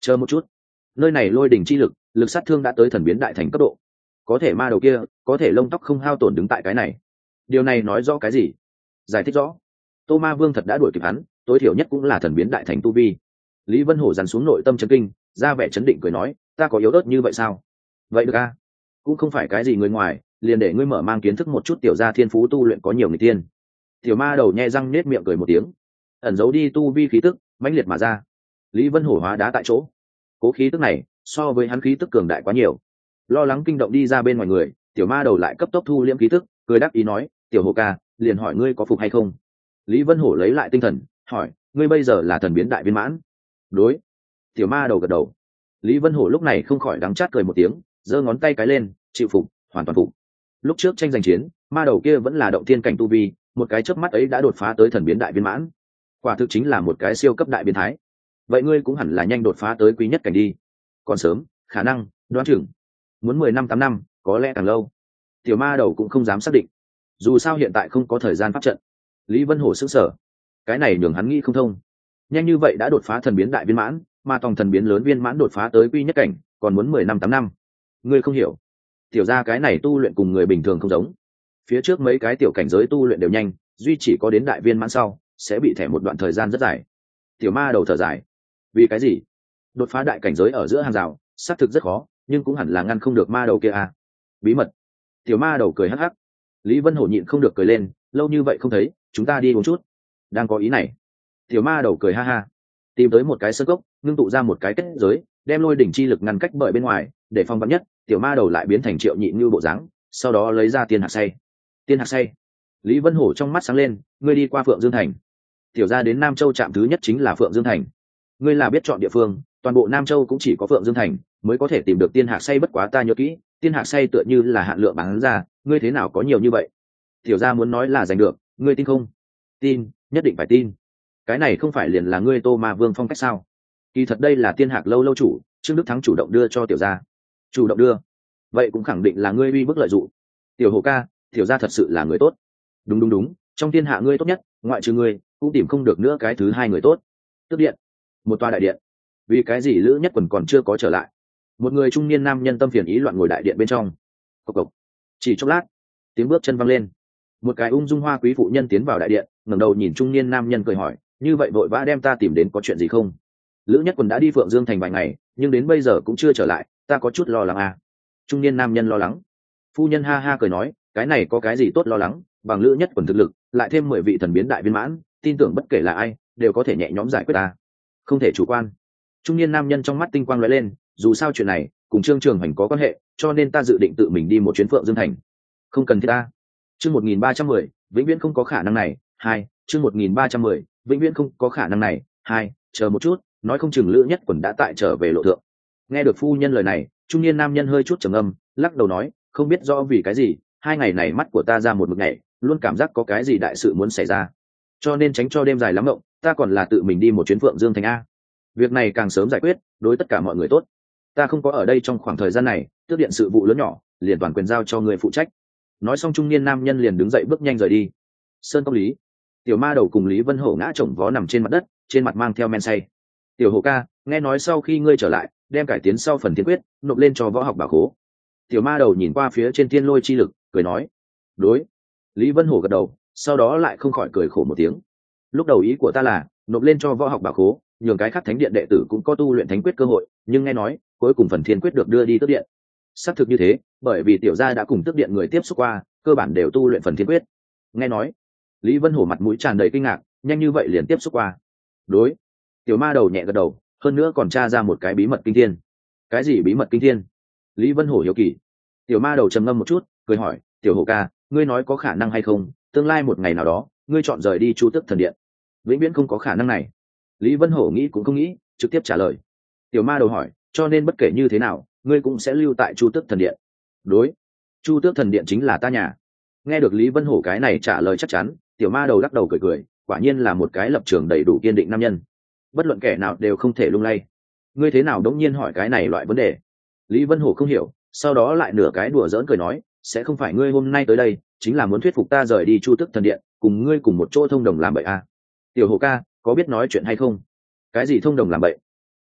chờ một chút, nơi này lôi đỉnh chi lực, lực sát thương đã tới thần biến đại thành cấp độ, có thể ma đầu kia có thể lông tóc không hao tổn đứng tại cái này, điều này nói rõ cái gì? Giải thích rõ, tô ma vương thật đã đuổi kịp hắn, tối thiểu nhất cũng là thần biến đại thành tu vi. Lý Vân Hổ dằn xuống nội tâm chấn kinh, ra vẻ chấn định cười nói, ta có yếu ớt như vậy sao? Vậy được a, cũng không phải cái gì người ngoài, liền để ngươi mở mang kiến thức một chút tiểu gia thiên phú tu luyện có nhiều người tiên. Tiểu ma đầu nhe răng nết miệng cười một tiếng, ẩn giấu đi tu vi khí tức mãnh liệt mà ra. Lý Vân Hổ hóa đá tại chỗ, cố khí tức này so với hắn khí tức cường đại quá nhiều, lo lắng kinh động đi ra bên ngoài người, tiểu ma đầu lại cấp tốc thu liễm khí tức, cười đáp ý nói, tiểu Hổ ca, liền hỏi ngươi có phục hay không. Lý Vân Hổ lấy lại tinh thần, hỏi, ngươi bây giờ là thần biến đại viên mãn? Đối. Tiểu ma đầu gật đầu. Lý Vân Hổ lúc này không khỏi đắng chát cười một tiếng, giơ ngón tay cái lên, chịu phục, hoàn toàn phục. Lúc trước tranh giành chiến, ma đầu kia vẫn là động thiên cảnh tu vi, một cái chớp mắt ấy đã đột phá tới thần biến đại viên mãn, quả thực chính là một cái siêu cấp đại biến thái. Vậy ngươi cũng hẳn là nhanh đột phá tới quý nhất cảnh đi. Còn sớm, khả năng đoán chừng muốn mười năm tám năm, có lẽ càng lâu. Tiểu ma đầu cũng không dám xác định, dù sao hiện tại không có thời gian pháp trận. Lý Vân Hổ sững sờ, cái này nhường hắn nghĩ không thông, nhanh như vậy đã đột phá thần biến đại viên mãn, mà tòng thần biến lớn viên mãn đột phá tới quy nhất cảnh còn muốn mười năm tám năm. Ngươi không hiểu, tiểu ra cái này tu luyện cùng người bình thường không giống, phía trước mấy cái tiểu cảnh giới tu luyện đều nhanh, duy chỉ có đến đại viên mãn sau sẽ bị thẻ một đoạn thời gian rất dài. Tiểu ma đầu thở dài, vì cái gì? Đột phá đại cảnh giới ở giữa hàng rào xác thực rất khó, nhưng cũng hẳn là ngăn không được ma đầu kia à? Bí mật. Tiểu ma đầu cười hắc hắc. Lý Vân Hổ nhịn không được cười lên, lâu như vậy không thấy, chúng ta đi uống chút. Đang có ý này. Tiểu ma đầu cười ha ha, tìm tới một cái sơ cốc, ngưng tụ ra một cái kết giới, đem lôi đỉnh chi lực ngăn cách bởi bên ngoài, để phòng vắn nhất. Tiểu ma đầu lại biến thành Triệu Nhị như bộ dáng, sau đó lấy ra tiên hạt say. Tiên hạt say. Lý Vân Hổ trong mắt sáng lên, ngươi đi qua Phượng Dương Thành. Tiểu gia đến Nam Châu trạm thứ nhất chính là Phượng Dương Thành. Ngươi là biết chọn địa phương, toàn bộ Nam Châu cũng chỉ có Phượng Dương Thành mới có thể tìm được tiên hạt say, bất quá ta nhớ kỹ, tiên hạt say tựa như là hạn lượng bán ra, ngươi thế nào có nhiều như vậy? Tiểu gia muốn nói là giành được, ngươi tin không? Tin, nhất định phải tin. Cái này không phải liền là ngươi Tô Ma Vương phong cách sao? Kỳ thật đây là tiên hạt lâu lâu chủ Trương Đức Thắng chủ động đưa cho tiểu gia. Chủ động đưa, vậy cũng khẳng định là ngươi uy bức lợi dụng. Tiểu Hổ ca, tiểu gia thật sự là người tốt. Đúng đúng đúng, trong thiên hạ ngươi tốt nhất, ngoại trừ ngươi cũng tìm không được nữa cái thứ hai người tốt. Tước điện, một tòa đại điện. Vì cái gì Lữ Nhất Quần còn chưa có trở lại? Một người trung niên nam nhân tâm phiền ý loạn ngồi đại điện bên trong. Cộc cộc. Chỉ chốc lát, tiếng bước chân văng lên, một cái ung dung hoa quý phụ nhân tiến vào đại điện, ngẩng đầu nhìn trung niên nam nhân cười hỏi, như vậy vội vã đem ta tìm đến có chuyện gì không? Lữ Nhất Quần đã đi Phượng Dương Thành vài ngày, nhưng đến bây giờ cũng chưa trở lại, ta có chút lo lắng à. Trung niên nam nhân lo lắng. Phu nhân ha ha cười nói, cái này có cái gì tốt lo lắng, bằng Lữ Nhất Quần thực lực, lại thêm mười vị thần biến đại viên mãn, tin tưởng bất kể là ai đều có thể nhẹ nhõm giải quyết ta. Không thể chủ quan. Trung niên nam nhân trong mắt tinh quang lóe lên, dù sao chuyện này cùng Trương Trường Hành có quan hệ, cho nên ta dự định tự mình đi một chuyến Phượng Dương Thành. Không cần thiết ta. Chương một nghìn ba trăm mười, vĩnh viễn không có khả năng này. Hai, chương một nghìn ba trăm mười, vĩnh viễn không có khả năng này. Hai, chờ một chút, nói không chừng Lữ Nhất Quần đã tại trở về lộ thượng. Nghe được phu nhân lời này, trung niên nam nhân hơi chút trầm âm, lắc đầu nói, không biết rõ vì cái gì, hai ngày này mắt của ta ra một mực nhảy, luôn cảm giác có cái gì đại sự muốn xảy ra, cho nên tránh cho đêm dài lắm mộng, ta còn là tự mình đi một chuyến Phượng Dương Thành a. Việc này càng sớm giải quyết, đối tất cả mọi người tốt. Ta không có ở đây trong khoảng thời gian này, tước điện sự vụ lớn nhỏ liền toàn quyền giao cho người phụ trách. Nói xong trung niên nam nhân liền đứng dậy bước nhanh rời đi. Sơn Tông Lý, tiểu ma đầu cùng Lý Vân Hổ ngã chồng vó nằm trên mặt đất, trên mặt mang theo men say. Tiểu Hổ ca, nghe nói sau khi ngươi trở lại, đem cải tiến sau phần thiên quyết nộp lên cho võ học bảo khố. Tiểu ma đầu nhìn qua phía trên thiên lôi chi lực, cười nói, đối. Lý Vân Hổ gật đầu, sau đó lại không khỏi cười khổ một tiếng. Lúc đầu ý của ta là nộp lên cho võ học bảo khố, nhường cái khác thánh điện đệ tử cũng có tu luyện thánh quyết cơ hội, nhưng nghe nói cuối cùng phần thiên quyết được đưa đi tước điện. Xác thực như thế, bởi vì tiểu gia đã cùng tước điện người tiếp xúc qua, cơ bản đều tu luyện phần thiên quyết. Nghe nói. Lý Vân Hổ mặt mũi tràn đầy kinh ngạc, nhanh như vậy liền tiếp xúc qua? Đối. Tiểu ma đầu nhẹ gật đầu, hơn nữa còn tra ra một cái bí mật kinh thiên. Cái gì bí mật kinh thiên? Lý Vân Hổ hiếu kỳ. Tiểu ma đầu trầm ngâm một chút, cười hỏi, tiểu Hổ ca, ngươi nói có khả năng hay không, tương lai một ngày nào đó ngươi chọn rời đi Chu Tước Thần Điện? Vĩnh viễn không có khả năng này. Lý Vân Hổ nghĩ cũng không nghĩ, trực tiếp trả lời. Tiểu ma đầu hỏi, cho nên bất kể như thế nào ngươi cũng sẽ lưu tại Chu Tước Thần Điện? Đối. Chu Tước Thần Điện chính là ta nhà. Nghe được Lý Vân Hổ cái này trả lời chắc chắn, tiểu ma đầu lắc đầu cười cười, quả nhiên là một cái lập trường đầy đủ kiên định nam nhân, bất luận kẻ nào đều không thể lung lay. Ngươi thế nào đống nhiên hỏi cái này loại vấn đề? Lý Vân Hổ không hiểu, sau đó lại nửa cái đùa giỡn cười nói, sẽ không phải ngươi hôm nay tới đây chính là muốn thuyết phục ta rời đi Chu Tước Thần Điện, cùng ngươi cùng một chỗ thông đồng làm bậy à? Tiểu Hổ ca, có biết nói chuyện hay không? Cái gì thông đồng làm bậy?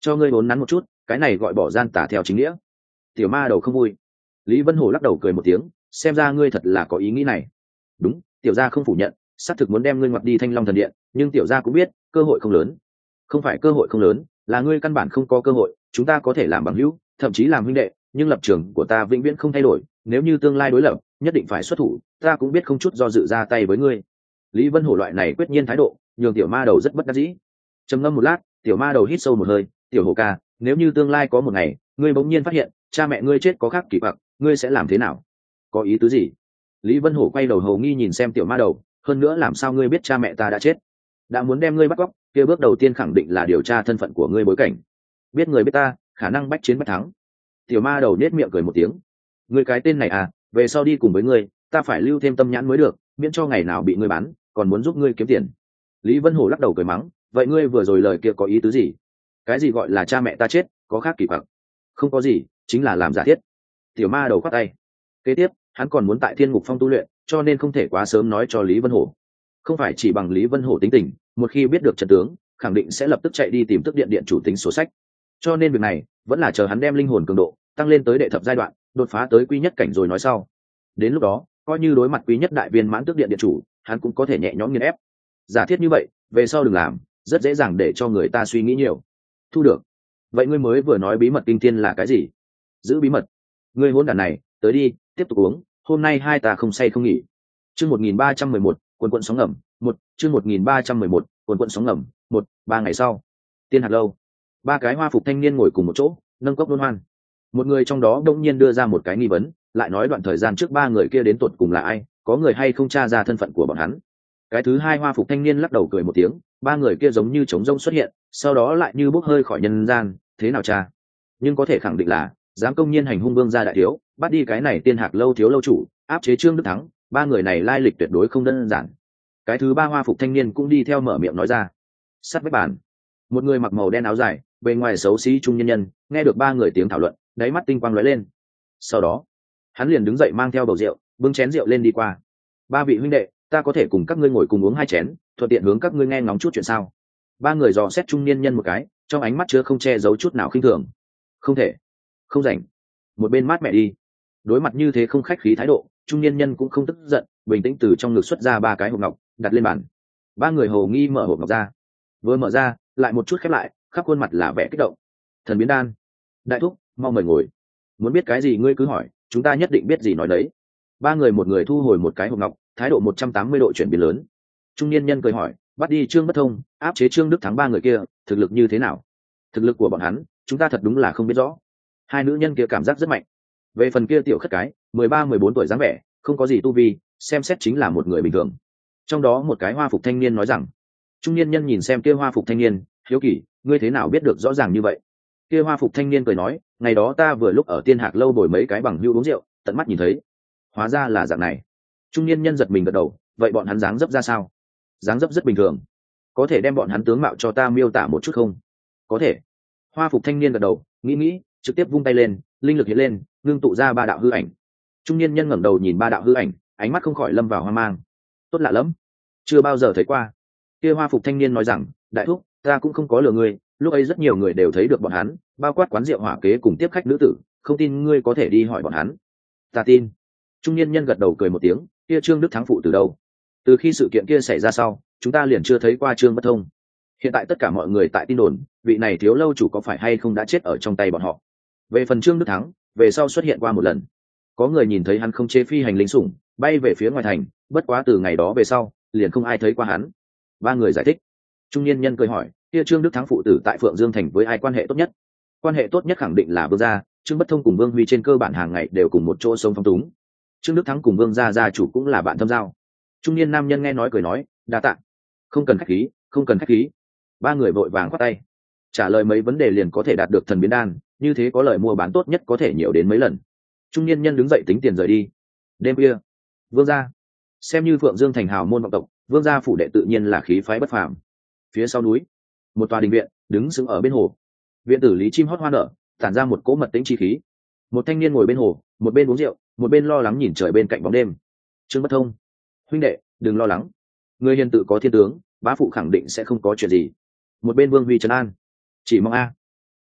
cho ngươi vốn nắn một chút, cái này gọi bỏ gian tả theo chính nghĩa. Tiểu ma đầu không vui. Lý Vân Hổ lắc đầu cười một tiếng, xem ra ngươi thật là có ý nghĩ này. Đúng, tiểu gia không phủ nhận, xác thực muốn đem ngươi ngoặt đi Thanh Long thần điện, nhưng tiểu gia cũng biết cơ hội không lớn. Không phải cơ hội không lớn, là ngươi căn bản không có cơ hội. Chúng ta có thể làm bằng hữu, thậm chí làm huynh đệ, nhưng lập trường của ta vĩnh viễn không thay đổi. Nếu như tương lai đối lập, nhất định phải xuất thủ, ta cũng biết không chút do dự ra tay với ngươi. Lý Vân Hổ loại này quyết nhiên thái độ, nhường tiểu ma đầu rất bất đắc dĩ. Trầm ngâm một lát, tiểu ma đầu hít sâu một hơi, tiểu hổ ca, nếu như tương lai có một ngày ngươi bỗng nhiên phát hiện cha mẹ ngươi chết có khác kỳ quặc, ngươi sẽ làm thế nào? Có ý tứ gì? Lý Vân Hổ quay đầu hầu nghi nhìn xem tiểu ma đầu, hơn nữa làm sao ngươi biết cha mẹ ta đã chết? Đã muốn đem ngươi bắt cóc, kia bước đầu tiên khẳng định là điều tra thân phận của ngươi bối cảnh. Biết người biết ta, khả năng bách chiến bách thắng. Tiểu ma đầu nết miệng cười một tiếng. Ngươi cái tên này à, về sau đi cùng với ngươi, ta phải lưu thêm tâm nhãn mới được, miễn cho ngày nào bị ngươi bán, còn muốn giúp ngươi kiếm tiền. Lý Vân Hổ lắc đầu cười mắng, vậy ngươi vừa rồi lời kia có ý tứ gì? Cái gì gọi là cha mẹ ta chết có khác kỳ quặc? Không có gì, chính là làm giả thiết. Tiểu ma đầu khoát tay. Kế tiếp hắn còn muốn tại thiên ngục phong tu luyện, cho nên không thể quá sớm nói cho Lý Vân Hổ. Không phải chỉ bằng Lý Vân Hổ tính tình, một khi biết được trận tướng khẳng định sẽ lập tức chạy đi tìm tức điện điện chủ tính sổ sách, cho nên việc này vẫn là chờ hắn đem linh hồn cường độ tăng lên tới đệ thập giai đoạn, đột phá tới quy nhất cảnh rồi nói sau. Đến lúc đó coi như đối mặt quý nhất đại viên mãn tước điện điện chủ, hắn cũng có thể nhẹ nhõm nghiền ép. Giả thiết như vậy về sau đừng làm, rất dễ dàng để cho người ta suy nghĩ nhiều. Thu được. Vậy ngươi mới vừa nói bí mật kinh thiên là cái gì? Giữ bí mật. Ngươi hôn đàn này, tới đi, tiếp tục uống, hôm nay hai ta không say không nghỉ. Chương một nghìn ba trăm mười một, quần quận sóng ngầm, một, chương một nghìn ba trăm mười một, quần quận sóng ngầm, một, ba ngày sau. Tiên hạt lâu. Ba cái hoa phục thanh niên ngồi cùng một chỗ, nâng cốc đôn hoan. Một người trong đó đông nhiên đưa ra một cái nghi vấn, lại nói đoạn thời gian trước ba người kia đến tột cùng là ai, có người hay không tra ra thân phận của bọn hắn. Cái thứ hai hoa phục thanh niên lắc đầu cười một tiếng, ba người kia giống như trống rông xuất hiện, sau đó lại như bốc hơi khỏi nhân gian, thế nào cha? Nhưng có thể khẳng định là dám công nhiên hành hung vương gia đại thiếu, bắt đi cái này tiên hạc lâu thiếu lâu chủ, áp chế Trương Đức Thắng, ba người này lai lịch tuyệt đối không đơn giản. Cái thứ ba hoa phục thanh niên cũng đi theo mở miệng nói ra. Sát vách bàn, một người mặc màu đen áo dài, bề ngoài xấu xí trung nhân nhân, nghe được ba người tiếng thảo luận, đáy mắt tinh quang lóe lên. Sau đó hắn liền đứng dậy mang theo bầu rượu, bưng chén rượu lên đi qua. Ba vị huynh đệ, ta có thể cùng các ngươi ngồi cùng uống hai chén, thuận tiện hướng các ngươi nghe ngóng chút chuyện sao? Ba người dò xét trung niên nhân một cái, trong ánh mắt chứa không che giấu chút nào khinh thường. Không thể, không rảnh, một bên mát mẹ đi. Đối mặt như thế không khách khí thái độ, trung niên nhân cũng không tức giận, bình tĩnh từ trong ngực xuất ra ba cái hộp ngọc, đặt lên bàn. Ba người hồ nghi mở hộp ngọc ra, vừa mở ra lại một chút khép lại, khắp khuôn mặt là vẻ kích động. Thần biến đan. Đại thúc, mau mời ngồi. Muốn biết cái gì ngươi cứ hỏi, chúng ta nhất định biết gì nói đấy. Ba người một người thu hồi một cái hộp ngọc, thái độ một trăm tám mươi độ chuyển biến lớn. Trung niên nhân cười hỏi, bắt đi Trương Bất Thông, áp chế Trương Đức Thắng ba người kia, thực lực như thế nào? Thực lực của bọn hắn chúng ta thật đúng là không biết rõ. Hai nữ nhân kia cảm giác rất mạnh. Về phần kia tiểu khất cái mười ba mười bốn tuổi dáng vẻ, không có gì tu vi, xem xét chính là một người bình thường. Trong đó một cái hoa phục thanh niên nói rằng. Trung niên nhân nhìn xem kia hoa phục thanh niên, hiếu kỳ, ngươi thế nào biết được rõ ràng như vậy? Kia hoa phục thanh niên cười nói, ngày đó ta vừa lúc ở tiên hạc lâu bồi mấy cái bằng hữu uống rượu, tận mắt nhìn thấy. Hóa ra là dạng này. Trung niên nhân giật mình gật đầu, vậy bọn hắn dáng dấp ra sao? Dáng dấp rất bình thường. Có thể đem bọn hắn tướng mạo cho ta miêu tả một chút không? Có thể. Hoa phục thanh niên gật đầu, nghĩ nghĩ, trực tiếp vung tay lên, linh lực hiện lên, ngưng tụ ra ba đạo hư ảnh. Trung niên nhân ngẩng đầu nhìn ba đạo hư ảnh, ánh mắt không khỏi lâm vào hoang mang. Tốt lạ lắm, chưa bao giờ thấy qua. Kia hoa phục thanh niên nói rằng, đại thúc, ta cũng không có lừa ngươi, lúc ấy rất nhiều người đều thấy được bọn hắn, bao quát quán rượu hỏa kế cùng tiếp khách nữ tử, không tin ngươi có thể đi hỏi bọn hắn. Ta tin. Trung niên nhân gật đầu cười một tiếng, kia Trương Đức Thắng phụ từ đâu? Từ khi sự kiện kia xảy ra sau, chúng ta liền chưa thấy qua Trương Bất Thông. Hiện tại tất cả mọi người tại tin đồn, vị này thiếu lâu chủ có phải hay không đã chết ở trong tay bọn họ. Về phần Trương Đức Thắng, về sau xuất hiện qua một lần, có người nhìn thấy hắn không chế phi hành lính sủng, bay về phía ngoài thành, bất quá từ ngày đó về sau, liền không ai thấy qua hắn. Ba người giải thích. Trung niên nhân cười hỏi, kia Trương Đức Thắng phụ tử tại Phượng Dương thành với ai quan hệ tốt nhất? Quan hệ tốt nhất khẳng định là Vương gia, Trương Bất Thông cùng Vương Huy trên cơ bản hàng ngày đều cùng một chỗ sống phong túng. Trương Đức Thắng cùng Vương gia gia chủ cũng là bạn thâm giao. Trung niên nam nhân nghe nói cười nói, đa tạ. Không cần khách khí, không cần khách khí. Ba người vội vàng khoát tay. Trả lời mấy vấn đề liền có thể đạt được thần biến đan, như thế có lời mua bán tốt nhất có thể nhiều đến mấy lần. Trung niên nhân đứng dậy tính tiền rời đi. Đêm khuya, Vương gia, xem như Phượng Dương thành hào môn vọng tộc, Vương gia phủ đệ tự nhiên là khí phái bất phàm. Phía sau núi, một tòa đình viện đứng sững ở bên hồ. Viện tử lý chim hót hoa nở, tản ra một cỗ mật tĩnh chi khí. Một thanh niên ngồi bên hồ, một bên uống rượu, một bên lo lắng nhìn trời bên cạnh bóng đêm. Trương Bất Thông, huynh đệ, đừng lo lắng, người hiền tự có thiên tướng, bá phụ khẳng định sẽ không có chuyện gì. Một bên Vương Huy trấn an, chỉ mong a.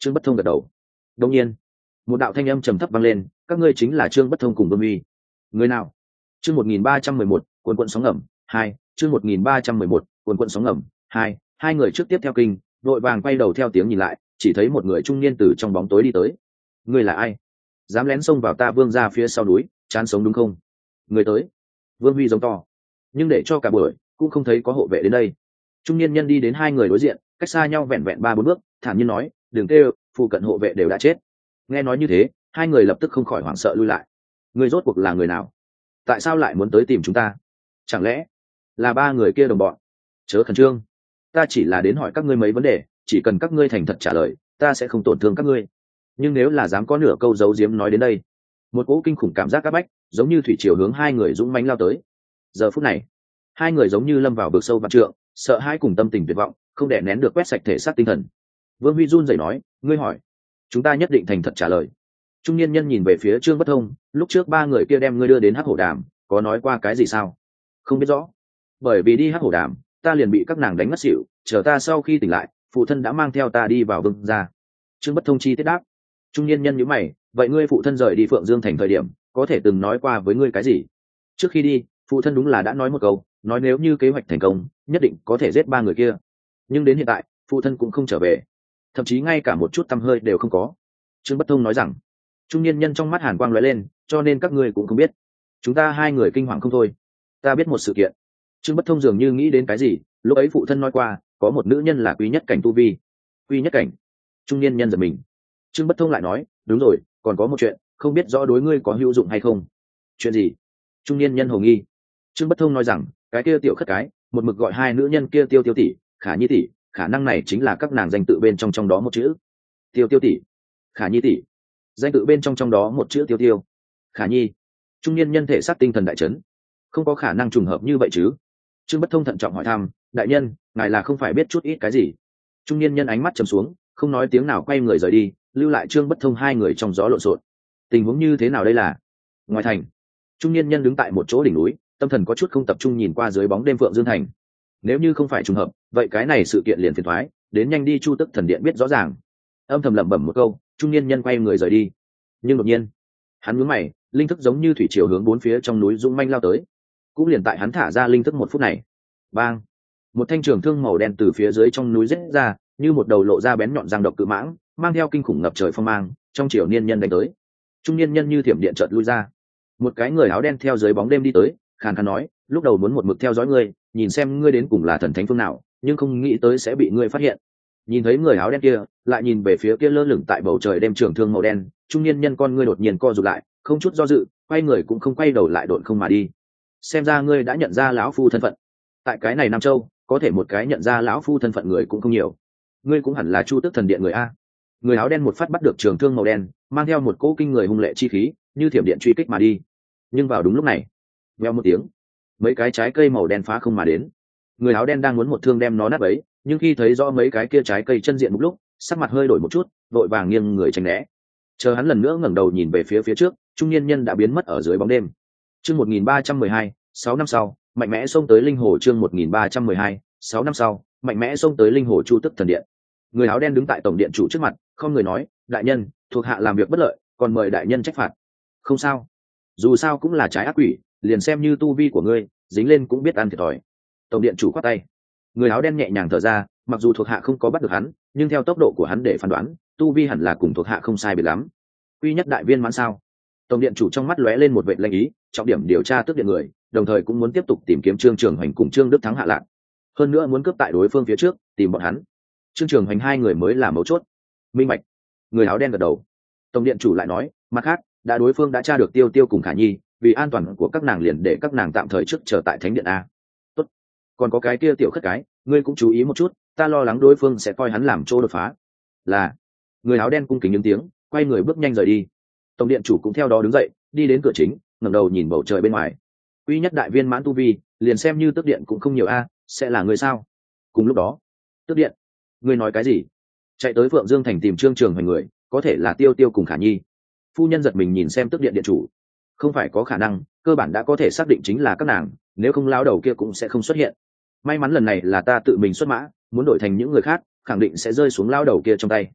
Trương Bất Thông gật đầu. Đương nhiên, một đạo thanh âm trầm thấp vang lên, các ngươi chính là Trương Bất Thông cùng Vương Uy. Người nào? Chương một nghìn ba trăm mười một, cuồn cuộn sóng ngầm, hai, chương một nghìn ba trăm mười một, cuồn cuộn sóng ngầm, hai, hai người trước tiếp theo kinh, đội vàng quay đầu theo tiếng nhìn lại, chỉ thấy một người trung niên từ trong bóng tối đi tới. Người là ai? Dám lén xông vào ta Vương gia phía sau núi, chán sống đúng không? Người tới. Vương Huy giống to. Nhưng để cho cả buổi, cũng không thấy có hộ vệ đến đây. Trung niên nhân đi đến hai người đối diện, cách xa nhau vẹn vẹn ba bốn bước, thản nhiên nói, đừng kêu, phụ cận hộ vệ đều đã chết. Nghe nói như thế, hai người lập tức không khỏi hoảng sợ lui lại. Người rốt cuộc là người nào? Tại sao lại muốn tới tìm chúng ta? Chẳng lẽ là ba người kia đồng bọn? Chớ khẩn trương, ta chỉ là đến hỏi các ngươi mấy vấn đề, chỉ cần các ngươi thành thật trả lời, ta sẽ không tổn thương các ngươi. Nhưng nếu là dám có nửa câu giấu giếm nói đến đây, một cỗ kinh khủng cảm giác áp bách, giống như thủy triều hướng hai người dũng mãnh lao tới. Giờ phút này, hai người giống như lâm vào vực sâu vạn trượng, sợ hãi cùng tâm tình tuyệt vọng, không đè nén được quét sạch thể xác tinh thần. Vương Huy run rẩy nói, ngươi hỏi, chúng ta nhất định thành thật trả lời. Trung niên nhân nhìn về phía Trương Bất Thông, lúc trước ba người kia đem ngươi đưa đến Hắc Hổ Đàm, có nói qua cái gì sao? Không biết rõ. Bởi vì đi Hắc Hổ Đàm, ta liền bị các nàng đánh ngất xỉu, chờ ta sau khi tỉnh lại, phụ thân đã mang theo ta đi vào Vương gia. Trương Bất Thông chi tiết đáp. Trung niên nhân nhíu mày, vậy ngươi phụ thân rời đi Phượng Dương thành thời điểm, có thể từng nói qua với ngươi cái gì? Trước khi đi, phụ thân đúng là đã nói một câu, nói nếu như kế hoạch thành công, nhất định có thể giết ba người kia. Nhưng đến hiện tại, phụ thân cũng không trở về, thậm chí ngay cả một chút tăm hơi đều không có. Trương Bất Thông nói rằng. Trung niên nhân trong mắt hàn quang lóe lên, cho nên các ngươi cũng không biết. Chúng ta hai người kinh hoàng không thôi. Ta biết một sự kiện. Trương Bất Thông dường như nghĩ đến cái gì, lúc ấy phụ thân nói qua, có một nữ nhân là quý nhất cảnh tu vi. Quý nhất cảnh? Trung niên nhân giật mình. Trương Bất Thông lại nói, đúng rồi, còn có một chuyện, không biết rõ đối ngươi có hữu dụng hay không. Chuyện gì? Trung niên nhân hồ nghi. Trương Bất Thông nói rằng, cái kia tiểu khất cái, một mực gọi hai nữ nhân kia Tiêu Tiêu tỷ, Khả Nhi tỷ, khả năng này chính là các nàng danh tự bên trong trong đó một chữ. Tiêu Tiêu tỷ, Khả Nhi tỷ, danh tự bên trong trong đó một chữ Tiêu Tiêu, Khả Nhi. Trung niên nhân thể xác tinh thần đại chấn. Không có khả năng trùng hợp như vậy chứ? Trương Bất Thông thận trọng hỏi thăm, đại nhân, ngài là không phải biết chút ít cái gì? Trung niên nhân ánh mắt trầm xuống, không nói tiếng nào quay người rời đi, lưu lại Trương Bất Thông hai người trong gió lộn xộn. Tình huống như thế nào đây là? Ngoài thành, trung niên nhân đứng tại một chỗ đỉnh núi, tâm thần có chút không tập trung nhìn qua dưới bóng đêm Phượng Dương thành. Nếu như không phải trùng hợp, vậy cái này sự kiện liền phiền toái, đến nhanh đi Chu Tức thần điện biết rõ ràng. Âm thầm lẩm bẩm một câu, trung niên nhân quay người rời đi. Nhưng đột nhiên, hắn nhướng mày, linh thức giống như thủy triều hướng bốn phía trong núi dũng manh lao tới. Cũng liền tại hắn thả ra linh thức một phút này, bang, một thanh trường thương màu đen từ phía dưới trong núi rết ra, như một đầu lộ ra bén nhọn răng độc cự mãng, mang theo kinh khủng ngập trời phong mang, trong chiều niên nhân đánh tới. Trung niên nhân như thiểm điện chợt lui ra. Một cái người áo đen theo dưới bóng đêm đi tới, khàn khàn nói, lúc đầu muốn một mực theo dõi ngươi, nhìn xem ngươi đến cùng là thần thánh phương nào, nhưng không nghĩ tới sẽ bị ngươi phát hiện. Nhìn thấy người áo đen kia, lại nhìn về phía kia lơ lửng tại bầu trời đem trường thương màu đen, trung niên nhân con ngươi đột nhiên co rụt lại, không chút do dự, quay người cũng không quay đầu lại độn không mà đi. Xem ra ngươi đã nhận ra lão phu thân phận. Tại cái này Nam Châu, có thể một cái nhận ra lão phu thân phận người cũng không nhiều. Ngươi cũng hẳn là Chu Tức thần điện người a. Người áo đen một phát bắt được trường thương màu đen, mang theo một cỗ kinh người hung lệ chi khí, như thiểm điện truy kích mà đi. Nhưng vào đúng lúc này, veo một tiếng, mấy cái trái cây màu đen phá không mà đến. Người áo đen đang muốn một thương đem nó nát ấy, nhưng khi thấy rõ mấy cái kia trái cây chân diện một lúc, sắc mặt hơi đổi một chút, vội vàng nghiêng người tránh né. Chờ hắn lần nữa ngẩng đầu nhìn về phía phía trước, trung niên nhân đã biến mất ở dưới bóng đêm. Chương một nghìn ba trăm mười hai, sáu năm sau, mạnh mẽ xông tới linh hồ. Chương một nghìn ba trăm mười hai, sáu năm sau, mạnh mẽ xông tới linh hồ Chu Tức thần điện. Người áo đen đứng tại tổng điện chủ trước mặt, không người nói, đại nhân, thuộc hạ làm việc bất lợi, còn mời đại nhân trách phạt. Không sao, dù sao cũng là trái ác quỷ, liền xem như tu vi của ngươi dính lên cũng biết ăn thiệt thòi. Tổng điện chủ khoát tay. Người áo đen nhẹ nhàng thở ra, mặc dù thuộc hạ không có bắt được hắn, nhưng theo tốc độ của hắn để phán đoán, tu vi hẳn là cùng thuộc hạ không sai biệt lắm. Quy nhất đại viên mãn sao? Tổng điện chủ trong mắt lóe lên một vệt lanh ý, trọng điểm điều tra tước điện người, đồng thời cũng muốn tiếp tục tìm kiếm Trương Trường Hoành cùng Trương Đức Thắng hạ lạc. Hơn nữa muốn cướp tại đối phương phía trước, tìm bọn hắn. Trương Trường Hoành hai người mới là mấu chốt. Minh bạch. Người áo đen gật đầu. Tổng điện chủ lại nói, mặt khác, đã đối phương đã tra được Tiêu Tiêu cùng Khả Nhi, vì an toàn của các nàng liền để các nàng tạm thời trước chờ tại thánh điện a. Tốt. Còn có cái kia tiểu khất cái, ngươi cũng chú ý một chút, ta lo lắng đối phương sẽ coi hắn làm chỗ đột phá. Là. Người áo đen cung kính những tiếng, quay người bước nhanh rời đi. Tổng điện chủ cũng theo đó đứng dậy, đi đến cửa chính, ngẩng đầu nhìn bầu trời bên ngoài. Quy nhất đại viên mãn tu vi, liền xem như tước điện cũng không nhiều a, sẽ là người sao? Cùng lúc đó, tước điện, ngươi nói cái gì? Chạy tới Phượng Dương thành tìm Trương Trường Hoành người, có thể là Tiêu Tiêu cùng Khả Nhi. Phu nhân giật mình nhìn xem tước điện điện chủ, không phải có khả năng, cơ bản đã có thể xác định chính là các nàng, nếu không lao đầu kia cũng sẽ không xuất hiện. May mắn lần này là ta tự mình xuất mã, muốn đổi thành những người khác, khẳng định sẽ rơi xuống lao đầu kia trong tay.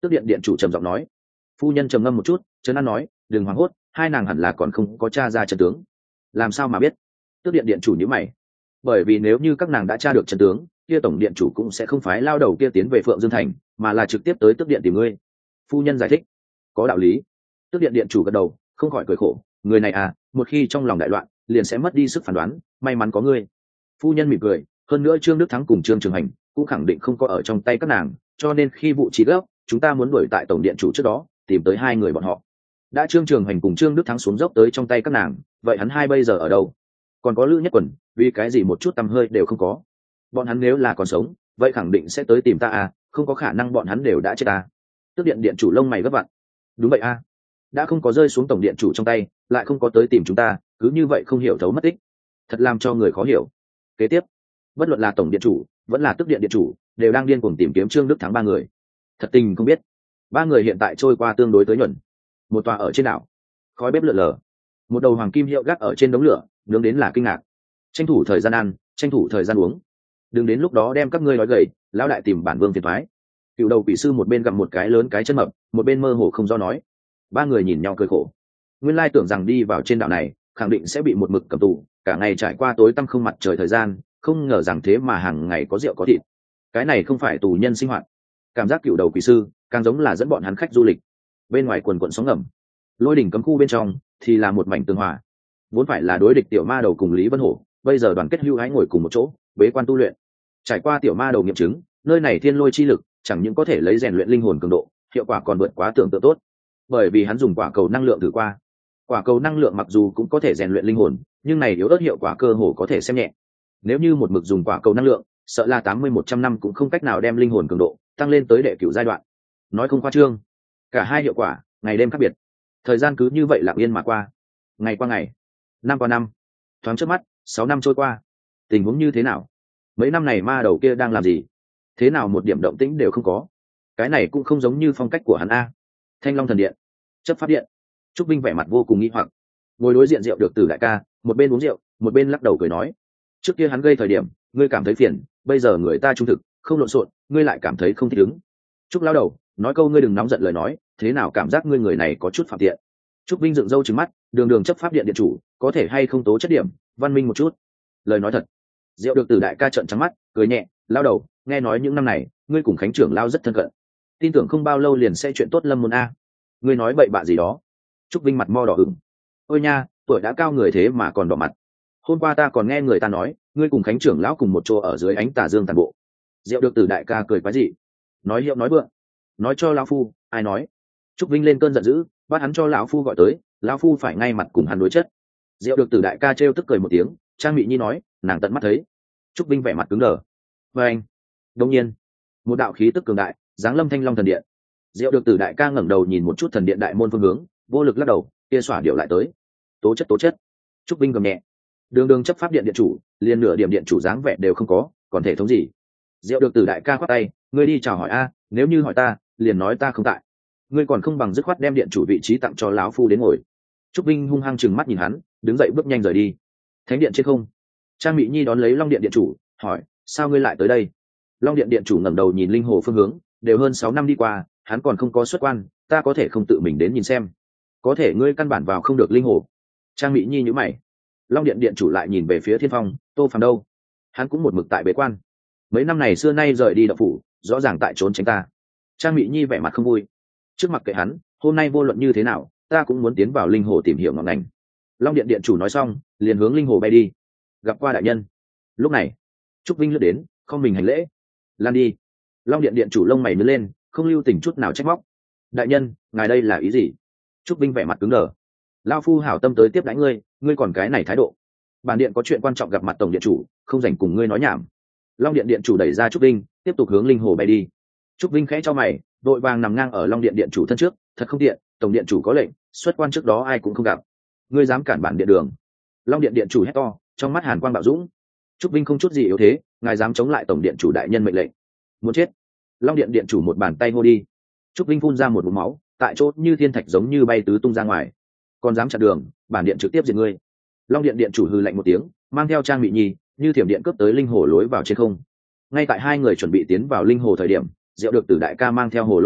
Tước điện điện chủ trầm giọng nói. Phu nhân trầm ngâm một chút, trấn an nói, đừng hoảng hốt, hai nàng hẳn là còn không có tra ra trận tướng. Làm sao mà biết? Tước điện điện chủ nhíu mày. Bởi vì nếu như các nàng đã tra được trận tướng, kia tổng điện chủ cũng sẽ không phái lao đầu kia tiến về Phượng Dương thành, mà là trực tiếp tới Tước điện tìm ngươi. Phu nhân giải thích. Có đạo lý. Tước điện điện chủ gật đầu, không khỏi cười khổ, người này à, một khi trong lòng đại loạn, liền sẽ mất đi sức phán đoán, may mắn có ngươi. Phu nhân mỉm cười, hơn nữa Trương Đức Thắng cùng Trương Trường Hành cũng khẳng định không có ở trong tay các nàng, cho nên khi vụ trí gấp, chúng ta muốn đuổi tại tổng điện chủ trước đó, tìm tới hai người bọn họ. Đã Trương Trường Hành cùng Trương Đức Thắng xuống dốc tới trong tay các nàng, vậy hắn hai bây giờ ở đâu? Còn có Lữ Nhất Quần, vì cái gì một chút tăm hơi đều không có? Bọn hắn nếu là còn sống, vậy khẳng định sẽ tới tìm ta à, không có khả năng bọn hắn đều đã chết ta. Tước điện điện chủ lông mày gấp vặn. Đúng vậy a, à. Đã không có rơi xuống tổng điện chủ trong tay, lại không có tới tìm chúng ta, cứ như vậy không hiểu thấu mất tích, thật làm cho người khó hiểu. Kế tiếp, bất luận là tổng điện chủ vẫn là Tước điện điện chủ đều đang điên cuồng tìm kiếm Trương Đức Thắng ba người. Thật tình không biết, ba người hiện tại trôi qua tương đối tới nhuần. Một tòa ở trên đảo, khói bếp lượn lờ, một đầu hoàng kim hiệu gác ở trên đống lửa, nướng đến là kinh ngạc. Tranh thủ thời gian ăn, tranh thủ thời gian uống, đừng đến lúc đó đem các ngươi nói gầy, lão đại tìm bản vương phiền thoái. Cựu đầu quỷ sư một bên gặm một cái lớn cái chân mập, một bên mơ hồ không do nói. Ba người nhìn nhau cười khổ. Nguyên lai tưởng rằng đi vào trên đảo này khẳng định sẽ bị một mực cầm tù, cả ngày trải qua tối tăm không mặt trời thời gian, không ngờ rằng thế mà hàng ngày có rượu có thịt. Cái này không phải tù nhân sinh hoạt. Cảm giác cựu đầu quỷ sư càng giống là dẫn bọn hắn khách du lịch. Bên ngoài quần quận sóng ngầm, lôi đỉnh cấm khu bên trong thì là một mảnh tường hòa. Vốn phải là đối địch tiểu ma đầu cùng Lý Vân Hổ, bây giờ đoàn kết hưu hái ngồi cùng một chỗ, bế quan tu luyện. Trải qua tiểu ma đầu nghiệm chứng, nơi này thiên lôi chi lực chẳng những có thể lấy rèn luyện linh hồn cường độ, hiệu quả còn vượt quá tưởng tượng tốt. Bởi vì hắn dùng quả cầu năng lượng thử qua, quả cầu năng lượng mặc dù cũng có thể rèn luyện linh hồn, nhưng này yếu ớt hiệu quả cơ hồ có thể xem nhẹ. Nếu như một mực dùng quả cầu năng lượng, sợ là tám mươi một trăm năm cũng không cách nào đem linh hồn cường độ tăng lên tới đệ cửu giai đoạn. Nói không khoa trương, cả hai hiệu quả ngày đêm khác biệt. Thời gian cứ như vậy lặng yên mà qua, ngày qua ngày, năm qua năm, thoáng trước mắt sáu năm trôi qua. Tình huống như thế nào? Mấy năm này ma đầu kia đang làm gì? Thế nào một điểm động tĩnh đều không có? Cái này cũng không giống như phong cách của hắn a. Thanh Long thần điện, chấp pháp điện. Trúc Vinh vẻ mặt vô cùng nghi hoặc, ngồi đối diện rượu được Tử đại ca, một bên uống rượu một bên lắc đầu cười nói, trước kia hắn gây thời điểm ngươi cảm thấy phiền, bây giờ người ta trung thực không lộn xộn, ngươi lại cảm thấy không thích ứng. Trúc lao đầu, nói câu ngươi đừng nóng giận lời nói, thế nào cảm giác ngươi người này có chút phạm tiện? Trúc Vinh dựng râu trừng mắt, đường đường chấp pháp điện điện chủ, có thể hay không tố chất điểm văn minh một chút? Lời nói thật. Rượu được Tử đại ca trợn trắng mắt cười nhẹ, lao đầu, nghe nói những năm này ngươi cùng Khánh trưởng lao rất thân cận, tin tưởng không bao lâu liền sẽ chuyện tốt lâm môn a. Ngươi nói bậy bạ gì đó? Trúc Vinh mặt mo đỏ ửng. Ôi nha, tuổi đã cao người thế mà còn đỏ mặt. Hôm qua ta còn nghe người ta nói ngươi cùng Khánh trưởng lão cùng một chỗ ở dưới ánh tà dương tàn bộ. Diệu được Tử đại ca cười quái dị, nói hiệu nói vượng, nói cho lão phu. Ai nói? Trúc Vinh lên cơn giận dữ, bắt hắn cho lão phu gọi tới, lão phu phải ngay mặt cùng hắn đối chất. Diệu được Tử đại ca trêu tức cười một tiếng, Trang Mị Nhi nói, nàng tận mắt thấy. Trúc Vinh vẻ mặt cứng đờ. Và anh, đột nhiên, một đạo khí tức cường đại giáng lâm Thanh Long thần điện. Diệu được Tử đại ca ngẩng đầu nhìn một chút thần điện đại môn phương hướng, vô lực lắc đầu, kia xỏa điệu lại tới. Tố chất tố chất. Trúc Vinh gầm nhẹ. Đường đường chấp pháp điện điện chủ, liền nửa điểm điện chủ dáng vẻ đều không có, còn thể thống gì? Diệu được Tử đại ca khoát tay, ngươi đi chào hỏi a, nếu như hỏi ta, liền nói ta không tại. Ngươi còn không bằng dứt khoát đem điện chủ vị trí tặng cho lão phu đến ngồi. Trúc Vinh hung hăng trừng mắt nhìn hắn, đứng dậy bước nhanh rời đi. Thánh điện trên không, Trang Mị Nhi đón lấy Long điện điện chủ, hỏi, sao ngươi lại tới đây? Long điện điện chủ ngẩng đầu nhìn linh hồ phương hướng, đều hơn sáu năm đi qua, hắn còn không có xuất quan, ta có thể không tự mình đến nhìn xem. Có thể ngươi căn bản vào không được linh hồ. Trang Mị Nhi nhíu mày. Long điện điện chủ lại nhìn về phía Thiên Phong, Tô Phàm đâu? Hắn cũng một mực tại bế quan. Mấy năm này xưa nay rời đi đạo phủ, rõ ràng tại trốn tránh ta. Trang Mị Nhi vẻ mặt không vui. Trước mặt kệ hắn, hôm nay vô luận như thế nào, ta cũng muốn tiến vào linh hồ tìm hiểu ngọn ngành. Long điện điện chủ nói xong, liền hướng linh hồ bay đi. Gặp qua đại nhân. Lúc này, Trúc Vinh lướt đến, không mình hành lễ. Lan đi. Long điện điện chủ lông mày nhướng lên, không lưu tình chút nào trách móc. Đại nhân, ngài đây là ý gì? Trúc Vinh vẻ mặt cứng đờ. Lao phu hảo tâm tới tiếp đãi ngươi, ngươi còn cái này thái độ. Bản điện có chuyện quan trọng gặp mặt tổng điện chủ, không rảnh cùng ngươi nói nhảm. Long điện điện chủ đẩy ra Trúc Vinh, tiếp tục hướng linh hồ bay đi. Trúc Vinh khẽ cho mày, đội vàng nằm ngang ở Long điện điện chủ thân trước, thật không tiện, tổng điện chủ có lệnh, xuất quan trước đó ai cũng không gặp. Ngươi dám cản bản điện đường? Long điện điện chủ hét to, trong mắt hàn quang bạo dũng. Trúc Vinh không chút gì yếu thế, ngài dám chống lại tổng điện chủ đại nhân mệnh lệnh, muốn chết. Long điện điện chủ một bàn tay hô đi. Trúc Vinh phun ra một ngụm máu, tại chỗ như thiên thạch giống như bay tứ tung ra ngoài. Còn dám chặn đường, bản điện trực tiếp diệt ngươi. Long điện điện chủ hừ lạnh một tiếng, mang theo Trang Mị Nhi như thiểm điện cướp tới linh hồ lối vào trên không. Ngay tại hai người chuẩn bị tiến vào linh hồ thời điểm, Diệu được Tử đại ca mang theo hồ lô rượu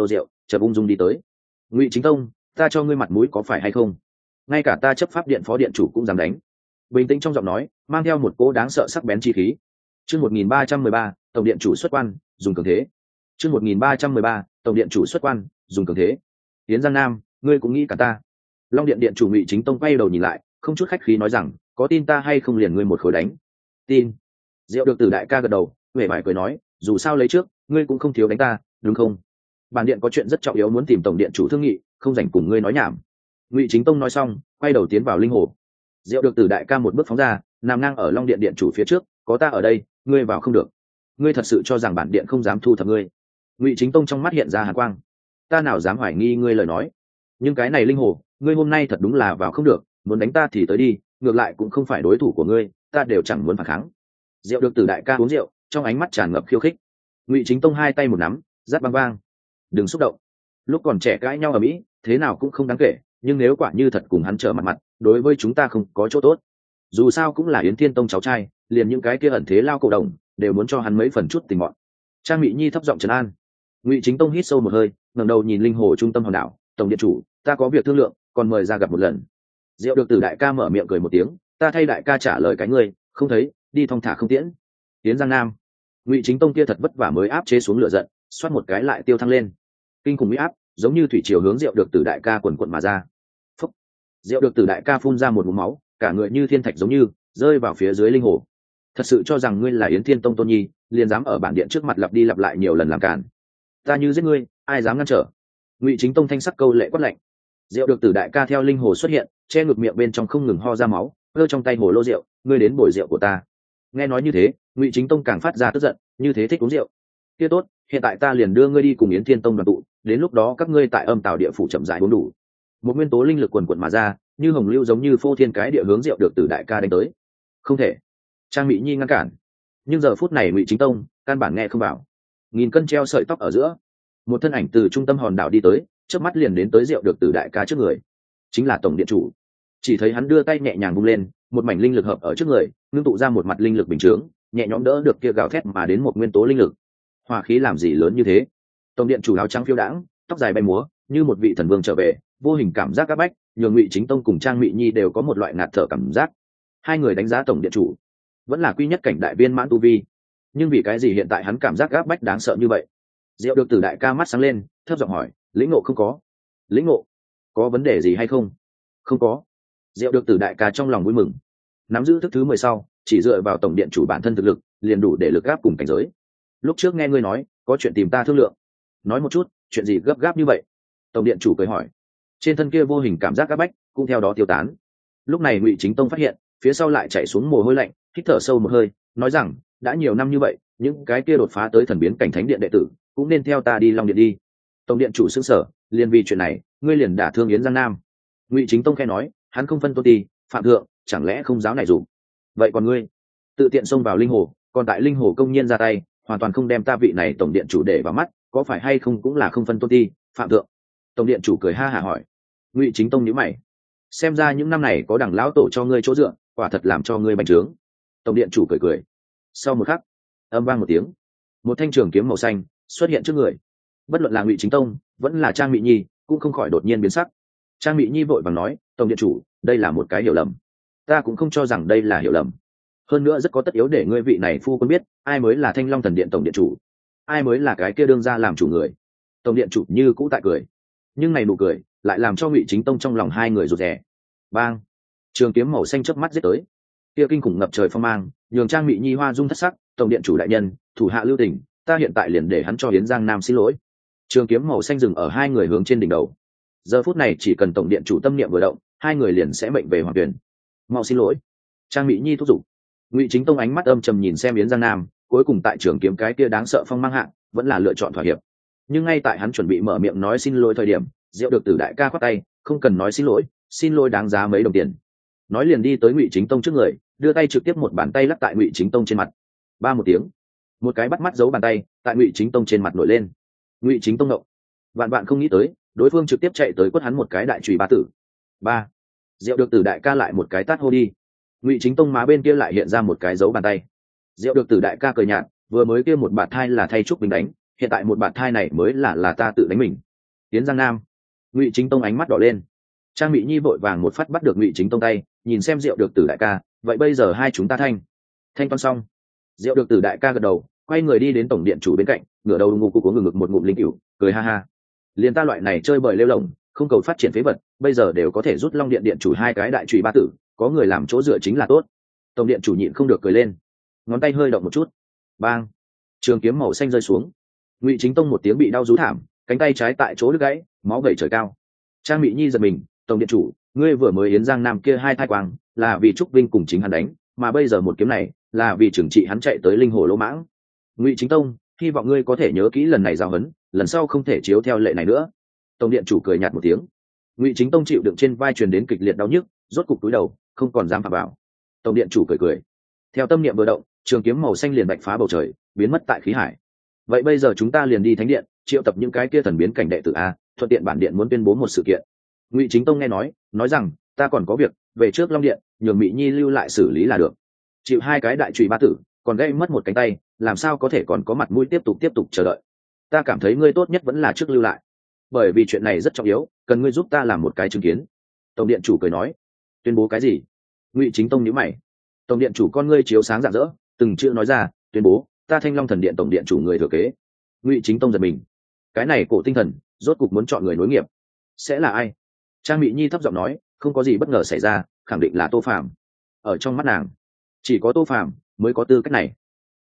chợt ung dung đi tới. Ngụy Chính Tông, ta cho ngươi mặt mũi có phải hay không? Ngay cả ta chấp pháp điện phó điện chủ cũng dám đánh. Bình tĩnh trong giọng nói mang theo một cỗ đáng sợ sắc bén chi khí. Chương một nghìn ba trăm mười ba, tổng điện chủ xuất quan, dùng cường thế. Chương một nghìn ba trăm mười ba, tổng điện chủ xuất quan, dùng cường thế. Yến Giang Nam, ngươi cũng nghĩ cả ta. Long điện điện chủ Ngụy Chính Tông quay đầu nhìn lại, không chút khách khí nói rằng, có tin ta hay không liền ngươi một khối đánh. Tin. Diệu được Tử đại ca gật đầu, vẻ vải cười nói, dù sao lấy trước, ngươi cũng không thiếu đánh ta, đúng không? Bản điện có chuyện rất trọng yếu muốn tìm tổng điện chủ thương nghị, không rảnh cùng ngươi nói nhảm. Ngụy Chính Tông nói xong, quay đầu tiến vào linh hồ. Diệu được Tử đại ca một bước phóng ra, nằm ngang ở Long điện điện chủ phía trước, có ta ở đây, ngươi vào không được. Ngươi thật sự cho rằng bản điện không dám thu thập ngươi? Ngụy Chính Tông trong mắt hiện ra hàn quang. Ta nào dám hoài nghi ngươi lời nói? Nhưng cái này linh hồ, ngươi hôm nay thật đúng là vào không được, muốn đánh ta thì tới đi, ngược lại cũng không phải đối thủ của ngươi, ta đều chẳng muốn phản kháng. Diệu được Tử đại ca uống rượu, trong ánh mắt tràn ngập khiêu khích. Ngụy Chính Tông hai tay một nắm, rát băng vang. Đừng xúc động. Lúc còn trẻ cãi nhau ở mỹ, thế nào cũng không đáng kể, nhưng nếu quả như thật cùng hắn trở mặt mặt, đối với chúng ta không có chỗ tốt. Dù sao cũng là Yến Thiên Tông cháu trai, liền những cái kia ẩn thế lao cổ đồng, đều muốn cho hắn mấy phần chút tình bọn. Trang Mị Nhi thấp giọng trấn an. Ngụy Chính Tông hít sâu một hơi, ngẩng đầu nhìn linh hồ trung tâm hòn đảo, tổng điện chủ, ta có việc thương lượng, còn mời ra gặp một lần. Diệu được Tử đại ca mở miệng cười một tiếng, ta thay đại ca trả lời cái ngươi, không thấy, đi thong thả không tiễn. Yến Giang Nam. Ngụy Chính Tông kia thật vất vả mới áp chế xuống lửa giận, xoát một cái lại tiêu thăng lên. Kinh khủng uy áp, giống như thủy triều hướng Diệu được Tử đại ca quần quần mà ra. Phúc. Diệu được Tử đại ca phun ra một ngụm máu, cả người như thiên thạch giống như rơi vào phía dưới linh hồ. Thật sự cho rằng ngươi là Yến Thiên Tông tôn nhi, liền dám ở bản điện trước mặt lặp đi lặp lại nhiều lần làm cản. Ta như giết ngươi, ai dám ngăn trở? Ngụy Chính Tông thanh sắc câu lệ quát lạnh. Diệu được Tử đại ca theo linh hồ xuất hiện, che ngực miệng bên trong không ngừng ho ra máu, ơ trong tay hồ lô rượu, ngươi đến bồi rượu của ta. Nghe nói như thế, Ngụy Chính Tông càng phát ra tức giận, như thế thích uống rượu. Kia tốt, hiện tại ta liền đưa ngươi đi cùng Yến Thiên Tông đoàn tụ, đến lúc đó các ngươi tại Âm Tào địa phủ chậm rãi uống đủ. Một nguyên tố linh lực quần quần mà ra, như hồng lưu giống như phô thiên cái địa hướng Diệu được Tử đại ca đánh tới. Không thể. Trang Mị Nhi ngăn cản. Nhưng giờ phút này Ngụy Chính Tông căn bản nghe không vào. Nghìn cân treo sợi tóc ở giữa, một thân ảnh từ trung tâm hòn đảo đi tới, chớp mắt liền đến tới Diệu được Tử đại ca trước người. Chính là tổng điện chủ. Chỉ thấy hắn đưa tay nhẹ nhàng vung lên, một mảnh linh lực hợp ở trước người, ngưng tụ ra một mặt linh lực bình chướng, nhẹ nhõm đỡ được kia gào thét mà đến một nguyên tố linh lực. Hỏa khí làm gì lớn như thế? Tổng điện chủ áo trắng phiêu đãng, tóc dài bay múa, như một vị thần vương trở về, vô hình cảm giác áp bách, nhường Ngụy Chính Tông cùng Trang Mị Nhi đều có một loại ngạt thở cảm giác. Hai người đánh giá tổng điện chủ, vẫn là quy nhất cảnh đại viên mãn tu vi, nhưng vì cái gì hiện tại hắn cảm giác áp bách đáng sợ như vậy? Diệu được Tử đại ca mắt sáng lên, thấp giọng hỏi, lĩnh ngộ không có? Lĩnh ngộ? Có vấn đề gì hay không? Không có. Diệu được Tử đại ca trong lòng vui mừng. Nắm giữ thức thứ mười sau, chỉ dựa vào tổng điện chủ bản thân thực lực, liền đủ để lực gáp cùng cảnh giới. Lúc trước nghe ngươi nói, có chuyện tìm ta thương lượng. Nói một chút, chuyện gì gấp gáp như vậy? Tổng điện chủ cười hỏi. Trên thân kia vô hình cảm giác áp bách cũng theo đó tiêu tán. Lúc này Ngụy Chính Tông phát hiện, phía sau lại chạy xuống mồ hôi lạnh, hít thở sâu một hơi, nói rằng, đã nhiều năm như vậy, những cái kia đột phá tới thần biến cảnh thánh điện đệ tử, cũng nên theo ta đi Long điện đi. Tổng điện chủ sững sờ, liền vì chuyện này, ngươi liền đả thương Yến Giang Nam. Ngụy Chính Tông khẽ nói, hắn không phân tôn ti, phạm thượng, chẳng lẽ không giáo này dụ? Vậy còn ngươi, tự tiện xông vào linh hồ, còn tại linh hồ công nhiên ra tay, hoàn toàn không đem ta vị này tổng điện chủ để vào mắt, có phải hay không cũng là không phân tôn ti, phạm thượng? Tổng điện chủ cười ha hả hỏi. Ngụy Chính Tông nhíu mày, xem ra những năm này có đằng lão tổ cho ngươi chỗ dựa, quả thật làm cho ngươi bành trướng. Tổng điện chủ cười cười. Sau một khắc, âm vang một tiếng, một thanh trường kiếm màu xanh xuất hiện trước người. Bất luận là Ngụy Chính Tông vẫn là Trang Mị Nhi cũng không khỏi đột nhiên biến sắc. Trang Mị Nhi vội vàng nói, tổng điện chủ, đây là một cái hiểu lầm. Ta cũng không cho rằng đây là hiểu lầm. Hơn nữa rất có tất yếu để ngươi vị này phu quân biết, ai mới là Thanh Long Thần Điện tổng điện chủ, ai mới là cái kia đương ra làm chủ người. Tổng điện chủ như cũ tại cười, nhưng này nụ cười lại làm cho Ngụy Chính Tông trong lòng hai người rụt rè. Bang! Trường kiếm màu xanh chớp mắt giết tới. Kia kinh khủng ngập trời phong mang, nhường Trang Mị Nhi hoa dung thất sắc. Tổng điện chủ đại nhân, thủ hạ lưu tình, ta hiện tại liền để hắn cho Yến Giang Nam xin lỗi. Trường kiếm màu xanh dừng ở hai người hướng trên đỉnh đầu. Giờ phút này chỉ cần tổng điện chủ tâm niệm vừa động, hai người liền sẽ mệnh về hoàng tuyển. Mau xin lỗi. Trang Mị Nhi thúc giục. Ngụy Chính Tông ánh mắt âm trầm nhìn xem Yến Giang Nam, cuối cùng tại trường kiếm cái kia đáng sợ phong mang hạng, vẫn là lựa chọn thỏa hiệp. Nhưng ngay tại hắn chuẩn bị mở miệng nói xin lỗi thời điểm, Diệu được Tử đại ca khoát tay, không cần nói xin lỗi, xin lỗi đáng giá mấy đồng tiền. Nói liền đi tới Ngụy Chính Tông trước người, đưa tay trực tiếp một bàn tay lắc tại Ngụy Chính Tông trên mặt. Ba một tiếng, một cái bắt mắt giấu bàn tay tại Ngụy Chính Tông trên mặt nổi lên. Ngụy Chính Tông động, vạn vạn không nghĩ tới, đối phương trực tiếp chạy tới quất hắn một cái đại chùy ba tử. Ba. Diệu được Tử đại ca lại một cái tát hô đi. Ngụy Chính Tông má bên kia lại hiện ra một cái dấu bàn tay. Diệu được Tử đại ca cười nhạt, vừa mới kia một bạt thai là thay trúc bình đánh, hiện tại một bạt thai này mới là là ta tự đánh mình. Yến Giang Nam. Ngụy Chính Tông ánh mắt đỏ lên. Trang Mị Nhi vội vàng một phát bắt được Ngụy Chính Tông tay, nhìn xem Diệu Được Tử đại ca, vậy bây giờ hai chúng ta thanh thanh toán xong. Diệu Được Tử đại ca gật đầu, quay người đi đến tổng điện chủ bên cạnh, ngửa đầu ngủ của ngực ngực một ngụm linh cửu, cười ha ha. Liên ta loại này chơi bời lêu lổng, không cầu phát triển phế vật, bây giờ đều có thể rút Long Điện điện chủ hai cái đại chùy ba tử, có người làm chỗ dựa chính là tốt. Tổng điện chủ nhịn không được cười lên, ngón tay hơi động một chút, bang, trường kiếm màu xanh rơi xuống. Ngụy Chính Tông một tiếng bị đau rú thảm, cánh tay trái tại chỗ đứt gãy, máu vẩy trời cao. Trang Mị Nhi giật mình, tổng điện chủ, ngươi vừa mới Yến Giang Nam kia hai thai quang là vì Trúc Vinh cùng chính hắn đánh, mà bây giờ một kiếm này là vì trừng trị hắn chạy tới linh hồ lỗ mãng. Ngụy Chính Tông, hy vọng ngươi có thể nhớ kỹ lần này giao hấn, lần sau không thể chiếu theo lệ này nữa. Tổng điện chủ cười nhạt một tiếng. Ngụy Chính Tông chịu đựng trên vai truyền đến kịch liệt đau nhức, rốt cục túi đầu, không còn dám phạm vào. Tổng điện chủ cười cười, theo tâm niệm vừa động, trường kiếm màu xanh liền bạch phá bầu trời, biến mất tại khí hải. Vậy bây giờ chúng ta liền đi thánh điện, triệu tập những cái kia thần biến cảnh đệ tử a, thuận tiện bản điện muốn tuyên bố một sự kiện. Ngụy Chính Tông nghe nói, nói rằng, ta còn có việc, về trước Long Điện, nhường Mị Nhi lưu lại xử lý là được. Chịu hai cái đại trùy ba tử, còn gây mất một cánh tay, làm sao có thể còn có mặt mũi tiếp tục tiếp tục chờ đợi. Ta cảm thấy ngươi tốt nhất vẫn là trước lưu lại, bởi vì chuyện này rất trọng yếu, cần ngươi giúp ta làm một cái chứng kiến. Tổng điện chủ cười nói, tuyên bố cái gì? Ngụy Chính Tông nhíu mày. Tổng điện chủ con ngươi chiếu sáng rạng rỡ, từng chữ nói ra, tuyên bố ta Thanh Long Thần Điện tổng điện chủ người thừa kế. Ngụy Chính Tông giật mình, cái này cổ tinh thần rốt cục muốn chọn người nối nghiệp, sẽ là ai? Trang Mị Nhi thấp giọng nói, không có gì bất ngờ xảy ra, khẳng định là Tô Phàm. Ở trong mắt nàng, chỉ có Tô Phàm mới có tư cách này.